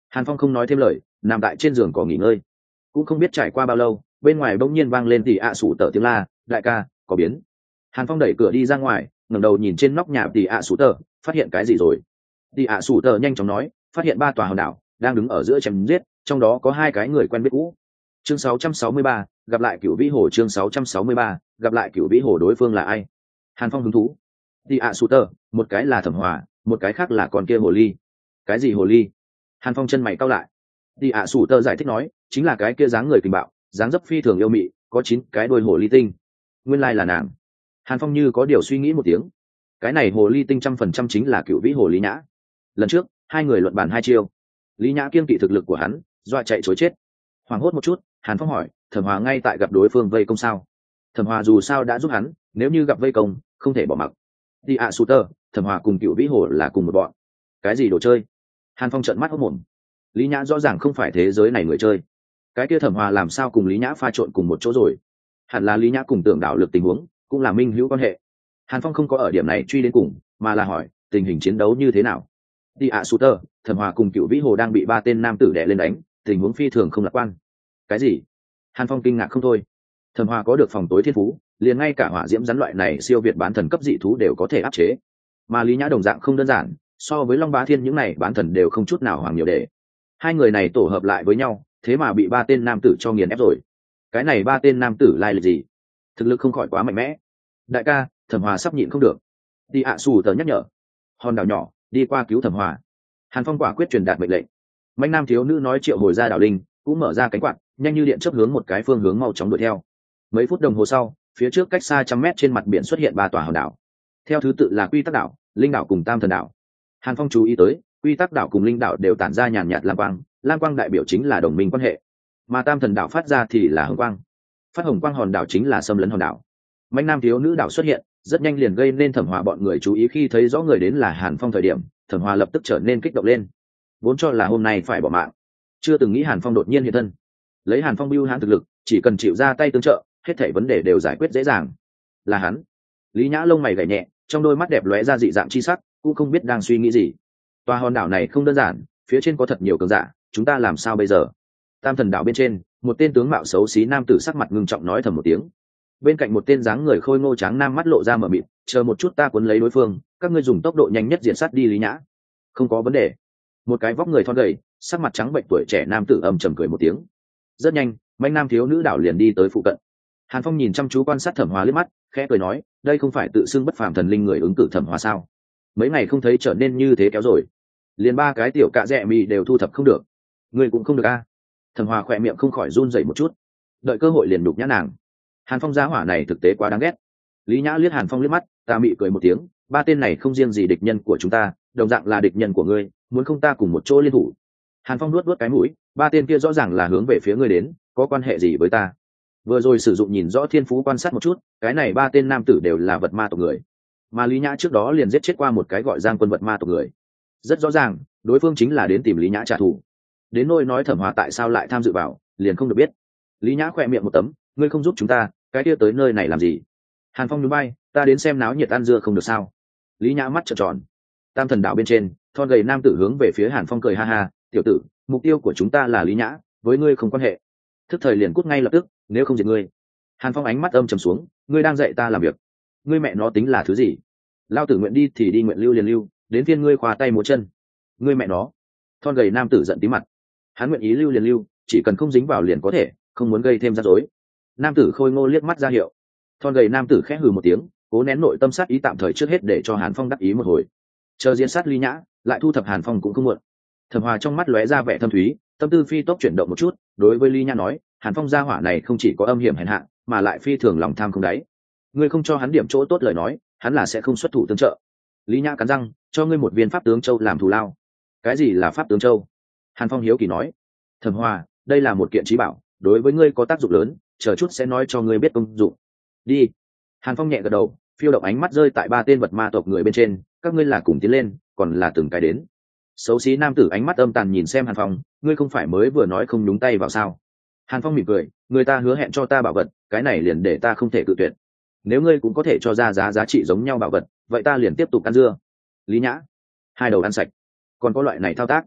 Hàn Phong không nói thêm lời, nằm tại trên giường cỏ nghỉ ngơi. Cũng không biết trải qua bao lâu, bên ngoài bỗng nhiên vang lên tỷ ạ sủ tờ tiếng la, đại ca có biến. Hàn Phong đẩy cửa đi ra ngoài, ngẩng đầu nhìn trên nóc nhà tỷ ạ sủ tờ, phát hiện cái gì rồi. Tỷ ạ sủ tờ nhanh chóng nói, phát hiện ba tòa hòn đảo đang đứng ở giữa chém giết, trong đó có hai cái người quen biết cũ. Chương sáu trăm sáu mươi ba, gặp lại Cửu Vĩ Hồ. Chương sáu trăm sáu mươi ba, gặp lại Cửu Vĩ Hồ. Đối phương là ai? Hàn Phong hứng thú. Tỷ ạ sủ tờ, một cái là Thẩm Hòa, một cái khác là con kia hồ ly. Cái gì hồ ly? Hàn Phong chân mày cau lại. Tỷ ạ sủ tờ giải thích nói, chính là cái kia dáng người kinh bạo, dáng dấp phi thường yêu mị, có chín cái đôi hồ ly tinh. Nguyên lai là nàng. Hàn Phong như có điều suy nghĩ một tiếng. Cái này hồ ly tinh trăm phần trăm chính là Cửu Vĩ Hồ Lý Nhã. Lần trước hai người luận bàn hai chiêu, Lý Nhã kiên kỵ thực lực của hắn, dọa chạy chối chết. Hoảng hốt một chút, Hàn Phong hỏi, Thẩm Hòa ngay tại gặp đối phương vây công sao? Thẩm Hòa dù sao đã giúp hắn, nếu như gặp vây công không thể bỏ mặc. Đi ạ sù tơ, Thẩm Hòa cùng Cửu Vĩ Hồ là cùng một bọn. Cái gì đồ chơi? Hàn Phong trợn mắt hốt mồm. Lý Nhã rõ ràng không phải thế giới này người chơi, cái kia Thẩm Hòa làm sao cùng Lý Nhã pha trộn cùng một chỗ rồi? Hẳn là Lý Nhã cùng Tưởng Đạo Lực tình huống cũng là minh hữu quan hệ. Hàn Phong không có ở điểm này truy đến cùng, mà là hỏi tình hình chiến đấu như thế nào. Đi ạ sù tơ, Thẩm Hòa cùng Cửu Vĩ Hồ đang bị ba tên nam tử đè lên đánh, tình huống phi thường không lạc quan. Cái gì? Hàn Phong kinh ngạc không thôi. Thẩm Hòa có được phòng tối thiên phú, liền ngay cả hỏa diễm rắn loại này siêu việt bán thần cấp dị thú đều có thể áp chế, mà Lý Nhã đồng dạng không đơn giản, so với Long Bá Thiên những này bán thần đều không chút nào hoàng nhiều để. Hai người này tổ hợp lại với nhau, thế mà bị ba tên nam tử cho nghiền ép rồi. Cái này ba tên nam tử lai lịch gì? Thực lực không khỏi quá mạnh mẽ. Đại ca, Thẩm Hòa sắp nhịn không được. Đi ạ xù tờ nhắc nhở. Hòn đảo nhỏ, đi qua cứu Thẩm Hòa. Hàn Phong quả quyết truyền đạt mệnh lệnh. Mạnh nam thiếu nữ nói triệu hồi ra đảo linh, cũng mở ra cánh quạt, nhanh như điện chớp hướng một cái phương hướng mau chóng đuổi theo. Mấy phút đồng hồ sau, phía trước cách xa trăm mét trên mặt biển xuất hiện ba tòa hòn đảo. Theo thứ tự là Quy Tắc đảo, Linh đảo cùng Tam Thần đảo. Hàn Phong chú ý tới, Quy Tắc đảo cùng Linh đảo đều tản ra nhàn nhạt lam quang, lam quang đại biểu chính là đồng minh quan hệ, mà Tam Thần đảo phát ra thì là hồng quang. Phát hồng quang hòn đảo chính là xâm lấn hòn đảo. Mạnh nam thiếu nữ đảo xuất hiện, rất nhanh liền gây nên Thẩm Hòa bọn người chú ý. Khi thấy rõ người đến là Hàn Phong thời điểm, Thẩm Hòa lập tức trở nên kích động lên, vốn cho là hôm nay phải bỏ mạng, chưa từng nghĩ Hàn Phong đột nhiên hiện thân. Lấy Hàn Phong bưu hãn thực lực, chỉ cần chịu ra tay tương trợ, hết thảy vấn đề đều giải quyết dễ dàng. Là hắn. Lý Nhã lông mày gảy nhẹ, trong đôi mắt đẹp lóe ra dị dạng chi sắc, cũng không biết đang suy nghĩ gì. Tòa hòn đảo này không đơn giản, phía trên có thật nhiều cường giả, chúng ta làm sao bây giờ? Tam Thần đảo bên trên, một tên tướng mạo xấu xí nam tử sắc mặt ngưng trọng nói thầm một tiếng. Bên cạnh một tên dáng người khôi ngô tráng nam mắt lộ ra mở mịt, chờ một chút, ta cuốn lấy đối phương, các ngươi dùng tốc độ nhanh nhất diện sát đi Lý Nhã. Không có vấn đề. Một cái vóc người thon gầy, sắc mặt trắng bệnh tuổi trẻ nam tử âm trầm cười một tiếng. Rất nhanh, mạnh nam thiếu nữ đảo liền đi tới phụ cận. Hàn Phong nhìn chăm chú quan sát Thẩm Hòa liếc mắt, khẽ cười nói, đây không phải tự xưng bất phàm thần linh người ứng cử Thẩm Hòa sao? Mấy ngày không thấy trở nên như thế kéo rồi, liền ba cái tiểu cạ rẻ mì đều thu thập không được, ngươi cũng không được a? À? Thẩm Hòa khỏe miệng không khỏi run rẩy một chút, đợi cơ hội liền đục nhã nàng. Hàn Phong gia hỏa này thực tế quá đáng ghét. Lý Nhã liếc Hàn Phong liếc mắt, ta mị cười một tiếng, ba tên này không riêng gì địch nhân của chúng ta, đồng dạng là địch nhân của ngươi, muốn không ta cùng một chỗ liên thủ? Hàn Phong nuốt nuốt cái mũi, ba tên kia rõ ràng là hướng về phía ngươi đến, có quan hệ gì với ta? Vừa rồi sử dụng nhìn rõ thiên phú quan sát một chút, cái này ba tên nam tử đều là vật ma tộc người, mà Lý Nhã trước đó liền giết chết qua một cái gọi Giang Quân vật ma tộc người, rất rõ ràng đối phương chính là đến tìm Lý Nhã trả thù. Đến nỗi nói Thẩm Hòa tại sao lại tham dự vào, liền không được biết. Lý Nhã khỏe miệng một tấm, ngươi không giúp chúng ta, cái kia tới nơi này làm gì? Hàn Phong nhún vai, ta đến xem náo nhiệt ăn dưa không được sao? Lý Nhã mắt trợn tròn. Tam Thần đảo bên trên, thon gầy nam tử hướng về phía Hàn Phong cười ha ha, tiểu tử, mục tiêu của chúng ta là Lý Nhã, với ngươi không quan hệ. Thức thời liền cút ngay lập tức, nếu không diệt ngươi. Hàn Phong ánh mắt âm trầm xuống, ngươi đang dạy ta làm việc, ngươi mẹ nó tính là thứ gì? Lao tử nguyện đi thì đi, nguyện lưu liền lưu, đến phiên ngươi khoa tay múa chân. Ngươi mẹ nó. Thon gầy nam tử giận tí mặt. Hắn nguyện ý lưu liền lưu, chỉ cần không dính vào liền có thể, không muốn gây thêm rắc rối. Nam tử khôi ngô liếc mắt ra hiệu. Thon gầy nam tử khẽ hừ một tiếng, cố nén nội tâm sát ý tạm thời trước hết để cho Hàn Phong đắc ý một hồi, chờ diễn sát Lý Nhã, lại thu thập Hàn Phong cũng không muộn. Thẩm Hòa trong mắt lóe ra vẻ thâm thúy, tâm tư phi tốc chuyển động một chút, đối với Lý Nhã nói, Hàn Phong gia hỏa này không chỉ có âm hiểm hèn hạ, mà lại phi thường lòng tham không đáy. Ngươi không cho hắn điểm chỗ tốt lời nói, hắn là sẽ không xuất thủ tương trợ. Lý Nhã cắn răng, cho ngươi một viên pháp tướng châu làm thù lao. Cái gì là pháp tướng châu? Hàn Phong hiếu kỳ nói. Thẩm Hòa, đây là một kiện trí bảo, đối với ngươi có tác dụng lớn, chờ chút sẽ nói cho ngươi biết công dụng. Đi. Hàn Phong nhẹ gật đầu, phiêu động ánh mắt rơi tại ba tên vật ma tộc người bên trên, các ngươi là cùng tiến lên, còn là từng cái đến? Xấu xí nam tử ánh mắt âm tàn nhìn xem Hàn Phong, ngươi không phải mới vừa nói không nhúng tay vào sao? Hàn Phong mỉm cười, người ta hứa hẹn cho ta bảo vật, cái này liền để ta không thể cự tuyệt. Nếu ngươi cũng có thể cho ra giá giá trị giống nhau bảo vật, vậy ta liền tiếp tục ăn dưa. Lý Nhã, hai đầu ăn sạch, còn có loại này thao tác.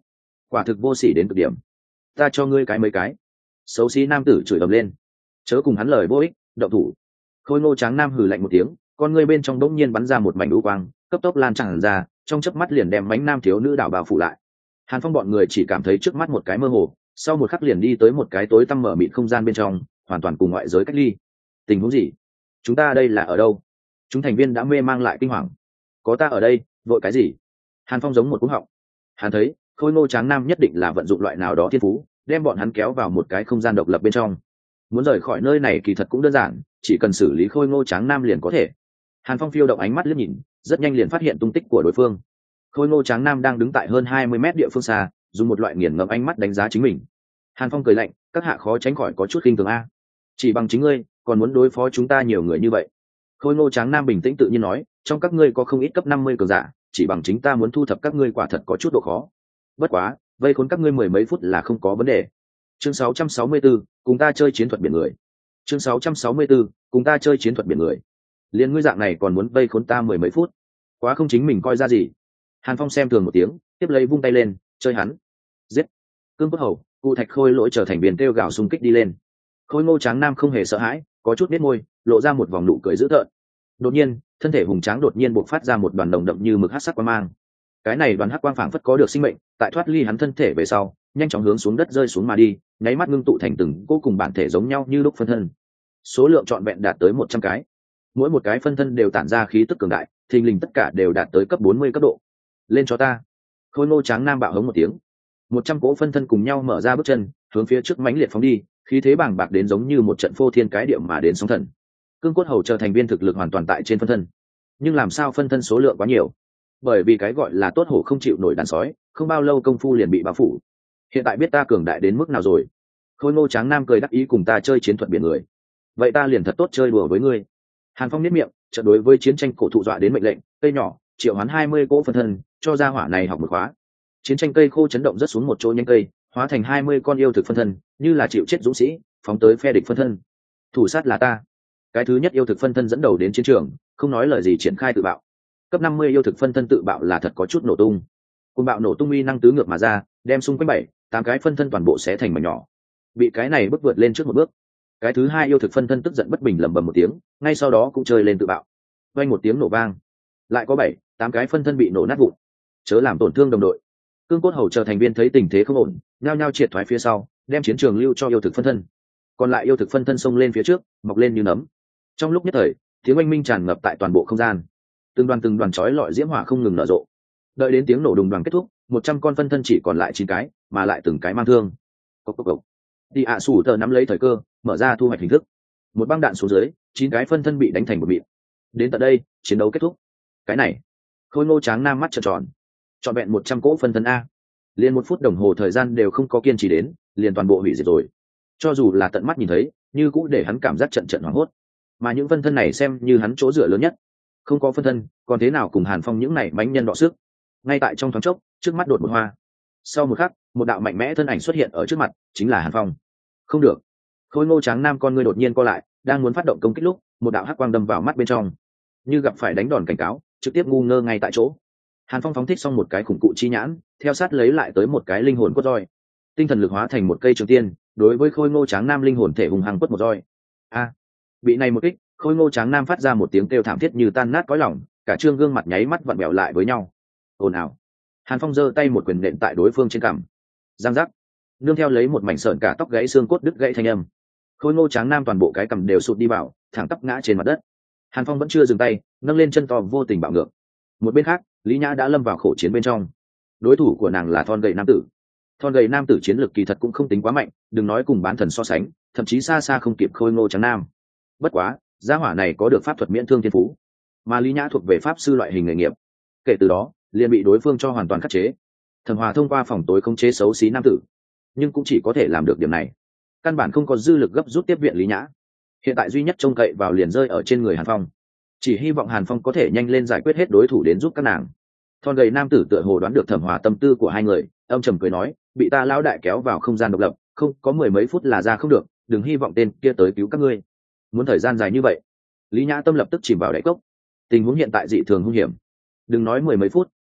quả thực vô sỉ đến cực điểm. Ta cho ngươi cái mấy cái. Xấu xí nam tử chửi ầm lên. Chớ cùng hắn lời vô ích, động thủ. Khôi ngô tráng nam hừ lạnh một tiếng, con ngươi bên trong đống nhiên bắn ra một mảnh u quang, cấp tốc lan tràn ra, trong chớp mắt liền đem mánh nam thiếu nữ đảo bao phủ lại. Hàn Phong bọn người chỉ cảm thấy trước mắt một cái mơ hồ, sau một khắc liền đi tới một cái tối tăm mở mịt không gian bên trong, hoàn toàn cùng ngoại giới cách ly. Tình huống gì? Chúng ta đây là ở đâu? Chúng thành viên đã mê mang lại kinh hoàng. Có ta ở đây, vội cái gì? Hàn Phong giống một cú họng. Hắn thấy, khôi ngô tráng nam nhất định là vận dụng loại nào đó thiên phú, đem bọn hắn kéo vào một cái không gian độc lập bên trong. Muốn rời khỏi nơi này kỳ thật cũng đơn giản, chỉ cần xử lý khôi ngô tráng nam liền có thể. Hàn Phong phiêu động ánh mắt liếc nhìn, rất nhanh liền phát hiện tung tích của đối phương. Khôi ngô tráng nam đang đứng tại hơn hai mươi mét địa phương xa, dùng một loại nghiền ngẫm ánh mắt đánh giá chính mình. Hàn Phong cười lạnh, các hạ khó tránh khỏi có chút khinh thường a. Chỉ bằng chính ngươi, còn muốn đối phó chúng ta nhiều người như vậy. Khôi ngô tráng nam bình tĩnh tự nhiên nói, trong các ngươi có không ít cấp năm mươi cường giả, chỉ bằng chính ta muốn thu thập các ngươi quả thật có chút độ khó. Bất quá, vây khốn các ngươi mười mấy phút là không có vấn đề. Chương sáu trăm sáu mươi 664, cùng ta chơi chiến thuật biển người. Chương sáu trăm sáu mươi 664, cùng ta chơi chiến thuật biển người. Liên ngươi dạng này còn muốn vây khốn ta mười mấy phút, quá không chính mình coi ra gì. Hàn Phong xem thường một tiếng, tiếp lấy vung tay lên, chơi hắn. Giết. Cương Cốt Hầu, Cụ Thạch Khôi lỗi trở thành viên kêu gào xung kích đi lên. Khôi ngô tráng nam không hề sợ hãi, có chút nét môi, lộ ra một vòng nụ cười dữ tợn. Đột nhiên, thân thể hùng tráng đột nhiên bộc phát ra một đoàn đồng đậm như mực hắc sắc quang mang. Cái này đoàn hắc quang phảng phất có được sinh mệnh, tại thoát ly hắn thân thể về sau, nhanh chóng hướng xuống đất rơi xuống mà đi, nháy mắt ngưng tụ thành từng cô cùng bản thể giống nhau như lúc phân thân. Số lượng trọn vẹn đạt tới một trăm cái. Mỗi một cái phân thân đều tản ra khí tức cường đại, thình lình tất cả đều đạt tới cấp bốn mươi cấp độ. Lên cho ta. Khôi ngô tráng nam bạo hống một tiếng. một trăm cỗ phân thân cùng nhau mở ra bước chân, hướng phía trước mãnh liệt phóng đi, khí thế bàng bạc đến giống như một trận phô thiên cái địa mà đến sóng thần. Cương Cốt Hầu trở thành viên thực lực hoàn toàn tại trên phân thân. Nhưng làm sao phân thân số lượng quá nhiều? Bởi vì cái gọi là tốt hổ không chịu nổi đàn sói, không bao lâu công phu liền bị bao phủ. Hiện tại biết ta cường đại đến mức nào rồi. Khôi ngô tráng nam cười đắc ý cùng ta chơi chiến thuật biển người. Vậy ta liền thật tốt chơi đùa với ngươi. Hàn Phong niết miệng, trận đối với chiến tranh cổ thụ dọa đến mệnh lệnh, cây nhỏ, triệu hoán hai mươi cỗ phân thân, cho ra hỏa này học một khóa. Chiến tranh cây khô chấn động rất xuống một chỗ nhánh cây, hóa thành hai mươi con yêu thực phân thân, như là chịu chết dũng sĩ, phóng tới phe địch phân thân. Thủ sát là ta. Cái thứ nhất yêu thực phân thân dẫn đầu đến chiến trường, không nói lời gì triển khai tự bạo. Cấp năm mươi yêu thực phân thân tự bạo là thật có chút nổ tung. Cùng bạo nổ tung uy năng tứ ngược mà ra, đem xung quanh bảy, tám cái phân thân toàn bộ xé thành mảnh nhỏ. Bị cái này bước vượt lên trước một bước. Cái thứ hai yêu thực phân thân tức giận bất bình lẩm bẩm một tiếng, ngay sau đó cũng chơi lên tự bạo. Vang một tiếng nổ vang, lại có bảy, tám cái phân thân bị nổ nát vụn. Chớ làm tổn thương đồng đội. Cương Cốt Hầu chờ thành viên thấy tình thế không ổn, nhao nhao triệt thoái phía sau, đem chiến trường lưu cho yêu thực phân thân. Còn lại yêu thực phân thân xông lên phía trước, mọc lên như nấm. Trong lúc nhất thời, tiếng oanh minh tràn ngập tại toàn bộ không gian. Từng đoàn từng đoàn chói lọi diễm hỏa không ngừng nở rộ. Đợi đến tiếng nổ đùng đoàn kết thúc, một trăm con phân thân chỉ còn lại chín cái, mà lại từng cái mang thương. Cốc cốc cốc. Đi ạ sủ tờ nắm lấy thời cơ, mở ra thu hoạch hình thức. Một băng đạn xuống dưới, chín cái phân thân bị đánh thành một mịn. Đến tận đây, chiến đấu kết thúc. Cái này, Khôi ngô tráng nam mắt trợn tròn. Trọn vẹn một trăm cỗ phân thân a. Liền một phút đồng hồ thời gian đều không có kiên trì đến, liền toàn bộ hủy diệt rồi. Cho dù là tận mắt nhìn thấy, như cũng để hắn cảm giác trận trận hoảng hốt. Mà những phân thân này xem như hắn chỗ dựa lớn nhất. Không có phân thân, còn thế nào cùng Hàn Phong những này mãnh nhân đọ sức. Ngay tại trong thoáng chốc, trước mắt đột một hoa. Sau một khắc, một đạo mạnh mẽ thân ảnh xuất hiện ở trước mặt, chính là Hàn Phong. Không được. Khôi ngô tráng nam con ngươi đột nhiên co lại, đang muốn phát động công kích lúc, một đạo hắc quang đâm vào mắt bên trong. Như gặp phải đánh đòn cảnh cáo, trực tiếp ngu ngơ ngay tại chỗ. Hàn Phong phóng thích xong một cái khủng cụ chi nhãn, theo sát lấy lại tới một cái linh hồn cốt roi. Tinh thần lực hóa thành một cây trường tiên, đối với khôi ngô tráng nam linh hồn thể hùng hăng quất một roi. A! Bị này một kích, khôi ngô tráng nam phát ra một tiếng kêu thảm thiết như tan nát cõi lòng, cả trương gương mặt nháy mắt vặn bèo lại với nhau. Ồn ào. Hàn Phong giơ tay một quyền nện tại đối phương trên cằm. Giang giác. Nương theo lấy một mảnh sợn cả tóc gãy xương cốt đứt gãy thanh âm. Khôi ngô tráng nam toàn bộ cái cằm đều sụt đi vào, thẳng tắp ngã trên mặt đất. Hàn Phong vẫn chưa dừng tay, nâng lên chân to vô tình bạo ngược. Một bên khác, Lý Nhã đã lâm vào khổ chiến bên trong. Đối thủ của nàng là thon gầy nam tử. Thon gầy nam tử chiến lược kỳ thật cũng không tính quá mạnh, đừng nói cùng bán thần so sánh, thậm chí xa xa không kịp khôi ngô tráng nam. Bất quá, gia hỏa này có được pháp thuật miễn thương thiên phú, mà Lý Nhã thuộc về pháp sư loại hình nghề nghiệp. Kể từ đó, liền bị đối phương cho hoàn toàn khắc chế. Thẩm Hòa thông qua phòng tối khống chế xấu xí nam tử, nhưng cũng chỉ có thể làm được điểm này. Căn bản không có dư lực gấp rút tiếp viện Lý Nhã. Hiện tại duy nhất trông cậy vào liền rơi ở trên người Hàn Phong. Chỉ hy vọng Hàn Phong có thể nhanh lên giải quyết hết đối thủ đến giúp các nàng. Thon gầy nam tử tựa hồ đoán được Thẩm Hòa tâm tư của hai người, âm trầm cười nói, bị ta lão đại kéo vào không gian độc lập, không có mười mấy phút là ra không được, đừng hy vọng tên kia tới cứu các ngươi. Muốn thời gian dài như vậy? Lý Nhã tâm lập tức chìm vào đáy cốc. Tình huống hiện tại dị thường hung hiểm. Đừng nói mười mấy phút,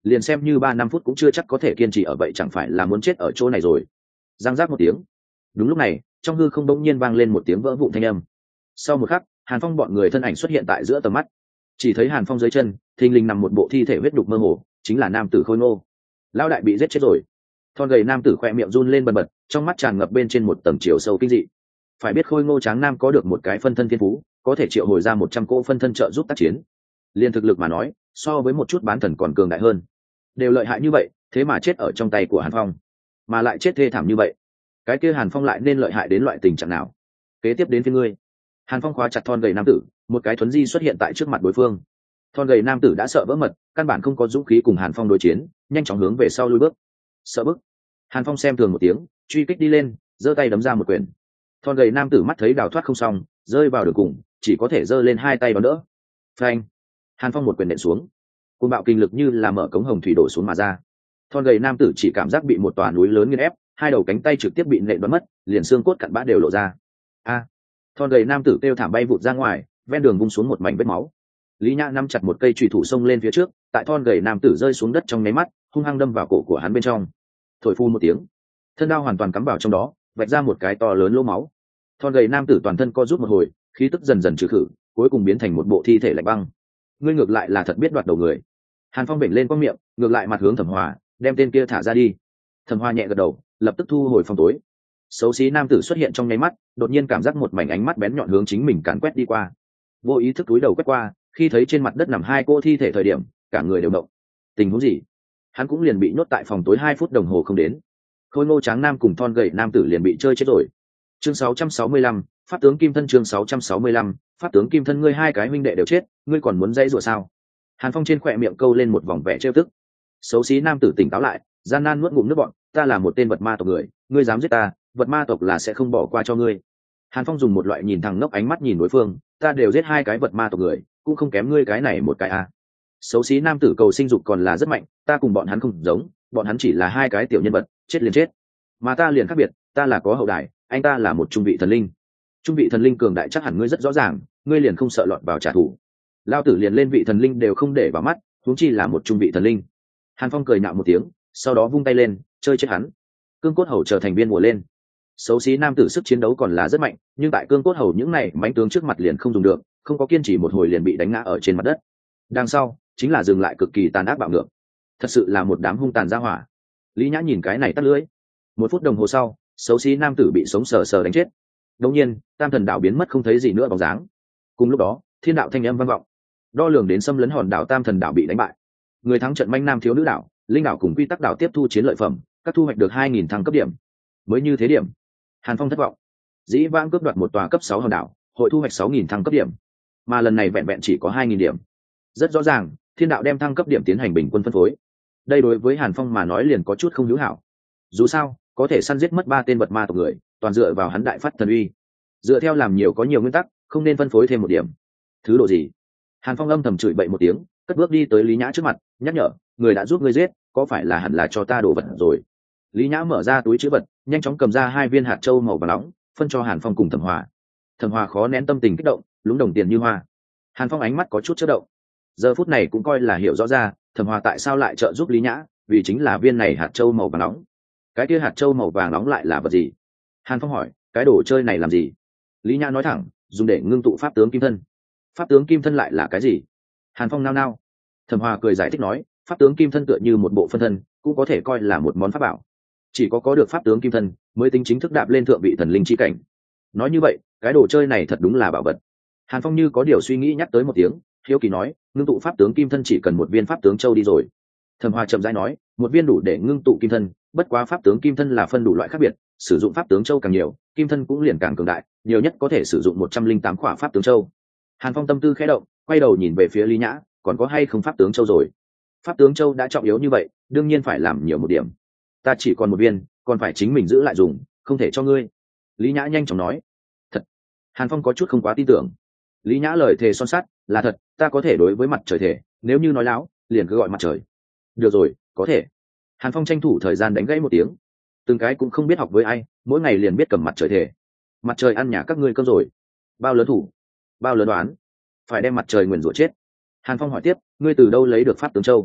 liền xem như ba năm phút cũng chưa chắc có thể kiên trì ở vậy, chẳng phải là muốn chết ở chỗ này rồi. Giang giác một tiếng. Đúng lúc này trong hư không bỗng nhiên vang lên một tiếng vỡ vụn thanh âm. Sau một khắc Hàn Phong bọn người thân ảnh xuất hiện tại giữa tầm mắt, chỉ thấy Hàn Phong dưới chân thình lình nằm một bộ thi thể huyết đục mơ hồ, chính là nam tử Khôi Ngô. Lão đại bị giết chết rồi. Thon gầy nam tử khoe miệng run lên bần bật, trong mắt tràn ngập bên trên một tầng chiều sâu kinh dị. Phải biết Khôi Ngô tráng nam có được một cái phân thân thiên phú, có thể triệu hồi ra một trăm cỗ phân thân trợ giúp tác chiến. Liên thực lực mà nói, so với một chút bán thần còn cường đại hơn. Đều lợi hại như vậy, thế mà chết ở trong tay của Hàn Phong, mà lại chết thê thảm như vậy. Cái kia Hàn Phong lại nên lợi hại đến loại tình trạng nào? Kế tiếp đến phía ngươi. Hàn Phong khóa chặt thon gầy nam tử, một cái thuấn di xuất hiện tại trước mặt đối phương. Thon gầy nam tử đã sợ vỡ mật, căn bản không có dũng khí cùng Hàn Phong đối chiến, nhanh chóng hướng về sau lui bước. Sợ bức. Hàn Phong xem thường một tiếng, truy kích đi lên, giơ tay đấm ra một quyền. Thon gầy nam tử mắt thấy đào thoát không xong, rơi vào đường cùng, chỉ có thể giơ lên hai tay đón đỡ. Phanh. Hàn Phong một quyền nện xuống, cơn bạo kinh lực như là mở cống hồng thủy đổ xuống mà ra. Thon gầy nam tử chỉ cảm giác bị một tòa núi lớn nghiền ép, hai đầu cánh tay trực tiếp bị nện bắn mất, liền xương cốt cặn bã đều lộ ra. A! Thon gầy nam tử kêu thảm bay vụt ra ngoài, ven đường vung xuống một mảnh vết máu. Lý Nhã nắm chặt một cây chùy thủ xông lên phía trước, tại thon gầy nam tử rơi xuống đất trong nháy mắt, hung hăng đâm vào cổ của hắn bên trong. Thổi phu một tiếng, thân đao hoàn toàn cắm vào trong đó, vạch ra một cái to lớn lỗ máu. Thon gầy nam tử toàn thân co rút một hồi, khí tức dần dần trừ khử, cuối cùng biến thành một bộ thi thể lạnh băng. Ngươi ngược lại là thật biết đoạt đầu người. Hàn Phong vểnh lên qua miệng, ngược lại mặt hướng Thẩm Hòa, đem tên kia thả ra đi. Thẩm Hòa nhẹ gật đầu, lập tức thu hồi phòng tối. Xấu xí nam tử xuất hiện trong nháy mắt, đột nhiên cảm giác một mảnh ánh mắt bén nhọn hướng chính mình càn quét đi qua. Vô ý thức túi đầu quét qua, khi thấy trên mặt đất nằm hai cô thi thể thời điểm, cả người đều động. Tình huống gì? Hắn cũng liền bị nhốt tại phòng tối hai phút đồng hồ không đến. Khôi Ngô tráng nam cùng thon gầy nam tử liền bị chơi chết rồi. Chương sáu trăm sáu mươi lăm, pháp tướng Kim Thân. Chương sáu trăm sáu mươi lăm, pháp tướng Kim Thân. Ngươi hai cái huynh đệ đều chết, ngươi còn muốn dãy rủa sao? Hàn Phong trên khóe miệng câu lên một vòng vẻ trêu tức. Xấu xí nam tử tỉnh táo lại, gian nan nuốt ngụm nước bọt, ta là một tên vật ma tộc người, ngươi dám giết ta, vật ma tộc là sẽ không bỏ qua cho ngươi. Hàn Phong dùng một loại nhìn thẳng ngốc ánh mắt nhìn đối phương, ta đều giết hai cái vật ma tộc người, cũng không kém ngươi cái này một cái à. Xấu xí nam tử cầu sinh dục còn là rất mạnh, ta cùng bọn hắn không giống, bọn hắn chỉ là hai cái tiểu nhân vật, chết liền chết. Mà ta liền khác biệt, ta là có hậu đại, anh ta là một trung vị thần linh. Trung vị thần linh cường đại chắc hẳn ngươi rất rõ ràng, ngươi liền không sợ lọt vào trả thù. Lao tử liền lên vị thần linh đều không để vào mắt, huống chi là một trung vị thần linh. Hàn Phong cười nhạo một tiếng, sau đó vung tay lên, chơi chết hắn. Cương cốt hầu trở thành viên mùa lên. Xấu xí nam tử sức chiến đấu còn là rất mạnh, nhưng tại cương cốt hầu những này mãnh tướng trước mặt liền không dùng được, không có kiên trì một hồi liền bị đánh ngã ở trên mặt đất. Đằng sau chính là dừng lại cực kỳ tàn ác bạo ngược, thật sự là một đám hung tàn ra hỏa. Lý Nhã nhìn cái này tắt lưỡi. Một phút đồng hồ sau, xấu xí nam tử bị sống sờ sờ đánh chết. Đột nhiên, Tam Thần Đảo biến mất không thấy gì nữa bóng dáng. Cùng lúc đó, thiên đạo thanh âm vang vọng. Đo lường đến xâm lấn hòn đảo Tam Thần Đảo bị đánh bại. Người thắng trận manh nam thiếu nữ đảo, linh đảo cùng quy tắc đảo tiếp thu chiến lợi phẩm, các thu hoạch được hai nghìn thăng cấp điểm. Mới như thế điểm, Hàn Phong thất vọng. Dĩ vãng cướp đoạt một tòa cấp sáu hòn đảo, hội thu hoạch sáu nghìn thăng cấp điểm, mà lần này vẹn vẹn chỉ có hai nghìn điểm. Rất rõ ràng, thiên đạo đem thăng cấp điểm tiến hành bình quân phân phối. Đây đối với Hàn Phong mà nói liền có chút không hữu hảo. Dù sao, có thể săn giết mất ba tên vật ma tộc người, toàn dựa vào hắn đại phát thần uy. Dựa theo làm nhiều có nhiều nguyên tắc, không nên phân phối thêm một điểm. Thứ độ gì? Hàn Phong âm thầm chửi bậy một tiếng, cất bước đi tới Lý Nhã trước mặt, nhắc nhở, người đã giúp ngươi giết, có phải là hẳn là cho ta đồ vật rồi? Lý Nhã mở ra túi trữ vật, nhanh chóng cầm ra hai viên hạt châu màu vàng nóng, phân cho Hàn Phong cùng Thẩm Hòa. Thẩm Hòa khó nén tâm tình kích động, lúng đồng tiền như hoa. Hàn Phong ánh mắt có chút chớp động. Giờ phút này cũng coi là hiểu rõ ra, Thẩm Hòa tại sao lại trợ giúp Lý Nhã, vì chính là viên này hạt châu màu vàng nóng. Cái kia hạt châu màu vàng nóng lại là vật gì? Hàn Phong hỏi, cái đồ chơi này làm gì? Lý Nhã nói thẳng, dùng để ngưng tụ pháp tướng kim thân. Pháp tướng kim thân lại là cái gì? Hàn Phong nao nao. Thẩm Hòa cười giải thích nói, pháp tướng kim thân tựa như một bộ phân thân, cũng có thể coi là một món pháp bảo. Chỉ có có được pháp tướng kim thân mới tính chính thức đạp lên thượng vị thần linh chi cảnh. Nói như vậy, cái đồ chơi này thật đúng là bảo vật. Hàn Phong như có điều suy nghĩ nhắc tới một tiếng, hiếu kỳ nói, ngưng tụ pháp tướng kim thân chỉ cần một viên pháp tướng châu đi rồi. Thẩm Hoa chậm rãi nói, một viên đủ để ngưng tụ kim thân, bất quá pháp tướng kim thân là phân đủ loại khác biệt, sử dụng pháp tướng châu càng nhiều, kim thân cũng liền càng cường đại, nhiều nhất có thể sử dụng một trăm linh tám khỏa pháp tướng châu. Hàn Phong tâm tư khẽ động, quay đầu nhìn về phía Lý Nhã, còn có hay không pháp tướng châu rồi? Pháp tướng châu đã trọng yếu như vậy, đương nhiên phải làm nhiều một điểm. Ta chỉ còn một viên, còn phải chính mình giữ lại dùng, không thể cho ngươi. Lý Nhã nhanh chóng nói. Thật? Hàn Phong có chút không quá tin tưởng. Lý Nhã lời thề son sắt, là thật, ta có thể đối với mặt trời thể, nếu như nói láo, liền cứ gọi mặt trời. Được rồi, có thể. Hàn Phong tranh thủ thời gian đánh gãy một tiếng. Từng cái cũng không biết học với ai, mỗi ngày liền biết cầm mặt trời thể. Mặt trời ăn nhà các ngươi cơm rồi. Bao lớn thủ, bao lớn đoán, phải đem mặt trời nguyền rủa chết. Hàn Phong hỏi tiếp, ngươi từ đâu lấy được pháp tướng châu?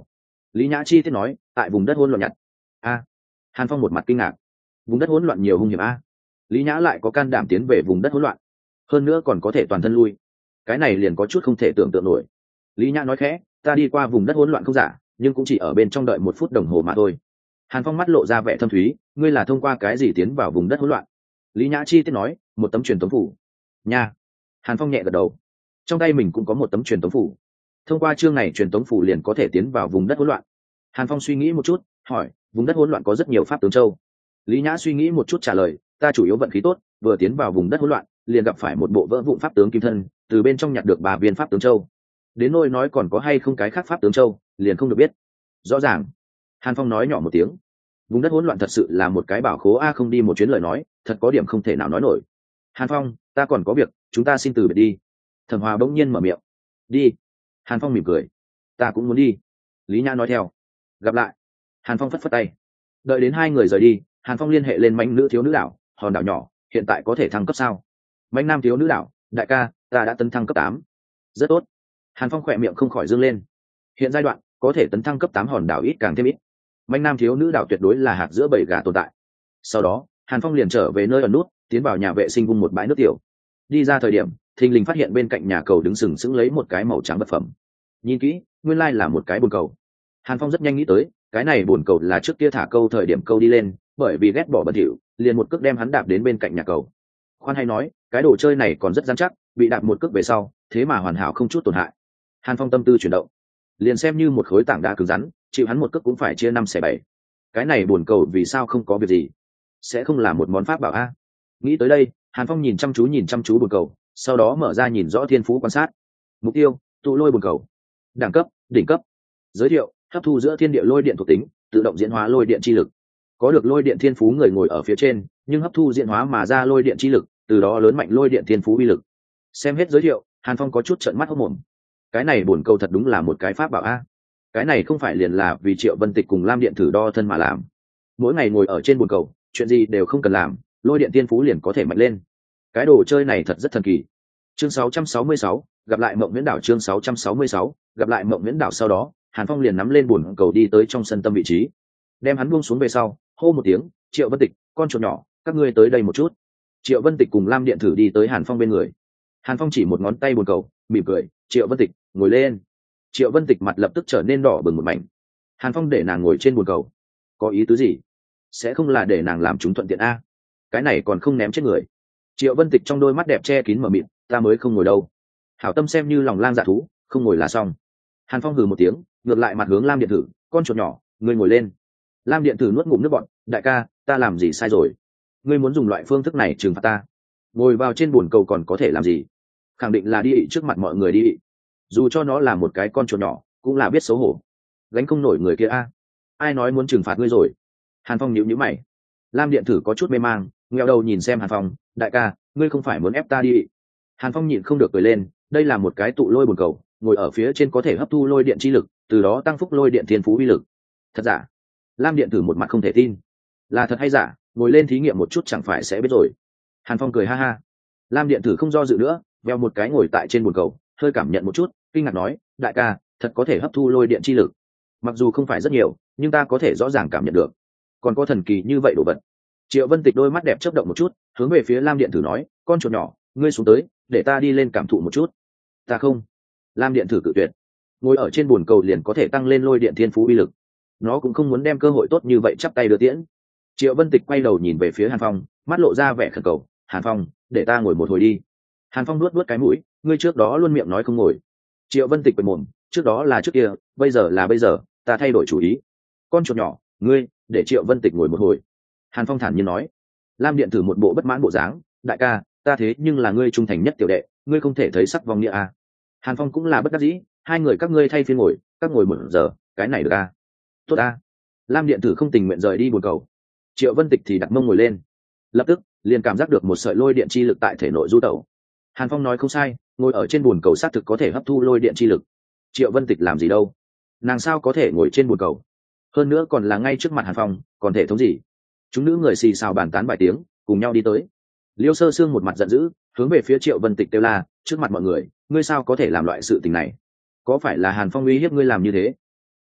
Lý Nhã chi tiết nói, tại vùng đất hỗn loạn nhặt. A. Hàn Phong một mặt kinh ngạc. Vùng đất hỗn loạn nhiều hung hiểm a. Lý Nhã lại có can đảm tiến về vùng đất hỗn loạn, hơn nữa còn có thể toàn thân lui, cái này liền có chút không thể tưởng tượng nổi. Lý Nhã nói khẽ, ta đi qua vùng đất hỗn loạn không giả, nhưng cũng chỉ ở bên trong đợi một phút đồng hồ mà thôi. Hàn Phong mắt lộ ra vẻ thâm thúy, ngươi là thông qua cái gì tiến vào vùng đất hỗn loạn? Lý Nhã chi tiết nói, một tấm truyền tống phủ. Nha. Hàn Phong nhẹ gật đầu, trong tay mình cũng có một tấm truyền tống phủ, thông qua chương này truyền tống phủ liền có thể tiến vào vùng đất hỗn loạn. Hàn Phong suy nghĩ một chút, hỏi, vùng đất hỗn loạn có rất nhiều pháp tướng châu. Lý Nhã suy nghĩ một chút trả lời, ta chủ yếu vận khí tốt, vừa tiến vào vùng đất hỗn loạn liền gặp phải một bộ vỡ vụn pháp tướng kim thân, từ bên trong nhặt được ba viên pháp tướng châu. Đến nôi nói còn có hay không cái khác pháp tướng châu liền không được biết. Rõ ràng. Hàn Phong nói nhỏ một tiếng, vùng đất hỗn loạn thật sự là một cái bảo khố a, không đi một chuyến lời nói thật có điểm không thể nào nói nổi. Hàn Phong, ta còn có việc, chúng ta xin từ biệt đi. Thẩm Hòa bỗng nhiên mở miệng. Đi. Hàn Phong mỉm cười, ta cũng muốn đi. Lý Nhã nói theo. Gặp lại. Hàn Phong phất phất tay. Đợi đến hai người rời đi, Hàn Phong liên hệ lên mãnh nữ thiếu nữ đảo, hòn đảo nhỏ hiện tại có thể thăng cấp sao? Mãnh nam thiếu nữ đảo, đại ca, ta đã tấn thăng cấp tám. Rất tốt. Hàn Phong khỏe miệng không khỏi dương lên. Hiện giai đoạn có thể tấn thăng cấp tám hòn đảo ít càng thêm ít. Mãnh nam thiếu nữ đảo tuyệt đối là hạt giữa bầy gà tồn tại. Sau đó Hàn Phong liền trở về nơi ẩn nút, tiến vào nhà vệ sinh vung một bãi nước tiểu. Đi ra thời điểm thình lình phát hiện bên cạnh nhà cầu đứng sừng sững lấy một cái màu trắng vật phẩm. Nhìn kỹ, nguyên lai là một cái bồn cầu. Hàn Phong rất nhanh nghĩ tới, cái này bồn cầu là trước kia thả câu thời điểm câu đi lên, bởi vì ghét bỏ bẩn thỉu, liền một cước đem hắn đạp đến bên cạnh nhà cầu. Khoan hay nói, cái đồ chơi này còn rất dán chắc, bị đạp một cước về sau, thế mà hoàn hảo không chút tổn hại. Hàn Phong tâm tư chuyển động, liền xem như một khối tảng đá cứng rắn, chịu hắn một cước cũng phải chia năm xẻ bảy. Cái này bồn cầu vì sao không có việc gì? Sẽ không là một món pháp bảo a? Nghĩ tới đây, Hàn Phong nhìn chăm chú nhìn chăm chú bồn cầu, sau đó mở ra nhìn rõ thiên phú quan sát. Mục tiêu, tụ lôi bồn cầu. Đẳng cấp, đỉnh cấp. Giới thiệu, hấp thu giữa thiên địa lôi điện thuộc tính, tự động diễn hóa lôi điện chi lực. Có được lôi điện thiên phú người ngồi ở phía trên, nhưng hấp thu diễn hóa mà ra lôi điện chi lực, từ đó lớn mạnh lôi điện thiên phú uy lực. Xem hết giới thiệu, Hàn Phong có chút trợn mắt hốt mồm. Cái này bổn cầu thật đúng là một cái pháp bảo a. Cái này không phải liền là vì Triệu Vân Tịch cùng Lam Điện thử đo thân mà làm. Mỗi ngày ngồi ở trên bồn cầu, chuyện gì đều không cần làm, lôi điện thiên phú liền có thể mạnh lên. Cái đồ chơi này thật rất thần kỳ. Chương sáu trăm sáu mươi sáu, gặp lại Mộng Viễn Đảo. Chương sáu trăm sáu mươi sáu, gặp lại Mộng Viễn Đảo. Sau đó Hàn Phong liền nắm lên bồn cầu đi tới trong sân tâm vị trí, đem hắn buông xuống về sau, hô một tiếng, Triệu Vân Tịch, con chuột nhỏ, các ngươi tới đây một chút. Triệu Vân Tịch cùng Lam Điện thử đi tới Hàn Phong bên người. Hàn Phong chỉ một ngón tay bồn cầu, mỉm cười, Triệu Vân Tịch, ngồi lên. Triệu Vân Tịch mặt lập tức trở nên đỏ bừng một mảnh. Hàn Phong để nàng ngồi trên bồn cầu, có ý tứ gì? Sẽ không là để nàng làm chúng thuận tiện a? Cái này còn không ném chết người. Triệu Vân Tịch trong đôi mắt đẹp che kín mờ mịt, ta mới không ngồi đâu. Hảo tâm xem như lòng lang dạ thú, không ngồi là xong. Hàn Phong hừ một tiếng, ngược lại mặt hướng Lam Điện thử, con chuột nhỏ, ngươi ngồi lên. Lam Điện thử nuốt ngụm nước bọt, đại ca, ta làm gì sai rồi? Ngươi muốn dùng loại phương thức này trừng phạt ta? Ngồi vào trên bồn cầu còn có thể làm gì? Khẳng định là đi ị trước mặt mọi người đi ị. Dù cho nó là một cái con chuột nhỏ, cũng là biết xấu hổ. Gánh không nổi người kia a. Ai nói muốn trừng phạt ngươi rồi? Hàn Phong nhíu nhíu mày. Lam Điện thử có chút mê mang, nghẹo đầu nhìn xem Hàn Phong, đại ca, ngươi không phải muốn ép ta đi ị? Hàn Phong nhịn không được cười lên, đây là một cái tụ lôi bồn cầu, ngồi ở phía trên có thể hấp thu lôi điện chi lực, từ đó tăng phúc lôi điện thiên phú uy lực. Thật giả? Lam Điện thử một mặt không thể tin. Là thật hay giả, ngồi lên thí nghiệm một chút chẳng phải sẽ biết rồi. Hàn Phong cười ha ha. Lam Điện thử không do dự nữa, veo một cái ngồi tại trên bồn cầu, hơi cảm nhận một chút, kinh ngạc nói, đại ca, thật có thể hấp thu lôi điện chi lực. Mặc dù không phải rất nhiều, nhưng ta có thể rõ ràng cảm nhận được. Còn có thần kỳ như vậy đồ vật. Triệu Vân Tịch đôi mắt đẹp chớp động một chút, hướng về phía Lam Điện thử nói, con chuột nhỏ, ngươi xuống tới, để ta đi lên cảm thụ một chút. Ta không. Lam Điện thử cự tuyệt. Ngồi ở trên bồn cầu liền có thể tăng lên lôi điện thiên phú uy lực, nó cũng không muốn đem cơ hội tốt như vậy chắp tay đưa tiễn. Triệu Vân Tịch quay đầu nhìn về phía Hàn Phong, mắt lộ ra vẻ khẩn cầu, Hàn Phong, để ta ngồi một hồi đi. Hàn Phong nuốt nuốt cái mũi, ngươi trước đó luôn miệng nói không ngồi. Triệu Vân Tịch bật mồm, trước đó là trước kia, bây giờ là bây giờ, ta thay đổi chủ ý. Con chuột nhỏ, ngươi, để Triệu Vân Tịch ngồi một hồi. Hàn Phong thản nhiên nói. Lam Điện thử một bộ bất mãn bộ dáng, đại ca, ta thế nhưng là ngươi trung thành nhất tiểu đệ, ngươi không thể thấy sắc vong nghĩa à. Hàn Phong cũng là bất đắc dĩ, hai người các ngươi thay phiên ngồi, các ngồi một giờ, cái này được à. Tốt à. Lam Điện thử không tình nguyện rời đi bồn cầu. Triệu Vân Tịch thì đặt mông ngồi lên, lập tức liền cảm giác được một sợi lôi điện chi lực tại thể nội du tẩu. Hàn Phong nói không sai, ngồi ở trên bồn cầu xác thực có thể hấp thu lôi điện chi lực. Triệu Vân Tịch làm gì đâu, nàng sao có thể ngồi trên bồn cầu, hơn nữa còn là ngay trước mặt Hàn Phong, còn thể thống gì? Chúng nữ người xì xào bàn tán vài tiếng, cùng nhau đi tới. Liêu Sơ Sương một mặt giận dữ, hướng về phía Triệu Vân Tịch kêu la, trước mặt mọi người, ngươi sao có thể làm loại sự tình này? Có phải là Hàn Phong uy hiếp ngươi làm như thế?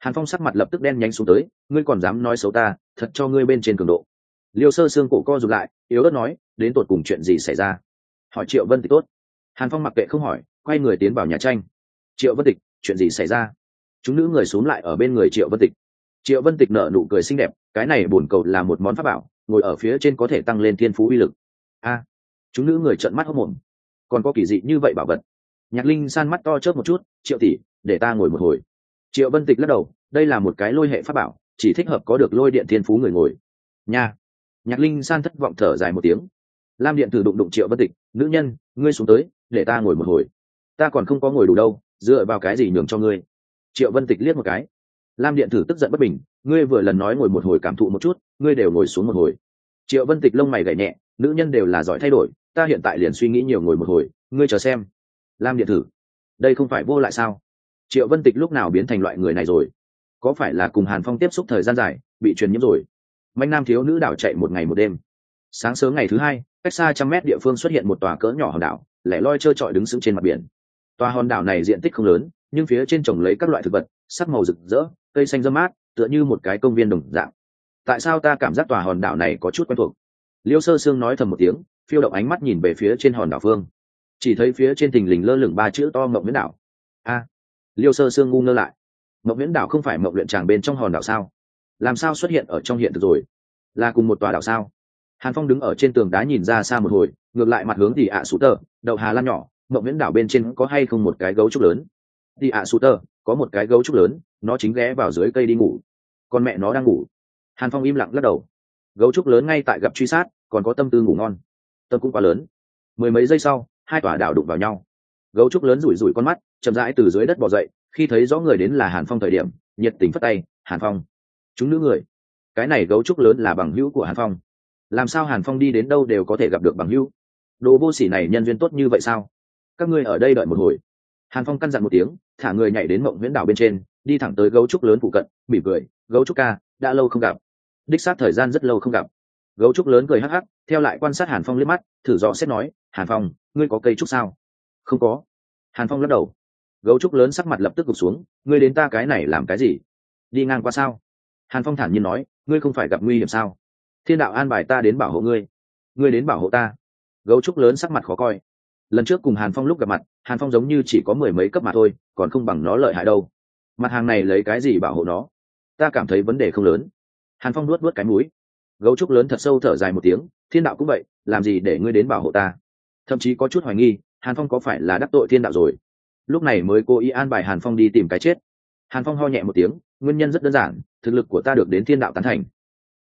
Hàn Phong sắc mặt lập tức đen nhánh xuống tới, ngươi còn dám nói xấu ta, thật cho ngươi bên trên cường độ. Liêu Sơ Sương cổ co rụt lại, yếu ớt nói, đến tột cùng chuyện gì xảy ra? Hỏi Triệu Vân Tịch tốt. Hàn Phong mặc kệ không hỏi, quay người tiến vào nhà tranh. Triệu Vân Tịch, chuyện gì xảy ra? Chúng nữ người xuống lại ở bên người Triệu Vân Tịch. Triệu Vân Tịch nở nụ cười xinh đẹp, cái này bổn cầu là một món pháp bảo, ngồi ở phía trên có thể tăng lên thiên phú uy lực. A, chúng nữ người trợn mắt hốt mồm. Còn có kỳ dị như vậy bảo vật? Nhạc Linh San mắt to chớp một chút, Triệu tỷ, để ta ngồi một hồi. Triệu Vân Tịch lắc đầu, đây là một cái lôi hệ pháp bảo, chỉ thích hợp có được lôi điện thiên phú người ngồi. Nha. Nhạc Linh San thất vọng thở dài một tiếng. Lam Điện Tử đụng đụng Triệu Vân Tịch, nữ nhân, ngươi xuống tới, để ta ngồi một hồi. Ta còn không có ngồi đủ đâu, dựa vào cái gì nhường cho ngươi? Triệu Vân Tịch liếc một cái. Lam Điện Tử tức giận bất bình, ngươi vừa lần nói ngồi một hồi cảm thụ một chút, ngươi đều ngồi xuống một hồi. Triệu Vân Tịch lông mày gảy nhẹ, nữ nhân đều là giỏi thay đổi, ta hiện tại liền suy nghĩ nhiều ngồi một hồi, ngươi chờ xem. Lam Điện Tử, đây không phải vô lại sao? Triệu Vân Tịch lúc nào biến thành loại người này rồi? Có phải là cùng Hàn Phong tiếp xúc thời gian dài, bị truyền nhiễm rồi? Mạnh nam thiếu nữ đảo chạy một ngày một đêm. Sáng sớm ngày thứ hai, cách xa trăm mét địa phương xuất hiện một tòa cỡ nhỏ hòn đảo, lẻ loi trơ trọi đứng sững trên mặt biển. Tòa hòn đảo này diện tích không lớn, nhưng phía trên trồng lấy các loại thực vật, sắc màu rực rỡ, cây xanh râm mát, tựa như một cái công viên đồng dạng. Tại sao ta cảm giác tòa hòn đảo này có chút quen thuộc? Liêu Sơ Sương nói thầm một tiếng, phiêu động ánh mắt nhìn về phía trên hòn đảo phương. Chỉ thấy phía trên thình lình lơ lửng ba chữ to Mộng Viễn Đảo. A, Liêu Sơ Sương ngu ngơ lại. Mộng Viễn Đảo không phải mộng luyện tràng bên trong hòn đảo sao? Làm sao xuất hiện ở trong hiện thực rồi? Là cùng một tòa đảo sao? Hàn Phong đứng ở trên tường đá nhìn ra xa một hồi, ngược lại mặt hướng thì ạ à sụ tờ, đậu Hà Lan nhỏ, Mộng Viễn Đảo bên trên có hay không một cái gấu trúc lớn? Thì ạ à sụ tờ, có một cái gấu trúc lớn, nó chính ghé vào dưới cây đi ngủ. Con mẹ nó đang ngủ. Hàn Phong im lặng lắc đầu. Gấu trúc lớn ngay tại gặp truy sát, còn có tâm tư ngủ ngon. Tâm cũng quá lớn. Mười mấy giây sau, hai tòa đảo đụng vào nhau. Gấu trúc lớn rủi rủi con mắt, chậm rãi từ dưới đất bò dậy, khi thấy rõ người đến là Hàn Phong thời điểm, nhiệt tình phất tay, Hàn Phong. Chúng nữ người. Cái này gấu trúc lớn là bằng hữu của Hàn Phong. Làm sao Hàn Phong đi đến đâu đều có thể gặp được bằng hữu? Đồ vô sỉ này nhân duyên tốt như vậy sao? Các ngươi ở đây đợi một hồi. Hàn Phong căn dặn một tiếng, thả người nhảy đến Mộng Viễn Đảo bên trên, đi thẳng tới gấu trúc lớn phụ cận, mỉm cười, gấu trúc ca, đã lâu không gặp. Đích xác thời gian rất lâu không gặp. Gấu trúc lớn cười hắc hắc, theo lại quan sát Hàn Phong liếc mắt, thử dò xét nói, Hàn Phong, ngươi có cây trúc sao? Không có. Hàn Phong lắc đầu. Gấu trúc lớn sắc mặt lập tức gục xuống, ngươi đến ta cái này làm cái gì? Đi ngang qua sao? Hàn Phong thản nhiên nói, ngươi không phải gặp nguy hiểm sao? Thiên đạo an bài ta đến bảo hộ ngươi, ngươi đến bảo hộ ta. Gấu trúc lớn sắc mặt khó coi. Lần trước cùng Hàn Phong lúc gặp mặt, Hàn Phong giống như chỉ có mười mấy cấp mà thôi, còn không bằng nó lợi hại đâu. Mặt hàng này lấy cái gì bảo hộ nó? Ta cảm thấy vấn đề không lớn. Hàn Phong nuốt nuốt cái mũi. Gấu trúc lớn thật sâu thở dài một tiếng, thiên đạo cũng vậy, làm gì để ngươi đến bảo hộ ta? Thậm chí có chút hoài nghi, Hàn Phong có phải là đắc tội thiên đạo rồi? Lúc này mới cố ý an bài Hàn Phong đi tìm cái chết. Hàn Phong ho nhẹ một tiếng, nguyên nhân rất đơn giản, thực lực của ta được đến thiên đạo tán thành,